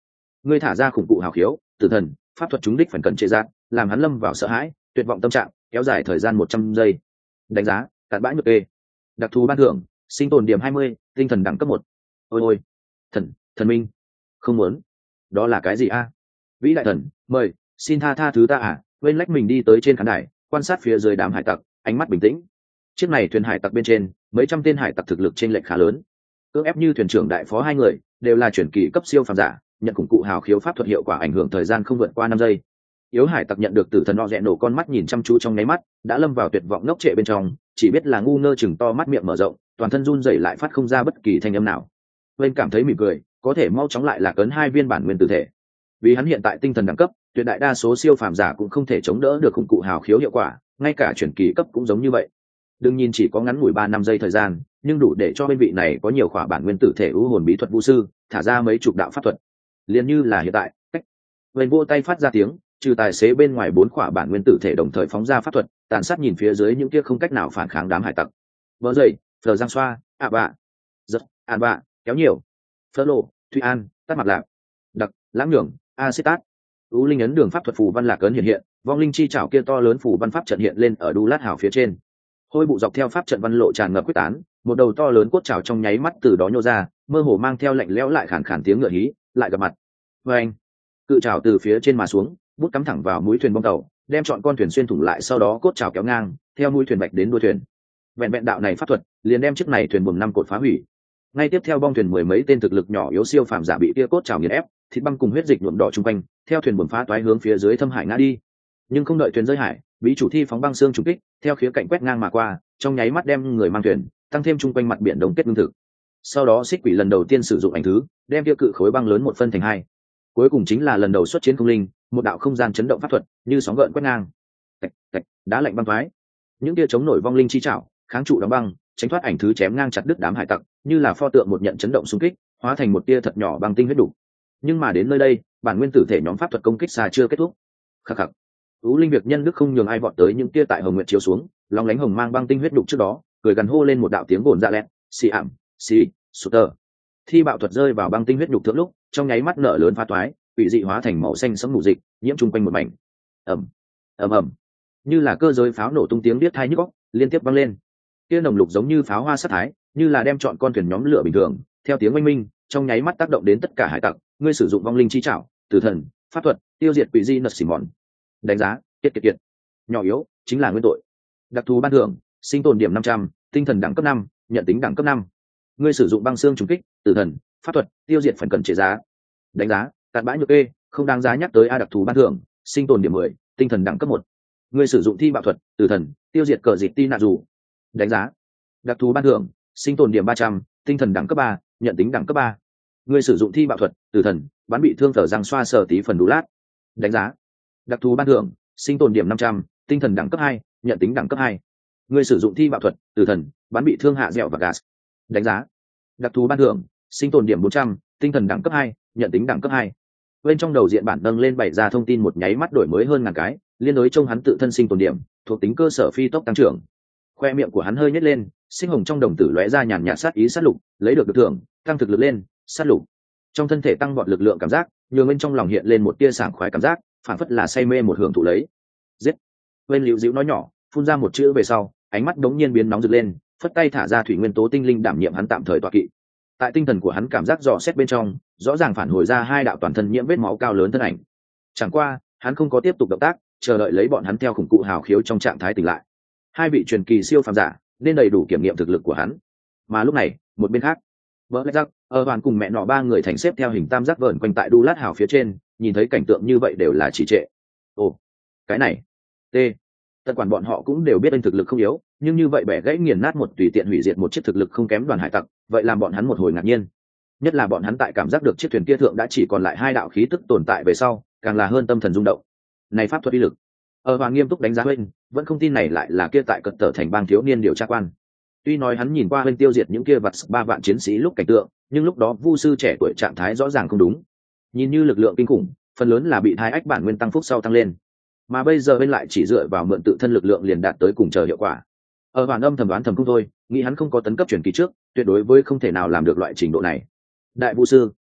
ngươi thả ra khủng cụ hào khiếu tử thần pháp thuật trúng đích phần cận trệ giác làm hắn lâm vào sợ hãi tuyệt vọng tâm trạng kéo dài thời gian 100 giây. Đánh giá cặn bã nhược kê. Đặc thù ban thưởng sinh tồn điểm 20, tinh thần đẳng cấp 1. Ôi ôi, thần minh, không muốn. Đó là cái gì a? Vĩ đại thần, mời, xin tha thứ ta à. Bên lách mình đi tới trên khán đài quan sát phía dưới đám hải tặc, ánh mắt bình tĩnh. Chiếc này thuyền hải tặc bên trên mấy trăm tên hải tặc thực lực trên lệch khá lớn, cưỡng ép như thuyền trưởng đại phó hai người đều là chuyển kỳ cấp siêu phàm giả, nhận khủng cụ hào khiếu pháp thuật hiệu quả ảnh hưởng thời gian không vượt qua 5 giây. Yếu hải tặc nhận được tử thần o rẽ nổ con mắt nhìn chăm chú trong nháy mắt đã lâm vào tuyệt vọng ngốc trệ bên trong, chỉ biết là ngu ngơ chừng to mắt miệng mở rộng, toàn thân run rẩy lại phát không ra bất kỳ thanh âm nào. Bên cảm thấy mỉm cười, có thể mau chóng lại là cấn 2 viên bản nguyên tử thể, vì hắn hiện tại tinh thần đẳng cấp tuyệt đại đa số siêu phàm giả cũng không thể chống đỡ được khủng cụ hào khiếu hiệu quả, ngay cả chuyển kỳ cấp cũng giống như vậy. Đừng nhìn chỉ có ngắn ngủi 3-5 giây thời gian, nhưng đủ để cho bên vị này có nhiều khỏa bản nguyên tử thể ưu hồn bí thuật vũ sư thả ra mấy chục đạo pháp thuật. Liền như là hiện tại, cách bên vô tay phát ra tiếng, trừ tài xế bên ngoài 4 khỏa bản nguyên tử thể đồng thời phóng ra pháp thuật, tàn sát nhìn phía dưới những kia không cách nào phản kháng đám hải tặc. Vỡ dậy, Phờ Giang Xoa, ạ bạ, giật, an bạ, kéo nhiều, Phơ Lộ, Thụy An, Tát Mặt Lạc, Đặc, Lãng Nhường, Acetat. U linh ấn đường pháp thuật phù văn lạc ấn hiện, vong linh chi chảo kia to lớn phù văn pháp trận hiện lên ở đu lát hào phía trên. Hôi bụ dọc theo pháp trận văn lộ tràn ngập quyết tán, một đầu to lớn cốt chảo trong nháy mắt từ đó nhô ra, mơ hồ mang theo lạnh lẽo lại khàn khàn tiếng ngựa hí, lại gặp mặt. Anh, cự chảo từ phía trên mà xuống, bút cắm thẳng vào mũi thuyền bong tàu, đem chọn con thuyền xuyên thủng lại, sau đó cốt chảo kéo ngang, theo mũi thuyền bạch đến đuôi thuyền. Vẹn vẹn đạo này pháp thuật, liền đem chiếc này thuyền buồm 5 cột phá hủy. Ngay tiếp theo bong thuyền mười mấy tên thực lực nhỏ yếu siêu phàm giả bị kia cốt chảo nghiền ép, thịt băng cùng huyết dịch nhuộm đỏ chung quanh, theo thuyền buồm phá toái hướng phía dưới thâm hải ngã đi. Nhưng không đợi thuyền rơi hải, bí chủ thi phóng băng xương trùng kích, theo khía cạnh quét ngang mà qua, trong nháy mắt đem người mang thuyền tăng thêm chung quanh mặt biển đồng kết lương thực. Sau đó xích quỷ lần đầu tiên sử dụng ảnh thứ, đem kia cự khối băng lớn một phân thành hai. Cuối cùng chính là lần đầu xuất chiến không linh, một đạo không gian chấn động pháp thuật như sóng gợn quét ngang. Tạch tạch, đá lạnh băng thoái. Những kia chống nổi vong linh chi chảo, kháng trụ đóng băng, tránh thoát ảnh thứ chém ngang chặt đứt đám hải tặc, như là pho tượng một nhận chấn động xung kích, hóa thành một tia thật nhỏ băng tinh huyết đủ. Nhưng mà đến nơi đây, bản nguyên tử thể nhóm pháp thuật công kích xa chưa kết thúc. Khắc khắc. Ú linh việc nhân đức không nhường ai vọt tới những tia tại hồng nguyệt chiếu xuống, lòng lánh hồng mang băng tinh huyết đục trước đó, cười gần hô lên một đạo tiếng bồn dạ lẹt, xì ảm, xì, sụt tờ. Thi bạo thuật rơi vào băng tinh huyết đục thượng lúc, trong nháy mắt nở lớn phá toái, bị dị hóa thành màu xanh sẫm mù dịch, nhiễm chung quanh một mảnh. ầm ầm, như là cơ giới pháo nổ tung tiếng biết thai nhức óc, liên tiếp vang lên. Tia nồng lục giống như pháo hoa sát thái, như là đem chọn con thuyền nhóm lửa bình thường, theo tiếng oanh minh, trong nháy mắt tác động đến tất cả hải tặc. Ngươi sử dụng vong linh chi trảo, tử thần, pháp thuật, tiêu diệt quỷ di nật xỉ mòn. Đánh giá, kiệt. Nhỏ yếu, chính là nguyên tội. Đặc thù ban thưởng, sinh tồn điểm 500, tinh thần đẳng cấp 5, nhận tính đẳng cấp 5. Ngươi sử dụng băng xương trùng kích, tử thần, pháp thuật, tiêu diệt phần cận chế giá. Đánh giá, cặn bã nhược kê, không đáng giá nhắc tới. Đặc thù ban thưởng, sinh tồn điểm 10, tinh thần đẳng cấp 1. Ngươi sử dụng thi bạo thuật, tử thần, tiêu diệt cờ dịt ti nạ dù. Đánh giá, đặc thù ban thưởng, sinh tồn điểm 300, tinh thần đẳng cấp 3, nhận tính đẳng cấp 3. Ngươi sử dụng thi bạo thuật, tử thần, bắn bị thương Phờ Giang Xoa sở tí phần đủ lát. Đánh giá, đặc thù ban thưởng, sinh tồn điểm 500, tinh thần đẳng cấp 2, nhận tính đẳng cấp 2. Ngươi sử dụng thi bạo thuật, tử thần, bắn bị thương hạ dẻo và gas. Đánh giá, đặc thù ban thưởng, sinh tồn điểm 400, tinh thần đẳng cấp 2, nhận tính đẳng cấp 2. Bên trong đầu diện bản nâng lên bày ra thông tin một nháy mắt đổi mới hơn ngàn cái, liên đối trông hắn tự thân sinh tồn điểm, thuộc tính cơ sở phi tốc tăng trưởng. Khoe miệng của hắn hơi nhếch lên, sinh hồng trong đồng tử lóe ra nhàn nhạt sát ý sát lục, lấy được thưởng, tăng thực lực lên, sát lục. Trong thân thể tăng vọt lực lượng cảm giác, nhường bên trong lòng hiện lên một tia sảng khoái cảm giác, phản phất là say mê một hưởng thụ lấy. Giết. Bên liễu dĩu nói nhỏ, phun ra một chữ về sau, ánh mắt đống nhiên biến nóng rực lên, phất tay thả ra thủy nguyên tố tinh linh đảm nhiệm hắn tạm thời tọa kỵ. Tại tinh thần của hắn cảm giác dò xét bên trong, rõ ràng phản hồi ra hai đạo toàn thân nhiễm vết máu cao lớn thân ảnh. Chẳng qua, hắn không có tiếp tục động tác, chờ đợi lấy bọn hắn theo khủng cụ hào khiếu trong trạng thái tỉnh lại. Hai vị truyền kỳ siêu phàm giả, nên đầy đủ kiểm nghiệm thực lực của hắn. Mà lúc này, một bên khác, vợ lách rắc, hoàn cùng mẹ nọ ba người thành xếp theo hình tam giác vờn quanh tại đu lát hào phía trên, nhìn thấy cảnh tượng như vậy đều là chỉ trệ. Ồ, cái này, t, tất quản bọn họ cũng đều biết anh thực lực không yếu, nhưng như vậy bẻ gãy nghiền nát một tùy tiện hủy diệt một chiếc thực lực không kém đoàn hải tặc, vậy làm bọn hắn một hồi ngạc nhiên. Nhất là bọn hắn tại cảm giác được chiếc thuyền kia thượng đã chỉ còn lại hai đạo khí tức tồn tại về sau, càng là hơn tâm thần rung động. Này pháp thuật uy lực. Hoàng nghiêm túc đánh giá bên, vẫn không tin này lại là kia tại cật tở thành bang thiếu niên điều tra quan. Tuy nói hắn nhìn qua bên tiêu diệt những kia vặt 3 vạn chiến sĩ lúc cảnh tượng, nhưng lúc đó vu sư trẻ tuổi trạng thái rõ ràng không đúng. Nhìn như lực lượng kinh khủng, phần lớn là bị thai ách bản nguyên tăng phúc sau tăng lên, mà bây giờ bên lại chỉ dựa vào mượn tự thân lực lượng liền đạt tới cùng chờ hiệu quả. Hoàn âm thầm đoán thầm không thôi, nghĩ hắn không có tấn cấp chuyển kỳ trước, tuyệt đối với không thể nào làm được loại trình độ này. Đại vu sư,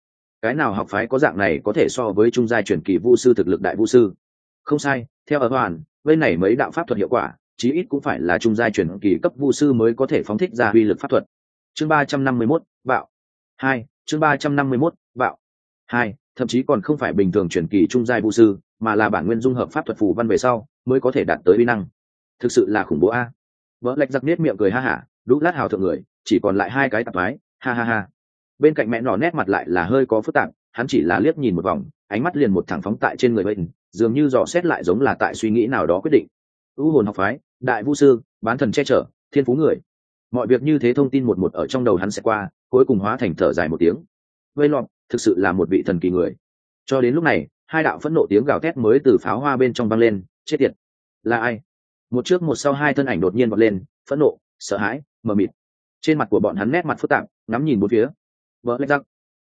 cái nào học phái có dạng này có thể so với trung giai truyền kỳ vu sư thực lực đại vu sư? Không sai, theo ở hoàn bên này mấy đạo pháp thuật hiệu quả chí ít cũng phải là trung giai truyền kỳ cấp vu sư mới có thể phóng thích ra uy lực pháp thuật. Chương 351, bạo 2, chương 351, bạo 2, thậm chí còn không phải bình thường truyền kỳ trung giai vu sư, mà là bản nguyên dung hợp pháp thuật phù văn về sau mới có thể đạt tới uy năng. Thực sự là khủng bố a. Vỡ lạch giặc nết miệng cười ha hả, đúc lát hào thượng người, chỉ còn lại hai cái tạp thoái, ha ha ha. Bên cạnh mẹ nọ nét mặt lại là hơi có phức tạp, hắn chỉ là liếc nhìn một vòng, ánh mắt liền một thẳng phóng tại trên người bên, dường như dò xét lại giống là tại suy nghĩ nào đó quyết định. U hồn học phái, đại vu sư, bán thần che chở, thiên phú người. Mọi việc như thế thông tin một một ở trong đầu hắn sẽ qua, cuối cùng hóa thành thở dài một tiếng. Vây lọt, thực sự là một vị thần kỳ người. Cho đến lúc này, hai đạo phẫn nộ tiếng gào thét mới từ pháo hoa bên trong vang lên, chết tiệt. Là ai? Một trước một sau hai thân ảnh đột nhiên vọt lên, phẫn nộ, sợ hãi, mờ mịt. Trên mặt của bọn hắn nét mặt phức tạp, ngắm nhìn bốn phía. Vỡ lách răng.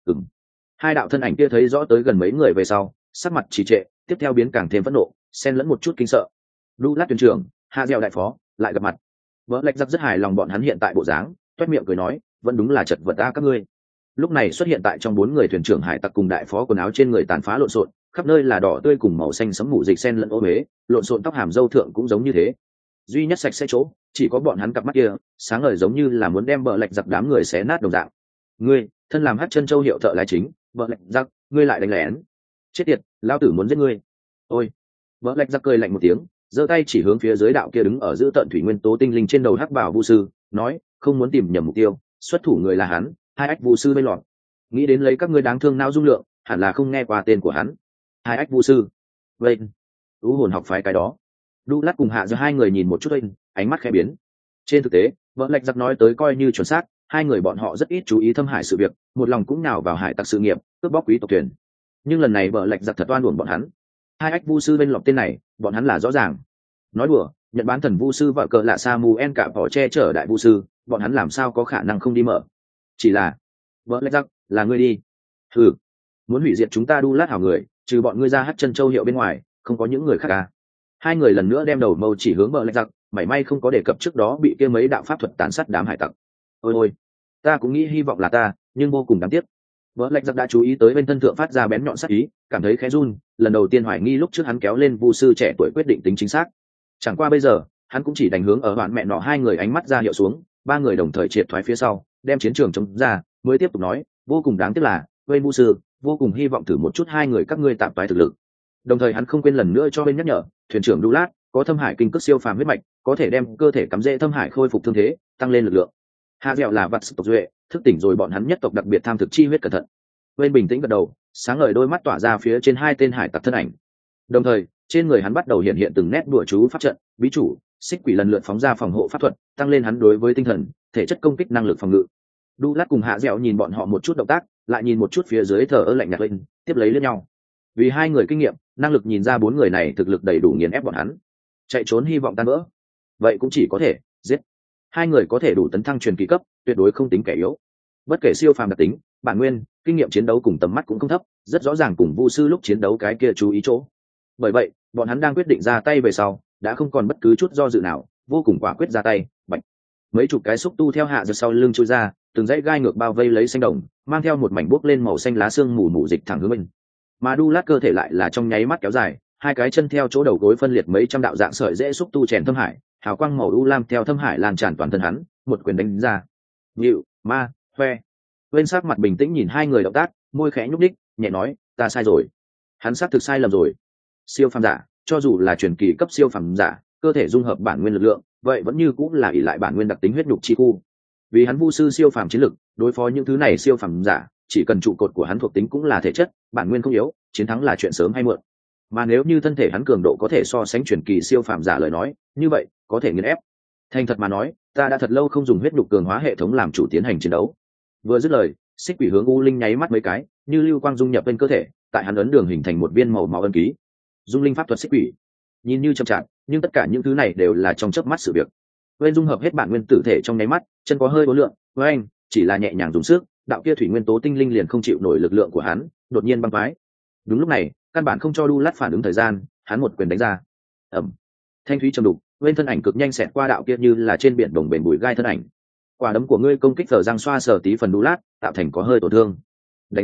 Hai đạo thân ảnh kia thấy rõ tới gần mấy người về sau, sắc mặt trì trệ, tiếp theo biến càng thêm phẫn nộ, xen lẫn một chút kinh sợ. Đu lát tuyển trưởng, hạ dẻo đại phó, lại gặp mặt. Vỡ lách răng rất hài lòng bọn hắn hiện tại bộ dáng, toét miệng cười nói, vẫn đúng là chật vật ta các ngươi. Lúc này xuất hiện tại trong bốn người thuyền trưởng hải tặc cùng đại phó quần áo trên người tàn phá lộn xộn, khắp nơi là đỏ tươi cùng màu xanh sẫm mù dịch xen lẫn ô huế, lộn xộn tóc hàm râu thượng cũng giống như thế. Duy nhất sạch sẽ chỗ, chỉ có bọn hắn cặp mắt kia, sáng ngời giống như là muốn đem bờ lạch giặc đám người xé nát đồng dạng. Ngươi, thân làm hát chân châu hiệu thợ lái chính, bờ lạch giặc, ngươi lại đánh lén. Chết tiệt, lão tử muốn giết ngươi. Ôi. Bờ lạch giặc cười lạnh một tiếng, giơ tay chỉ hướng phía dưới đạo kia đứng ở giữa tận thủy nguyên tố tinh linh trên đầu hắc bảo vu sư, nói, không muốn tìm nhầm mục tiêu, xuất thủ người là hắn, hai ách vu sư bên lọt. Nghĩ đến lấy các ngươi đáng thương não dung lượng, hẳn là không nghe qua tên của hắn. Hai ách vu sư. Vậy, u hồn học phái cái đó. Đu lát cùng hạ giữa hai người nhìn một chút lên, ánh mắt khẽ biến. Trên thực tế, vợ lạch giặc nói tới coi như chuẩn xác, hai người bọn họ rất ít chú ý thâm hải sự việc, một lòng cũng nào vào hải tặc sự nghiệp, cướp bóc quý tộc thuyền. Nhưng lần này vợ lạch giặc thật oan uổng bọn hắn. Hai ách vu sư bên lọc tên này, bọn hắn là rõ ràng. Nói đùa, nhận bán thần vu sư vợ cờ lạ Samuel cả bỏ che chở đại vu sư, bọn hắn làm sao có khả năng không đi mở. Chỉ là, vợ lạch giặc, là ngươi đi. Ừ, muốn hủy diệt chúng ta đu lát hảo người, trừ bọn ngươi ra hát chân châu hiệu bên ngoài, không có những người khác à. Hai người lần nữa đem đầu mâu chỉ hướng bờ lạch giặc, mảy may không có đề cập trước đó bị kia mấy đạo pháp thuật tàn sát đám hải tặc. Ôi ôi, ta cũng nghĩ hy vọng là ta, nhưng vô cùng đáng tiếc. Bờ lạch giặc đã chú ý tới bên thân thượng phát ra bén nhọn sắc ý, cảm thấy khẽ run, lần đầu tiên hoài nghi lúc trước hắn kéo lên vu sư trẻ tuổi quyết định tính chính xác. Chẳng qua bây giờ, hắn cũng chỉ đành hướng ở đoạn mẹ nọ hai người ánh mắt ra hiệu xuống, ba người đồng thời triệt thoái phía sau, đem chiến trường chống ra, mới tiếp tục nói, vô cùng đáng tiếc là, bên vu sư, vô cùng hy vọng thử một chút hai người các ngươi tạm toái thực lực. Đồng thời hắn không quên lần nữa cho bên nhắc nhở, thuyền trưởng đu lát có thâm hải kinh cước siêu phàm huyết mạch, có thể đem cơ thể cắm rễ thâm hải khôi phục thương thế, tăng lên lực lượng. Hạ dẻo là vật tộc duệ, thức tỉnh rồi bọn hắn nhất tộc đặc biệt tham thực chi huyết cẩn thận. Bên bình tĩnh gật đầu, sáng ngời đôi mắt tỏa ra phía trên hai tên hải tặc thân ảnh. Đồng thời, trên người hắn bắt đầu hiện hiện từng nét đùa chú pháp trận, bí chủ, xích quỷ lần lượt phóng ra phòng hộ pháp thuật, tăng lên hắn đối với tinh thần, thể chất công kích năng lực phòng ngự. Đu lát cùng hạ dẻo nhìn bọn họ một chút động tác, lại nhìn một chút phía dưới thờ ơ lạnh nhạt lên, tiếp lấy lẫn nhau. Vì hai người kinh nghiệm, năng lực nhìn ra bốn người này thực lực đầy đủ nghiền ép bọn hắn. Chạy trốn hy vọng tan vỡ, vậy cũng chỉ có thể giết. Hai người có thể đủ tấn thăng truyền kỳ cấp, tuyệt đối không tính kẻ yếu. Bất kể siêu phàm đặc tính, bản nguyên, kinh nghiệm chiến đấu cùng tầm mắt cũng không thấp, rất rõ ràng cùng vu sư lúc chiến đấu cái kia chú ý chỗ. Bởi vậy, bọn hắn đang quyết định ra tay về sau, đã không còn bất cứ chút do dự nào, vô cùng quả quyết ra tay. Bạch. Mấy chục cái xúc tu theo hạ giật sau lưng chui ra, từng dãy gai ngược bao vây lấy xanh đồng, mang theo một mảnh buốc lên màu xanh lá xương mù mù dịch thẳng hướng mình. Mà đu lát cơ thể lại là trong nháy mắt kéo dài, hai cái chân theo chỗ đầu gối phân liệt mấy trăm đạo dạng sợi dễ xúc tu chèn thâm hải, hào quang màu u lam theo thâm hải lan tràn toàn thân hắn, một quyền đánh ra. Nhịu, ma, khoe. Bên sắc mặt bình tĩnh nhìn hai người động tác, môi khẽ nhúc đích, nhẹ nói, ta sai rồi. Hắn xác thực sai lầm rồi. Siêu phàm giả, cho dù là truyền kỳ cấp siêu phàm giả, cơ thể dung hợp bản nguyên lực lượng, vậy vẫn như cũng là ỷ lại bản nguyên đặc tính huyết nhục chi khu. Vì hắn vu sư siêu phàm chiến lực, đối phó những thứ này siêu phàm giả, chỉ cần trụ cột của hắn thuộc tính cũng là thể chất, bản nguyên không yếu, chiến thắng là chuyện sớm hay muộn. Mà nếu như thân thể hắn cường độ có thể so sánh truyền kỳ siêu phàm giả lời nói, như vậy có thể nghiền ép. Thành thật mà nói, ta đã thật lâu không dùng huyết nhục cường hóa hệ thống làm chủ tiến hành chiến đấu. Vừa dứt lời, xích quỷ hướng u linh nháy mắt mấy cái, như lưu quang dung nhập lên cơ thể, tại hắn ấn đường hình thành một viên màu máu ân ký. Dung linh pháp thuật xích quỷ, nhìn như chậm chạp, nhưng tất cả những thứ này đều là trong chớp mắt sự việc. Bên dung hợp hết bản nguyên tử thể trong nháy mắt, chân có hơi vô lượng, với anh chỉ là nhẹ nhàng dùng sức, đạo kia thủy nguyên tố tinh linh liền không chịu nổi lực lượng của hắn, đột nhiên băng phái. Đúng lúc này, căn bản không cho đu lát phản ứng thời gian, hắn một quyền đánh ra. Ầm. Thanh thúy trầm đục, bên thân ảnh cực nhanh xẹt qua đạo kia như là trên biển đồng bền bụi gai thân ảnh. Quả đấm của ngươi công kích giờ răng xoa sờ tí phần đu lát, tạo thành có hơi tổn thương. Đánh giá,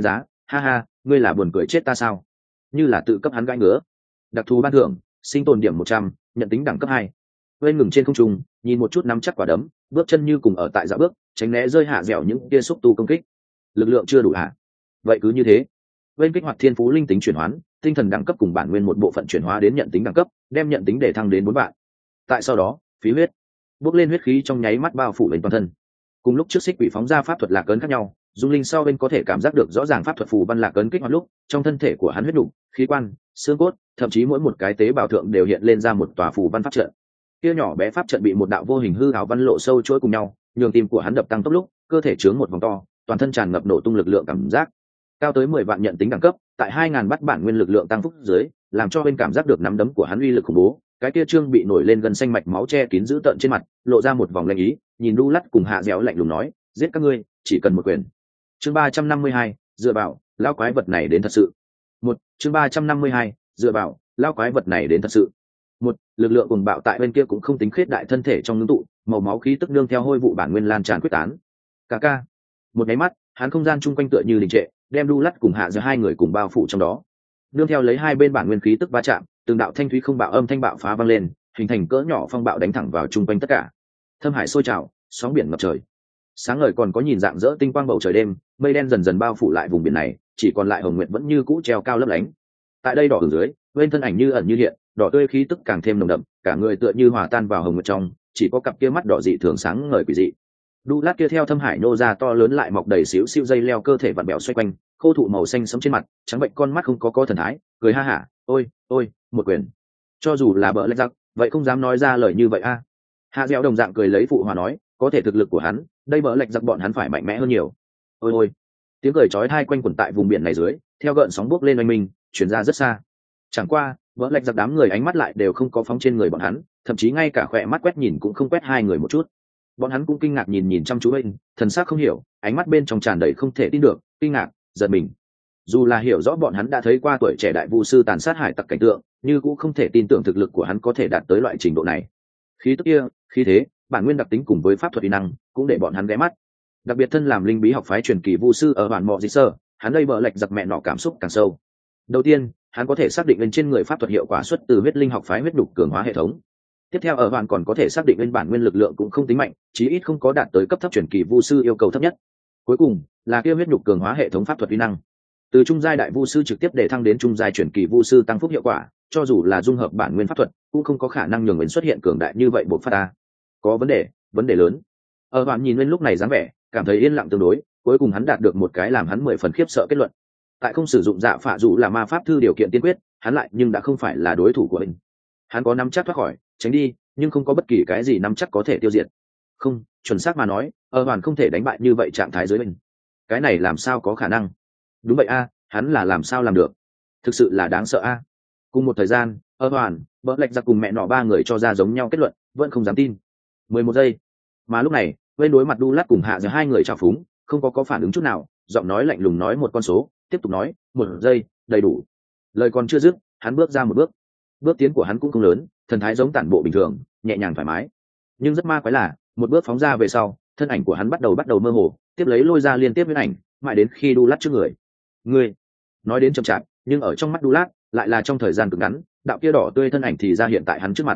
ha ha, ngươi là buồn cười chết ta sao? Như là tự cấp hắn gãi ngứa. Đặc thù ban thưởng, sinh tồn điểm 100, nhận tính đẳng cấp 2. Quên ngừng trên không trung, nhìn một chút nắm chắc quả đấm, bước chân như cùng ở tại dạo bước, tránh né rơi hạ dẻo những tia xúc tu công kích. Lực lượng chưa đủ hả? Vậy cứ như thế. Quên kích hoạt thiên phú linh tính chuyển hoán, tinh thần đẳng cấp cùng bản nguyên một bộ phận chuyển hóa đến nhận tính đẳng cấp, đem nhận tính để thăng đến 4 vạn. Tại sau đó, phí huyết, bốc lên huyết khí trong nháy mắt bao phủ lên toàn thân. Cùng lúc trước xích quỷ phóng ra pháp thuật lạc ấn khác nhau, dung linh sau bên có thể cảm giác được rõ ràng pháp thuật phù văn lạc ấn kích hoạt lúc, trong thân thể của hắn huyết đủ, khí quan, xương cốt, thậm chí mỗi một cái tế bào thượng đều hiện lên ra một tòa phù văn pháp trận. Kia nhỏ bé pháp trận bị một đạo vô hình hư ảo văn lộ sâu chuỗi cùng nhau, nhường tim của hắn đập tăng tốc lúc, cơ thể chướng một vòng to, toàn thân tràn ngập nổ tung lực lượng cảm giác. Cao tới 10 vạn nhận tính đẳng cấp, tại 2000 bắt bản nguyên lực lượng tăng phúc dưới, làm cho bên cảm giác được nắm đấm của hắn uy lực khủng bố, cái kia trương bị nổi lên gần xanh mạch máu che kín giữ tợn trên mặt, lộ ra một vòng lạnh ý, nhìn Đu Lắt cùng Hạ Dẻo lạnh lùng nói, giết các ngươi, chỉ cần một quyền. Chương 352, dựa vào, lão quái vật này đến thật sự. Chương 352, dựa vào, lão quái vật này đến thật sự. Lực lượng cuồng bạo tại bên kia cũng không tính khết đại thân thể trong ngưng tụ, màu máu khí tức nương theo hôi vụ bản nguyên lan tràn quyết tán. Ca. Một cái mắt, hắn không gian chung quanh tựa như đình trệ, đem Đu Lắt cùng Hạ Dẻo hai người cùng bao phủ trong đó. Nương theo lấy hai bên bản nguyên khí tức va chạm, từng đạo thanh thúy không bạo âm thanh bạo phá vang lên, hình thành cỡ nhỏ phong bạo đánh thẳng vào chung quanh tất cả. Thâm hải sôi trào, sóng biển ngập trời. Sáng ngời còn có nhìn dạng dỡ tinh quang bầu trời đêm, mây đen dần dần bao phủ lại vùng biển này, chỉ còn lại hồng nguyệt vẫn như cũ treo cao lấp lánh. Tại đây đỏ hưởng dưới, bên thân ảnh như ẩn như hiện, đỏ tươi khí tức càng thêm nồng đậm, cả người tựa như hòa tan vào hồng nguyệt trong, chỉ có cặp kia mắt đỏ dị thường sáng ngời quỷ dị. Đu Lát kia theo thâm hải nô ra to lớn lại mọc đầy xíu xiu dây leo cơ thể vặn bẹo xoay quanh, khô thụ màu xanh sẫm trên mặt, trắng bệnh con mắt không có thần thái, cười ha hả, ôi, một quyền. Cho dù là bợ lách giặc, vậy không dám nói ra lời như vậy a. Hạ Dẻo đồng dạng cười lấy phụ hòa nói, có thể thực lực của hắn, đây bợ lách giặc bọn hắn phải mạnh mẽ hơn nhiều. Ôi, tiếng cười chói tai quanh quẩn tại vùng biển này dưới, theo gợn sóng bốc lên oanh minh, chuyển ra rất xa. Chẳng qua, bợ lách giặc đám người ánh mắt lại đều không có phóng trên người bọn hắn, thậm chí ngay cả khỏe mắt quét nhìn cũng không quét hai người một chút. Bọn hắn cũng kinh ngạc nhìn chăm chú bên, thần sắc không hiểu, ánh mắt bên trong tràn đầy không thể tin được, kinh ngạc, giật mình. Dù là hiểu rõ bọn hắn đã thấy qua tuổi trẻ đại vu sư tàn sát hải tặc cảnh tượng, nhưng cũng không thể tin tưởng thực lực của hắn có thể đạt tới loại trình độ này. Khí tức kia, khí thế, bản nguyên đặc tính cùng với pháp thuật uy năng, cũng để bọn hắn ghé mắt. Đặc biệt thân làm linh bí học phái truyền kỳ vu sư ở bản mọ dị sơ, hắn đây bợ lệch giặc mẹ nọ cảm xúc càng sâu. Đầu tiên, hắn có thể xác định lên trên người pháp thuật hiệu quả xuất từ huyết linh học phái huyết đục cường hóa hệ thống. Tiếp theo ở hoàn còn có thể xác định lên bản nguyên lực lượng cũng không tính mạnh, chí ít không có đạt tới cấp thấp truyền kỳ vu sư yêu cầu thấp nhất. Cuối cùng là kia huyết nhục cường hóa hệ thống pháp thuật uy năng, từ trung giai đại vu sư trực tiếp để thăng đến trung giai truyền kỳ vu sư tăng phúc hiệu quả, cho dù là dung hợp bản nguyên pháp thuật cũng không có khả năng nhường mình xuất hiện cường đại như vậy buộc phát ta. Có vấn đề lớn. Ở hoàn nhìn lên lúc này dáng vẻ, cảm thấy yên lặng tương đối, cuối cùng hắn đạt được một cái làm hắn 10 phần khiếp sợ kết luận. Tại không sử dụng dạ phạ dù là ma pháp thư điều kiện tiên quyết, hắn lại nhưng đã không phải là đối thủ của mình. Hắn có nắm chắc thoát khỏi, tránh đi, nhưng không có bất kỳ cái gì nắm chắc có thể tiêu diệt. Không, chuẩn xác mà nói, ở hoàn không thể đánh bại như vậy trạng thái dưới mình. Cái này làm sao có khả năng? Đúng vậy a, hắn là làm sao làm được? Thực sự là đáng sợ a. Cùng một thời gian, ở hoàn, bỡ lệch giặc cùng mẹ nọ ba người cho ra giống nhau kết luận, vẫn không dám tin. 11 giây. Mà lúc này, bên đối mặt Đu Lát cùng Hạ Dẻo hai người trào phúng, không có phản ứng chút nào, giọng nói lạnh lùng nói một con số, tiếp tục nói, 1 giây, đầy đủ. Lời còn chưa dứt, hắn bước ra một bước. Bước tiến của hắn cũng không lớn, thần thái giống tản bộ bình thường, nhẹ nhàng thoải mái. Nhưng rất ma quái là, một bước phóng ra về sau, thân ảnh của hắn bắt đầu mơ hồ, tiếp lấy lôi ra liên tiếp huyết ảnh, mãi đến khi Đu Lát trước người. Ngươi, nói đến chậm chạp, nhưng ở trong mắt Đu Lát, lại là trong thời gian cực ngắn, đạo kia đỏ tươi thân ảnh thì ra hiện tại hắn trước mặt.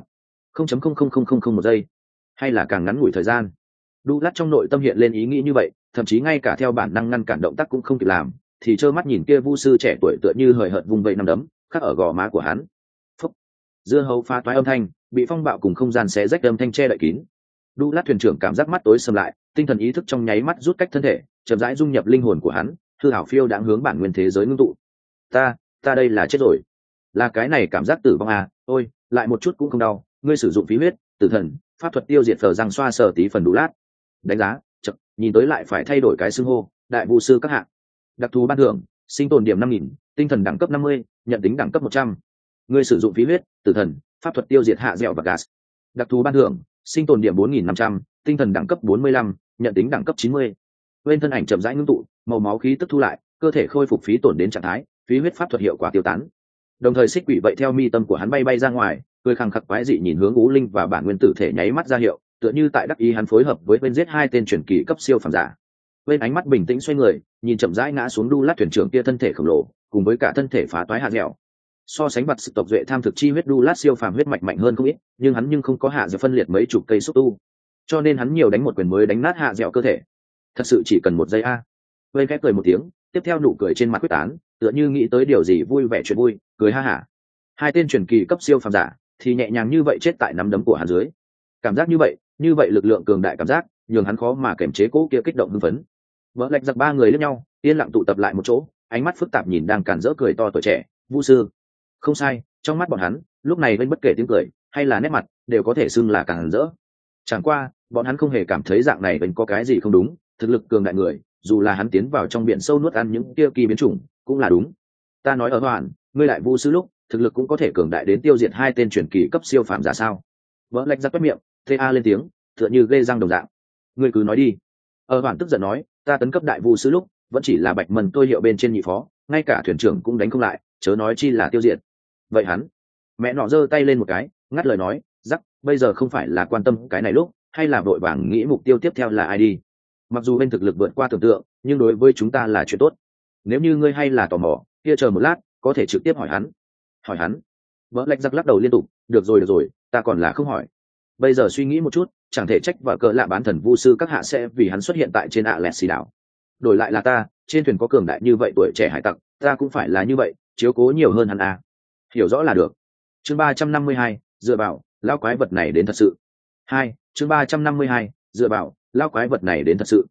0.00000 một giây, hay là càng ngắn ngủi thời gian. Đu Lát trong nội tâm hiện lên ý nghĩ như vậy, thậm chí ngay cả theo bản năng ngăn cản động tác cũng không kịp làm, thì trơ mắt nhìn kia vu sư trẻ tuổi tựa như hời hợt vung vẩy nắm đấm, khắc ở gò má của hắn. Phúc. Dưa hấu phá toái âm thanh, bị phong bạo cùng không gian xé rách âm thanh che đậy kín. Đu Lát thuyền trưởng cảm giác mắt tối sầm lại, tinh thần ý thức trong nháy mắt rút cách thân thể, chậm rãi dung nhập linh hồn của hắn, hư ảo phiêu đang hướng bản nguyên thế giới ngưng tụ. Ta đây là chết rồi. Là cái này cảm giác tử vong à? Ôi, lại một chút cũng không đau. Ngươi sử dụng phí huyết, tử thần, pháp thuật tiêu diệt phở răng xoa sở tí phần Đu Lát. Đánh giá, chậm, nhìn tới lại phải thay đổi cái xưng hô, đại vu sư các hạng. Đặc thù ban thưởng, sinh tồn điểm 5000, tinh thần đẳng cấp 50, nhận tính đẳng cấp 100. Ngươi sử dụng phí huyết, tử thần, pháp thuật tiêu diệt Hạ Dẻo và gas. Đặc thù ban thưởng, sinh tồn điểm 4500, tinh thần đẳng cấp 45, nhận tính đẳng cấp 90. Bên thân ảnh chậm rãi ngưng tụ, màu máu khí tức thu lại, cơ thể khôi phục phí tổn đến trạng thái, phí huyết pháp thuật hiệu quả tiêu tán. Đồng thời xích quỷ vậy theo mi tâm của hắn bay ra ngoài, cười khăng khặc quái dị nhìn hướng Ú Linh và bản nguyên tử thể nháy mắt ra hiệu, tựa như tại đắc ý hắn phối hợp với bên giết hai tên truyền kỳ cấp siêu phàm giả. bên ánh mắt bình tĩnh xoay người nhìn chậm rãi ngã xuống đu lát thuyền trưởng kia thân thể khổng lồ cùng với cả thân thể phá toái hạ dẻo. So sánh vật sự tộc duệ tham thực chi huyết đu lát siêu phàm huyết mạch mạnh hơn không ít, nhưng hắn không có hạ dẻo phân liệt mấy chục cây xúc tu, cho nên hắn nhiều đánh một quyền mới đánh nát hạ dẻo cơ thể. Thật sự chỉ cần một giây a. Bên khẽ cười một tiếng, tiếp theo nụ cười trên mặt quyết tán, tựa như nghĩ tới điều gì vui vẻ chuyện vui, cười ha hả. Hai tên truyền kỳ cấp siêu phàm giả thì nhẹ nhàng như vậy chết tại nắm đấm của hắn dưới. Cảm giác như vậy lực lượng cường đại cảm giác nhường hắn khó mà kiềm chế cố kia kích động hưng phấn. Vỡ lạch giặc ba người lẫn nhau yên lặng tụ tập lại một chỗ, ánh mắt phức tạp nhìn đang càn rỡ cười to tuổi trẻ Vu sư. Không sai, trong mắt bọn hắn lúc này bên bất kể tiếng cười hay là nét mặt đều có thể xưng là càn rỡ. Chẳng qua bọn hắn không hề cảm thấy dạng này bên có cái gì không đúng, thực lực cường đại người dù là hắn tiến vào trong biển sâu nuốt ăn những kia kỳ biến chủng cũng là đúng. Ta nói ở hoàn ngươi lại Vu sư lúc thực lực cũng có thể cường đại đến tiêu diệt hai tên truyền kỳ cấp siêu phàm giả sao? Vỡ lạch giặc quét miệng, ta lên tiếng tựa như ghê răng đồng dạng. Ngươi cứ nói đi. Ở hoàn tức giận nói, ta tấn cấp đại Vu sư lúc vẫn chỉ là bạch mần tôi hiệu bên trên nhị phó, ngay cả thuyền trưởng cũng đánh không lại, chớ nói chi là tiêu diệt. Vậy hắn, mẹ nọ giơ tay lên một cái ngắt lời nói, rắc bây giờ không phải là quan tâm cái này lúc, hay là vội vàng nghĩ mục tiêu tiếp theo là ai đi. Mặc dù bên thực lực vượt qua tưởng tượng, nhưng đối với chúng ta là chuyện tốt. Nếu như ngươi hay là tò mò, kia chờ một lát có thể trực tiếp hỏi hắn. Vỡ lạch giặc lắc đầu liên tục, được rồi, ta còn là không hỏi. Bây giờ suy nghĩ một chút, chẳng thể trách và cỡ lạ bán thần vu sư các hạ sẽ vì hắn xuất hiện tại trên Alexi đảo. Đổi lại là ta, trên thuyền có cường đại như vậy tuổi trẻ hải tặc, ta cũng phải là như vậy, chiếu cố nhiều hơn hắn à. Hiểu rõ là được. Chương 352, dựa vào lao quái vật này đến thật sự. Chương 352, dựa vào lao quái vật này đến thật sự.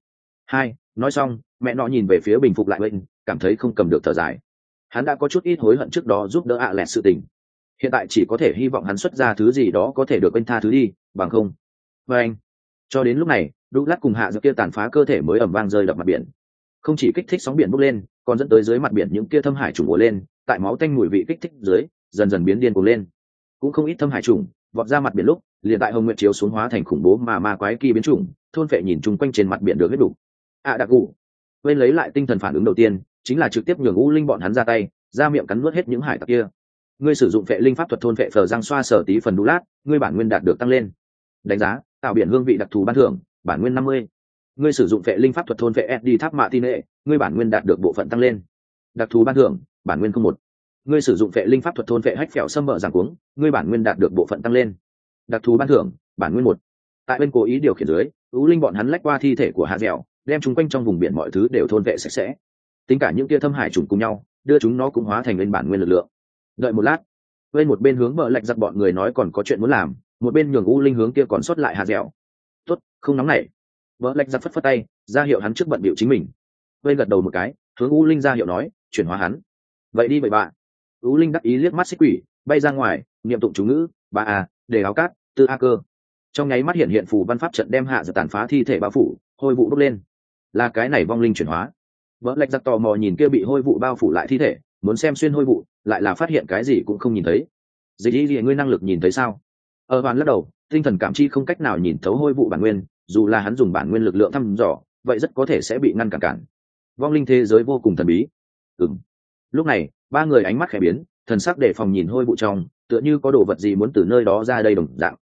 Nói xong, mẹ nọ nhìn về phía bình phục lại bệnh, cảm thấy không cầm được thở dài. Hắn đã có chút ít hối hận trước đó giúp đỡ lẹt sự tình, hiện tại chỉ có thể hy vọng hắn xuất ra thứ gì đó có thể được bên tha thứ đi, bằng không. Và anh, cho đến lúc này, đu lát cùng hạ dược kia tàn phá cơ thể mới ầm vang rơi đập mặt biển, không chỉ kích thích sóng biển bốc lên, còn dẫn tới dưới mặt biển những kia thâm hải trùng ùa lên, tại máu tanh mùi vị kích thích dưới, dần dần biến điên cuồng lên. Cũng không ít thâm hải trùng vọt ra mặt biển lúc, liền tại hồng nguyệt chiếu xuống hóa thành khủng bố mà ma quái kỳ biến chủng, thôn phệ nhìn chung quanh trên mặt biển được hết đủ. Đặc cụ, bên lấy lại tinh thần phản ứng đầu tiên, chính là trực tiếp nhường u linh bọn hắn ra tay, ra miệng cắn nuốt hết những hải tặc kia. Ngươi sử dụng phệ linh pháp thuật thôn phệ phờ răng xoa sở tí phần đu lát, ngươi bản nguyên đạt được tăng lên. Đánh giá, tạo biển hương vị đặc thù ban thưởng, bản nguyên 50. Ngươi sử dụng phệ linh pháp thuật thôn phệ SD tháp mạ tin nệ, ngươi bản nguyên đạt được bộ phận tăng lên. Đặc thù ban thưởng, bản nguyên 01. Ngươi sử dụng phệ linh pháp thuật thôn phệ hách phèo xâm mở giảng cuống, ngươi bản nguyên đạt được bộ phận tăng lên. Đặc thù ban thưởng, bản nguyên 1. Tại bên cố ý điều khiển dưới, ú linh bọn hắn lách qua thi thể của hạ dẻo, đem chúng quanh trong vùng biển mọi thứ đều thôn vệ sạch sẽ. Tính cả những kia thâm hải trùng cùng nhau, đưa chúng nó cũng hóa thành lên bản nguyên lực lượng. Đợi một lát, bên một bên hướng bờ lạch giặc bọn người nói còn có chuyện muốn làm, một bên nhường u linh hướng kia còn sót lại hạ dẻo. Tốt, không nóng nảy. Bờ lạch giặc phất phất tay, ra hiệu hắn trước bận bịu chính mình. Bên gật đầu một cái, hướng u linh ra hiệu nói, chuyển hóa hắn. Vậy đi vậy bạn. U linh đắc ý liếc mắt xích quỷ, bay ra ngoài, niệm tụng chú ngữ, ba a, để áo cát, tư a cơ. Trong nháy mắt hiện phù văn pháp trận đem hạ dẻo tàn phá thi thể bao phủ, hôi vụ bốc lên. Là cái này vong linh chuyển hóa. Bờ lạch giặc tò mò nhìn kia bị hôi vụ bao phủ lại thi thể, muốn xem xuyên hôi vụ, lại là phát hiện cái gì cũng không nhìn thấy. Dịch y gì ngươi năng lực nhìn thấy sao? Hoàn lắc đầu, tinh thần cảm chi không cách nào nhìn thấu hôi vụ bản nguyên, dù là hắn dùng bản nguyên lực lượng thăm dò, vậy rất có thể sẽ bị ngăn cản. Vong linh thế giới vô cùng thần bí. Lúc này, ba người ánh mắt khẽ biến, thần sắc đề phòng nhìn hôi vụ trong, tựa như có đồ vật gì muốn từ nơi đó ra đây đồng dạng.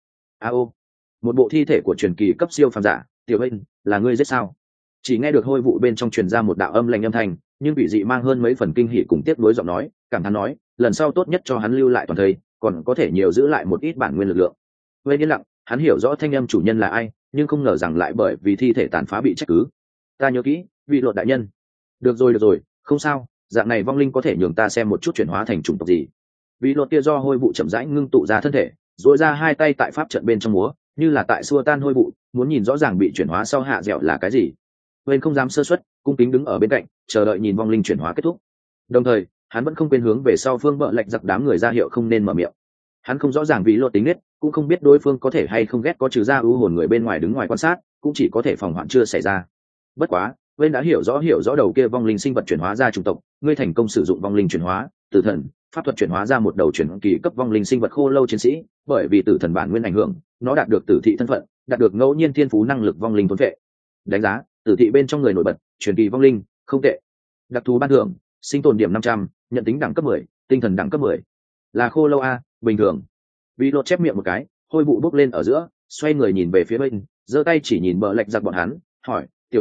Một bộ thi thể của truyền kỳ cấp siêu phàm giả, tiểu bên, là ngươi giết sao? Chỉ nghe được hôi vụ bên trong truyền ra một đạo âm lạnh âm thanh, nhưng vị dị mang hơn mấy phần kinh hỉ cùng tiếc nuối giọng nói, cảm thán nói, lần sau tốt nhất cho hắn lưu lại toàn thây, còn có thể nhiều giữ lại một ít bản nguyên lực lượng. Vây yên lặng, hắn hiểu rõ thanh âm chủ nhân là ai, nhưng không ngờ rằng lại bởi vì thi thể tàn phá bị trách cứ. Ta nhớ kỹ, vị luật đại nhân. Được rồi, không sao, dạng này vong linh có thể nhường ta xem một chút chuyển hóa thành chủng tộc gì. Vị luật kia do hôi vụ chậm rãi ngưng tụ ra thân thể, duỗi ra hai tay tại pháp trận bên trong múa, như là tại xua tan hôi vụ, muốn nhìn rõ ràng bị chuyển hóa sau hạ dẻo là cái gì. Bên không dám sơ suất, cung kính đứng ở bên cạnh, chờ đợi nhìn vong linh chuyển hóa kết thúc. Đồng thời, hắn vẫn không quên hướng về sau phương bợ lạch giặc đám người ra hiệu không nên mở miệng. Hắn không rõ ràng vì luật tính nết, cũng không biết đối phương có thể hay không ghét có trừ ra ưu hồn người bên ngoài đứng ngoài quan sát, cũng chỉ có thể phòng hoạn chưa xảy ra. Bất quá, bên đã hiểu rõ đầu kia vong linh sinh vật chuyển hóa ra chủng tộc, ngươi thành công sử dụng vong linh chuyển hóa, tử thần pháp thuật chuyển hóa ra một đầu chuyển kỳ cấp vong linh sinh vật khô lâu chiến sĩ, bởi vì tử thần bản nguyên ảnh hưởng, nó đạt được tử thị thân phận, đạt được ngẫu nhiên thiên phú năng lực vong linh thôn vệ. Đánh giá, tử thị bên trong người nổi bật, truyền kỳ vong linh, không tệ. Đặc thù ban thưởng, sinh tồn điểm 500, nhận tính đẳng cấp 10, tinh thần đẳng cấp 10. Là khô lâu a, bình thường. Vì lột chép miệng một cái, hôi vụ bốc lên ở giữa, xoay người nhìn về phía bên, giơ tay chỉ nhìn bờ lạch giặc bọn hắn, hỏi, tiểu bên,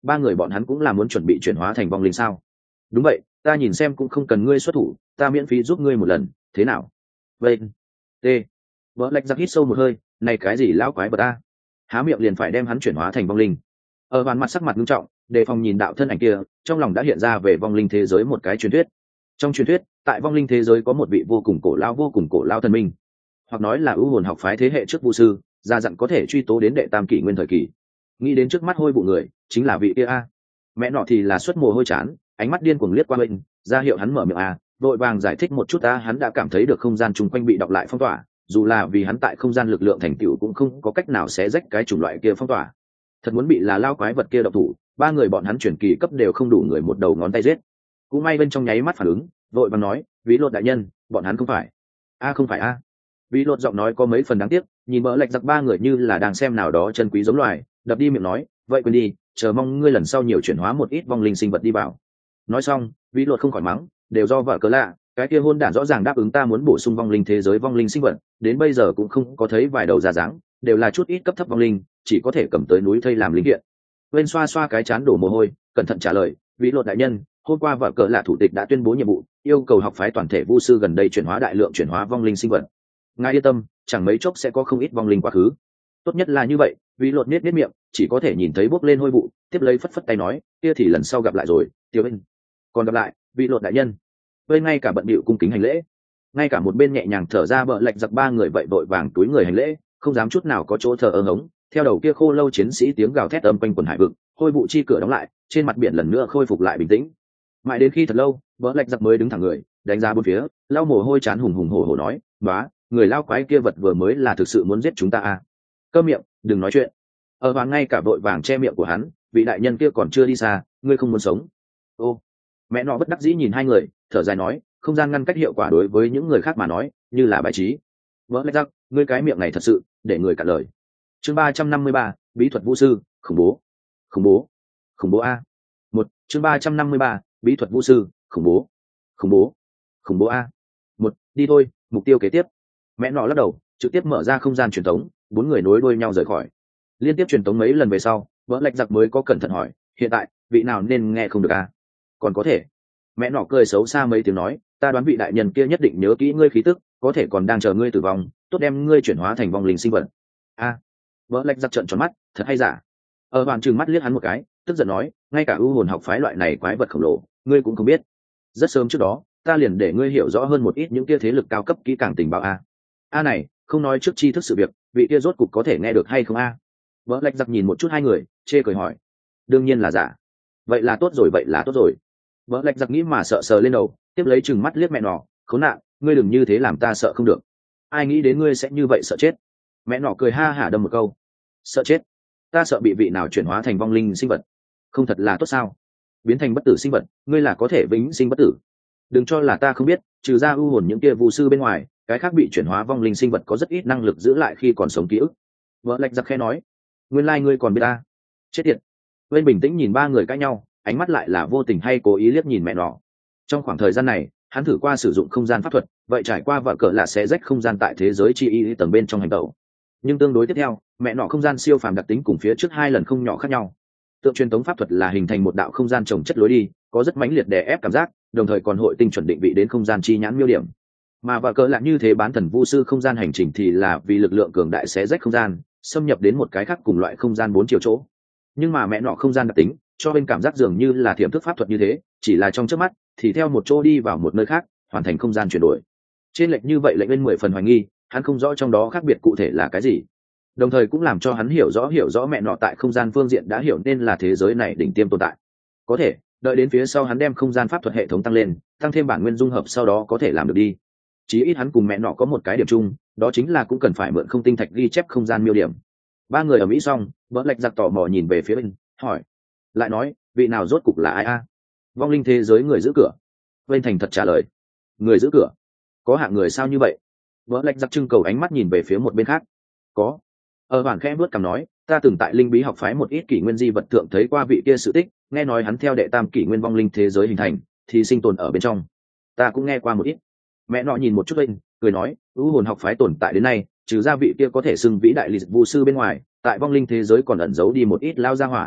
ba người bọn hắn cũng là muốn chuẩn bị chuyển hóa thành vong linh sao? Đúng vậy, ta nhìn xem cũng không cần ngươi xuất thủ, ta miễn phí giúp ngươi một lần, thế nào? Vậy, t. Vợ lạch giặc hít sâu một hơi, này cái gì lão quái vật ta? Há miệng liền phải đem hắn chuyển hóa thành vong linh. Ở bàn mặt sắc mặt nghiêm trọng, đề phòng nhìn đạo thân ảnh kia, trong lòng đã hiện ra về vong linh thế giới một cái truyền thuyết. Trong truyền thuyết, tại vong linh thế giới có một vị vô cùng cổ lao thần minh, hoặc nói là ưu hồn học phái thế hệ trước vu sư, ra dặn có thể truy tố đến đệ tam kỷ nguyên thời kỳ. Nghĩ đến trước mắt hôi vụ người, chính là vị kia a. Mẹ nọ thì là xuất mồ hôi chán, ánh mắt điên cuồng liếc qua bên, ra hiệu hắn mở miệng a, vội vàng giải thích một chút ta, hắn đã cảm thấy được không gian chung quanh bị đọc lại phong tỏa, dù là vì hắn tại không gian lực lượng thành tựu cũng không có cách nào xé rách cái chủng loại kia phong tỏa. Thật muốn bị là lao quái vật kia độc thủ, ba người bọn hắn chuyển kỳ cấp đều không đủ người một đầu ngón tay giết. Cũng may bên trong nháy mắt phản ứng, vội vàng nói, ví lột đại nhân, bọn hắn không phải a, không phải a. Ví lột giọng nói có mấy phần đáng tiếc, nhìn bỡ lạch giặc ba người như là đang xem nào đó chân quý giống loài, đập đi miệng nói, vậy quên đi, chờ mong ngươi lần sau nhiều chuyển hóa một ít vong linh sinh vật đi vào. Nói xong, Vĩ Luật không khỏi mắng, đều do vợ cớ lạ, cái kia hôn đản rõ ràng đáp ứng ta muốn bổ sung vong linh thế giới vong linh sinh vật, đến bây giờ cũng không có thấy vài đầu ra dáng, đều là chút ít cấp thấp vong linh, chỉ có thể cầm tới núi thây làm linh kiện. Bên xoa xoa cái chán đổ mồ hôi, cẩn thận trả lời, Vĩ Luật đại nhân, hôm qua vợ cớ lạ thủ tịch đã tuyên bố nhiệm vụ, yêu cầu học phái toàn thể vu sư gần đây chuyển hóa đại lượng chuyển hóa vong linh sinh vật. Ngài yên tâm, chẳng mấy chốc sẽ có không ít vong linh quá khứ. Tốt nhất là như vậy. Vĩ Luật nết miệng, chỉ có thể nhìn thấy bốc lên hôi vụ, tiếp lấy phất phất tay nói, kia thì lần sau gặp lại rồi, Tiêu Anh. Còn gặp lại, Vĩ Luật đại nhân. Bên ngay cả bận bịu cung kính hành lễ, ngay cả một bên nhẹ nhàng thở ra bợ lạch giặc ba người vậy vội vàng túi người hành lễ, không dám chút nào có chỗ thờ ơ ngống. Theo đầu kia khô lâu chiến sĩ tiếng gào thét âm quanh quần hải vực, hôi vụ chi cửa đóng lại, trên mặt biển lần nữa khôi phục lại bình tĩnh. Mãi đến khi thật lâu, bợ lạch giặc mới đứng thẳng người, đánh ra bốn phía, lau mồ hôi chán hùng hùng hổ hổ nói, "Nóa, người lao quái kia vật vừa mới là thực sự muốn giết chúng ta à? Câm miệng, đừng nói chuyện." Ở hoàng ngay cả vội vàng che miệng của hắn, vị đại nhân kia còn chưa đi xa, ngươi không muốn sống. Ô, mẹ nọ bất đắc dĩ nhìn hai người, thở dài nói, không gian ngăn cách hiệu quả đối với những người khác mà nói như là bài trí. Vỡ lách rắc, ngươi cái miệng này thật sự để người cạn lời. Chương 353, bí thuật vũ sư, khủng bố, khủng bố, khủng bố a. Một, chương 353, bí thuật vũ sư, khủng bố, khủng bố, khủng bố a. Một, đi thôi, mục tiêu kế tiếp. Mẹ nọ lắc đầu, trực tiếp mở ra không gian truyền thống, bốn người nối đuôi nhau rời khỏi. Liên tiếp truyền thống mấy lần về sau, vỡ lạch giặc mới có cẩn thận hỏi, hiện tại vị nào nên nghe không được à? Còn có thể. Mẹ nọ cười xấu xa mấy tiếng nói, ta đoán vị đại nhân kia nhất định nhớ kỹ ngươi khí tức, có thể còn đang chờ ngươi tử vong, tốt đem ngươi chuyển hóa thành vong linh sinh vật. A. Vỡ lạch giặc trợn tròn mắt, thật hay giả? Ở bàn trừng mắt liếc hắn một cái, tức giận nói, ngay cả ưu hồn học phái loại này quái vật khổng lồ, ngươi cũng không biết. Rất sớm trước đó, ta liền để ngươi hiểu rõ hơn một ít những kia thế lực cao cấp kỹ càng tình báo a. A này, không nói trước chi thức sự việc, vị kia rốt cục có thể nghe được hay không a? Vỡ lạch giặc nhìn một chút hai người, chê cười hỏi, đương nhiên là giả. Vậy là tốt rồi, vậy là tốt rồi. Vỡ lạch giặc nghĩ mà sợ sờ lên đầu, tiếp lấy chừng mắt liếc mẹ nọ, khốn nạn, ngươi đừng như thế làm ta sợ không được. Ai nghĩ đến ngươi sẽ như vậy sợ chết. Mẹ nọ cười ha hả đâm một câu, sợ chết? Ta sợ bị vị nào chuyển hóa thành vong linh sinh vật, không thật là tốt sao? Biến thành bất tử sinh vật, ngươi là có thể vĩnh sinh bất tử. Đừng cho là ta không biết, trừ ra ưu hồn những kia vu sư bên ngoài, cái khác bị chuyển hóa vong linh sinh vật có rất ít năng lực giữ lại khi còn sống ký ức. Vợ lạch giặc khe nói, nguyên lai ngươi còn biết ta. Chết tiệt. Bên bình tĩnh nhìn ba người cãi nhau, ánh mắt lại là vô tình hay cố ý liếc nhìn mẹ nọ. Trong khoảng thời gian này, hắn thử qua sử dụng không gian pháp thuật, vậy trải qua vợ cỡ là sẽ rách không gian tại thế giới chi y tầng bên trong hành tẩu. Nhưng tương đối tiếp theo, mẹ nọ không gian siêu phàm đặc tính cùng phía trước hai lần không nhỏ khác nhau. Tượng truyền tống pháp thuật là hình thành một đạo không gian trồng chất lối đi, có rất mãnh liệt đè ép cảm giác, đồng thời còn hội tinh chuẩn định vị đến không gian chi nhãn miêu điểm. Mà vợ cỡ lại như thế bán thần vu sư không gian hành trình thì là vì lực lượng cường đại xé rách không gian, xâm nhập đến một cái khác cùng loại không gian bốn chiều chỗ. Nhưng mà mẹ nọ không gian đặc tính cho bên cảm giác dường như là thiểm thức pháp thuật như thế, chỉ là trong chớp mắt thì theo một chỗ đi vào một nơi khác, hoàn thành không gian chuyển đổi. Trên lệch như vậy lệnh bên 10 phần hoài nghi, hắn không rõ trong đó khác biệt cụ thể là cái gì. Đồng thời cũng làm cho hắn hiểu rõ mẹ nọ tại không gian phương diện đã hiểu nên là thế giới này đỉnh tiêm tồn tại. Có thể đợi đến phía sau hắn đem không gian pháp thuật hệ thống tăng lên, tăng thêm bản nguyên dung hợp, sau đó có thể làm được đi. Chí ít hắn cùng mẹ nọ có một cái điểm chung, đó chính là cũng cần phải mượn không tinh thạch ghi chép không gian miêu điểm. Ba người ở Mỹ xong, vỡ lạch giặc tò mò nhìn về phía bên, hỏi, lại nói, vị nào rốt cục là ai a? Vong linh thế giới người giữ cửa. Bên thành thật trả lời, người giữ cửa? Có hạng người sao như vậy? Vỡ lạch giặc trưng cầu ánh mắt nhìn về phía một bên khác. Có. Ở bản khẽ bước cằm nói, ta từng tại linh bí học phái một ít kỷ nguyên di vật thượng thấy qua vị kia sự tích, nghe nói hắn theo đệ tam kỷ nguyên vong linh thế giới hình thành, thì sinh tồn ở bên trong. Ta cũng nghe qua một ít. Mẹ nọ nhìn một chút lên, cười nói, ưu hồn học phái tồn tại đến nay, trừ ra vị kia có thể xưng vĩ đại lịch vu sư bên ngoài, tại vong linh thế giới còn ẩn giấu đi một ít lao gia hỏa.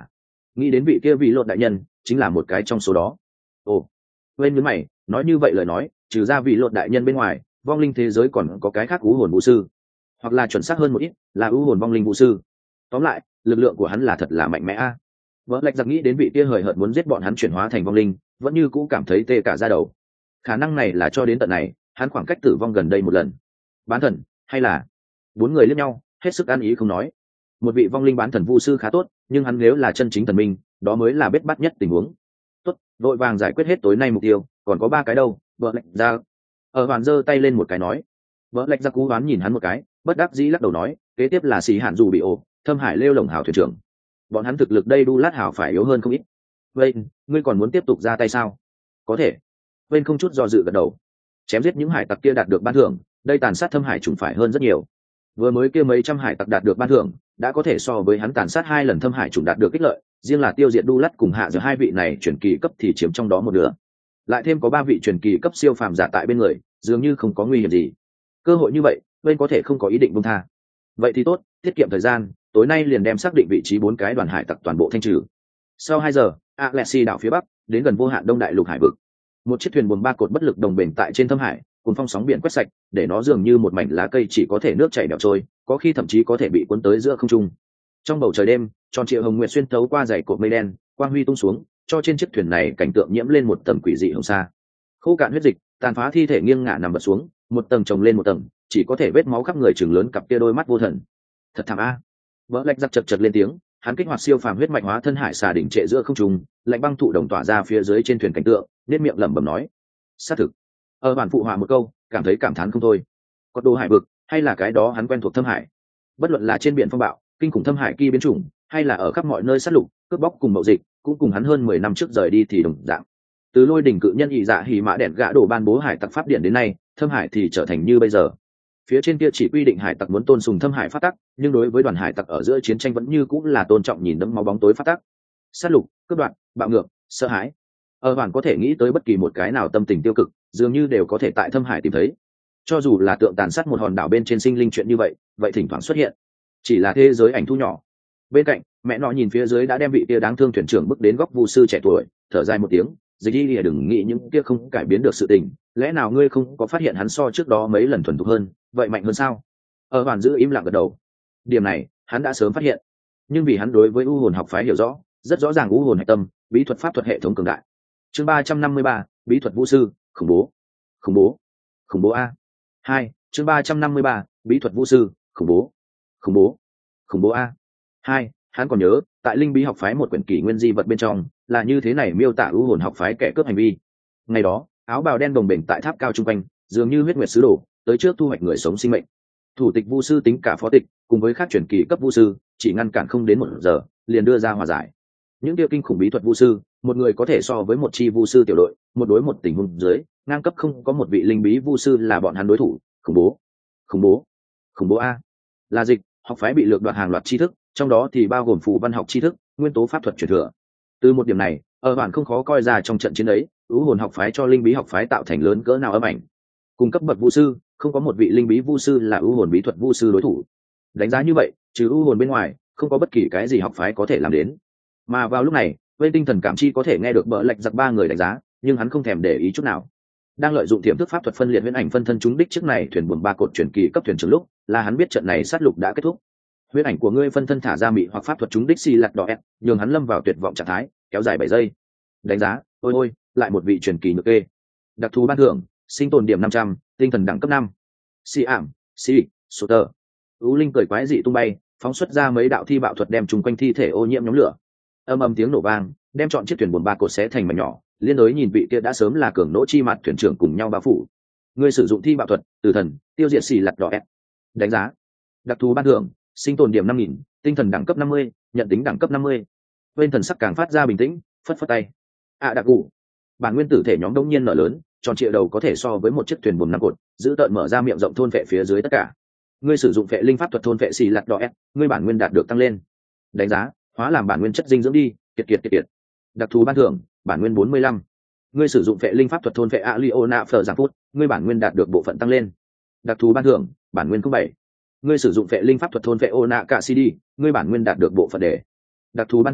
nghĩ đến vị kia vị lột đại nhân chính là một cái trong số đó. Ồ, quên nhớ mày, nói như vậy lời nói, trừ ra vị lột đại nhân bên ngoài, vong linh thế giới còn có cái khác u hồn vũ sư, hoặc là chuẩn xác hơn một ít là u hồn vong linh vũ sư. Tóm lại, lực lượng của hắn là thật là mạnh mẽ a. Vợ lạch giặc nghĩ đến vị kia hời hợt muốn giết bọn hắn chuyển hóa thành vong linh, vẫn như cũ cảm thấy tê cả da đầu. Khả năng này là cho đến tận này, hắn khoảng cách tử vong gần đây một lần. Bán thần, hay là... Bốn người liếc nhau, hết sức ăn ý không nói. Một vị vong linh bán thần vu sư khá tốt, nhưng hắn nếu là chân chính thần minh, đó mới là bết bát nhất tình huống. Tốt, vội vàng giải quyết hết tối nay mục tiêu, còn có 3 cái đâu. Vợ lạch ra ở hoàn giơ tay lên một cái nói. Vợ lạch ra cú đoán nhìn hắn một cái, bất đắc dĩ lắc đầu nói, kế tiếp là xì hạn dù bị ổ, Thâm Hải lêu lồng hào thuyền trưởng. Bọn hắn thực lực đây đu lát hào phải yếu hơn không ít. Vậy ngươi còn muốn tiếp tục ra tay sao? Có thể. Bên không chút do dự gật đầu. Chém giết những hải tặc kia đạt được ban thưởng, đây tàn sát Thâm Hải trùng phải hơn rất nhiều. Vừa mới kia mấy trăm hải tặc đạt được ban thưởng, đã có thể so với hắn tàn sát 2 lần Thâm Hải trùng đạt được ích lợi, riêng là tiêu diệt đu lát cùng hạ giữa 2 vị này truyền kỳ cấp thì chiếm trong đó một nửa. Lại thêm có 3 vị truyền kỳ cấp siêu phàm giả tại bên người, dường như không có nguy hiểm gì. Cơ hội như vậy, bên có thể không có ý định buông tha. Vậy thì tốt, tiết kiệm thời gian, tối nay liền đem xác định vị trí 4 cái đoàn hải tặc toàn bộ thanh trừ. Sau 2 giờ, Alexi đảo phía bắc, đến gần vô hạn đông đại lục hải vực. Một chiếc thuyền buồm 3 cột bất lực đồng bền tại trên Thâm Hải, cùng phong sóng biển quét sạch, để nó dường như một mảnh lá cây chỉ có thể nước chảy bèo trôi, có khi thậm chí có thể bị cuốn tới giữa không trung. Trong bầu trời đêm, tròn trịa hồng nguyệt xuyên thấu qua dải cột mây đen, quang huy tung xuống, cho trên chiếc thuyền này cảnh tượng nhiễm lên một tầng quỷ dị hồng sa. Khô cạn huyết dịch, tàn phá thi thể nghiêng ngả nằm vật xuống, một tầng chồng lên một tầng, chỉ có thể vết máu khắp người chừng lớn cặp kia đôi mắt vô thần. Thật thảm a. Vỡ lạch giặc chật chật lên tiếng, hắn kích hoạt siêu phàm huyết mạch hóa thân hải xà đỉnh trệ giữa không trung, lạnh băng thụ đồng tỏa ra phía dưới trên thuyền cảnh tượng, nét miệng lẩm bẩm nói: xác thực. Ở bản phụ họa một câu, cảm thấy cảm thán không thôi. Có đồ hải vực, hay là cái đó hắn quen thuộc Thâm Hải. Bất luận là trên biển phong bạo, kinh khủng Thâm Hải kỳ biến chủng, hay là ở khắp mọi nơi sát lục, cướp bóc cùng mậu dịch, cũng cùng hắn hơn 10 năm trước rời đi thì đồng dạng. Từ lôi đỉnh cự nhân ỷ dạ hỉ mã đèn gã đổ ban bố hải tặc pháp điển đến nay, Thâm Hải thì trở thành như bây giờ. Phía trên kia chỉ quy định hải tặc muốn tôn sùng Thâm Hải pháp tắc, nhưng đối với đoàn hải tặc ở giữa chiến tranh vẫn như cũng là tôn trọng nhìn đẫm máu bóng tối pháp tắc. Sát lục, cướp đoạt, bạo ngược, sợ hãi. Ở bản có thể nghĩ tới bất kỳ một cái nào tâm tình tiêu cực, dường như đều có thể tại Thâm Hải tìm thấy. Cho dù là tượng tàn sát một hòn đảo bên trên sinh linh chuyện như vậy thỉnh thoảng xuất hiện. Chỉ là thế giới ảnh thu nhỏ. Bên cạnh, mẹ nọ nhìn phía dưới đã đem vị kia đáng thương thuyền trưởng bước đến góc vu sư trẻ tuổi, thở dài một tiếng, dịch đi lìa đừng nghĩ những kia không cải biến được sự tình, lẽ nào ngươi không có phát hiện hắn so trước đó mấy lần thuần thục hơn, vậy mạnh hơn sao? Ở hoàn giữ im lặng gật đầu. Điểm này hắn đã sớm phát hiện, nhưng vì hắn đối với u hồn học phái hiểu rõ, rất rõ ràng u hồn hạch tâm, bí thuật pháp thuật hệ thống cường đại. Chương 353, bí thuật vũ sư, khủng bố. Khủng bố a. 2, chương 353, bí thuật vũ sư, khủng bố a. 2, hắn còn nhớ, tại linh bí học phái một quyển kỷ nguyên di vật bên trong, là như thế này miêu tả u hồn học phái kẻ cướp hành vi. Ngày đó, áo bào đen đồng bền tại tháp cao trung quanh, dường như huyết nguyệt sứ đồ, tới trước thu hoạch người sống sinh mệnh. Thủ tịch vu sư tính cả phó tịch, cùng với các truyền kỳ cấp vu sư, chỉ ngăn cản không đến 1 giờ, liền đưa ra hòa giải. Những điều kinh khủng bí thuật vu sư, một người có thể so với một chi vu sư tiểu đội, một đối một tình huống dưới, ngang cấp không có một vị linh bí vu sư là bọn hắn đối thủ. Khủng bố a. Là dịch, học phái bị lược đoạt hàng loạt tri thức, trong đó thì bao gồm phù văn học tri thức, nguyên tố pháp thuật truyền thừa. Từ một điểm này, ở bản không khó coi ra trong trận chiến ấy, u hồn học phái cho linh bí học phái tạo thành lớn cỡ nào âm ảnh. Cùng cấp bậc vu sư, không có một vị linh bí vu sư là u hồn bí thuật vu sư đối thủ. Đánh giá như vậy, trừ u hồn bên ngoài, không có bất kỳ cái gì học phái có thể làm đến. Mà vào lúc này, bên tinh thần cảm chi có thể nghe được bợ lạch giặc 3 người đánh giá, nhưng hắn không thèm để ý chút nào. Đang lợi dụng tiềm thức pháp thuật phân liệt huyễn ảnh phân thân chúng đích trước này thuyền buồm 3 cột truyền kỳ cấp thuyền trưởng lúc, là hắn biết trận này sát lục đã kết thúc. Huyễn ảnh của ngươi phân thân thả ra mị hoặc pháp thuật chúng đích xì lật đỏ ép, nhường hắn lâm vào tuyệt vọng trạng thái, kéo dài 7 giây. Đánh giá, ôi, lại một vị truyền kỳ nhược kê. Đặc thù ban thưởng, sinh tồn điểm 500, tinh thần đẳng cấp 5. Si ảm, si, Sutter. U linh cười quái dị tung bay, phóng xuất ra mấy đạo thi bạo thuật đem chung quanh thi thể ô nhiễm nhóm lửa. Âm tiếng nổ vang, đem chọn chiếc thuyền buồm 3 cột xé thành mảnh nhỏ, liên đối nhìn vị kia đã sớm là cường nỗ chi mặt thuyền trưởng cùng nhau bao phủ. Ngươi sử dụng thi bạo thuật, tử thần, tiêu diệt xì lật đỏ ép. Đánh giá, đặc thù ban thưởng, sinh tồn điểm 5000, tinh thần đẳng cấp 50, nhận tính đẳng cấp 50. Bên thần sắc càng phát ra bình tĩnh, phất phất tay. Đặc cụ. Bản nguyên tử thể nhóm đông nhiên nở lớn, tròn trịa đầu có thể so với một chiếc thuyền buồm 5 cột, giữ tợn mở ra miệng rộng thôn vệ phía dưới tất cả. Ngươi sử dụng vệ linh pháp thuật thôn vệ xì lật đỏ ép, ngươi bản nguyên đạt được tăng lên. Đánh giá, hóa làm bản nguyên chất dinh dưỡng đi, kiệt. Đặc thù ban thưởng, bản nguyên 45. Ngươi sử dụng vệ linh pháp thuật thôn vệ Aliona Phở Giang Phút, ngươi bản nguyên đạt được bộ phận tăng lên. Đặc thù ban thưởng, bản nguyên 07. Ngươi sử dụng vệ linh pháp thuật thôn vệ Ona Cả CD, ngươi bản nguyên đạt được bộ phận đề. Đặc thù ban thưởng,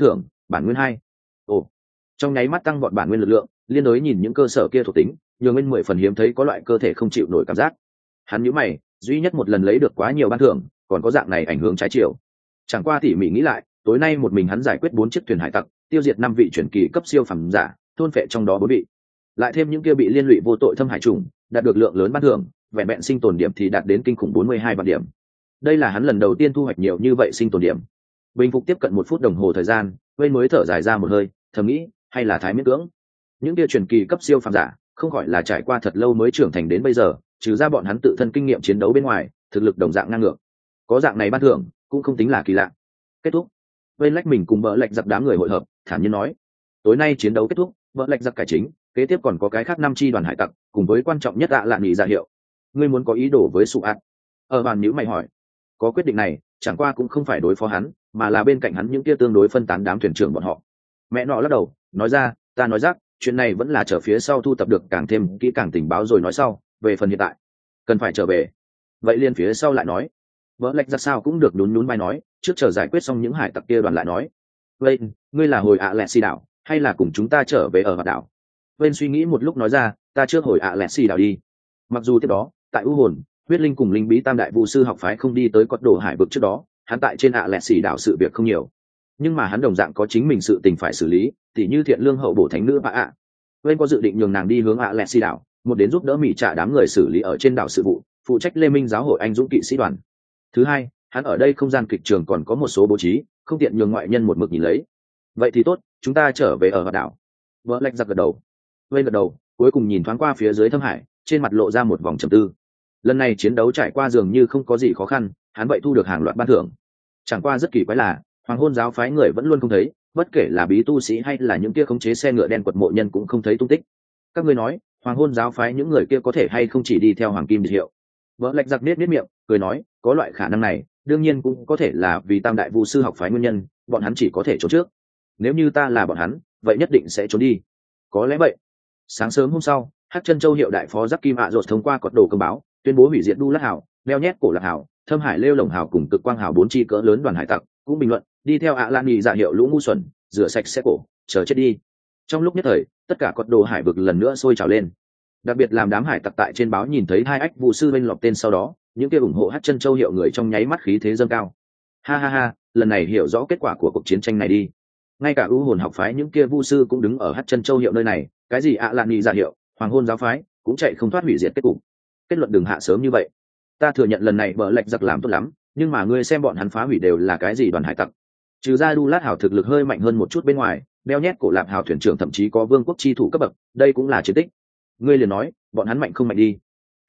bản nguyên 2. Ồ, trong nháy mắt tăng vọt bản nguyên lực lượng, liên đối nhìn những cơ sở kia thuộc tính, nhường bên 10 phần hiếm thấy có loại cơ thể không chịu nổi cảm giác. Hắn nhíu mày, duy nhất một lần lấy được quá nhiều ban thưởng, còn có dạng này ảnh hưởng trái chiều. Chẳng qua tỉ mỉ nghĩ lại, tối nay một mình hắn giải quyết 4 chiếc thuyền hải tặc, tiêu diệt 5 vị chuyển kỳ cấp siêu phẩm giả, thôn phệ trong đó 4 vị. Lại thêm những kia bị liên lụy vô tội thâm hải trùng, đạt được lượng lớn ban thưởng, vẹn vẹn sinh tồn điểm thì đạt đến kinh khủng 42 vạn điểm. Đây là hắn lần đầu tiên thu hoạch nhiều như vậy sinh tồn điểm. Bình phục tiếp cận 1 phút đồng hồ thời gian, Vên mới thở dài ra một hơi, thầm nghĩ, hay là thái miễn cưỡng. Những kia truyền kỳ cấp siêu phàm giả, không gọi là trải qua thật lâu mới trưởng thành đến bây giờ, trừ ra bọn hắn tự thân kinh nghiệm chiến đấu bên ngoài, thực lực đồng dạng ngang ngược. Có dạng này ban thưởng, cũng không tính là kỳ lạ. Kết thúc. Vên lách mình cùng Bỡ Lạch Giặc đám người hội hợp, thản nhiên nói, tối nay chiến đấu kết thúc, Bỡ Lạch Giặc cải chính, kế tiếp còn có cái khác 5 chi đoàn hải tặc, cùng với quan trọng nhất lạ nghỉ ra hiệu. Ngươi muốn có ý đồ với Sụ Ạt? Ở bàn nhíu mày hỏi. Có quyết định này, chẳng qua cũng không phải đối phó hắn, mà là bên cạnh hắn những kia tương đối phân tán đám thuyền trưởng bọn họ. Mẹ nọ lắc đầu, nói ra, ta nói rác, chuyện này vẫn là chờ phía sau thu thập được càng thêm kỹ càng tình báo rồi nói sau, về phần hiện tại cần phải trở về. Vậy liên phía sau lại nói, Vỡ Lạch Giặc sao cũng được nhún vai nói, trước chờ giải quyết xong những hải tặc kia đoàn lại nói. Vậy, ngươi là hồi lẹ xì đảo, hay là cùng chúng ta trở về ở mặt đảo? Vên suy nghĩ một lúc nói ra, ta trước hồi lẹ xì đảo đi. Mặc dù tiếp đó, tại U Hồn, Huyết Linh cùng Linh Bí Tam đại vu sư học phái không đi tới cột đồ hải vực trước đó, hắn tại trên lẹ xì đảo sự việc không nhiều, nhưng mà hắn đồng dạng có chính mình sự tình phải xử lý, tỉ như thiện lương hậu bổ thánh nữ Vên có dự định nhường nàng đi hướng lẹ xì đảo, một đến giúp đỡ mỹ trả đám người xử lý ở trên đảo sự vụ, phụ trách Lê Minh giáo hội anh dũng kỵ sĩ đoàn. Thứ hai, hắn ở đây không gian kịch trường còn có một số bố trí, không tiện nhường ngoại nhân một mực nhìn lấy. Vậy thì tốt, chúng ta trở về ở đảo. Vỡ Lạch Giặc gật đầu. Vên gật đầu, cuối cùng nhìn thoáng qua phía dưới thâm hải, trên mặt lộ ra một vòng trầm tư. Lần này chiến đấu trải qua dường như không có gì khó khăn, hắn vậy thu được hàng loạt ban thưởng. Chẳng qua rất kỳ quái là, Hoàng Hôn giáo phái người vẫn luôn không thấy, bất kể là bí tu sĩ hay là những kia khống chế xe ngựa đen quật mộ nhân cũng không thấy tung tích. Các ngươi nói, Hoàng Hôn giáo phái những người kia có thể hay không chỉ đi theo Hoàng Kim Điệp hiệu? Vỡ Lạch Giặc nết miệng, cười nói, có loại khả năng này, đương nhiên cũng có thể là vì Tam đại vu sư học phái nguyên nhân, bọn hắn chỉ có thể trốn trước. Nếu như ta là bọn hắn, vậy nhất định sẽ trốn đi. Có lẽ vậy. Sáng sớm hôm sau, Hắc Chân Châu hiệu đại phó Giáp Kim Rột thông qua cột đồ cầm báo, tuyên bố hủy diệt Đu Lát Hảo, Meo Nhét Cổ Lạc Hảo, Thâm Hải Lêu Lồng Hảo cùng Cực Quang Hảo 4 chi cỡ lớn đoàn hải tặc, cũng bình luận, đi theo Lan Nghị dạ hiệu lũ ngu xuẩn, rửa sạch xe cổ, chờ chết đi. Trong lúc nhất thời, tất cả cột đồ hải vực lần nữa sôi trào lên. Đặc biệt làm đám hải tặc tại trên báo nhìn thấy hai ách vụ sư bên lọc tên sau đó, những kia ủng hộ Hắc Chân Châu hiệu người trong nháy mắt khí thế dâng cao. Ha ha ha, lần này hiểu rõ kết quả của cuộc chiến tranh này đi. Ngay cả U Hồn học phái những kia vu sư cũng đứng ở Hắc Chân Châu hiệu nơi này, cái gì Lan Nghị dạ hiệu, Hoàng Hôn giáo phái cũng chạy không thoát hủy diệt kết cục. Kết luận đừng hạ sớm như vậy. Ta thừa nhận lần này Bỡ Lạch Giặc làm tốt lắm, nhưng mà ngươi xem bọn hắn phá hủy đều là cái gì đoàn hải tặc? Trừ ra Đu Lát Hảo thực lực hơi mạnh hơn một chút bên ngoài, Beo Nhét Cổ Lạp Hảo thuyền trưởng thậm chí có vương quốc chi thủ cấp bậc, đây cũng là chiến tích. Ngươi liền nói, bọn hắn mạnh không mạnh đi?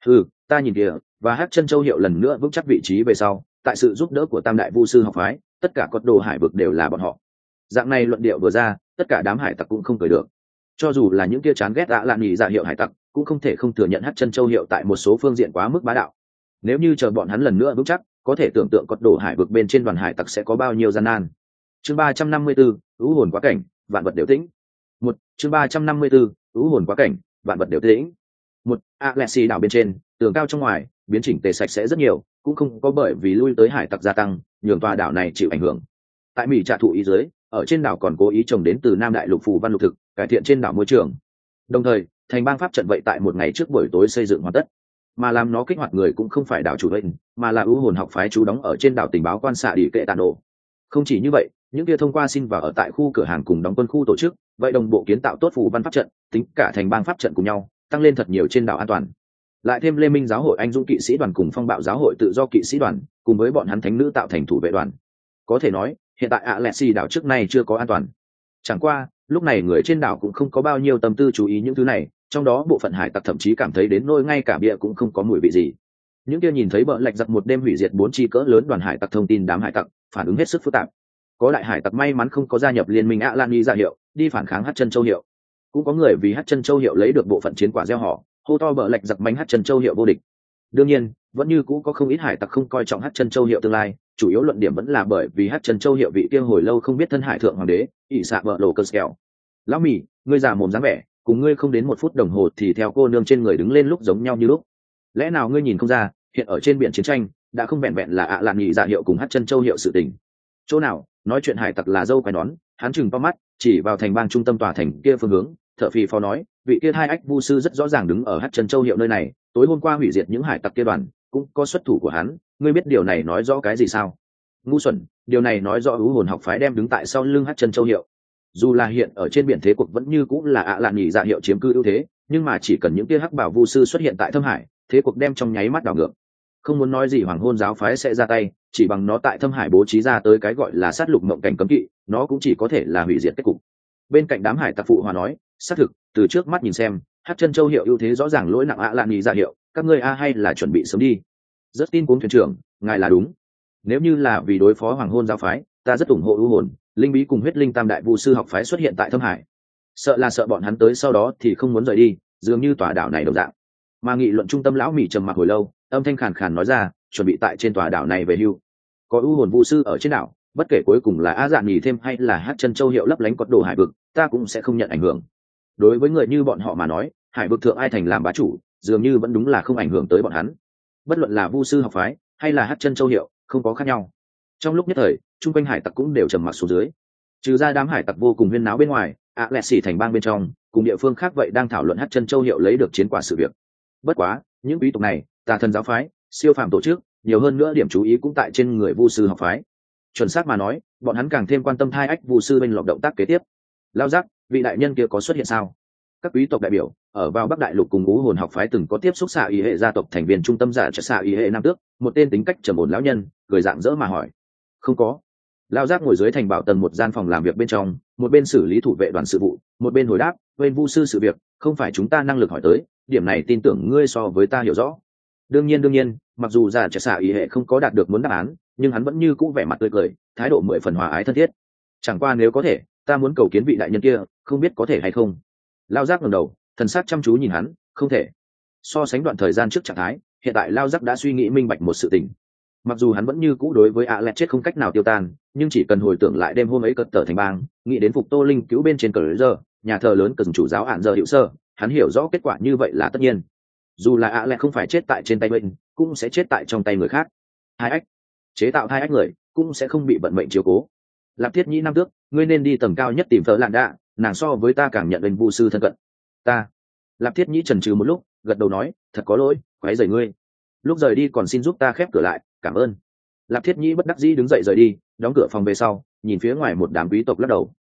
Ta nhìn kìa, và Hắc Chân Châu hiệu lần nữa vững chắc vị trí về sau, tại sự giúp đỡ của Tam đại vu sư học phái, tất cả cột đồ hải vực đều là bọn họ. Dạng này luận điệu vừa ra, tất cả đám hải tặc cũng không cười được. Cho dù là những kia chán ghét Lan Nghị dạ hiệu hải tặc, cũng không thể không thừa nhận Hắc Chân Châu hiệu tại một số phương diện quá mức bá đạo. Nếu như chờ bọn hắn lần nữa vững chắc, có thể tưởng tượng cột đồ hải vực bên trên đoàn hải tặc sẽ có bao nhiêu gian nan. Chương 354, U Hồn quá cảnh, vạn vật đều tĩnh. Chương 354, U Hồn quá cảnh, vạn vật đều tĩnh. Alexi đảo bên trên, tường cao trong ngoài, biến chỉnh tề sạch sẽ rất nhiều, cũng không có bởi vì lui tới hải tặc gia tăng, nhường tòa đảo này chịu ảnh hưởng. Tại Mỹ trả thụ ý dưới, ở trên đảo còn cố ý trồng đến từ Nam Đại Lục phù văn lục thực, cải thiện trên đảo môi trường. Đồng thời, thành bang pháp trận vậy tại một ngày trước buổi tối xây dựng hoàn tất. Mà làm nó kích hoạt người cũng không phải đảo chủ lệnh, mà là U Hồn học phái trú đóng ở trên đảo tình báo quan xạ đi kệ tàn độ. Không chỉ như vậy, những kia thông qua xin vào ở tại khu cửa hàng cùng đóng quân khu tổ chức, vậy đồng bộ kiến tạo tốt phù văn pháp trận, tính cả thành bang pháp trận cùng nhau, tăng lên thật nhiều trên đảo an toàn. Lại thêm Lê Minh giáo hội anh dũng kỵ sĩ đoàn cùng Phong Bạo giáo hội tự do kỵ sĩ đoàn, cùng với bọn hắn thánh nữ tạo thành thủ vệ đoàn. Có thể nói, hiện tại Alexi đảo trước nay chưa có an toàn. Chẳng qua, lúc này người trên đảo cũng không có bao nhiêu tâm tư chú ý những thứ này, trong đó bộ phận hải tặc thậm chí cảm thấy đến nỗi ngay cả bia cũng không có mùi vị gì. Những kia nhìn thấy Bỡ Lạch Giặc một đêm hủy diệt 4 chi cỡ lớn đoàn hải tặc thông tin đám hải tặc, phản ứng hết sức phức tạp. Có đại hải tặc may mắn không có gia nhập liên minh Lan Nghị dạ hiệu, đi phản kháng Hắc Chân Châu hiệu. Cũng có người vì Hắc Chân Châu hiệu lấy được bộ phận chiến quả gieo họ, hô to Bỡ Lạch Giặc mánh Hắc Chân Châu hiệu vô địch. Đương nhiên, vẫn như cũ có không ít hải tặc không coi trọng Hắc Chân Châu hiệu tương lai, chủ yếu luận điểm vẫn là bởi vì Hắc Chân Châu hiệu vị kia hồi lâu không biết thân hải thượng hoàng đế, ỷ xạ vợ lộ cơ kẹo. Lão Mị, ngươi già mồm dáng vẻ, cùng ngươi không đến 1 phút đồng hồ thì theo cô nương trên người đứng lên lúc giống nhau như lúc. Lẽ nào ngươi nhìn không ra, hiện ở trên biển chiến tranh đã không vẹn vẹn là Lan Nghị dạ hiệu cùng Hắc Chân Châu hiệu sự tình. Chỗ nào nói chuyện hải tặc là dâu quai nón, hắn chừng to mắt chỉ vào thành bang trung tâm tòa thành kia phương hướng, thở phì phò nói, vị kia hai ách vu sư rất rõ ràng đứng ở Hắc Chân Châu hiệu nơi này, tối hôm qua hủy diệt những hải tặc kia đoàn cũng có xuất thủ của hắn, ngươi biết điều này nói rõ cái gì sao? Ngu xuẩn, điều này nói rõ ưu hồn học phái đem đứng tại sau lưng Hắc Chân Châu hiệu. Dù là hiện ở trên biển thế cuộc vẫn như cũng là lạn nhị dạ hiệu chiếm cư ưu thế, nhưng mà chỉ cần những kia hắc bảo vu sư xuất hiện tại Thâm Hải, thế cuộc đem trong nháy mắt đảo ngược. Không muốn nói gì hoàng hôn giáo phái sẽ ra tay, chỉ bằng nó tại Thâm Hải bố trí ra tới cái gọi là sát lục mộng cảnh cấm kỵ, nó cũng chỉ có thể là hủy diệt kết cục. Bên cạnh đám hải tặc phụ hòa nói, xác thực, từ trước mắt nhìn xem, Hắc Chân Châu hiệu ưu thế rõ ràng lỗi nặng lạn nhị dạ hiệu, các ngươi hay là chuẩn bị sớm đi. Rất tin cuống thuyền trưởng, ngài là đúng. Nếu như là vì đối phó hoàng hôn giáo phái, ta rất ủng hộ ưu hồn linh bí cùng huyết linh tam đại vu sư học phái xuất hiện tại Thâm Hải. Sợ bọn hắn tới sau đó thì không muốn rời đi, dường như tòa đảo này đồng dạng. Mà nghị luận trung tâm lão Mỹ trầm mặc hồi lâu, âm thanh khàn khàn nói ra, chuẩn bị tại trên tòa đảo này về hưu. Có ưu hồn vu sư ở trên đảo, bất kể cuối cùng là A Dạn nhì thêm hay là Hắc Chân Châu hiệu lấp lánh cột đồ hải vực, ta cũng sẽ không nhận ảnh hưởng. Đối với người như bọn họ mà nói, hải vực thượng ai thành làm bá chủ, dường như vẫn đúng là không ảnh hưởng tới bọn hắn. Bất luận là vu sư học phái hay là Hắc Chân Châu hiệu, không có khác nhau. Trong lúc nhất thời, trung quanh hải tặc cũng đều trầm mặc xuống dưới. Trừ ra đám hải tặc vô cùng huyên náo bên ngoài, lẹ xỉ thành bang bên trong, cùng địa phương khác vậy đang thảo luận Hắc Chân Châu hiệu lấy được chiến quả sự việc. Bất quá, những quý tộc này, tà thần giáo phái, siêu phàm tổ chức, nhiều hơn nữa điểm chú ý cũng tại trên người vu sư học phái. Chuẩn xác mà nói, bọn hắn càng thêm quan tâm thai ách vu sư bên lọc động tác kế tiếp. Lao giác, vị đại nhân kia có xuất hiện sao? Các quý tộc đại biểu ở vào Bắc Đại Lục cùng Ú Hồn học phái từng có tiếp xúc xạ ý hệ gia tộc thành viên trung tâm giả trợ xạ ý hệ nam tước, một tên tính cách trầm ổn lão nhân, cười dạng dỡ mà hỏi. Không có. Lao giác ngồi dưới thành bảo tầng một gian phòng làm việc bên trong, một bên xử lý thủ vệ đoàn sự vụ, một bên hồi đáp, bên vu sư sự việc, không phải chúng ta năng lực hỏi tới, điểm này tin tưởng ngươi so với ta hiểu rõ. Đương nhiên, mặc dù giả trợ xạ ý hệ không có đạt được muốn đáp án, nhưng hắn vẫn như cũ vẻ mặt tươi cười, thái độ 10 phần hòa ái thân thiết. Chẳng qua nếu có thể, ta muốn cầu kiến vị đại nhân kia, không biết có thể hay không. Lao giác ngẩng đầu, thần sắc chăm chú nhìn hắn, không thể. So sánh đoạn thời gian trước trạng thái, hiện tại Lao giác đã suy nghĩ minh bạch một sự tình. Mặc dù hắn vẫn như cũ đối với Alet chết không cách nào tiêu tan, nhưng chỉ cần hồi tưởng lại đêm hôm ấy cất tở thành bang, nghĩ đến phục Tô Linh cứu bên trên cờ giờ, nhà thờ lớn cần chủ giáo hạn giờ hiệu sơ, hắn hiểu rõ kết quả như vậy là tất nhiên. Dù là Alet không phải chết tại trên tay bệnh, cũng sẽ chết tại trong tay người khác. Hai ách, chế tạo hai ách người, cũng sẽ không bị vận mệnh chiếu cố. Lạp Thiết Nhĩ nam tước, ngươi nên đi tầng cao nhất tìm Phở Lạn Đạ, nàng so với ta càng nhận bên vu sư thân cận. Ta. Lạp Thiết Nhĩ chần chừ một lúc, gật đầu nói, thật có lỗi, quấy rầy ngươi. Lúc rời đi còn xin giúp ta khép cửa lại, cảm ơn. Lạp Thiết Nhĩ bất đắc dĩ đứng dậy rời đi, đóng cửa phòng về sau, nhìn phía ngoài một đám quý tộc lắc đầu.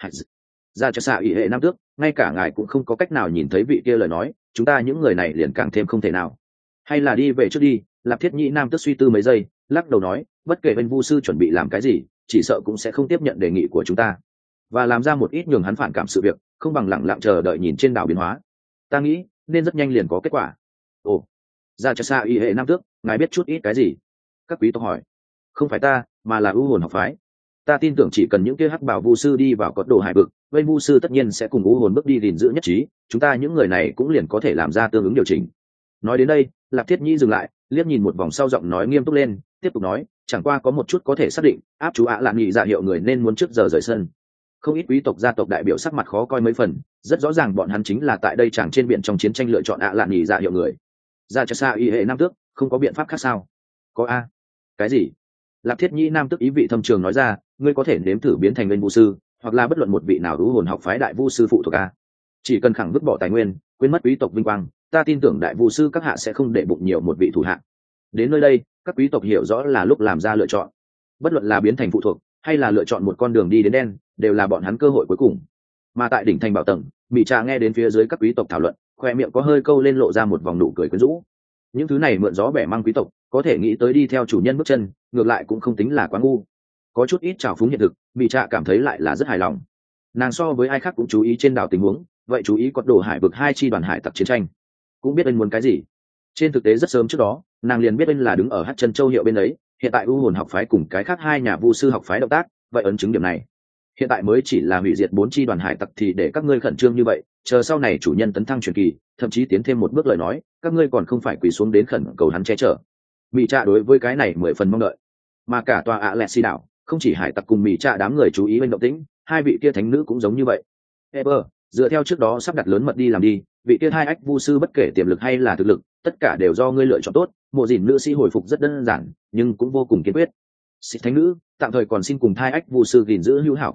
Ra cho xạ ủy hệ nam tước, ngay cả ngài cũng không có cách nào nhìn thấy vị kia lời nói, chúng ta những người này liền càng thêm không thể nào. Hay là đi về trước đi. Lạp Thiết Nhĩ nam tước suy tư mấy giây, lắc đầu nói, bất kể bên vu sư chuẩn bị làm cái gì, chỉ sợ cũng sẽ không tiếp nhận đề nghị của chúng ta, và làm ra một ít nhường hắn phản cảm sự việc, không bằng lặng lặng chờ đợi nhìn trên đảo biến hóa. Ta nghĩ nên rất nhanh liền có kết quả. Ồ, ra cho xa y hệ nam tước, ngài biết chút ít cái gì? Các quý tộc hỏi. Không phải ta, mà là ưu hồn học phái. Ta tin tưởng chỉ cần những kia hắc bảo vu sư đi vào cột đồ hải vực, bên vu sư tất nhiên sẽ cùng ưu hồn bước đi gìn giữ nhất trí, chúng ta những người này cũng liền có thể làm ra tương ứng điều chỉnh. Nói đến đây, Lạp Thiết Nhĩ dừng lại, liếc nhìn một vòng sau giọng nói nghiêm túc lên, tiếp tục nói, chẳng qua có một chút có thể xác định, áp chú lạn nghị dạ hiệu người nên muốn trước giờ rời sân. Không ít quý tộc gia tộc đại biểu sắc mặt khó coi mấy phần, rất rõ ràng bọn hắn chính là tại đây chẳng trên biển trong chiến tranh lựa chọn lạn nghị dạ hiệu người. Ra cho xa y hệ nam tước, không có biện pháp khác sao? Có a? Cái gì? Lạp Thiết Nhĩ nam tước ý vị thâm trường nói ra, ngươi có thể nếm thử biến thành bên vu sư, hoặc là bất luận một vị nào đú hồn học phái đại vu sư phụ thuộc a. Chỉ cần khẳng vứt bỏ tài nguyên, quên mất quý tộc vinh quang, ta tin tưởng đại vu sư các hạ sẽ không để bụng nhiều một vị thủ hạ. Đến nơi đây, các quý tộc hiểu rõ là lúc làm ra lựa chọn. Bất luận là biến thành phụ thuộc, hay là lựa chọn một con đường đi đến đen, đều là bọn hắn cơ hội cuối cùng. Mà tại đỉnh thành bảo tầng, Mị Trà nghe đến phía dưới các quý tộc thảo luận, khoe miệng có hơi câu lên lộ ra một vòng nụ cười quyến rũ. Những thứ này mượn gió bẻ măng quý tộc, có thể nghĩ tới đi theo chủ nhân bước chân, ngược lại cũng không tính là quá ngu. Có chút ít trào phúng hiện thực, Mị Trà cảm thấy lại là rất hài lòng. Nàng so với ai khác cũng chú ý trên đảo tình huống, vậy chú ý cột đồ hải vực hai chi đoàn hải tặc chiến tranh, cũng biết anh muốn cái gì. Trên thực tế rất sớm trước đó, nàng liền biết anh là đứng ở Hắc Chân Châu hiệu bên ấy, hiện tại u hồn học phái cùng cái khác hai nhà vu sư học phái động tác, vậy ấn chứng điểm này. Hiện tại mới chỉ là hủy diệt 4 chi đoàn hải tặc thì để các ngươi khẩn trương như vậy, chờ sau này chủ nhân tấn thăng truyền kỳ, thậm chí tiến thêm một bước lời nói, các ngươi còn không phải quỳ xuống đến khẩn cầu hắn che chở. Mị Trà đối với cái này 10 phần mong đợi. Mà cả tòa Alexi đảo, không chỉ hải tặc cùng Mị Trà đám người chú ý bên động tĩnh, hai vị kia thánh nữ cũng giống như vậy. Eber, dựa theo trước đó sắp đặt lớn mật đi làm đi, vị kia hai ách vu sư bất kể tiềm lực hay là thực lực, tất cả đều do ngươi lựa chọn tốt. Mộ Dĩn nữ sĩ hồi phục rất đơn giản, nhưng cũng vô cùng kiên quyết. Xích thánh nữ, tạm thời còn xin cùng thai ách vu sư gìn giữ hữu hảo quan hệ,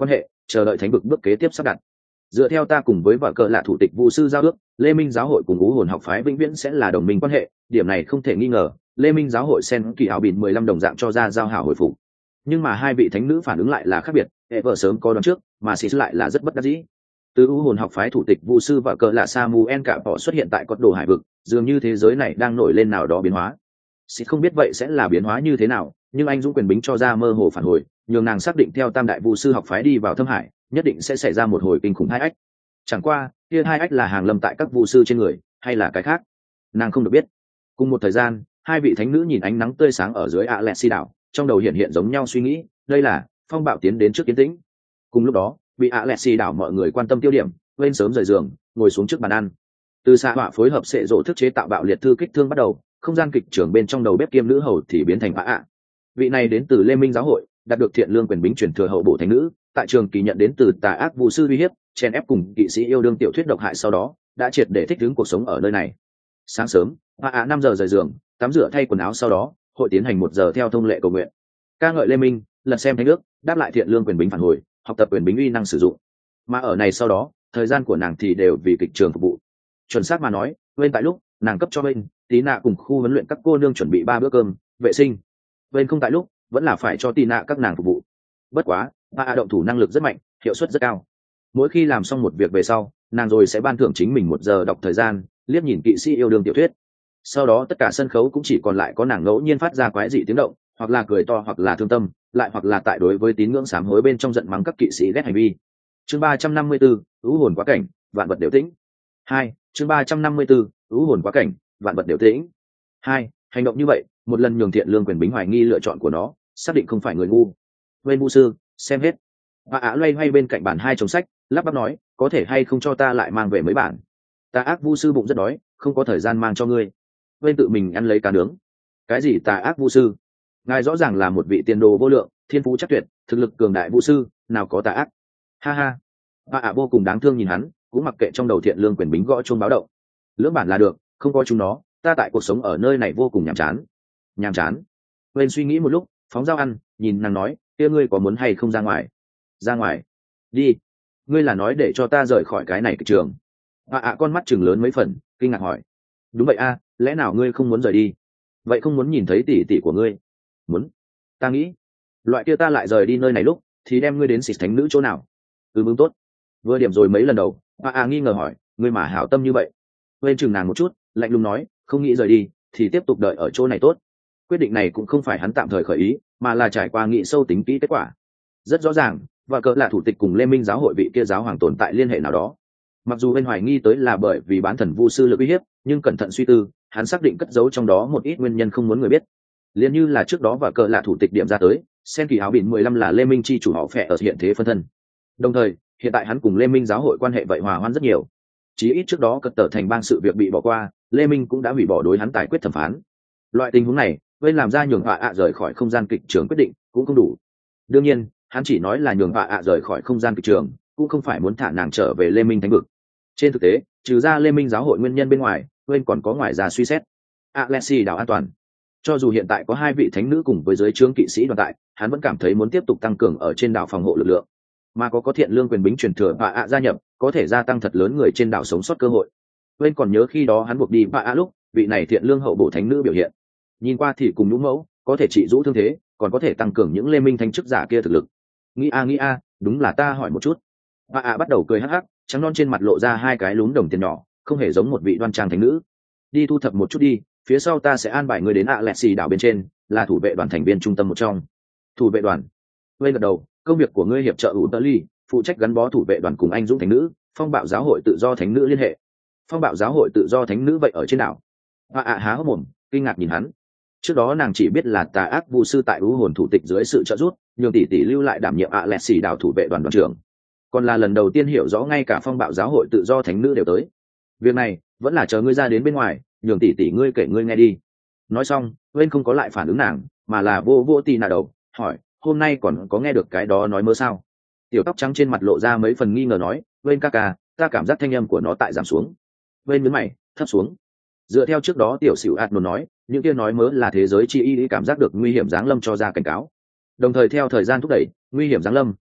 chờ đợi thánh vực bước kế tiếp sắp đặt. Dựa theo ta cùng với vợ cờ lạ thủ tịch vu sư giao ước, Lê Minh giáo hội cùng Ú Hồn học phái vĩnh viễn sẽ là đồng minh quan hệ, điểm này không thể nghi ngờ. Lê Minh giáo hội sen kỳ ảo bỉn 15 đồng dạng cho ra giao hảo hồi phục. Nhưng mà hai vị thánh nữ phản ứng lại là khác biệt, hệ vợ sớm có đoán trước, mà xì lại là rất bất đắc dĩ. Từ Ú Hồn học phái thủ tịch vu sư vợ cờ lạ Samuel cả bỏ xuất hiện tại cột đồ hải vực, dường như thế giới này đang nổi lên nào đó biến hóa. Xì không biết vậy sẽ là biến hóa như thế nào, nhưng anh dũng quyền bính cho ra mơ hồ phản hồi, nhường nàng xác định theo tam đại vu sư học phái đi vào thâm hải, nhất định sẽ xảy ra một hồi kinh khủng hai ách. Chẳng qua kia hai ách là hàng lâm tại các vu sư trên người hay là cái khác, nàng không được biết. Cùng một thời gian, hai vị thánh nữ nhìn ánh nắng tươi sáng ở dưới Alexi đảo, trong đầu hiện hiện giống nhau suy nghĩ, đây là phong bạo tiến đến trước kiến tĩnh. Cùng lúc đó, bị Alexi đảo mọi người quan tâm tiêu điểm, lên sớm rời giường, ngồi xuống trước bàn ăn. Từ xạ họa phối hợp sệ rộ thức chế tạo bạo liệt thư kích thương bắt đầu, không gian kịch trường bên trong đầu bếp kiêm nữ hầu thì biến thành ạ. Vị này đến từ Lê Minh giáo hội, đạt được thiện lương quyền bính truyền thừa hậu bổ thánh nữ, tại trường kỳ nhận đến từ tà ác vu sư uy hiếp, chèn ép cùng kỵ sĩ yêu đương tiểu thuyết độc hại sau đó, đã triệt để thích ứng cuộc sống ở nơi này. Sáng sớm, ạ 5 giờ rời giường, tắm rửa thay quần áo sau đó, hội tiến hành 1 giờ theo thông lệ cầu nguyện. Ca ngợi Lê Minh, lật xem thánh ước, đáp lại thiện lương quyền bính phản hồi, học tập quyền bính uy năng sử dụng. Mà ở này sau đó, thời gian của nàng thì đều vì kịch trường phục vụ. Chuẩn xác mà nói, bên tại lúc nàng cấp cho bên tí nạ cùng khu huấn luyện các cô nương chuẩn bị 3 bữa cơm, vệ sinh. Bên không tại lúc vẫn là phải cho tí nạ các nàng phục vụ. Bất quá, ạ động thủ năng lực rất mạnh, hiệu suất rất cao. Mỗi khi làm xong một việc về sau, nàng rồi sẽ ban thưởng chính mình 1 giờ đọc thời gian, liếc nhìn kỵ sĩ yêu đương tiểu thuyết. Sau đó tất cả sân khấu cũng chỉ còn lại có nàng ngẫu nhiên phát ra quái dị tiếng động, hoặc là cười to hoặc là thương tâm, lại hoặc là tại đối với tín ngưỡng sám hối bên trong giận mắng các kỵ sĩ ghét hành vi. Chương 354, ưu hồn quá cảnh, vạn vật đều tĩnh. 2. Chương 354, ưu hồn quá cảnh, vạn vật đều tĩnh. 2. Hành động như vậy, một lần nhường thiện lương quyền bính hoài nghi lựa chọn của nó, xác định không phải người ngu. Bên vu sư, xem hết. Bà loay hoay bên cạnh bàn 2 chồng sách, lắp bắp nói, có thể hay không cho ta lại mang về mấy bản. Tà ác vu sư bụng rất đói, không có thời gian mang cho ngươi. Bên tự mình ăn lấy cá nướng. Cái gì tà ác vu sư? Ngài rõ ràng là một vị tiền đồ vô lượng, thiên phú chắc tuyệt, thực lực cường đại vu sư, nào có tà ác. Ha ha. Bà vô cùng đáng thương nhìn hắn, cũng mặc kệ trong đầu thiện lương quyền bính gõ chuông báo động. Lưỡng bản là được, không có chúng nó, ta tại cuộc sống ở nơi này vô cùng nhàm chán. Nhàm chán. Bên suy nghĩ một lúc, phóng dao ăn, nhìn nàng nói, kia ngươi có muốn hay không ra ngoài? Ra ngoài? Đi. Ngươi là nói để cho ta rời khỏi cái này kịch trường. Con mắt chừng lớn mấy phần, kinh ngạc hỏi. Đúng vậy a, lẽ nào ngươi không muốn rời đi? Vậy không muốn nhìn thấy tỷ tỷ của ngươi? Muốn. Ta nghĩ, loại kia ta lại rời đi nơi này lúc, thì đem ngươi đến xịt thánh nữ chỗ nào? Mừng tốt. Vừa điểm rồi mấy lần đầu, nghi ngờ hỏi, ngươi mà hảo tâm như vậy. Bên chừng nàng một chút, lạnh lùng nói, không nghĩ rời đi, thì tiếp tục đợi ở chỗ này tốt. Quyết định này cũng không phải hắn tạm thời khởi ý, mà là trải qua nghị sâu tính kỹ kết quả. Rất rõ ràng, và cỡ là thủ tịch cùng Lê Minh giáo hội vị kia giáo hoàng tồn tại liên hệ nào đó. Mặc dù bên hoài nghi tới là bởi vì bán thần vu sư lực uy hiếp, nhưng cẩn thận suy tư, hắn xác định cất giấu trong đó một ít nguyên nhân không muốn người biết. Liên như là trước đó và cỡ là thủ tịch điểm ra tới, sen kỳ áo bỉn 15 là Lê Minh chi chủ họ phệ ở hiện thế phân thân. Đồng thời, hiện tại hắn cùng Lê Minh giáo hội quan hệ vậy hòa hoãn rất nhiều. Chí ít trước đó cật tở thành bang sự việc bị bỏ qua, Lê Minh cũng đã hủy bỏ đối hắn tài quyết thẩm phán. Loại tình huống này, bên làm ra nhường rời khỏi không gian kịch trường quyết định cũng không đủ. Đương nhiên, hắn chỉ nói là nhường rời khỏi không gian kịch trường, cũng không phải muốn thả nàng trở về Lê Minh thánh vực. Trên thực tế, trừ ra Lê Minh giáo hội nguyên nhân bên ngoài, bên còn có ngoài ra suy xét. Alexi đảo an toàn. Cho dù hiện tại có 2 vị thánh nữ cùng với giới trướng kỵ sĩ đoàn tại, hắn vẫn cảm thấy muốn tiếp tục tăng cường ở trên đảo phòng hộ lực lượng. Mà có thiện lương quyền bính truyền thừa gia nhập, có thể gia tăng thật lớn người trên đảo sống sót cơ hội. Bên còn nhớ khi đó hắn buộc đi lúc, vị này thiện lương hậu bổ thánh nữ biểu hiện. Nhìn qua thì cùng nhũ mẫu, có thể trị rũ thương thế, còn có thể tăng cường những Lê Minh thánh chức giả kia thực lực. Nghĩ a, đúng là ta hỏi một chút. Bắt đầu cười hắc hắc, trắng non trên mặt lộ ra 2 cái lúm đồng tiền nhỏ, không hề giống một vị đoan trang thánh nữ. Đi thu thập một chút đi, phía sau ta sẽ an bài người đến Alexi đảo bên trên, là thủ vệ đoàn thành viên trung tâm một trong. Thủ vệ đoàn. Bên gật đầu, công việc của ngươi hiệp trợ Ly, phụ trách gắn bó thủ vệ đoàn cùng anh dũng thánh nữ, phong bạo giáo hội tự do thánh nữ liên hệ. Phong bạo giáo hội tự do thánh nữ vậy ở trên đảo. Há hốc mồm, kinh ngạc nhìn hắn. Trước đó nàng chỉ biết là tà ác vu sư tại ưu hồn thủ tịch dưới sự trợ giúp, nhường tỷ tỷ lưu lại đảm nhiệm Alexi đảo thủ vệ đoàn đoàn trưởng. Còn là lần đầu tiên hiểu rõ ngay cả phong bạo giáo hội tự do thánh nữ đều tới. Việc này vẫn là chờ ngươi ra đến bên ngoài, nhường tỷ tỷ ngươi kể ngươi nghe đi. Nói xong, Uyên không có lại phản ứng nàng, mà là vô tì nà đầu, hỏi, hôm nay còn có nghe được cái đó nói mơ sao? Tiểu tóc trắng trên mặt lộ ra mấy phần nghi ngờ nói, Uyên ca ca, ta cảm giác thanh âm của nó tại giảm xuống. Uyên nhướng mày, thấp xuống. Dựa theo trước đó tiểu Sửu Adnon nói, những kia nói mớ là thế giới chi y cảm giác được nguy hiểm giáng lâm cho ra cảnh cáo. Đồng thời theo thời gian thúc đẩy, nguy hiểm giáng lâm,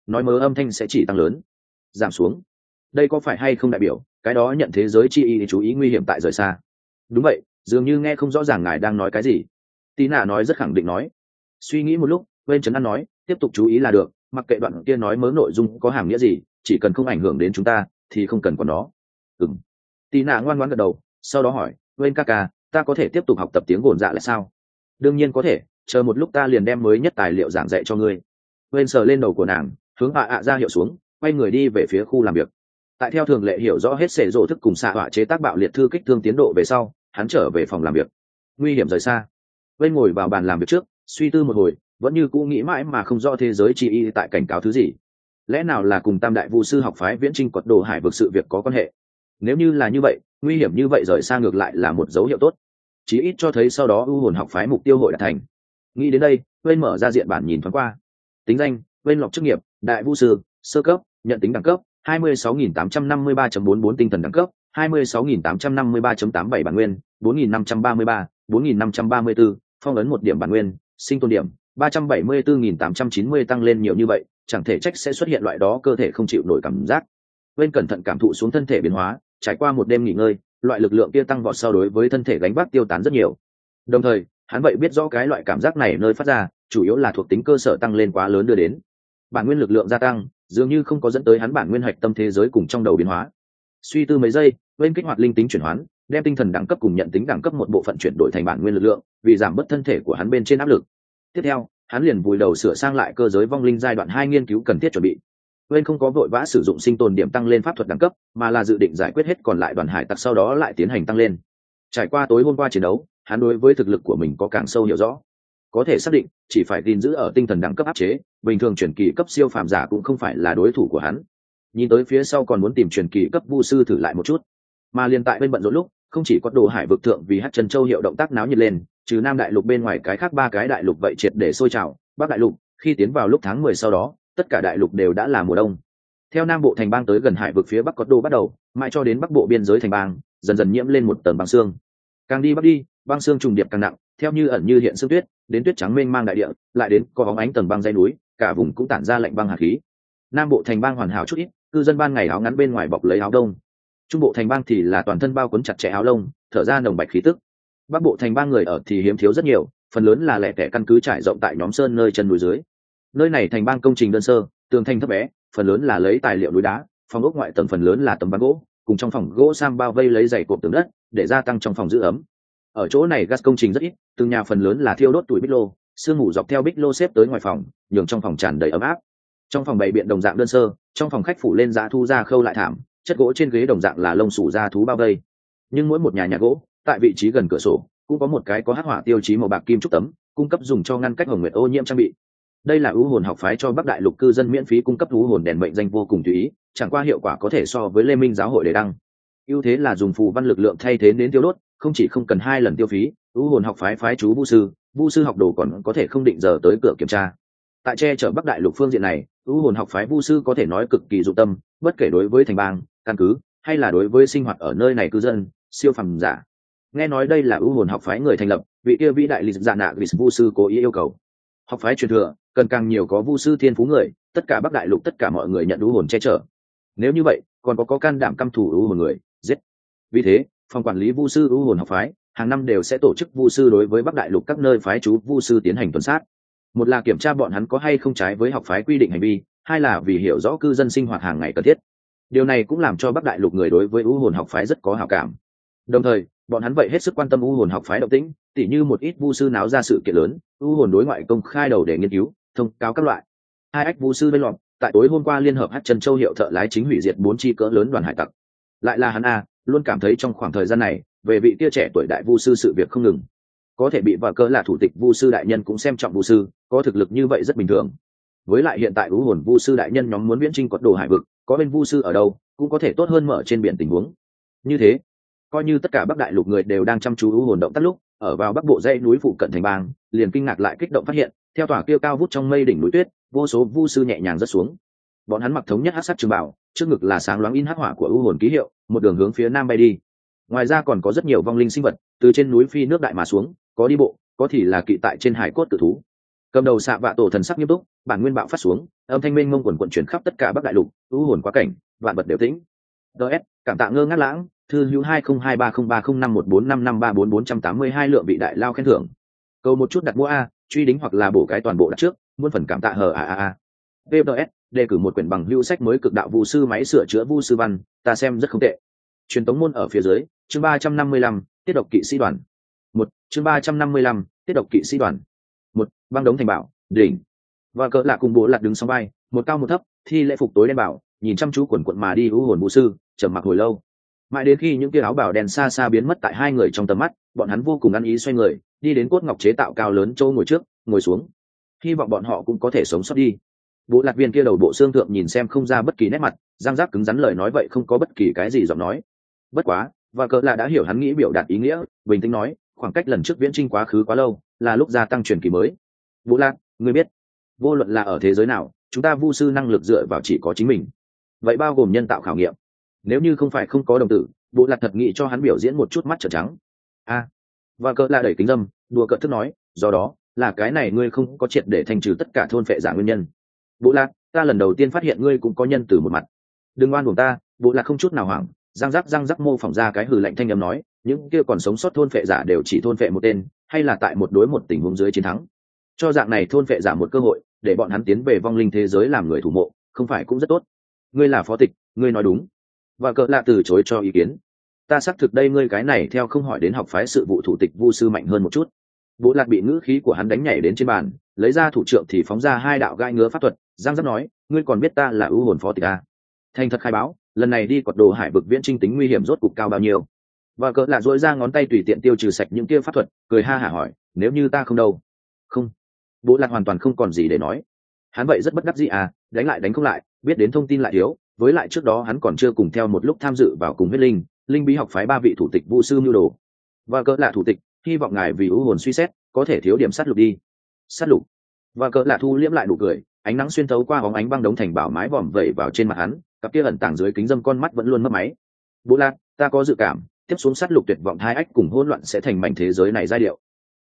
nói mớ âm thanh sẽ chỉ tăng lớn, giảm xuống. Đây có phải hay không đại biểu cái đó nhận thế giới chi y chú ý nguy hiểm tại rời xa? Đúng vậy, dường như nghe không rõ ràng ngài đang nói cái gì. Tí nạ nói rất khẳng định nói. Suy nghĩ một lúc, bên trấn an nói, tiếp tục chú ý là được, mặc kệ đoạn kia nói mớ nội dung có hàm nghĩa gì, chỉ cần không ảnh hưởng đến chúng ta thì không cần quản nó. Tí nạ ngoan ngoãn gật đầu, sau đó hỏi, bên ca ca, ta có thể tiếp tục học tập tiếng gồn dạ là sao? Đương nhiên có thể, chờ một lúc ta liền đem mới nhất tài liệu giảng dạy cho ngươi. Bên sờ lên đầu của nàng, hướng ra hiệu xuống, quay người đi về phía khu làm việc. Tại theo thường lệ hiểu rõ hết sể rộ thức cùng xạ họa chế tác bạo liệt thư kích thương tiến độ về sau, hắn trở về phòng làm việc. Nguy hiểm rời xa. Bên ngồi vào bàn làm việc trước, suy tư một hồi, vẫn như cũ nghĩ mãi mà không rõ thế giới chi y tại cảnh cáo thứ gì. Lẽ nào là cùng tam đại vu sư học phái viễn trinh quật đồ hải vực sự việc có quan hệ? Nếu như là như vậy, nguy hiểm như vậy rời xa ngược lại là một dấu hiệu tốt, chí ít cho thấy sau đó u hồn học phái mục tiêu hội đạt thành. Nghĩ đến đây, bên mở ra diện bản nhìn thoáng qua. Tính danh, bên lọc chức nghiệp, đại vu sư, sơ cấp, nhận tính đẳng cấp 26.853.44 tinh thần đẳng cấp 26.853.87 bản nguyên 4.533, 4.534, phong ấn 1 điểm bản nguyên, sinh tồn điểm 374.890 tăng lên nhiều như vậy, chẳng thể trách sẽ xuất hiện loại đó cơ thể không chịu nổi cảm giác. Bên cẩn thận cảm thụ xuống thân thể biến hóa, trải qua một đêm nghỉ ngơi, loại lực lượng kia tăng vọt so đối với thân thể gánh vác tiêu tán rất nhiều. Đồng thời, hắn vậy biết rõ cái loại cảm giác này nơi phát ra, chủ yếu là thuộc tính cơ sở tăng lên quá lớn đưa đến. Bản nguyên lực lượng gia tăng, dường như không có dẫn tới hắn bản nguyên hạch tâm thế giới cùng trong đầu biến hóa. Suy tư mấy giây, bên kích hoạt linh tính chuyển hoán, đem tinh thần đẳng cấp cùng nhận tính đẳng cấp một bộ phận chuyển đổi thành bản nguyên lực lượng, vì giảm bớt thân thể của hắn bên trên áp lực. Tiếp theo, hắn liền vùi đầu sửa sang lại cơ giới vong linh giai đoạn 2 nghiên cứu cần thiết chuẩn bị. Bên không có vội vã sử dụng sinh tồn điểm tăng lên pháp thuật đẳng cấp, mà là dự định giải quyết hết còn lại đoàn hải tặc sau đó lại tiến hành tăng lên. Trải qua tối hôm qua chiến đấu, hắn đối với thực lực của mình có càng sâu hiểu rõ. Có thể xác định, chỉ phải gìn giữ ở tinh thần đẳng cấp áp chế, bình thường truyền kỳ cấp siêu phàm giả cũng không phải là đối thủ của hắn. Nhìn tới phía sau còn muốn tìm truyền kỳ cấp vu sư thử lại một chút. Mà liền tại bên bận rộn lúc, không chỉ có đồ hải vực thượng vì Hắc Chân Châu hiệu động tác náo nhiệt lên, trừ Nam đại lục bên ngoài cái khác 3 cái đại lục vậy triệt để sôi trào, Bắc đại lục, khi tiến vào lúc tháng 10 sau đó, tất cả đại lục đều đã là mùa đông. Theo Nam bộ thành bang tới gần hải vực phía Bắc có đồ bắt đầu, mãi cho đến Bắc bộ biên giới thành bang, dần dần nhiễm lên một tầng băng xương. Càng đi bắc đi, băng xương trùng điệp càng nặng, theo như ẩn như hiện sương tuyết, đến tuyết trắng mênh mang đại địa, lại đến có bóng ánh tầng băng dãy núi, cả vùng cũng tản ra lạnh băng hàn khí. Nam bộ thành bang hoàn hảo chút ít, cư dân ban ngày áo ngắn bên ngoài bọc lấy áo đông. Trung bộ thành bang thì là toàn thân bao quấn chặt chẽ áo lông, thở ra nồng bạch khí tức. Bắc bộ thành bang người ở thì hiếm thiếu rất nhiều, phần lớn là lẻ tẻ căn cứ trải rộng tại nhóm sơn nơi chân núi dưới. Nơi này thành bang công trình đơn sơ, tường thành thấp bé, phần lớn là lấy tài liệu núi đá, phòng ốc ngoại tầng phần lớn là tấm ván gỗ, cùng trong phòng gỗ sam bao vây lấy dày cộp tường đất, để gia tăng trong phòng giữ ấm. Ở chỗ này gas công trình rất ít, từng nhà phần lớn là thiêu đốt tuổi bích lô, sương mù dọc theo bích lô xếp tới ngoài phòng, nhường trong phòng tràn đầy ấm áp. Trong phòng bày biện đồng dạng đơn sơ, trong phòng khách phủ lên dã thu ra khâu lại thảm, chất gỗ trên ghế đồng dạng là lông sủ da thú bao vây. Nhưng mỗi một nhà gỗ, tại vị trí gần cửa sổ, cũng có một cái có hắc hỏa tiêu chí màu bạc kim trúc tấm, cung cấp dùng cho ngăn cách hồng nguyệt ô nhiễm trang bị. Đây là ưu hồn học phái cho Bắc đại lục cư dân miễn phí cung cấp ưu hồn đèn mệnh danh vô cùng tùy ý, chẳng qua hiệu quả có thể so với Lê Minh giáo hội để đăng. Ưu thế là dùng phù văn lực lượng thay thế đến tiêu đốt, không chỉ không cần 2 lần tiêu phí, ưu hồn học phái phái chú vu sư học đồ còn có thể không định giờ tới cửa kiểm tra. Tại che chở Bắc đại lục phương diện này, ưu hồn học phái vu sư có thể nói cực kỳ dụng tâm, bất kể đối với thành bang, căn cứ, hay là đối với sinh hoạt ở nơi này cư dân, siêu phàm giả. Nghe nói đây là ưu hồn học phái người thành lập, vị kia vĩ đại lịch dạ nạ lịch vu sư cố ý yêu cầu. Học phái truyền thừa cần càng nhiều có vu sư thiên phú người, tất cả Bắc đại lục tất cả mọi người nhận ưu hồn che chở. Nếu như vậy, còn có can đảm căm thù ưu hồn người, giết. Vì thế, phòng quản lý vu sư ưu hồn học phái hàng năm đều sẽ tổ chức vu sư đối với Bắc đại lục các nơi phái chú vu sư tiến hành tuần sát. Một là kiểm tra bọn hắn có hay không trái với học phái quy định hành vi, hai là vì hiểu rõ cư dân sinh hoạt hàng ngày cần thiết. Điều này cũng làm cho Bắc đại lục người đối với ưu hồn học phái rất có hảo cảm. Đồng thời, bọn hắn vậy hết sức quan tâm ưu hồn học phái động tĩnh, tỉ như một ít vu sư náo ra sự kiện lớn, ưu hồn đối ngoại công khai đầu để nghiên cứu, thông cáo các loại. 2 ách vu sư bên lọt, tại tối hôm qua liên hợp Hắc Chân Châu hiệu thợ lái chính hủy diệt 4 chi cỡ lớn đoàn hải tặc. Lại là hắn luôn cảm thấy trong khoảng thời gian này, về vị kia trẻ tuổi đại vu sư sự việc không ngừng. Có thể bị vào cỡ là thủ tịch vu sư đại nhân cũng xem trọng vu sư, có thực lực như vậy rất bình thường. Với lại hiện tại ưu hồn vu sư đại nhân nhóm muốn viễn chinh quật đồ hải vực, có bên vu sư ở đâu, cũng có thể tốt hơn mở trên biển tình huống. Như thế, coi như tất cả Bắc đại lục người đều đang chăm chú ưu hồn động tác lúc, ở vào Bắc bộ dãy núi phụ cận thành bang, liền kinh ngạc lại kích động phát hiện, theo tòa kia cao vút trong mây đỉnh núi tuyết, vô số vu sư nhẹ nhàng rớt xuống. Bọn hắn mặc thống nhất hắc sắc trường bào, trước ngực là sáng loáng in hắc hỏa của ưu hồn ký hiệu, một đường hướng phía nam bay đi. Ngoài ra còn có rất nhiều vong linh sinh vật từ trên núi phi nước đại mà xuống, có đi bộ, có thì là kỵ tại trên hải cốt cự thú. Cầm đầu xạ vạ tổ thần sắc nghiêm túc, bản nguyên bạo phát xuống, âm thanh mênh mông quần quần chuyển khắp tất cả bắc đại lục, u hồn quá cảnh, vạn vật đều tĩnh. DS, cảm tạ ngơ ngác lãng, thư hữu 2023030555348482 lượng vị đại lao khen thưởng. Câu một chút đặt mua a, truy đính hoặc là bổ cái toàn bộ đặt trước, muôn phần cảm tạ hờ a. VDS, đề cử một quyển bằng hữu sách mới cực đạo vu sư máy sửa chữa vu sư văn, ta xem rất không tệ. Truyền tống môn ở phía dưới, chương 355, tiết độc kỵ sĩ đoàn. Chương 355, tiết độc kỵ sĩ đoàn. Băng đống thành bảo, đỉnh. Và cỡ lạ cùng bố lạt đứng song vai, một cao một thấp, thi lễ phục tối đen bảo, nhìn chăm chú quần quận mà đi u hồn vũ sư, trầm mặc hồi lâu. Mãi đến khi những kia áo bào đen xa xa biến mất tại hai người trong tầm mắt, bọn hắn vô cùng ăn ý xoay người, đi đến cốt ngọc chế tạo cao lớn châu ngồi trước, ngồi xuống. Hy vọng bọn họ cũng có thể sống sót đi. Bộ lạc viên kia đầu bộ xương thượng nhìn xem không ra bất kỳ nét mặt, răng rác cứng rắn lời nói vậy không có bất kỳ cái gì giọng nói. Bất quá, và cỡ lạ đã hiểu hắn nghĩ biểu đạt ý nghĩa, bình tĩnh nói, khoảng cách lần trước viễn trinh quá khứ quá lâu, là lúc gia tăng truyền kỳ mới. Vũ Lạc, ngươi biết, vô luận là ở thế giới nào, chúng ta vu sư năng lực dựa vào chỉ có chính mình. Vậy bao gồm nhân tạo khảo nghiệm. Nếu như không phải không có đồng tử, Vũ Lạc thật nghĩ cho hắn biểu diễn một chút mắt trợn trắng. Và cỡ lạ đẩy kính dâm, đùa cợt thức nói, do đó, là cái này ngươi không có triệt để thanh trừ tất cả thôn phệ giả nguyên nhân. Vũ Lạc, ta lần đầu tiên phát hiện ngươi cũng có nhân từ một mặt. Đừng oan uổng ta, Vũ Lạc không chút nào hoảng, răng rắc mô phỏng ra cái hừ lạnh thanh âm nói, những kia còn sống sót thôn phệ giả đều chỉ thôn phệ một tên, hay là tại một đối một tình huống dưới chiến thắng. Cho dạng này thôn phệ giả một cơ hội, để bọn hắn tiến về vong linh thế giới làm người thủ mộ, không phải cũng rất tốt. Ngươi là phó tịch, ngươi nói đúng. Và cỡ lạ từ chối cho ý kiến. Ta xác thực đây ngươi cái này theo không hỏi đến học phái sự vụ thủ tịch vu sư mạnh hơn một chút. Vũ Lạc bị ngữ khí của hắn đánh nhảy đến trên bàn, lấy ra thủ trượng thì phóng ra hai đạo gai ngứa pháp thuật, giang giáp nói, ngươi còn biết ta là ưu hồn phó tịch à? Thành thật khai báo, lần này đi quật đồ hải vực viễn trinh tính nguy hiểm rốt cục cao bao nhiêu? Và cỡ lạ dỗi ra ngón tay tùy tiện tiêu trừ sạch những kia pháp thuật, cười ha hả hỏi, nếu như ta không đâu? Không. Vũ Lạc hoàn toàn không còn gì để nói. Hắn vậy rất bất đắc dĩ à, đánh lại đánh không lại, biết đến thông tin lại thiếu, với lại trước đó hắn còn chưa cùng theo một lúc tham dự vào cùng huyết linh bí học phái ba vị thủ tịch vu sư mưu đồ. Và cỡ lạ thủ tịch, hy vọng ngài vì ưu hồn suy xét, có thể thiếu điểm sát lục đi. Sát lục. Và cỡ lạ thu liễm lại nụ cười, ánh nắng xuyên thấu qua bóng ánh băng đống thành bảo mái vòm vẩy vào trên mặt hắn, cặp kia ẩn tàng dưới kính dâm con mắt vẫn luôn mất máy. Vũ Lạc, ta có dự cảm, tiếp xuống sát lục tuyệt vọng hai ách cùng hỗn loạn sẽ thành mảnh thế giới này giai điệu.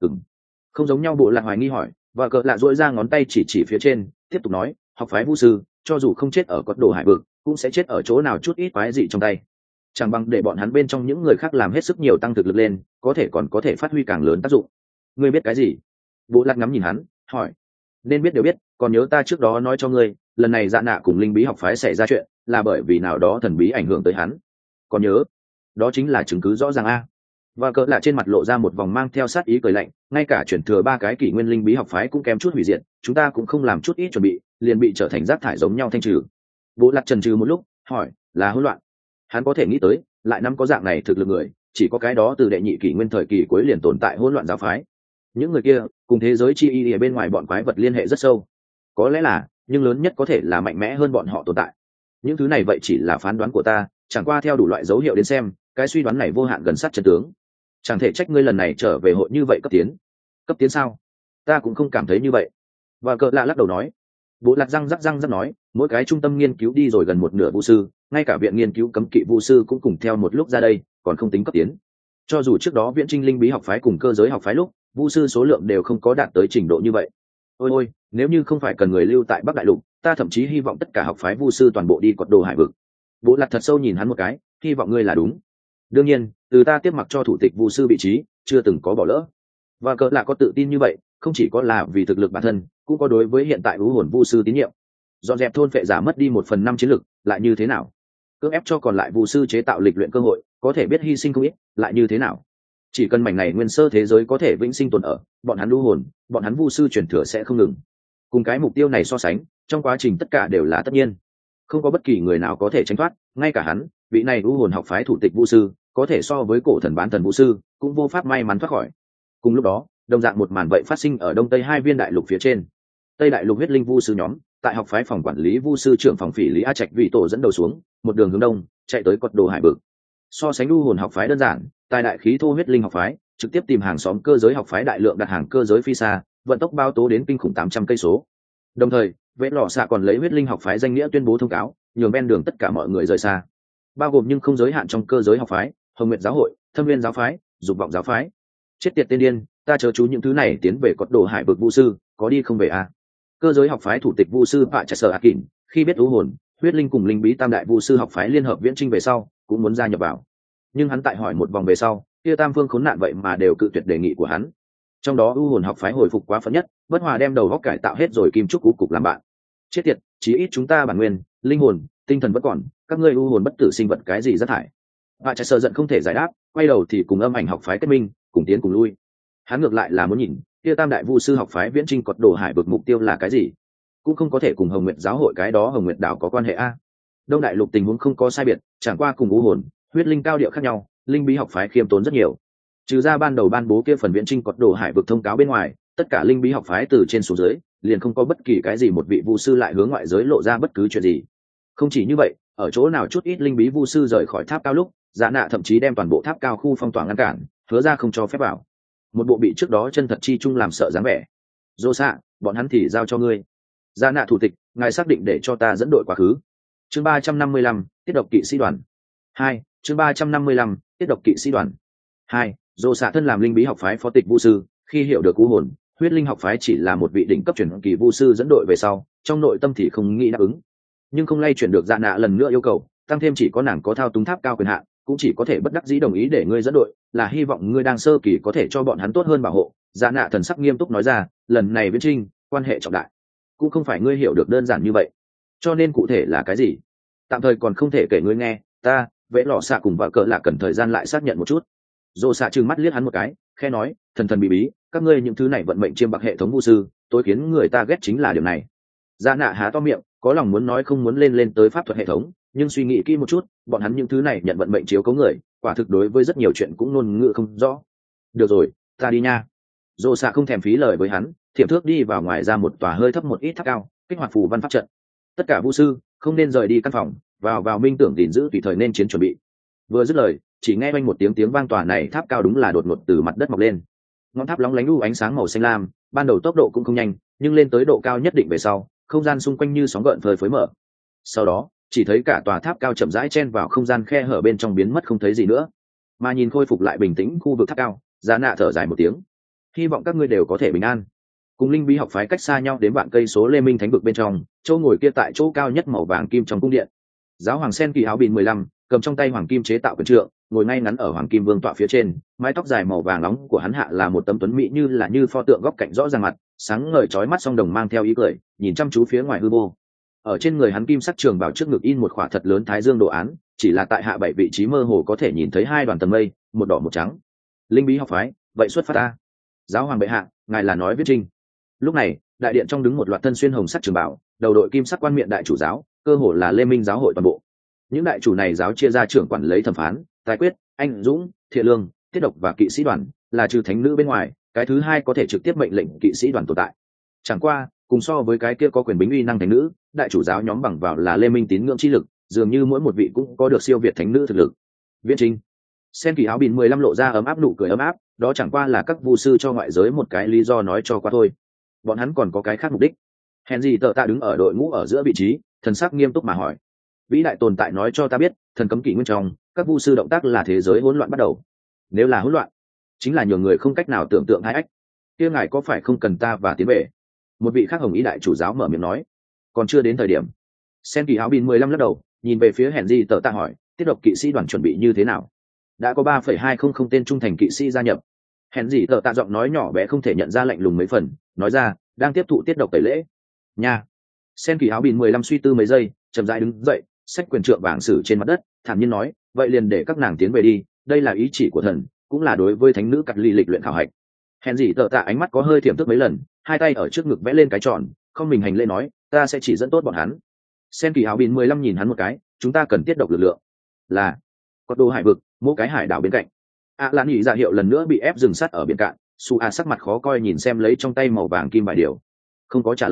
Không giống nhau. Bộ Lạc hoài nghi hỏi, và cỡ lạ duỗi ra ngón tay chỉ phía trên, tiếp tục nói, học phái vu sư, cho dù không chết ở quật đồ hải vực, cũng sẽ chết ở chỗ nào chút ít quái dị trong tay. Chẳng bằng để bọn hắn bên trong những người khác làm hết sức nhiều tăng thực lực lên, có thể phát huy càng lớn tác dụng. Ngươi biết cái gì? Bộ Lạc ngắm nhìn hắn, hỏi. Nên biết đều biết, còn nhớ ta trước đó nói cho ngươi, lần này Dạ Nạ cùng linh bí học phái xảy ra chuyện, là bởi vì nào đó thần bí ảnh hưởng tới hắn. Còn nhớ? Đó chính là chứng cứ rõ ràng a. Và cỡ lạ trên mặt lộ ra một vòng mang theo sát ý cười lạnh, ngay cả chuyển thừa ba cái kỷ nguyên linh bí học phái cũng kém chút hủy diệt, chúng ta cũng không làm chút ít chuẩn bị, liền bị trở thành rác thải giống nhau thanh trừ. Bộ Lạc chần chừ một lúc, hỏi, là hỗn loạn. Hắn có thể nghĩ tới, lại năm có dạng này thực lực người, chỉ có cái đó từ đệ nhị kỷ nguyên thời kỳ cuối liền tồn tại hỗn loạn giáo phái. Những người kia cùng thế giới chi y ở bên ngoài bọn quái vật liên hệ rất sâu, có lẽ là, nhưng lớn nhất có thể là mạnh mẽ hơn bọn họ tồn tại. Những thứ này vậy chỉ là phán đoán của ta, chẳng qua theo đủ loại dấu hiệu đến xem, cái suy đoán này vô hạn gần sát chân tướng. Chẳng thể trách ngươi lần này trở về hội như vậy. Cấp tiến sao? Ta cũng không cảm thấy như vậy. Và cỡ lạ lắc đầu nói. Bộ Lạc răng rắc nói, mỗi cái trung tâm nghiên cứu đi rồi gần một nửa vu sư, ngay cả viện nghiên cứu cấm kỵ vu sư cũng cùng theo một lúc ra đây, còn không tính cấp tiến. Cho dù trước đó viễn trinh linh bí học phái cùng cơ giới học phái lúc, vu sư số lượng đều không có đạt tới trình độ như vậy. Ôi, nếu như không phải cần người lưu tại Bắc Đại Lục, ta thậm chí hy vọng tất cả học phái vu sư toàn bộ đi quật đồ hải vực. Bộ Lạc thật sâu nhìn hắn một cái, hy vọng ngươi là đúng. Đương nhiên, từ ta tiếp mặc cho thủ tịch vu sư vị trí, chưa từng có bỏ lỡ. Và cỡ lạ có tự tin như vậy, không chỉ có là vì thực lực bản thân, cũng có đối với hiện tại ưu hồn vu sư tín nhiệm. Dọn dẹp thôn phệ giả mất đi 1/5 chiến lực, lại như thế nào? Cưỡng ép cho còn lại vu sư chế tạo lịch luyện cơ hội, có thể biết hy sinh không ít, lại như thế nào? Chỉ cần mảnh này nguyên sơ thế giới có thể vĩnh sinh tồn ở, bọn hắn ưu hồn, bọn hắn vu sư truyền thừa sẽ không ngừng. Cùng cái mục tiêu này so sánh, trong quá trình tất cả đều là tất nhiên, không có bất kỳ người nào có thể tránh thoát, ngay cả hắn, vị này ưu hồn học phái thủ tịch vu sư, có thể so với cổ thần bán thần vu sư, cũng vô pháp may mắn thoát khỏi. Cùng lúc đó, đồng dạng một màn vậy phát sinh ở đông tây hai viên đại lục phía trên. Tây đại lục huyết linh vu sư nhóm, tại học phái phòng quản lý vu sư trưởng phòng phỉ lý a trạch vị tổ dẫn đầu xuống, một đường hướng đông, chạy tới quật đồ hải vực. So sánh ưu hồn học phái đơn giản, tài đại khí thô huyết linh học phái trực tiếp tìm hàng xóm cơ giới học phái đại lượng đặt hàng cơ giới phi xa, vận tốc bao tố đến kinh khủng 800 cây số. Đồng thời, Vệ Lọ Xạ còn lấy huyết linh học phái danh nghĩa tuyên bố thông cáo, nhường ven đường tất cả mọi người rời xa, bao gồm nhưng không giới hạn trong cơ giới học phái, Hồng Nguyệt giáo hội, Thâm Viên giáo phái, Dục vọng giáo phái. Chết tiệt tên điên, ta chớ chú những thứ này tiến về cột đồ hải vực vu sư có đi không về à? Cơ giới học phái thủ tịch vu sư Pạ Trạch Sở Akin khi biết u hồn huyết linh cùng linh bí tam đại vu sư học phái liên hợp viễn trinh về sau cũng muốn gia nhập vào, nhưng hắn tại hỏi một vòng về sau kia tam phương khốn nạn vậy mà đều cự tuyệt đề nghị của hắn. Trong đó u hồn học phái hồi phục quá phẫn nhất, bất hòa đem đầu góc cải tạo hết rồi kim trúc cú cục làm bạn. Chết tiệt, chí ít chúng ta bản nguyên linh hồn tinh thần vẫn còn, các ngươi u hồn bất tử sinh vật cái gì rất thải. Và chạy sợ giận không thể giải đáp, quay đầu thì cùng âm ảnh học phái kết minh, cùng tiến cùng lui. Hắn ngược lại là muốn nhìn kia tam đại vu sư học phái viễn trinh cột đồ hải vực mục tiêu là cái gì, cũng không có thể cùng Hồng Nguyệt giáo hội cái đó Hồng Nguyệt đảo có quan hệ a. Đông đại lục tình huống không có sai biệt, chẳng qua cùng u hồn huyết linh cao điệu khác nhau, linh bí học phái khiêm tốn rất nhiều. Trừ ra ban đầu ban bố kia phần viễn trinh cột đồ hải vực thông cáo bên ngoài, tất cả linh bí học phái từ trên xuống dưới liền không có bất kỳ cái gì một vị vu sư lại hướng ngoại giới lộ ra bất cứ chuyện gì. Không chỉ như vậy, ở chỗ nào chút ít linh bí vu sư rời khỏi tháp cao lúc, Dạ Nạ thậm chí đem toàn bộ tháp cao khu phong tỏa ngăn cản, hứa ra không cho phép vào. Một bộ bị trước đó chân thật chi chung làm sợ dáng vẻ. Dô xạ, bọn hắn thì giao cho ngươi. Dạ Nạ thủ tịch, ngài xác định để cho ta dẫn đội quá khứ. Chương 355, tiết độc kỵ sĩ đoàn 2. Chương 355, tiết độc kỵ sĩ đoàn 2. Dô xạ thân làm linh bí học phái phó tịch vu sư, khi hiểu được u hồn huyết linh học phái chỉ là một vị đỉnh cấp truyền kỳ vu sư dẫn đội về sau, trong nội tâm thì không nghĩ đáp ứng, nhưng không lay chuyển được Dạ Nạ lần nữa yêu cầu, tăng thêm chỉ có nàng có thao túng tháp cao quyền hạn, cũng chỉ có thể bất đắc dĩ đồng ý để ngươi dẫn đội, là hy vọng ngươi đang sơ kỳ có thể cho bọn hắn tốt hơn bảo hộ. Dạ Nạ thần sắc nghiêm túc nói ra, lần này viễn trinh quan hệ trọng đại, cũng không phải ngươi hiểu được đơn giản như vậy, cho nên cụ thể là cái gì tạm thời còn không thể kể ngươi nghe, ta vẽ lò xạ cùng vợ cỡ là cần thời gian lại xác nhận một chút. Dô xạ trừng mắt liếc hắn một cái, khe nói, thần thần bí bí, các ngươi những thứ này vận mệnh chiêm bạc hệ thống vu sư, tôi khiến người ta ghét chính là điều này. Dạ Nạ há to miệng, có lòng muốn nói không muốn lên tới pháp thuật hệ thống, nhưng suy nghĩ kỹ một chút, bọn hắn những thứ này nhận vận mệnh chiếu cấu người, quả thực đối với rất nhiều chuyện cũng ngôn ngữ không rõ. Được rồi, ta đi nha. Dô xạ không thèm phí lời với hắn, thiểm thước đi vào ngoài ra một tòa hơi thấp một ít tháp cao, kích hoạt phù văn pháp trận. Tất cả vu sư không nên rời đi căn phòng, vào minh tưởng gìn giữ tùy thời nên chiến chuẩn bị. Vừa dứt lời, chỉ nghe vang một tiếng vang, tòa này tháp cao đúng là đột ngột từ mặt đất mọc lên. Ngọn tháp lóng lánh u ánh sáng màu xanh lam, ban đầu tốc độ cũng không nhanh, nhưng lên tới độ cao nhất định về sau, không gian xung quanh như sóng gợn phơi phới mở. Sau đó, chỉ thấy cả tòa tháp cao chậm rãi chen vào không gian khe hở bên trong biến mất không thấy gì nữa. Mà nhìn khôi phục lại bình tĩnh khu vực tháp cao, Dạ Nạ thở dài một tiếng. Hy vọng các ngươi đều có thể bình an. Cùng linh bí học phái cách xa nhau đến vạn cây số Lê Minh Thánh vực bên trong, chỗ ngồi kia tại chỗ cao nhất màu vàng kim trong cung điện. Giáo hoàng Sen Kỳ áo bìn 15, cầm trong tay hoàng kim chế tạo quyền trượng, ngồi ngay ngắn ở hoàng kim vương tọa phía trên, mái tóc dài màu vàng nóng của hắn hạ là một tấm tuấn mỹ như pho tượng góc cạnh rõ ràng mặt, sáng ngời chói mắt song đồng mang theo ý cười, nhìn chăm chú phía ngoài hư vô. Ở trên người hắn kim sắc trường bào trước ngực in một khỏa thật lớn thái dương đồ án, chỉ là tại hạ 7 vị trí mơ hồ có thể nhìn thấy 2 đoàn tầng mây, một đỏ một trắng. Linh bí học phái, vậy xuất phát ta. Giáo hoàng bệ hạ, ngài là nói viết trinh. Lúc này, đại điện trong đứng một loạt thân xuyên hồng sắc trường bào, đầu đội kim sắc quan miện đại chủ giáo, cơ hồ là Lê Minh giáo hội toàn bộ. Những đại chủ này giáo chia ra trưởng quản lấy thẩm phán, tài quyết, anh dũng, thiện lương, tiết độc và kỵ sĩ đoàn, là trừ thánh nữ bên ngoài, cái thứ hai có thể trực tiếp mệnh lệnh kỵ sĩ đoàn tồn tại. Chẳng qua, cùng so với cái kia có quyền bính uy năng thánh nữ, đại chủ giáo nhóm bằng vào là Lê Minh tín ngưỡng chi lực, dường như mỗi một vị cũng có được siêu việt thánh nữ thực lực. Viễn trinh. Sen Kỳ áo bìn 15 lộ ra ấm áp nụ cười ấm áp, đó chẳng qua là các vu sư cho ngoại giới một cái lý do nói cho qua thôi. Bọn hắn còn có cái khác mục đích. Henry tợ tạ đứng ở đội ngũ ở giữa vị trí, thần sắc nghiêm túc mà hỏi. Vĩ đại tồn tại nói cho ta biết, thần cấm kỵ nguyên trong, các vu sư động tác là thế giới hỗn loạn bắt đầu. Nếu là hỗn loạn, chính là nhiều người không cách nào tưởng tượng hai ách. Kia ngài có phải không cần ta và tiến về? Một vị khác hồng ý đại chủ giáo mở miệng nói. Còn chưa đến thời điểm. Sen Kỳ áo bìn 15 lắc đầu, nhìn về phía Henry tợ tạ hỏi, tiết độc kỵ sĩ đoàn chuẩn bị như thế nào? Đã có 3,200 tên trung thành kỵ sĩ gia nhập. Henry tợ tạ giọng nói nhỏ bé không thể nhận ra lạnh lùng mấy phần, nói ra, đang tiếp thụ tiết độc tẩy lễ. Nha. Sen Kỳ áo bìn 15 suy tư mấy giây, chậm rãi đứng dậy, xách quyền trượng vàng sử trên mặt đất, thản nhiên nói, vậy liền để các nàng tiến về đi, đây là ý chỉ của thần, cũng là đối với thánh nữ cắt ly lịch luyện khảo hạch. Henry tợ tạ ánh mắt có hơi thiểm thức mấy lần, hai tay ở trước ngực vẽ lên cái tròn, không mình hành lễ nói, ta sẽ chỉ dẫn tốt bọn hắn. Sen Kỳ áo bìn 15 nhìn hắn một cái, chúng ta cần tiết độc lực lượng. Là có đồ hải vực, mỗi cái hải đảo bên cạnh. Lan nhị ra hiệu lần nữa bị ép dừng sát ở biển cạn, Su A sắc mặt khó coi nhìn xem lấy trong tay màu vàng kim vài điều, không có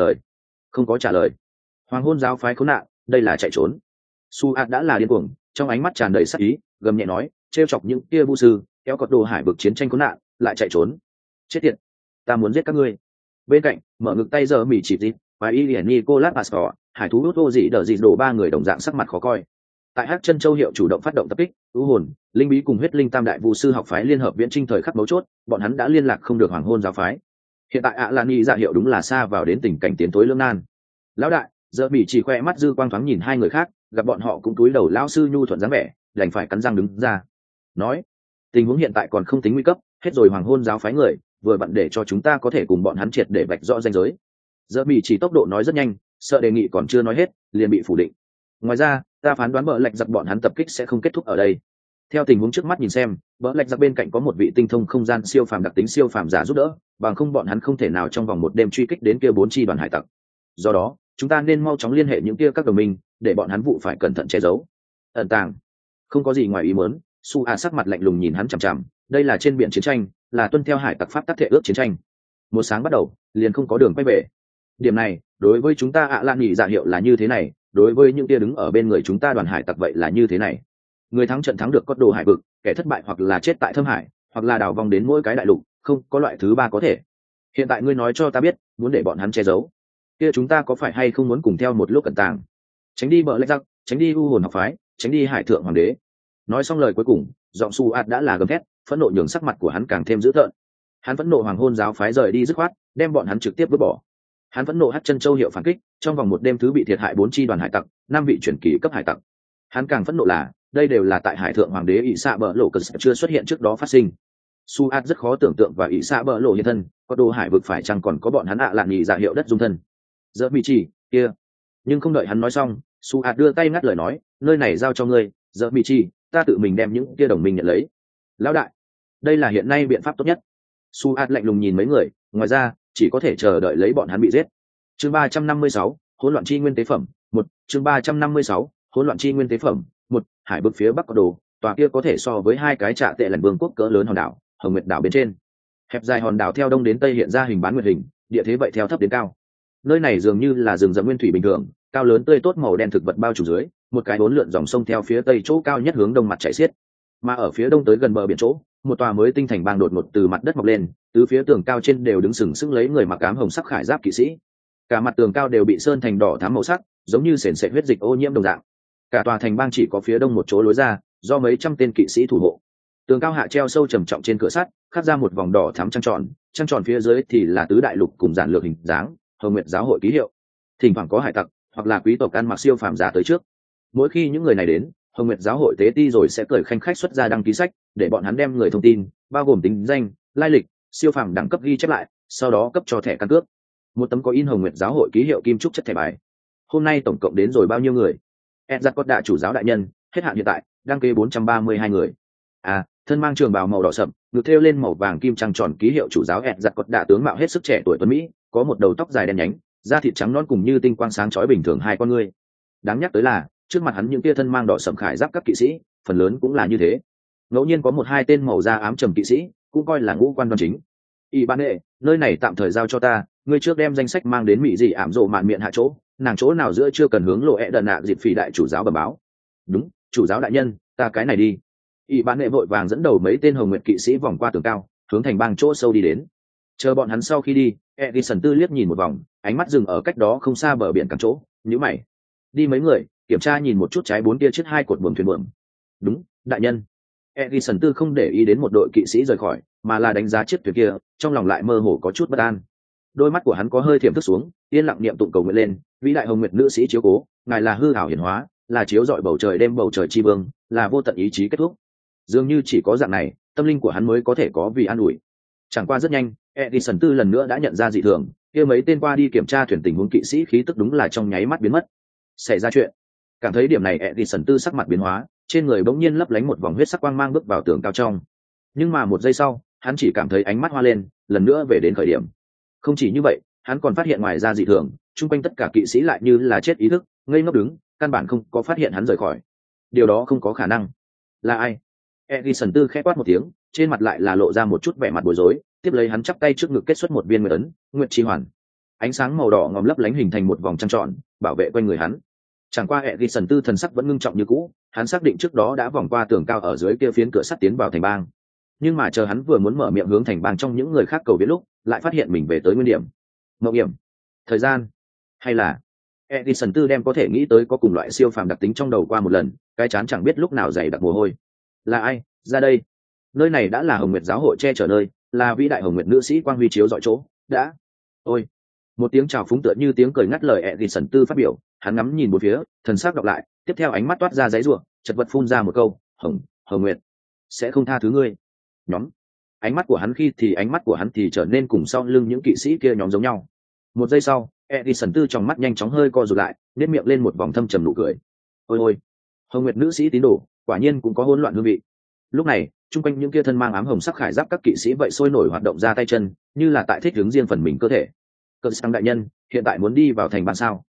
trả lời. Hoàng hôn giáo phái khốn nạn, đây là chạy trốn. Su A đã là điên cuồng, trong ánh mắt tràn đầy sắc ý, gầm nhẹ nói, trêu chọc những kia vu sư, kéo cọt đồ hải vực chiến tranh khốn nạn, lại chạy trốn. Chết tiệt, ta muốn giết các ngươi. Bên cạnh, mở ngực tay giờ mỉ chỉ dịp, và y liền Nicolas Pastor, hải thú đốt vô dị đỡ dị đổ ba người đồng dạng sắc mặt khó coi. Tại Hắc Chân Châu hiệu chủ động phát động tập kích, ưu hồn, linh bí cùng huyết linh tam đại vu sư học phái liên hợp viễn trinh thời khắc mấu chốt, bọn hắn đã liên lạc không được hoàng hôn giáo phái. Hiện tại ạ Lan Nhi dạ hiệu đúng là xa vào đến tình cảnh tiến tối lưỡng nan. Lão đại, giờ bị chỉ khoe mắt dư quang thoáng nhìn hai người khác, gặp bọn họ cũng cúi đầu lão sư nhu thuận dáng vẻ, đành phải cắn răng đứng ra. Nói, tình huống hiện tại còn không tính nguy cấp, hết rồi hoàng hôn giáo phái người, vừa vặn để cho chúng ta có thể cùng bọn hắn triệt để vạch rõ ranh giới. Giờ bị chỉ tốc độ nói rất nhanh, sợ đề nghị còn chưa nói hết, liền bị phủ định. Ngoài ra, ta phán đoán bỡ lạch giặc bọn hắn tập kích sẽ không kết thúc ở đây. Theo tình huống trước mắt nhìn xem, bỡ lạch giặc bên cạnh có một vị tinh thông không gian siêu phàm đặc tính siêu phàm giả giúp đỡ, bằng không bọn hắn không thể nào trong vòng một đêm truy kích đến kia 4 chi đoàn hải tặc. Do đó, chúng ta nên mau chóng liên hệ những kia các đồng minh, để bọn hắn vụ phải cẩn thận che giấu. Ẩn tàng. Không có gì ngoài ý muốn, Su A sắc mặt lạnh lùng nhìn hắn chằm chằm, đây là trên biển chiến tranh, là tuân theo hải tặc pháp tắc thể ước chiến tranh. Một sáng bắt đầu, liền không có đường quay về. Điểm này, đối với chúng ta ạ Lan Nhị dạ hiệu là như thế này, đối với những kia đứng ở bên người chúng ta đoàn hải tặc vậy là như thế này. Người thắng trận thắng được cốt đồ hải vực, kẻ thất bại hoặc là chết tại thâm hải, hoặc là đào vòng đến mỗi cái đại lục, không có loại thứ ba có thể. Hiện tại ngươi nói cho ta biết, muốn để bọn hắn che giấu, kia chúng ta có phải hay không muốn cùng theo một lúc cẩn tàng, tránh đi bờ lách giặc, tránh đi u hồn học phái, tránh đi hải thượng hoàng đế. Nói xong lời cuối cùng, giọng Su ạt đã là gầm thét, phẫn nộ nhường sắc mặt của hắn càng thêm dữ tợn. Hắn phẫn nộ hoàng hôn giáo phái rời đi dứt khoát, đem bọn hắn trực tiếp vứt bỏ. Hắn phẫn nộ Hắc Chân Châu hiệu phản kích, trong vòng một đêm thứ bị thiệt hại 4 chi đoàn hải tặc, 5 vị chuyển kỳ cấp hải tặc. Hắn càng phẫn nộ là, đây đều là tại hải thượng hoàng đế ỷ xạ bờ lộ cờ chưa xuất hiện trước đó phát sinh. Su ạt rất khó tưởng tượng và ỷ xạ bờ lộ hiện thân, có đồ hải vực phải chăng còn có bọn hắn ạ lạn nhị dạ hiệu đất dung thân. Giờ bị chỉ kia, nhưng không đợi hắn nói xong, Su ạt đưa tay ngắt lời nói, nơi này giao cho ngươi, giờ bị chỉ, ta tự mình đem những kia đồng minh nhận lấy. Lão đại, đây là hiện nay biện pháp tốt nhất. Su ạt lạnh lùng nhìn mấy người, ngoài ra chỉ có thể chờ đợi lấy bọn hắn bị giết. Chương 356, hỗn loạn chi nguyên tế phẩm 1. Chương 356, hỗn loạn chi nguyên tế phẩm 1. Hải vực phía bắc có đồ, tòa kia có thể so với hai cái trạ tệ lần vương quốc cỡ lớn hòn đảo, Hồng Nguyệt đảo bên trên. Hẹp dài hòn đảo theo đông đến tây hiện ra hình bán nguyệt hình, địa thế vậy theo thấp đến cao. Nơi này dường như là rừng rậm nguyên thủy bình thường, cao lớn tươi tốt màu đen thực vật bao trùm dưới, một cái bốn lượn dòng sông theo phía tây chỗ cao nhất hướng đông mặt chảy xiết. Mà ở phía đông tới gần bờ biển chỗ, một tòa mới tinh thành bang đột ngột từ mặt đất mọc lên, từ phía tường cao trên đều đứng sừng sững lấy người mặc ám hồng sắc khải giáp kỵ sĩ. Cả mặt tường cao đều bị sơn thành đỏ thắm màu sắc, giống như sền sệt huyết dịch ô nhiễm đồng dạng. Cả tòa thành bang chỉ có phía đông một chỗ lối ra, do mấy trăm tên kỵ sĩ thủ hộ. Tường cao hạ treo sâu trầm trọng trên cửa sắt, khắc ra một vòng đỏ thắm trăng tròn phía dưới thì là tứ đại lục cùng giản lược hình dáng, Hồng Nguyệt giáo hội ký hiệu. Thỉnh thoảng có hải tặc hoặc là quý tộc ăn mặc siêu phàm giả tới trước. Mỗi khi những người này đến, Hồng Nguyệt giáo hội tế ti rồi sẽ cười khanh khách xuất ra đăng ký sách, để bọn hắn đem người thông tin, bao gồm tính danh, lai lịch, siêu phàm đẳng cấp ghi chép lại, sau đó cấp cho thẻ căn cước. Một tấm có in Hồng Nguyệt giáo hội ký hiệu kim trúc chất thẻ bài. Hôm nay tổng cộng đến rồi bao nhiêu người? Edzat Cốt đại chủ giáo đại nhân, hết hạn hiện tại, đăng ký 432 người. À, thân mang trường bào màu đỏ sậm, ngực thêu lên màu vàng kim trăng tròn ký hiệu chủ giáo Edzat Cốt đại tướng mạo hết sức trẻ tuổi tuấn mỹ, có một đầu tóc dài đen nhánh, da thịt trắng non cùng như tinh quang sáng chói bình thường hai con ngươi. Đáng nhắc tới là, trước mặt hắn những tia thân mang đỏ sậm khải giáp các kỵ sĩ, phần lớn cũng là như thế. Ngẫu nhiên có một hai tên màu da ám trầm kỵ sĩ, cũng coi là ngũ quan đoan chính. Y ban đệ, nơi này tạm thời giao cho ta, ngươi trước đem danh sách mang đến mỹ dị ảm rộ mạn miệng hạ chỗ, nàng chỗ nào giữa chưa cần hướng lộ ẹ đần nạ dịp phỉ đại chủ giáo bẩm báo. Đúng, chủ giáo đại nhân, ta cái này đi. Y ban đệ vội vàng dẫn đầu mấy tên hồng nguyệt kỵ sĩ vòng qua tường cao, hướng thành bang chỗ sâu đi đến. Chờ bọn hắn sau khi đi, Edison tư liếc nhìn một vòng, ánh mắt dừng ở cách đó không xa bờ biển cảng chỗ, nhíu mày. Đi mấy người, kiểm tra nhìn một chút trái 4 kia chiếc 2 cột buồm thuyền buồm. Đúng, đại nhân. Edison tư không để ý đến một đội kỵ sĩ rời khỏi, mà là đánh giá chiếc thuyền kia, trong lòng lại mơ hồ có chút bất an. Đôi mắt của hắn có hơi thiểm thức xuống, yên lặng niệm tụng cầu nguyện lên, vĩ đại hồng nguyệt nữ sĩ chiếu cố, ngài là hư ảo hiển hóa, là chiếu rọi bầu trời đêm bầu trời chi vương, là vô tận ý chí kết thúc. Dường như chỉ có dạng này, tâm linh của hắn mới có thể có vì an ủi. Chẳng qua rất nhanh, Edison tư lần nữa đã nhận ra dị thường, kia mấy tên qua đi kiểm tra thuyền tình huống kỵ sĩ khí tức đúng là trong nháy mắt biến mất. Xảy ra chuyện. Cảm thấy điểm này Edison tư sắc mặt biến hóa, trên người bỗng nhiên lấp lánh một vòng huyết sắc quang mang bước vào tường cao trong. Nhưng mà một giây sau, hắn chỉ cảm thấy ánh mắt hoa lên, lần nữa về đến khởi điểm. Không chỉ như vậy, hắn còn phát hiện ngoài ra dị thường, chung quanh tất cả kỵ sĩ lại như là chết ý thức, ngây ngốc đứng, căn bản không có phát hiện hắn rời khỏi. Điều đó không có khả năng. Là ai? Edison tư khẽ quát một tiếng, trên mặt lại là lộ ra một chút vẻ mặt bối rối, tiếp lấy hắn chắp tay trước ngực kết xuất một viên nguyệt ấn, nguyệt chi hoàn. Ánh sáng màu đỏ ngòm lấp lánh hình thành một vòng trăng tròn, bảo vệ quanh người hắn. Chẳng qua Edison tư thần sắc vẫn ngưng trọng như cũ, hắn xác định trước đó đã vòng qua tường cao ở dưới kia phiến cửa sắt tiến vào thành bang. Nhưng mà chờ hắn vừa muốn mở miệng hướng thành bang trong những người khác cầu viện lúc, lại phát hiện mình về tới nguyên điểm. Mộng hiểm, thời gian, hay là Edison Tư đem có thể nghĩ tới có cùng loại siêu phàm đặc tính trong đầu qua một lần, cái chán chẳng biết lúc nào dày đặc mồ hôi. Là ai ra đây? Nơi này đã là Hồng Nguyệt giáo hội che chở nơi, là vĩ đại Hồng Nguyệt nữ sĩ quang huy chiếu dọi chỗ. Đã. Ôi. Một tiếng chào phúng tựa như tiếng cười ngắt lời Edison Tư phát biểu, hắn ngắm nhìn một phía, thần sắc đọc lại, tiếp theo ánh mắt toát ra giấy rủa, chật vật phun ra một câu, "Hồng Nguyệt sẽ không tha thứ ngươi." Nhóm. Ánh mắt của hắn thì trở nên cùng sau lưng những kỵ sĩ kia nhóm giống nhau. Một giây sau, Edison Tư trong mắt nhanh chóng hơi co rụt lại, nét miệng lên một vòng thâm trầm nụ cười. Ôi ôi, Hồng Nguyệt nữ sĩ tín đồ, quả nhiên cũng có hỗn loạn hương vị. Lúc này, chung quanh những kia thân mang ám hồng sắc khải giáp các kỵ sĩ vậy sôi nổi hoạt động ra tay chân, như là tại thích hướng riêng phần mình cơ thể. Cơn sang đại nhân, hiện tại muốn đi vào thành bàn sao?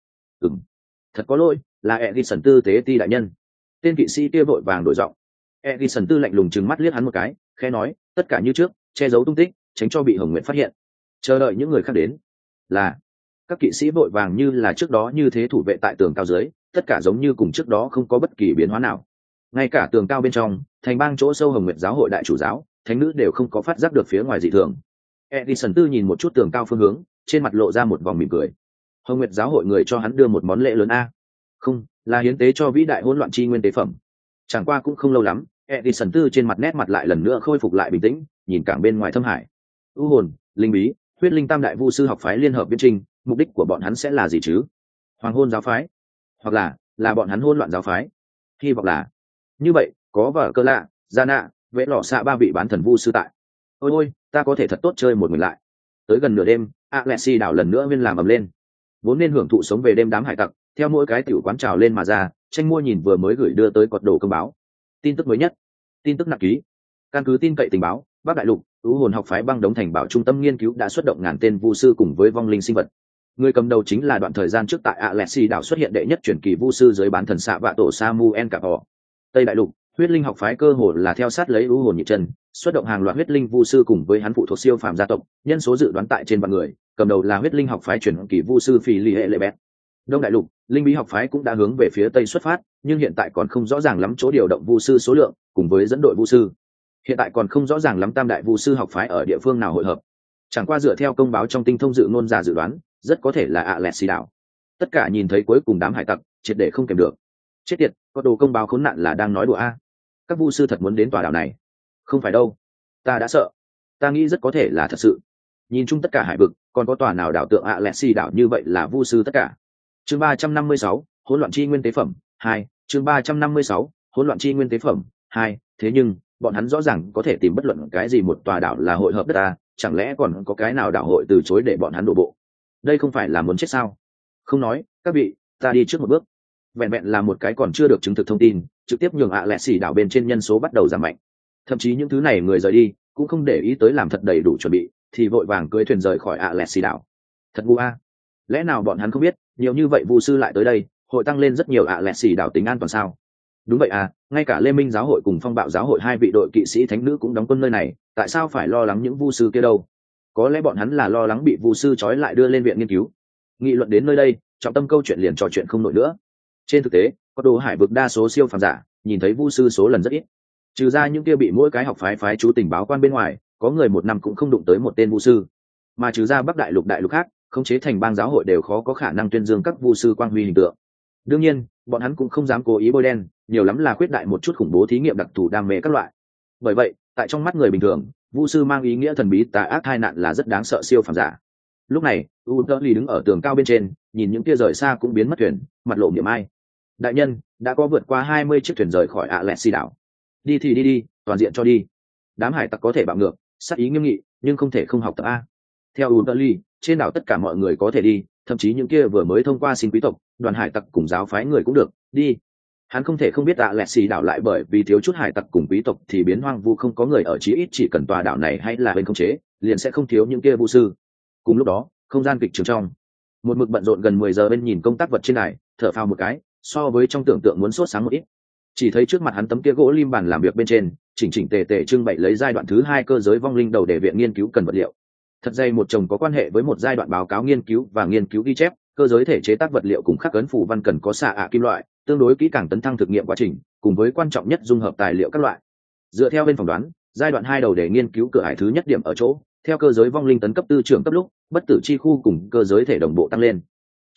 Thật có lỗi, là Edison Tư tế ti đại nhân. Tên kỵ sĩ kia vội vàng đổi giọng. Edison Tư lạnh lùng trừng mắt liếc hắn một cái, khẽ nói, tất cả như trước, che giấu tung tích, tránh cho bị Hồng Nguyệt phát hiện. Chờ đợi những người khác đến. Là các kỵ sĩ vội vàng như là trước đó như thế thủ vệ tại tường cao dưới, tất cả giống như cùng trước đó không có bất kỳ biến hóa nào. Ngay cả tường cao bên trong, thành bang chỗ sâu Hồng Nguyệt giáo hội đại chủ giáo, thánh nữ đều không có phát giác được phía ngoài dị thường. Edison Tư nhìn một chút tường cao phương hướng, trên mặt lộ ra một vòng mỉm cười. Hồng Nguyệt giáo hội người cho hắn đưa một món lễ lớn a. Không, là hiến tế cho vĩ đại hỗn loạn chi nguyên tế phẩm. Chẳng qua cũng không lâu lắm, Edison Tư trên mặt nét mặt lại lần nữa khôi phục lại bình tĩnh, nhìn cảng bên ngoài thâm hải. U hồn, linh bí, huyết linh tam đại vu sư học phái liên hợp biên trình, mục đích của bọn hắn sẽ là gì chứ? Hoàng hôn giáo phái, hoặc là bọn hắn hỗn loạn giáo phái. Hy vọng là như vậy. Có vở cơ lạ, gia nạ, vẽ lọ xạ ba vị bán thần vu sư tại. Ôi ôi, ta có thể thật tốt chơi một mình lại. Tới gần nửa đêm, Alexi đảo lần nữa viên làm ầm lên. Vốn nên hưởng thụ sống về đêm đám hải tặc, theo mỗi cái tiểu quán trào lên mà ra, tranh mua nhìn vừa mới gửi đưa tới cột đồ công báo. Tin tức mới nhất, tin tức nặng ký. Căn cứ tin cậy tình báo, Bắc Đại Lục, U hồn học phái băng đống thành bảo trung tâm nghiên cứu đã xuất động ngàn tên vu sư cùng với vong linh sinh vật. Người cầm đầu chính là đoạn thời gian trước tại Alexi đảo xuất hiện đệ nhất truyền kỳ vu sư dưới bán thần xạ vạ tổ Samuel Capor. Tây Đại Lục, huyết linh học phái cơ hồ là theo sát lấy U hồn nhị chân, xuất động hàng loạt huyết linh vu sư cùng với hắn phụ thuộc siêu phàm gia tộc, nhân số dự đoán tại trên vạn người, cầm đầu là huyết linh học phái truyền kỳ vu sư Phi Lì Hệ Lệ Bẹt. Đông Đại Lục, linh bí học phái cũng đã hướng về phía tây xuất phát, nhưng hiện tại còn không rõ ràng lắm chỗ điều động vu sư số lượng, cùng với dẫn đội vu sư. Hiện tại còn không rõ ràng lắm tam đại vu sư học phái ở địa phương nào hội hợp. Chẳng qua dựa theo công báo trong tinh thông dự ngôn giả dự đoán, rất có thể là Alexi đảo. Tất cả nhìn thấy cuối cùng đám hải tặc, triệt để không kèm được. Chết tiệt, có đồ công báo khốn nạn là đang nói đùa a. Các vu sư thật muốn đến tòa đảo này? Không phải đâu, ta đã sợ. Ta nghĩ rất có thể là thật sự. Nhìn chung tất cả hải vực, còn có tòa nào đảo tượng Alexi đảo như vậy là vu sư tất cả. Chương 356, hỗn loạn chi nguyên tế phẩm 2, chương 356, hỗn loạn chi nguyên tế phẩm 2, thế nhưng, bọn hắn rõ ràng có thể tìm bất luận cái gì một tòa đảo là hội hợp đất ta, chẳng lẽ còn có cái nào đảo hội từ chối để bọn hắn đổ bộ? Đây không phải là muốn chết sao? Không nói, các vị, ta đi trước một bước. Vẹn vẹn là một cái còn chưa được chứng thực thông tin, trực tiếp nhường Alexi đảo bên trên nhân số bắt đầu giảm mạnh. Thậm chí những thứ này người rời đi, cũng không để ý tới làm thật đầy đủ chuẩn bị, thì vội vàng cưỡi thuyền rời khỏi Alexi đảo. Thật ngu a. Lẽ nào bọn hắn không biết, nhiều như vậy vu sư lại tới đây, hội tăng lên rất nhiều Alexi đảo tính an toàn sao? Đúng vậy à, ngay cả Lê Minh giáo hội cùng Phong Bạo giáo hội hai vị đội kỵ sĩ thánh nữ cũng đóng quân nơi này, tại sao phải lo lắng những vu sư kia đâu? Có lẽ bọn hắn là lo lắng bị vu sư trói lại đưa lên viện nghiên cứu. Nghị luận đến nơi đây, trọng tâm câu chuyện liền trò chuyện không nổi nữa. Trên thực tế, có đồ hải vực đa số siêu phàm giả, nhìn thấy vu sư số lần rất ít. Trừ ra những kia bị mỗi cái học phái chú tình báo quan bên ngoài, có người một năm cũng không đụng tới một tên vu sư. Mà trừ ra Bắc Đại Lục khác, khống chế thành bang giáo hội đều khó có khả năng tuyên dương các vu sư quang huy hình tượng. Đương nhiên, bọn hắn cũng không dám cố ý bôi đen, nhiều lắm là khuyết đại một chút khủng bố thí nghiệm đặc thù đam mê các loại. Bởi vậy, tại trong mắt người bình thường, vu sư mang ý nghĩa thần bí tà ác tai nạn là rất đáng sợ siêu phàm giả. Lúc này, Utterly đứng ở tường cao bên trên, nhìn những kia rời xa cũng biến mất thuyền, mặt lộ niềm ai. Đại nhân, đã có vượt qua 20 chiếc thuyền rời khỏi Alexi đảo. Đi thì đi, toàn diện cho đi. Đám hải tặc có thể bạo ngược, sát ý nghiêm nghị, nhưng không thể không học tập a. Theo Utterly, trên đảo tất cả mọi người có thể đi, thậm chí những kia vừa mới thông qua xin quý tộc, đoàn hải tặc cùng giáo phái người cũng được đi. Hắn không thể không biết Alexi đảo lại bởi vì thiếu chút hải tặc cùng quý tộc thì biến hoang vu không có người ở, chí ít chỉ cần tòa đảo này hay là bên không chế, liền sẽ không thiếu những kia vu sư. Cùng lúc đó, không gian kịch trường trong, một mực bận rộn gần 10 giờ bên nhìn công tác vật trên này, thở phào một cái, so với trong tưởng tượng muốn sốt sáng một ít. Chỉ thấy trước mặt hắn tấm kia gỗ lim bàn làm việc bên trên, chỉnh chỉnh tề tề trưng bày lấy giai đoạn thứ 2 cơ giới vong linh đầu để viện nghiên cứu cần vật liệu. Thật dày một chồng có quan hệ với một giai đoạn báo cáo nghiên cứu và nghiên cứu ghi chép, cơ giới thể chế tác vật liệu cùng khắc ấn phù văn cần có xạ ạ kim loại, tương đối kỹ càng tấn thăng thực nghiệm quá trình, cùng với quan trọng nhất dung hợp tài liệu các loại. Dựa theo bên phỏng đoán, giai đoạn 2 đầu để nghiên cứu cửa ải thứ nhất điểm ở chỗ, theo cơ giới vong linh tấn cấp tư trưởng cấp lúc, bất tử chi khu cùng cơ giới thể đồng bộ tăng lên.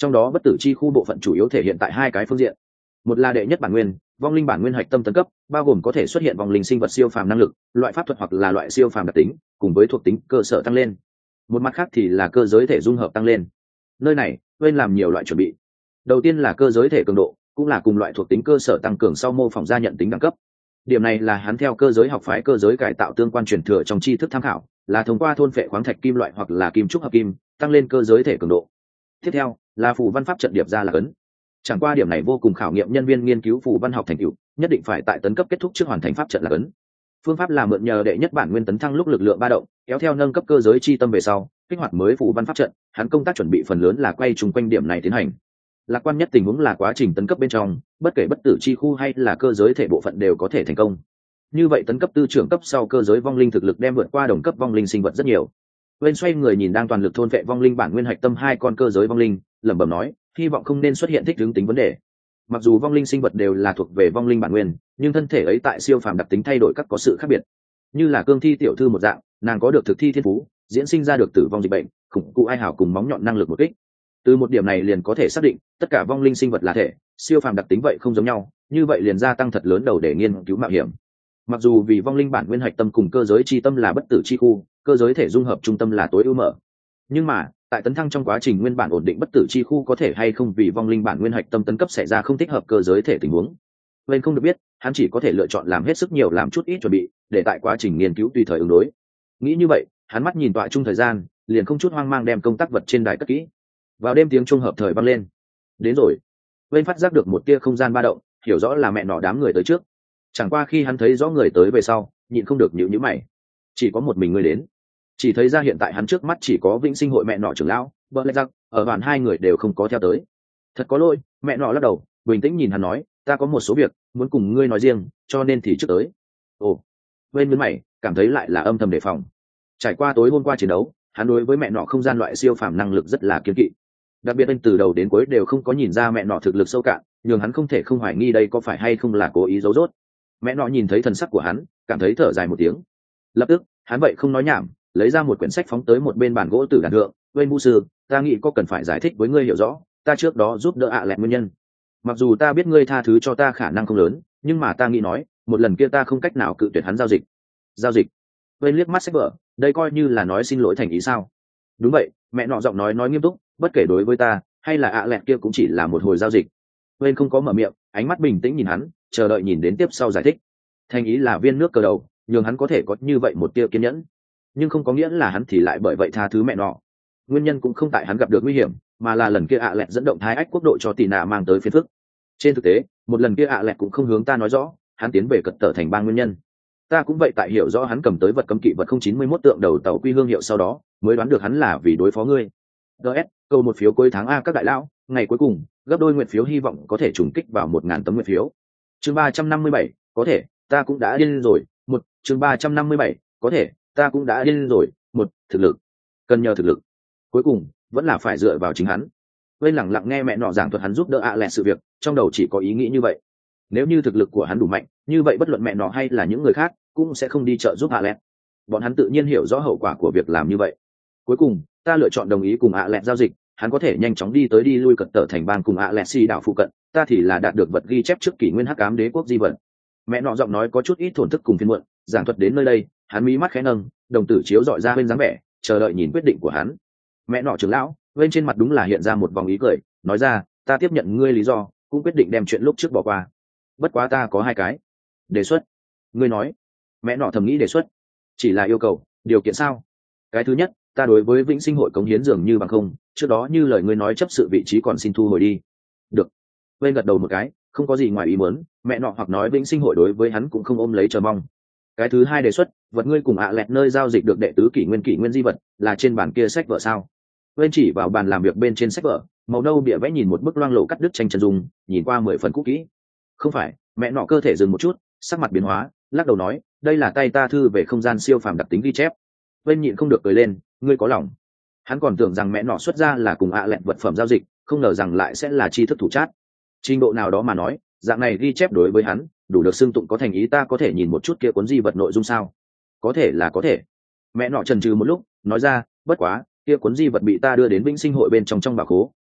Trong đó bất tử chi khu bộ phận chủ yếu thể hiện tại hai cái phương diện. Một là đệ nhất bản nguyên, vong linh bản nguyên hạch tâm tấn cấp, bao gồm có thể xuất hiện vong linh sinh vật siêu phàm năng lực, loại pháp thuật hoặc là loại siêu phàm đặc tính, cùng với thuộc tính cơ sở tăng lên. Một mặt khác thì là cơ giới thể dung hợp tăng lên. Nơi này Wayne làm nhiều loại chuẩn bị. Đầu tiên là cơ giới thể cường độ, cũng là cùng loại thuộc tính cơ sở tăng cường sau mô phỏng ra nhận tính đẳng cấp. Điểm này là hắn theo cơ giới học phái cơ giới cải tạo tương quan truyền thừa trong tri thức tham khảo, là thông qua thôn phệ khoáng thạch kim loại hoặc là kim trúc hợp kim, tăng lên cơ giới thể cường độ. Tiếp theo là phù văn pháp trận điệp ra là ấn. Chẳng qua điểm này vô cùng khảo nghiệm nhân viên nghiên cứu phù văn học thành tựu, nhất định phải tại tấn cấp kết thúc trước hoàn thành pháp trận là ấn. Phương pháp là mượn nhờ đệ nhất bản nguyên tấn thăng lúc lực lượng ba động, kéo theo nâng cấp cơ giới chi tâm về sau, kích hoạt mới phù văn pháp trận, hắn công tác chuẩn bị phần lớn là quay chung quanh điểm này tiến hành. Lạc quan nhất tình huống là quá trình tấn cấp bên trong, bất kể bất tử chi khu hay là cơ giới thể bộ phận đều có thể thành công. Như vậy tấn cấp tư trưởng cấp sau cơ giới vong linh thực lực đem vượt qua đồng cấp vong linh sinh vật rất nhiều. Bên xoay người nhìn đang toàn lực thôn vệ vong linh bản nguyên hạch tâm hai con cơ giới vong linh, lẩm bẩm nói, hy vọng không nên xuất hiện thích hướng tính vấn đề. Mặc dù vong linh sinh vật đều là thuộc về vong linh bản nguyên, nhưng thân thể ấy tại siêu phàm đặc tính thay đổi các có sự khác biệt. Như là cương thi tiểu thư một dạng, nàng có được thực thi thiên phú, diễn sinh ra được tử vong dịch bệnh, khủng cụ ai hảo cùng móng nhọn năng lực một kích. Từ một điểm này liền có thể xác định, tất cả vong linh sinh vật là thể, siêu phàm đặc tính vậy không giống nhau, như vậy liền gia tăng thật lớn đầu để nghiên cứu mạo hiểm. Mặc dù vì vong linh bản nguyên hạch tâm cùng cơ giới chi tâm là bất tử chi khu, cơ giới thể dung hợp trung tâm là tối ưu mở, nhưng mà tại tấn thăng trong quá trình nguyên bản ổn định bất tử chi khu có thể hay không vì vong linh bản nguyên hạch tâm tấn cấp xảy ra không thích hợp cơ giới thể tình huống, nên không được biết, hắn chỉ có thể lựa chọn làm hết sức nhiều làm chút ít chuẩn bị, để tại quá trình nghiên cứu tùy thời ứng đối. Nghĩ như vậy, hắn mắt nhìn tọa chung thời gian, liền không chút hoang mang đem công tác vật trên đài cất kỹ. Vào đêm tiếng chuông hợp thời vang lên. Đến rồi. Bên phát giác được một tia không gian ba động, hiểu rõ là mẹ nọ đám người tới trước. Chẳng qua khi hắn thấy rõ người tới về sau, nhịn không được nhíu nhíu mày. Chỉ có một mình người đến. Chỉ thấy ra hiện tại hắn trước mắt chỉ có Vĩnh Sinh hội mẹ nọ trưởng lão, bờ lạch giặc, ở bản hai người đều không có theo tới. Thật có lỗi, mẹ nọ lắc đầu, bình tĩnh nhìn hắn nói, ta có một số việc muốn cùng ngươi nói riêng, cho nên thì trước tới. Ồ. Bên nhướng mày, cảm thấy lại là âm thầm đề phòng. Trải qua tối hôm qua chiến đấu, hắn đối với mẹ nọ không gian loại siêu phàm năng lực rất là kiêng kỵ. Đặc biệt anh từ đầu đến cuối đều không có nhìn ra mẹ nọ thực lực sâu cạn, nhưng hắn không thể không hoài nghi đây có phải hay không là cố ý giấu giốt. Mẹ nọ nhìn thấy thần sắc của hắn, cảm thấy thở dài một tiếng. Lập tức hắn vậy không nói nhảm, lấy ra một quyển sách phóng tới một bên bàn gỗ tử đàn thượng. Bên mu sư, ta nghĩ có cần phải giải thích với ngươi hiểu rõ, ta trước đó giúp đỡ ạ lẹt nguyên nhân. Mặc dù ta biết ngươi tha thứ cho ta khả năng không lớn, nhưng mà ta nghĩ nói, một lần kia ta không cách nào cự tuyệt hắn giao dịch. Giao dịch? Bên liếc mắt sách vở, đây coi như là nói xin lỗi thành ý sao? Đúng vậy, mẹ nọ giọng nói nghiêm túc, bất kể đối với ta hay là ạ lẹt kia cũng chỉ là một hồi giao dịch. Bên không có mở miệng, ánh mắt bình tĩnh nhìn hắn, chờ đợi nhìn đến tiếp sau giải thích. Thành ý là viên nước cờ đầu, nhưng hắn có thể có như vậy một tia kiên nhẫn, nhưng không có nghĩa là hắn thì lại bởi vậy tha thứ mẹ nọ. Nguyên nhân cũng không tại hắn gặp được nguy hiểm, mà là lần kia ạ lẹt dẫn động thái ách quốc độ cho tì nạ mang tới phiền phức. Trên thực tế, một lần kia ạ lẹt cũng không hướng ta nói rõ hắn tiến về cật tở thành bang nguyên nhân. Ta cũng vậy tại hiểu rõ hắn cầm tới vật cấm kỵ vật 091 tượng đầu tàu quy hương hiệu sau đó, mới đoán được hắn là vì đối phó ngươi. DS, câu một phiếu cuối tháng A các đại lão, ngày cuối cùng, gấp đôi nguyện phiếu hy vọng có thể trùng kích vào 1000 tấm nguyện phiếu. Chương 357, có thể, ta cũng đã điên rồi. Một, chương 357, có thể, ta cũng đã điên rồi. Một, thực lực. Cần nhờ thực lực. Cuối cùng, vẫn là phải dựa vào chính hắn. Bên lặng lặng nghe mẹ nọ giảng thuật hắn giúp đỡ ạ lẹt sự việc, trong đầu chỉ có ý nghĩ như vậy. Nếu như thực lực của hắn đủ mạnh, như vậy bất luận mẹ nọ hay là những người khác, cũng sẽ không đi trợ giúp ạ lẹt. Bọn hắn tự nhiên hiểu rõ hậu quả của việc làm như vậy. Cuối cùng, ta lựa chọn đồng ý cùng ạ lẹt giao dịch, hắn có thể nhanh chóng đi tới đi lui cật tở thành bang cùng ạ lẹt si đảo phụ cận, ta thì là đạt được vật ghi chép trước kỷ nguyên hắc ám đế quốc di vật. Mẹ nọ giọng nói có chút ít thổn thức cùng phiền muộn, giảng thuật đến nơi đây, hắn mí mắt khẽ nâng, đồng tử chiếu dọi ra bên dáng vẻ, chờ đợi nhìn quyết định của hắn. Mẹ nọ trưởng lão, bên trên mặt đúng là hiện ra một vòng ý cười, nói ra, ta tiếp nhận ngươi lý do, cũng quyết định đem chuyện lúc trước bỏ qua. Bất quá ta có hai cái đề xuất. Ngươi nói. Mẹ nọ thầm nghĩ đề xuất, chỉ là yêu cầu, điều kiện sao? Cái thứ nhất, ta đối với Vĩnh Sinh hội cống hiến dường như bằng không, trước đó như lời ngươi nói chấp sự vị trí còn xin thu hồi đi. Được. Bên gật đầu một cái, không có gì ngoài ý muốn, mẹ nọ hoặc nói Vĩnh Sinh hội đối với hắn cũng không ôm lấy chờ mong. Cái thứ hai đề xuất, vật ngươi cùng ạ lẹt nơi giao dịch được đệ tứ kỷ nguyên di vật, là trên bàn kia sách vở sao? Bên chỉ vào bàn làm việc bên trên sách vở, màu nâu bìa vẽ nhìn một bức loang lổ cắt đứt tranh chân dung, nhìn qua 10 phần cũ kỹ. Không phải, mẹ nọ cơ thể dừng một chút, sắc mặt biến hóa, lắc đầu nói, đây là tay ta thư về không gian siêu phàm đặc tính ghi chép. Bên nhịn không được cười lên, ngươi có lòng. Hắn còn tưởng rằng mẹ nọ xuất ra là cùng ạ lẹt vật phẩm giao dịch, không ngờ rằng lại sẽ là tri thức thủ chát. Trình độ nào đó mà nói, dạng này ghi chép đối với hắn đủ được xưng tụng có thành ý. Ta có thể nhìn một chút kia cuốn di vật nội dung sao? Có thể là có thể. Mẹ nọ chần chừ một lúc, nói ra, bất quá kia cuốn di vật bị ta đưa đến Vĩnh Sinh hội bên trong bảo khố,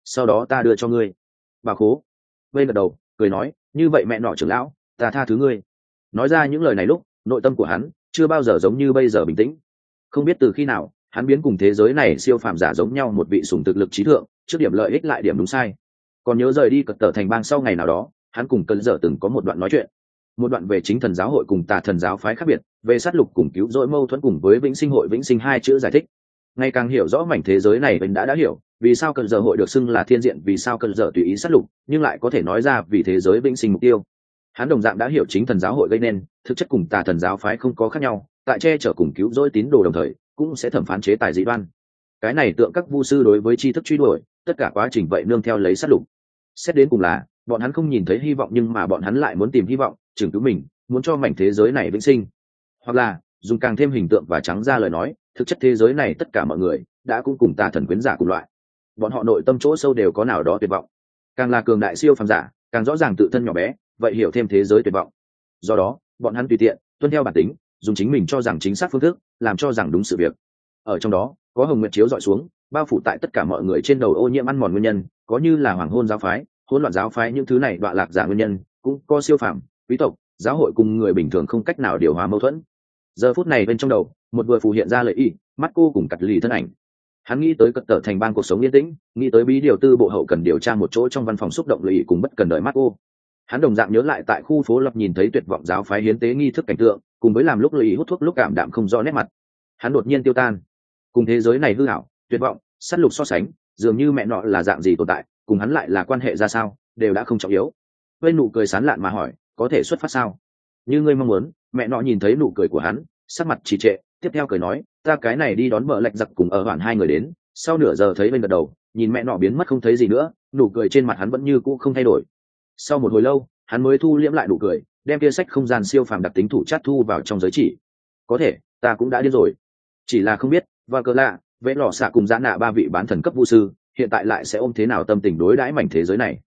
sau đó ta đưa cho ngươi. Bà khố. Vên gật đầu cười nói, như vậy mẹ nọ trưởng lão, ta tha thứ ngươi. Nói ra những lời này lúc nội tâm của hắn chưa bao giờ giống như bây giờ bình tĩnh. Không biết từ khi nào hắn biến cùng thế giới này siêu phàm giả giống nhau một vị sùng thực lực trí thượng, trước điểm lợi ích lại điểm đúng sai. Còn nhớ rời đi cật tờ thành bang sau ngày nào đó, hắn cùng cơn dở từng có một đoạn nói chuyện, một đoạn về chính thần giáo hội cùng tà thần giáo phái khác biệt, về sát lục cùng cứu rỗi mâu thuẫn cùng với vĩnh sinh hội vĩnh sinh hai chữ giải thích. Ngày càng hiểu rõ mảnh thế giới này, mình đã hiểu vì sao cơn dở hội được xưng là thiên diện, vì sao cơn dở tùy ý sát lục nhưng lại có thể nói ra vì thế giới vĩnh sinh mục tiêu. Hắn đồng dạng đã hiểu chính thần giáo hội gây nên thực chất cùng tà thần giáo phái không có khác nhau, tại che chở cùng cứu rỗi tín đồ đồng thời cũng sẽ thẩm phán chế tài dị đoan. Cái này tượng các vu sư đối với tri thức truy đuổi tất cả quá trình vậy nương theo lấy sát lục. Xét đến cùng là bọn hắn không nhìn thấy hy vọng, nhưng mà bọn hắn lại muốn tìm hy vọng chừng cứu mình, muốn cho mảnh thế giới này vĩnh sinh. Hoặc là dùng càng thêm hình tượng và trắng ra lời nói, thực chất thế giới này tất cả mọi người đã cũng cùng tà thần quyến giả cùng loại, bọn họ nội tâm chỗ sâu đều có nào đó tuyệt vọng. Càng là cường đại siêu phàm giả càng rõ ràng tự thân nhỏ bé, vậy hiểu thêm thế giới tuyệt vọng. Do đó bọn hắn tùy tiện tuân theo bản tính, dùng chính mình cho rằng chính xác phương thức làm cho rằng đúng sự việc. Ở trong đó có hồng nguyệt chiếu dọi xuống bao phủ tại tất cả mọi người trên đầu ô nhiễm ăn mòn nguyên nhân, có như là hoàng hôn giáo phái, hỗn loạn giáo phái, những thứ này đọa lạc giả nguyên nhân, cũng có siêu phàm quý tộc giáo hội cùng người bình thường không cách nào điều hòa mâu thuẫn. Giờ phút này bên trong đầu một vừa phù hiện ra lợi ý mắt cô cùng cặt lì thân ảnh. Hắn nghĩ tới cật tở thành bang cuộc sống yên tĩnh, nghĩ tới bí điều tư bộ hậu cần điều tra một chỗ trong văn phòng xúc động lợi ý cùng bất cần đợi mắt cô. Hắn đồng dạng nhớ lại tại khu phố lập nhìn thấy tuyệt vọng giáo phái hiến tế nghi thức cảnh tượng, cùng với làm lúc lợi ý hút thuốc lúc cảm đạm không rõ nét mặt. Hắn đột nhiên tiêu tan. Cùng thế giới này hư ảo tuyệt vọng sát lục so sánh, dường như mẹ nọ là dạng gì tồn tại, cùng hắn lại là quan hệ ra sao, đều đã không trọng yếu. Quên nụ cười sán lạn mà hỏi, có thể xuất phát sao? Như ngươi mong muốn. Mẹ nọ nhìn thấy nụ cười của hắn, sắc mặt trì trệ, tiếp theo cười nói, ta cái này đi đón vợ lạch giặc cùng ở hoàn hai người đến. Sau nửa giờ thấy bên gật đầu, nhìn mẹ nọ biến mất không thấy gì nữa, nụ cười trên mặt hắn vẫn như cũ không thay đổi. Sau một hồi lâu hắn mới thu liễm lại nụ cười, đem kia sách không gian siêu phàm đặc tính thủ chát thu vào trong giới chỉ. Có thể, ta cũng đã điên rồi, chỉ là không biết và cờ lạ vẽ lò xạ cùng giã nạ ba vị bán thần cấp vu sư hiện tại lại sẽ ôm thế nào tâm tình đối đãi mảnh thế giới này.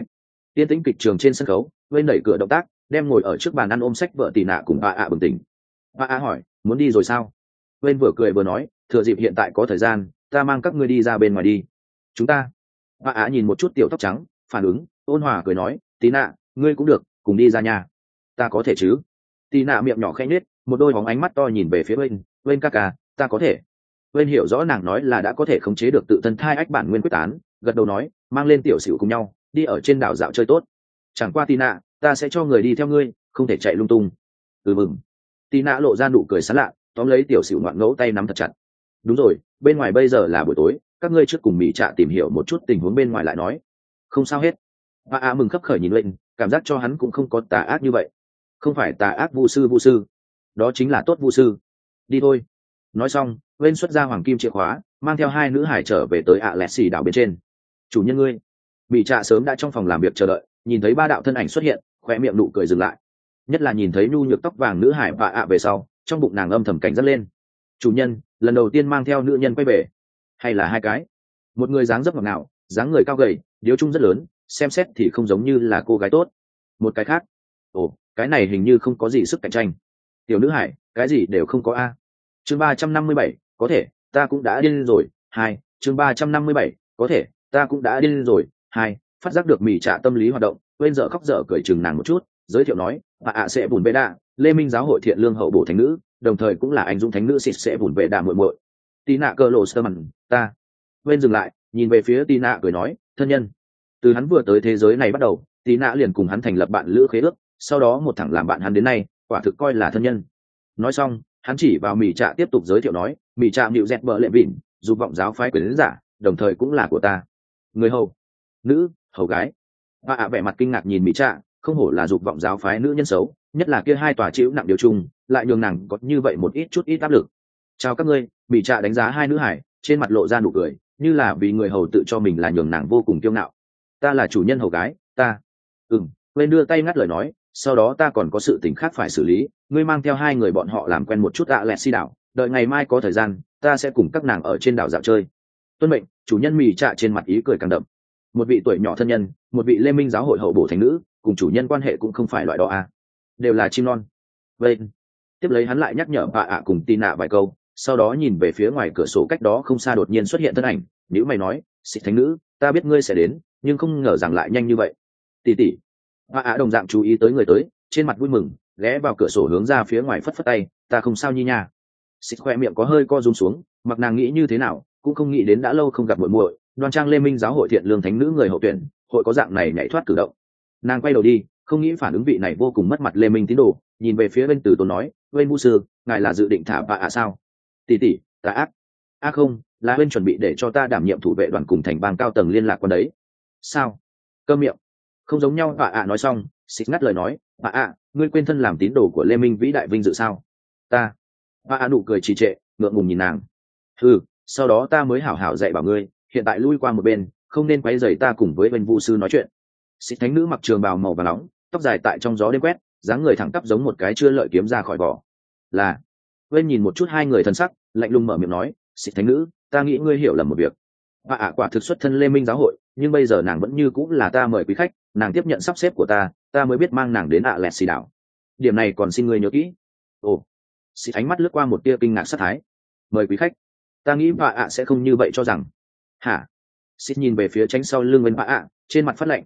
Tiên tĩnh kịch trường trên sân khấu, bên đẩy cửa động tác đem ngồi ở trước bàn ăn ôm sách vợ tì nạ cùng bà bừng tỉnh. Bà hỏi, muốn đi rồi sao? Bên vừa cười vừa nói, thừa dịp hiện tại có thời gian, ta mang các ngươi đi ra bên ngoài đi. Chúng ta. Bà nhìn một chút tiểu tóc trắng, phản ứng ôn hòa cười nói, tí nạ ngươi cũng được, cùng đi ra nhà. Ta có thể chứ? Tí nạ miệng nhỏ khẽ nhếch, một đôi bóng ánh mắt to nhìn về phía bên ca ca, ta có thể. Bên hiểu rõ nàng nói là đã có thể khống chế được tự thân thai ách bản nguyên quyết tán, gật đầu nói, mang lên tiểu xỉu cùng nhau đi ở trên đảo dạo chơi tốt. Chẳng qua Tina, ta sẽ cho người đi theo ngươi, không thể chạy lung tung. Mừng. Tina lộ ra nụ cười sán lạ, tóm lấy tiểu xỉu ngoạn ngẫu tay nắm thật chặt. Đúng rồi, bên ngoài bây giờ là buổi tối, các ngươi trước cùng Mỹ Trạ tìm hiểu một chút tình huống bên ngoài lại nói. Không sao hết. Mừng khấp khởi nhìn lên, cảm giác cho hắn cũng không có tà ác như vậy. Không phải tà ác vu sư, đó chính là tốt vu sư. Đi thôi. Nói xong, bên xuất ra hoàng kim chìa khóa, mang theo hai nữ hải trở về tới Alexi đảo bên trên. Chủ nhân ngươi. Mỹ Trạ sớm đã trong phòng làm việc chờ đợi, nhìn thấy ba đạo thân ảnh xuất hiện, khóe miệng nụ cười dừng lại. Nhất là nhìn thấy nhu nhược tóc vàng nữ hải và về sau, trong bụng nàng âm thầm cảnh giác lên. Chủ nhân, lần đầu tiên mang theo nữ nhân quay về, hay là hai cái? Một người dáng dấp ngọt ngào, dáng người cao gầy, điếu trung rất lớn, xem xét thì không giống như là cô gái tốt. Một cái khác, ồ, cái này hình như không có gì sức cạnh tranh. Tiểu nữ hải, cái gì đều không có a. Chương 357, có thể, ta cũng đã điên rồi. Hai, chương 357, có thể, ta cũng đã điên rồi. Hai, phát giác được Mỹ Trạ tâm lý hoạt động, quên dở khóc dở cười chừng nàng một chút, giới thiệu nói, sẽ bùn bệ đạ, Lê Minh giáo hội thiện lương hậu bổ thánh nữ, đồng thời cũng là anh dũng thánh nữ xịt sẽ bùn bệ đạ muội muội. Tina cơ lộ sơ mặn, ta. Quên dừng lại, nhìn về phía Tina cười nói, thân nhân. Từ hắn vừa tới thế giới này bắt đầu, Tina liền cùng hắn thành lập bạn lữ khế ước, sau đó một thẳng làm bạn hắn đến nay, quả thực coi là thân nhân. Nói xong, hắn chỉ vào Mỹ Trạ tiếp tục giới thiệu nói, Mỹ Trạ nịu dẹt bờ lệ vịn, dục vọng giáo phái quyền giả, đồng thời cũng là của ta. Người hầu, nữ, hầu gái. Vẻ mặt kinh ngạc nhìn Mỹ Trạ, không hổ là dục vọng giáo phái nữ nhân xấu, nhất là kia hai tòa chịu nặng điều chung, lại nhường nàng có như vậy một chút ít áp lực. Chào các ngươi. Mỹ Trạ đánh giá hai nữ hải, trên mặt lộ ra nụ cười, như là vì người hầu tự cho mình là nhường nàng vô cùng kiêu ngạo. Ta là chủ nhân hầu gái, ta. Quên đưa tay ngắt lời nói, sau đó ta còn có sự tình khác phải xử lý, ngươi mang theo hai người bọn họ làm quen một chút Alexi đảo, đợi ngày mai có thời gian, ta sẽ cùng các nàng ở trên đảo dạo chơi. Tuân mệnh. Chủ nhân. Mỹ Trạ trên mặt ý cười càng đậm. Một vị tuổi nhỏ thân nhân, một vị Lê Minh giáo hội hậu bổ thánh nữ, cùng chủ nhân quan hệ cũng không phải loại đó à, đều là chim non. Vậy tiếp lấy hắn lại nhắc nhở cùng Tina vài câu, sau đó nhìn về phía ngoài cửa sổ cách đó không xa đột nhiên xuất hiện thân ảnh, nữ mày nói, xịt thánh nữ, ta biết ngươi sẽ đến nhưng không ngờ rằng lại nhanh như vậy. Tỷ tỷ. Đồng dạng chú ý tới người tới, trên mặt vui mừng, ghé vào cửa sổ hướng ra phía ngoài phất phất tay, ta không sao nhi nha. Xịt khoe miệng có hơi co rúm xuống, mặc nàng nghĩ như thế nào cũng không nghĩ đến đã lâu không gặp muội muội, đoan trang lê minh giáo hội thiện lương thánh nữ người hậu tuyển, hội có dạng này nhảy thoát cử động. Nàng quay đầu đi, không nghĩ phản ứng vị này vô cùng mất mặt lê minh tín đồ, nhìn về phía bên Từ Tốn nói, bên Vu sư, ngài là dự định thả sao? Tỷ tỷ, ta ác không, là bên chuẩn bị để cho ta đảm nhiệm thủ vệ đoàn cùng thành bang cao tầng liên lạc con đấy. Sao? Câm miệng. Không giống nhau. Nói xong, xịt ngắt lời nói, ngươi quên thân làm tín đồ của lê minh vĩ đại vinh dự sao? Ta. Nụ cười trì trệ, ngượng ngùng nhìn nàng. Sau đó ta mới hảo hảo dạy bảo ngươi, hiện tại lui qua một bên, không nên quấy rầy ta cùng với bên Vu sư nói chuyện. Xịt thánh nữ mặc trường bào màu vàng nóng, tóc dài tại trong gió đêm quét, dáng người thẳng tắp giống một cái chưa lợi kiếm ra khỏi vỏ. Là. Bên nhìn một chút hai người thân sắc, lạnh lùng mở miệng nói, xịt thánh nữ, ta nghĩ ngươi hiểu lầm một việc. Quả thực xuất thân lê minh giáo hội, nhưng bây giờ nàng vẫn như cũng là ta mời quý khách, nàng tiếp nhận sắp xếp của ta mới biết mang nàng đến lẹt xì đảo. Điểm này còn xin ngươi nhớ kỹ. Xịt ánh mắt lướt qua một tia kinh ngạc sát thái. Mời quý khách, ta nghĩ sẽ không như vậy cho rằng. Hả? Xịt nhìn về phía tránh sau lưng bên trên mặt phát lạnh.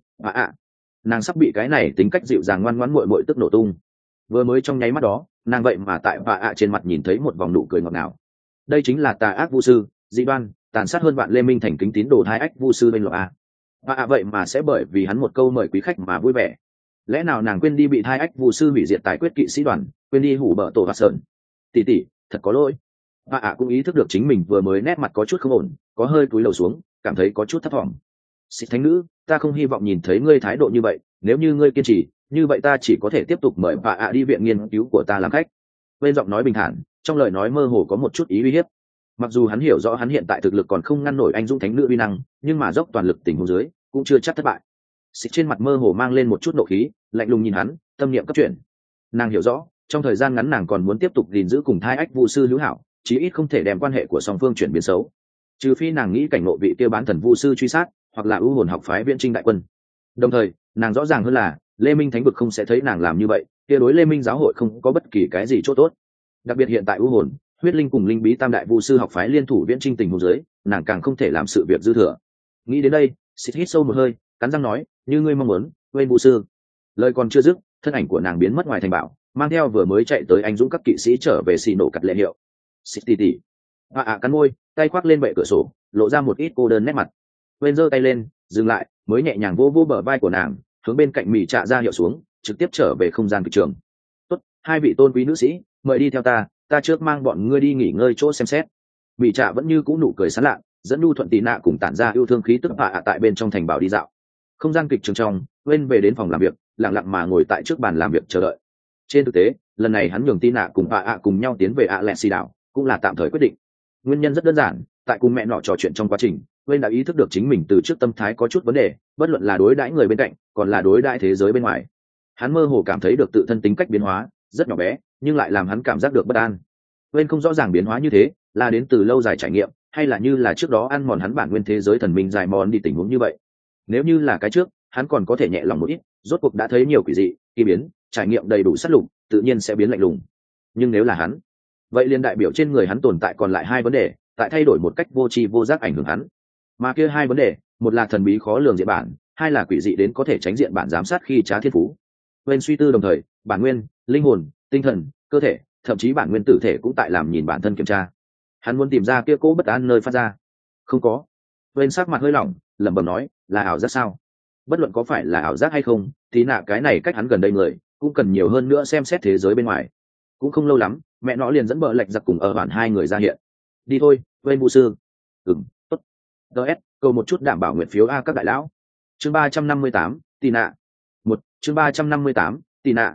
Nàng sắp bị cái này tính cách dịu dàng ngoan ngoãn muội muội tức nổ tung. Vừa mới trong nháy mắt đó, nàng vậy mà tại trên mặt nhìn thấy một vòng nụ cười ngọt ngào. Đây chính là tà ác vu sư, dị đoan, tàn sát hơn vạn lê minh thành kính tín đồ hai ách vu sư bên lộ vậy mà sẽ bởi vì hắn một câu mời quý khách mà vui vẻ. Lẽ nào nàng quên đi bị hai ách vu sư hủy diệt tài quyết kỵ sĩ đoàn, quên đi hủ bợ tổ và sợn? Tỷ, thật có lỗi. Cũng ý thức được chính mình vừa mới nét mặt có chút không ổn, có hơi cúi đầu xuống, cảm thấy có chút thất vọng. Xịt thánh nữ, ta không hy vọng nhìn thấy ngươi thái độ như vậy, nếu như ngươi kiên trì, như vậy ta chỉ có thể tiếp tục mời đi viện nghiên cứu của ta làm khách. Bên giọng nói bình thản, trong lời nói mơ hồ có một chút ý uy hiếp. Mặc dù hắn hiểu rõ hắn hiện tại thực lực còn không ngăn nổi anh dũng thánh nữ uy năng, nhưng mà dốc toàn lực tình huống dưới cũng chưa chắc thất bại. Xịt trên mặt mơ hồ mang lên một chút nộ khí, lạnh lùng nhìn hắn, tâm niệm cấp chuyển. Nàng hiểu rõ, trong thời gian ngắn nàng còn muốn tiếp tục gìn giữ cùng thai ách vụ sư hữu hảo, chí ít không thể đem quan hệ của song phương chuyển biến xấu. Trừ phi nàng nghĩ cảnh ngộ vị kia bán thần vu sư truy sát, hoặc là ưu hồn học phái viễn trinh đại quân. Đồng thời, nàng rõ ràng hơn là lê minh thánh vực không sẽ thấy nàng làm như vậy, kia đối lê minh giáo hội không có bất kỳ cái gì chỗ tốt. Đặc biệt hiện tại ưu hồn, huyết linh cùng linh bí tam đại vu sư học phái liên thủ viễn trinh tình huống dưới, nàng càng không thể làm sự việc dư thừa. Nghĩ đến đây, xịt hít sâu một hơi, cắn răng nói, như ngươi mong muốn, quên vu sư. Lời còn chưa dứt, thân ảnh của nàng biến mất ngoài thành bảo, mang theo vừa mới chạy tới anh dũng các kỵ sĩ trở về xì nổ cặt lệ hiệu. Xịt tỉ cắn môi, tay khoác lên bệ cửa sổ, lộ ra một ít cô đơn nét mặt. Quên giơ tay lên, dừng lại, mới nhẹ nhàng vô bờ vai của nàng, hướng bên cạnh mỉ trạ ra hiệu xuống, trực tiếp trở về không gian kịch trường. Tốt, hai vị tôn quý nữ sĩ, mời đi theo ta trước mang bọn ngươi đi nghỉ ngơi chỗ xem xét. Mỉ trạ vẫn như cũ nụ cười sán lạ, dẫn Nhu Thuận Tì Nạ cùng tản ra yêu thương khí tức tại bên trong thành bảo đi dạo. Không gian kịch trường trong, quên về đến phòng làm việc, lặng lặng mà ngồi tại trước bàn làm việc chờ đợi. Trên thực tế, lần này hắn nhường Tì Nạ cùng cùng nhau tiến về lẹt xì đảo, cũng là tạm thời quyết định. Nguyên nhân rất đơn giản, tại cùng mẹ nọ trò chuyện trong quá trình, Wayne đã ý thức được chính mình từ trước tâm thái có chút vấn đề, bất luận là đối đãi người bên cạnh, còn là đối đãi thế giới bên ngoài. Hắn mơ hồ cảm thấy được tự thân tính cách biến hóa, rất nhỏ bé, nhưng lại làm hắn cảm giác được bất an. Wayne không rõ ràng biến hóa như thế, là đến từ lâu dài trải nghiệm, hay là như là trước đó ăn mòn hắn bản nguyên thế giới thần minh dài mòn đi tình huống như vậy. Nếu như là cái trước, hắn còn có thể nhẹ lòng một ít, rốt cuộc đã thấy nhiều quỷ dị, kỳ biến, trải nghiệm đầy đủ sát lục, tự nhiên sẽ biến lạnh lùng. Nhưng nếu là hắn, vậy liền đại biểu trên người hắn tồn tại còn lại hai vấn đề, tại thay đổi một cách vô tri vô giác ảnh hưởng hắn. Mà kia hai vấn đề, một là thần bí khó lường diện bản, hai là quỷ dị đến có thể tránh diện bản giám sát khi trá thiên phú. Bên suy tư đồng thời, bản nguyên, linh hồn, tinh thần, cơ thể, thậm chí bản nguyên tử thể cũng tại làm nhìn bản thân kiểm tra. Hắn muốn tìm ra kia cố bất an nơi phát ra. Không có. Bên sắc mặt hơi lỏng, lẩm bẩm nói, là ảo giác sao? Bất luận có phải là ảo giác hay không, thì nạ cái này cách hắn gần đây người, cũng cần nhiều hơn nữa xem xét thế giới bên ngoài. Cũng không lâu lắm, mẹ nó liền dẫn bợ lệch giặc cùng ở bản hai người ra hiện. Đi thôi, Wayne Vu sư. Tốt. DS, cầu một chút đảm bảo nguyện phiếu a các đại lão. Chương 358, Tì Nạ. Chương 358, Tì Nạ.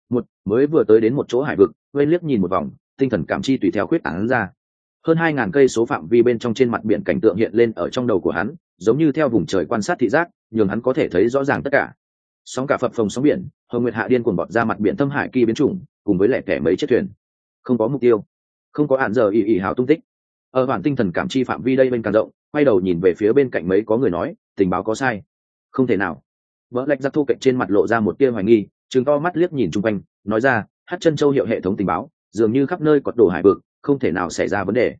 Mới vừa tới đến một chỗ hải vực, Wayne liếc nhìn một vòng, tinh thần cảm chi tùy theo khuyết tán ra. Hơn 2000 cây số phạm vi bên trong trên mặt biển cảnh tượng hiện lên ở trong đầu của hắn, giống như theo vùng trời quan sát thị giác, nhường hắn có thể thấy rõ ràng tất cả. Sóng cả phập phồng sóng biển, hồng nguyệt hạ điên cuồng bọt ra mặt biển thâm hải kỳ biến chủng, cùng với lẻ tẻ mấy chiếc thuyền. Không có mục tiêu, không có hạn giờ ỉ hào tung tích. Ở bản tinh thần cảm chi phạm vi đây bên càng rộng, quay đầu nhìn về phía bên cạnh mấy có người nói, tình báo có sai. Không thể nào. Vỡ lạch giặc thu cạnh trên mặt lộ ra một tia hoài nghi, trừng to mắt liếc nhìn chung quanh, nói ra, Hắc Chân Châu hiệu hệ thống tình báo, dường như khắp nơi quật đổ hải vực, không thể nào xảy ra vấn đề.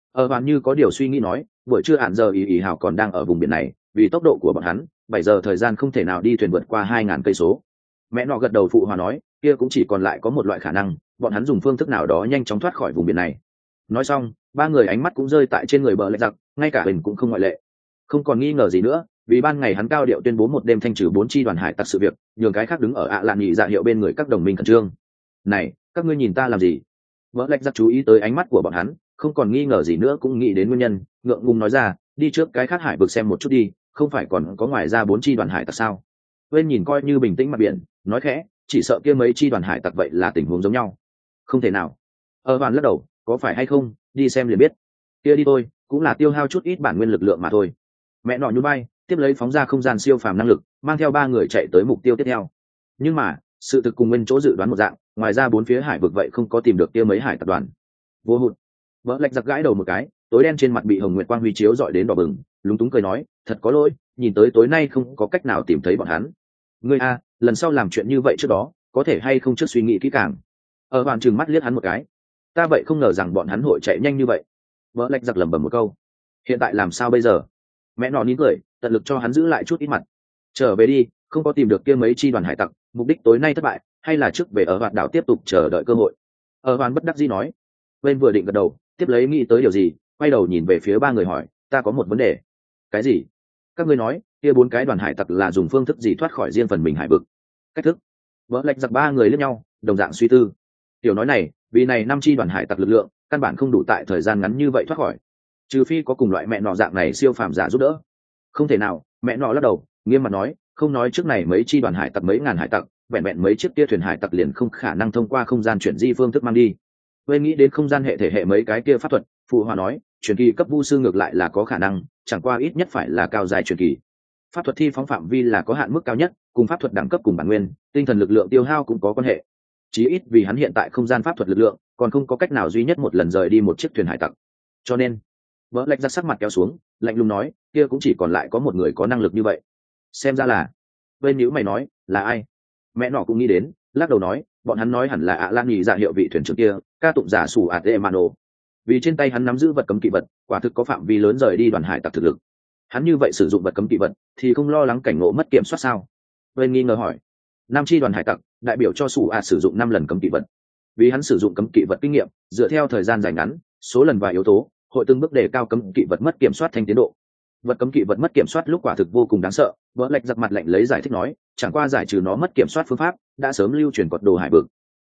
Ở hoàn như có điều suy nghĩ nói, buổi trưa hạn giờ ý hào còn đang ở vùng biển này, vì tốc độ của bọn hắn 7 giờ thời gian không thể nào đi thuyền vượt qua 2.000 cây số. Mẹ nọ gật đầu phụ hòa nói, kia cũng chỉ còn lại có một loại khả năng, bọn hắn dùng phương thức nào đó nhanh chóng thoát khỏi vùng biển này. Nói xong, ba người ánh mắt cũng rơi tại trên người bờ lạch giặc, ngay cả hình cũng không ngoại lệ. Không còn nghi ngờ gì nữa, vì ban ngày hắn cao điệu tuyên bố một đêm thanh trừ 4 chi đoàn hải tặc sự việc, nhường cái khác đứng ở lạn nhị dạ hiệu bên người các đồng minh khẩn trương. Này, các ngươi nhìn ta làm gì? Bờ lạch giặc chú ý tới ánh mắt của bọn hắn, không còn nghi ngờ gì nữa cũng nghĩ đến nguyên nhân, ngượng ngùng nói ra, đi trước cái khác hải vực xem một chút đi, không phải còn có ngoài ra 4 chi đoàn hải tặc sao? Bên nhìn coi như bình tĩnh mặt biển, nói khẽ, chỉ sợ kia mấy chi đoàn hải tặc vậy là tình huống giống nhau. Không thể nào. Hoàn lắc đầu, có phải hay không, đi xem liền biết. Kia đi thôi, cũng là tiêu hao chút ít bản nguyên lực lượng mà thôi. Mẹ nọ nhún vai, tiếp lấy phóng ra không gian siêu phàm năng lực, mang theo ba người chạy tới mục tiêu tiếp theo. Nhưng mà, sự thực cùng nguyên chỗ dự đoán một dạng, ngoài ra 4 phía hải vực vậy không có tìm được kia mấy hải tập đoàn. Vô hụt. Vỡ lạch giặc gãi đầu một cái, tối đen trên mặt bị hồng nguyệt quang huy chiếu dọi đến đỏ bừng, lúng túng cười nói, thật có lỗi, nhìn tới tối nay không có cách nào tìm thấy bọn hắn. Ngươi a, lần sau làm chuyện như vậy trước đó, có thể hay không trước suy nghĩ kỹ càng. Hoàn trừng mắt liếc hắn một cái. Ta vậy không ngờ rằng bọn hắn hội chạy nhanh như vậy. Vỡ lạch giặc lẩm bẩm một câu. Hiện tại làm sao bây giờ? Mẹ nọ nín cười, tận lực cho hắn giữ lại chút ít mặt. Trở về đi, không có tìm được kia mấy chi đoàn hải tặc, mục đích tối nay thất bại, hay là trước về ở hoạt đảo tiếp tục chờ đợi cơ hội. Hoàn bất đắc dĩ nói. Bên vừa định gật đầu, tiếp lấy nghĩ tới điều gì, quay đầu nhìn về phía ba người hỏi, ta có một vấn đề. Cái gì? Các ngươi nói, kia 4 cái đoàn hải tặc là dùng phương thức gì thoát khỏi riêng phần mình hải vực? Cách thức? Vỡ lạch giặc ba người liếc nhau, đồng dạng suy tư. Tiểu nói này, vì này 5 chi đoàn hải tặc lực lượng, căn bản không đủ tại thời gian ngắn như vậy thoát khỏi. Trừ phi có cùng loại mẹ nọ dạng này siêu phàm giả giúp đỡ. Không thể nào, mẹ nọ lắc đầu, nghiêm mặt nói, không nói trước này mấy chi đoàn hải tặc mấy ngàn hải tặc, vẹn vẹn mấy chiếc kia thuyền hải tặc liền không khả năng thông qua không gian chuyển di phương thức mang đi. Quên nghĩ đến không gian hệ thể hệ mấy cái kia pháp thuật, phụ hòa nói, truyền kỳ cấp vu sư ngược lại là có khả năng, chẳng qua ít nhất phải là cao dài truyền kỳ. Pháp thuật thi phóng phạm vi là có hạn mức cao nhất, cùng pháp thuật đẳng cấp cùng bản nguyên, tinh thần lực lượng tiêu hao cũng có quan hệ. Chí ít vì hắn hiện tại không gian pháp thuật lực lượng, còn không có cách nào duy nhất một lần rời đi một chiếc thuyền hải tặc. Cho nên, vỡ lạch ra sắc mặt kéo xuống, lạnh lùng nói, kia cũng chỉ còn lại có một người có năng lực như vậy. Xem ra là, bên nhữ mày nói, là ai? Mẹ nọ cũng nghĩ đến, lắc đầu nói, bọn hắn nói hẳn là lan nhì dạ hiệu vị thuyền trưởng kia, ca tụng giả sủ Mano. Vì trên tay hắn nắm giữ vật cấm kỵ vật, quả thực có phạm vi lớn rời đi đoàn hải tặc thực lực. Hắn như vậy sử dụng vật cấm kỵ vật, thì không lo lắng cảnh ngộ mất kiểm soát sao? Bên nghi ngờ hỏi. 5 chi đoàn hải tặc, đại biểu cho sủ sử dụng 5 lần cấm kỵ vật. Vì hắn sử dụng cấm kỵ vật kinh nghiệm, dựa theo thời gian dài ngắn, số lần và yếu tố, hội từng bước đề cao cấm kỵ vật mất kiểm soát thành tiến độ. Vật cấm kỵ vật mất kiểm soát lúc quả thực vô cùng đáng sợ. Vỡ lạch giặc mặt lạnh lấy giải thích nói, chẳng qua giải trừ nó mất kiểm soát phương pháp đã sớm lưu truyền quật đồ hải vực.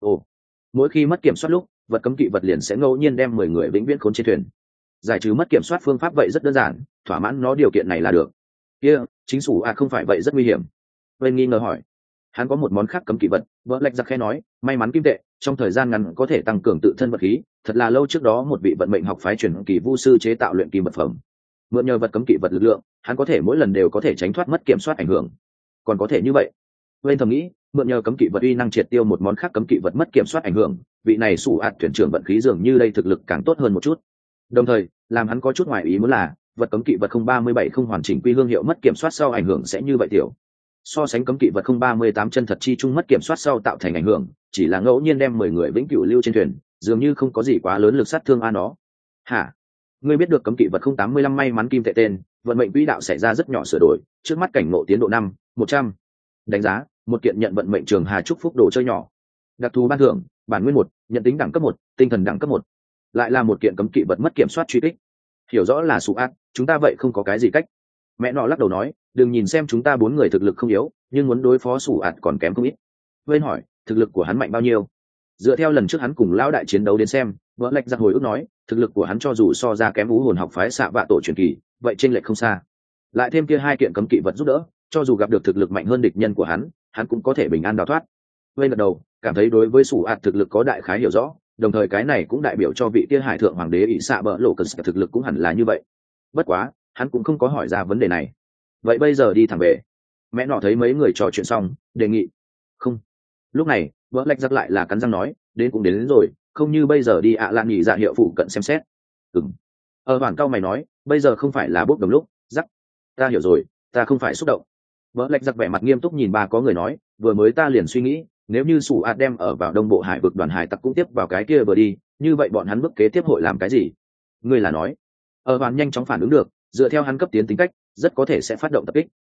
Mỗi khi mất kiểm soát lúc, vật cấm kỵ vật liền sẽ ngẫu nhiên đem 10 người vĩnh viễn khốn trên thuyền. Giải trừ mất kiểm soát phương pháp vậy rất đơn giản, thỏa mãn nó điều kiện này là được. Kia, chính sủ không phải vậy rất nguy hiểm. Bên nghi ngờ hỏi. Hắn có một món khác cấm kỵ vật, vỡ lạch giặc khẽ nói, may mắn kim tệ, trong thời gian ngắn có thể tăng cường tự thân vật khí, thật là lâu trước đó một vị vận mệnh học phái truyền kỳ vu sư chế tạo luyện kim vật phẩm. Mượn nhờ vật cấm kỵ vật lực lượng, hắn có thể mỗi lần đều có thể tránh thoát mất kiểm soát ảnh hưởng. Còn có thể như vậy. Bên thầm nghĩ, mượn nhờ cấm kỵ vật uy năng triệt tiêu một món khác cấm kỵ vật mất kiểm soát ảnh hưởng, vị này sủ thuyền trưởng vận khí dường như đây thực lực càng tốt hơn một chút. Đồng thời, làm hắn có chút ngoài ý muốn là, vật cấm kỵ vật 037 không hoàn chỉnh quy hương hiệu mất kiểm soát sau ảnh hưởng sẽ như vậy tiểu. So sánh cấm kỵ vật 038 chân thật chi trung mất kiểm soát sau tạo thành ảnh hưởng, chỉ là ngẫu nhiên đem 10 người vĩnh cửu lưu trên thuyền, dường như không có gì quá lớn lực sát thương nó. Hả? Ngươi biết được cấm kỵ vật 085 may mắn kim tệ tên, vận mệnh quỹ đạo xảy ra rất nhỏ sửa đổi, trước mắt cảnh ngộ tiến độ 5/100. Đánh giá, một kiện nhận vận mệnh trường hà chúc phúc đồ chơi nhỏ. Đặc thù ban thưởng, bản nguyên 1, nhận tính đẳng cấp 1, tinh thần đẳng cấp 1. Lại là một kiện cấm kỵ vật mất kiểm soát truy kích. Hiểu rõ là sủ chúng ta vậy không có cái gì cách. Mẹ nọ lắc đầu nói, đừng nhìn xem chúng ta 4 người thực lực không yếu, nhưng muốn đối phó sủ còn kém không ít. Bên hỏi, thực lực của hắn mạnh bao nhiêu? Dựa theo lần trước hắn cùng lão đại chiến đấu đến xem, vỡ lạch giặc hồi ức nói, thực lực của hắn cho dù so ra kém ú hồn học phái xạ vạ tổ truyền kỳ, vậy chênh lệch không xa. Lại thêm kia 2 kiện cấm kỵ vật giúp đỡ, cho dù gặp được thực lực mạnh hơn địch nhân của hắn cũng có thể bình an đào thoát. Bên gật đầu, cảm thấy đối với sủ thực lực có đại khái hiểu rõ, đồng thời cái này cũng đại biểu cho vị kia hải thượng hoàng đế ỷ xạ bỡ lộ cần thực lực cũng hẳn là như vậy. Bất quá, hắn cũng không có hỏi ra vấn đề này. Vậy bây giờ đi thẳng về. Mẹ nọ thấy mấy người trò chuyện xong, đề nghị. Không. Lúc này, vỡ lạch giặc lại là cắn răng nói, đến cũng đến rồi, không như bây giờ đi lan nghỉ dạ hiệu phụ cận xem xét. Hoàn cao mày nói, bây giờ không phải là bốc đồng lúc, giặc. Ta hiểu rồi, ta không phải xúc động. Vỡ lạch giặc vẻ mặt nghiêm túc nhìn ba có người nói, vừa mới ta liền suy nghĩ, nếu như sủ đem ở vào đông bộ hải vực đoàn hải tặc cũng tiếp vào cái kia vừa đi, như vậy bọn hắn bước kế tiếp hội làm cái gì? ngươi là nói. Hoàn nhanh chóng phản ứng được, dựa theo hắn cấp tiến tính cách rất có thể sẽ phát động tập kích.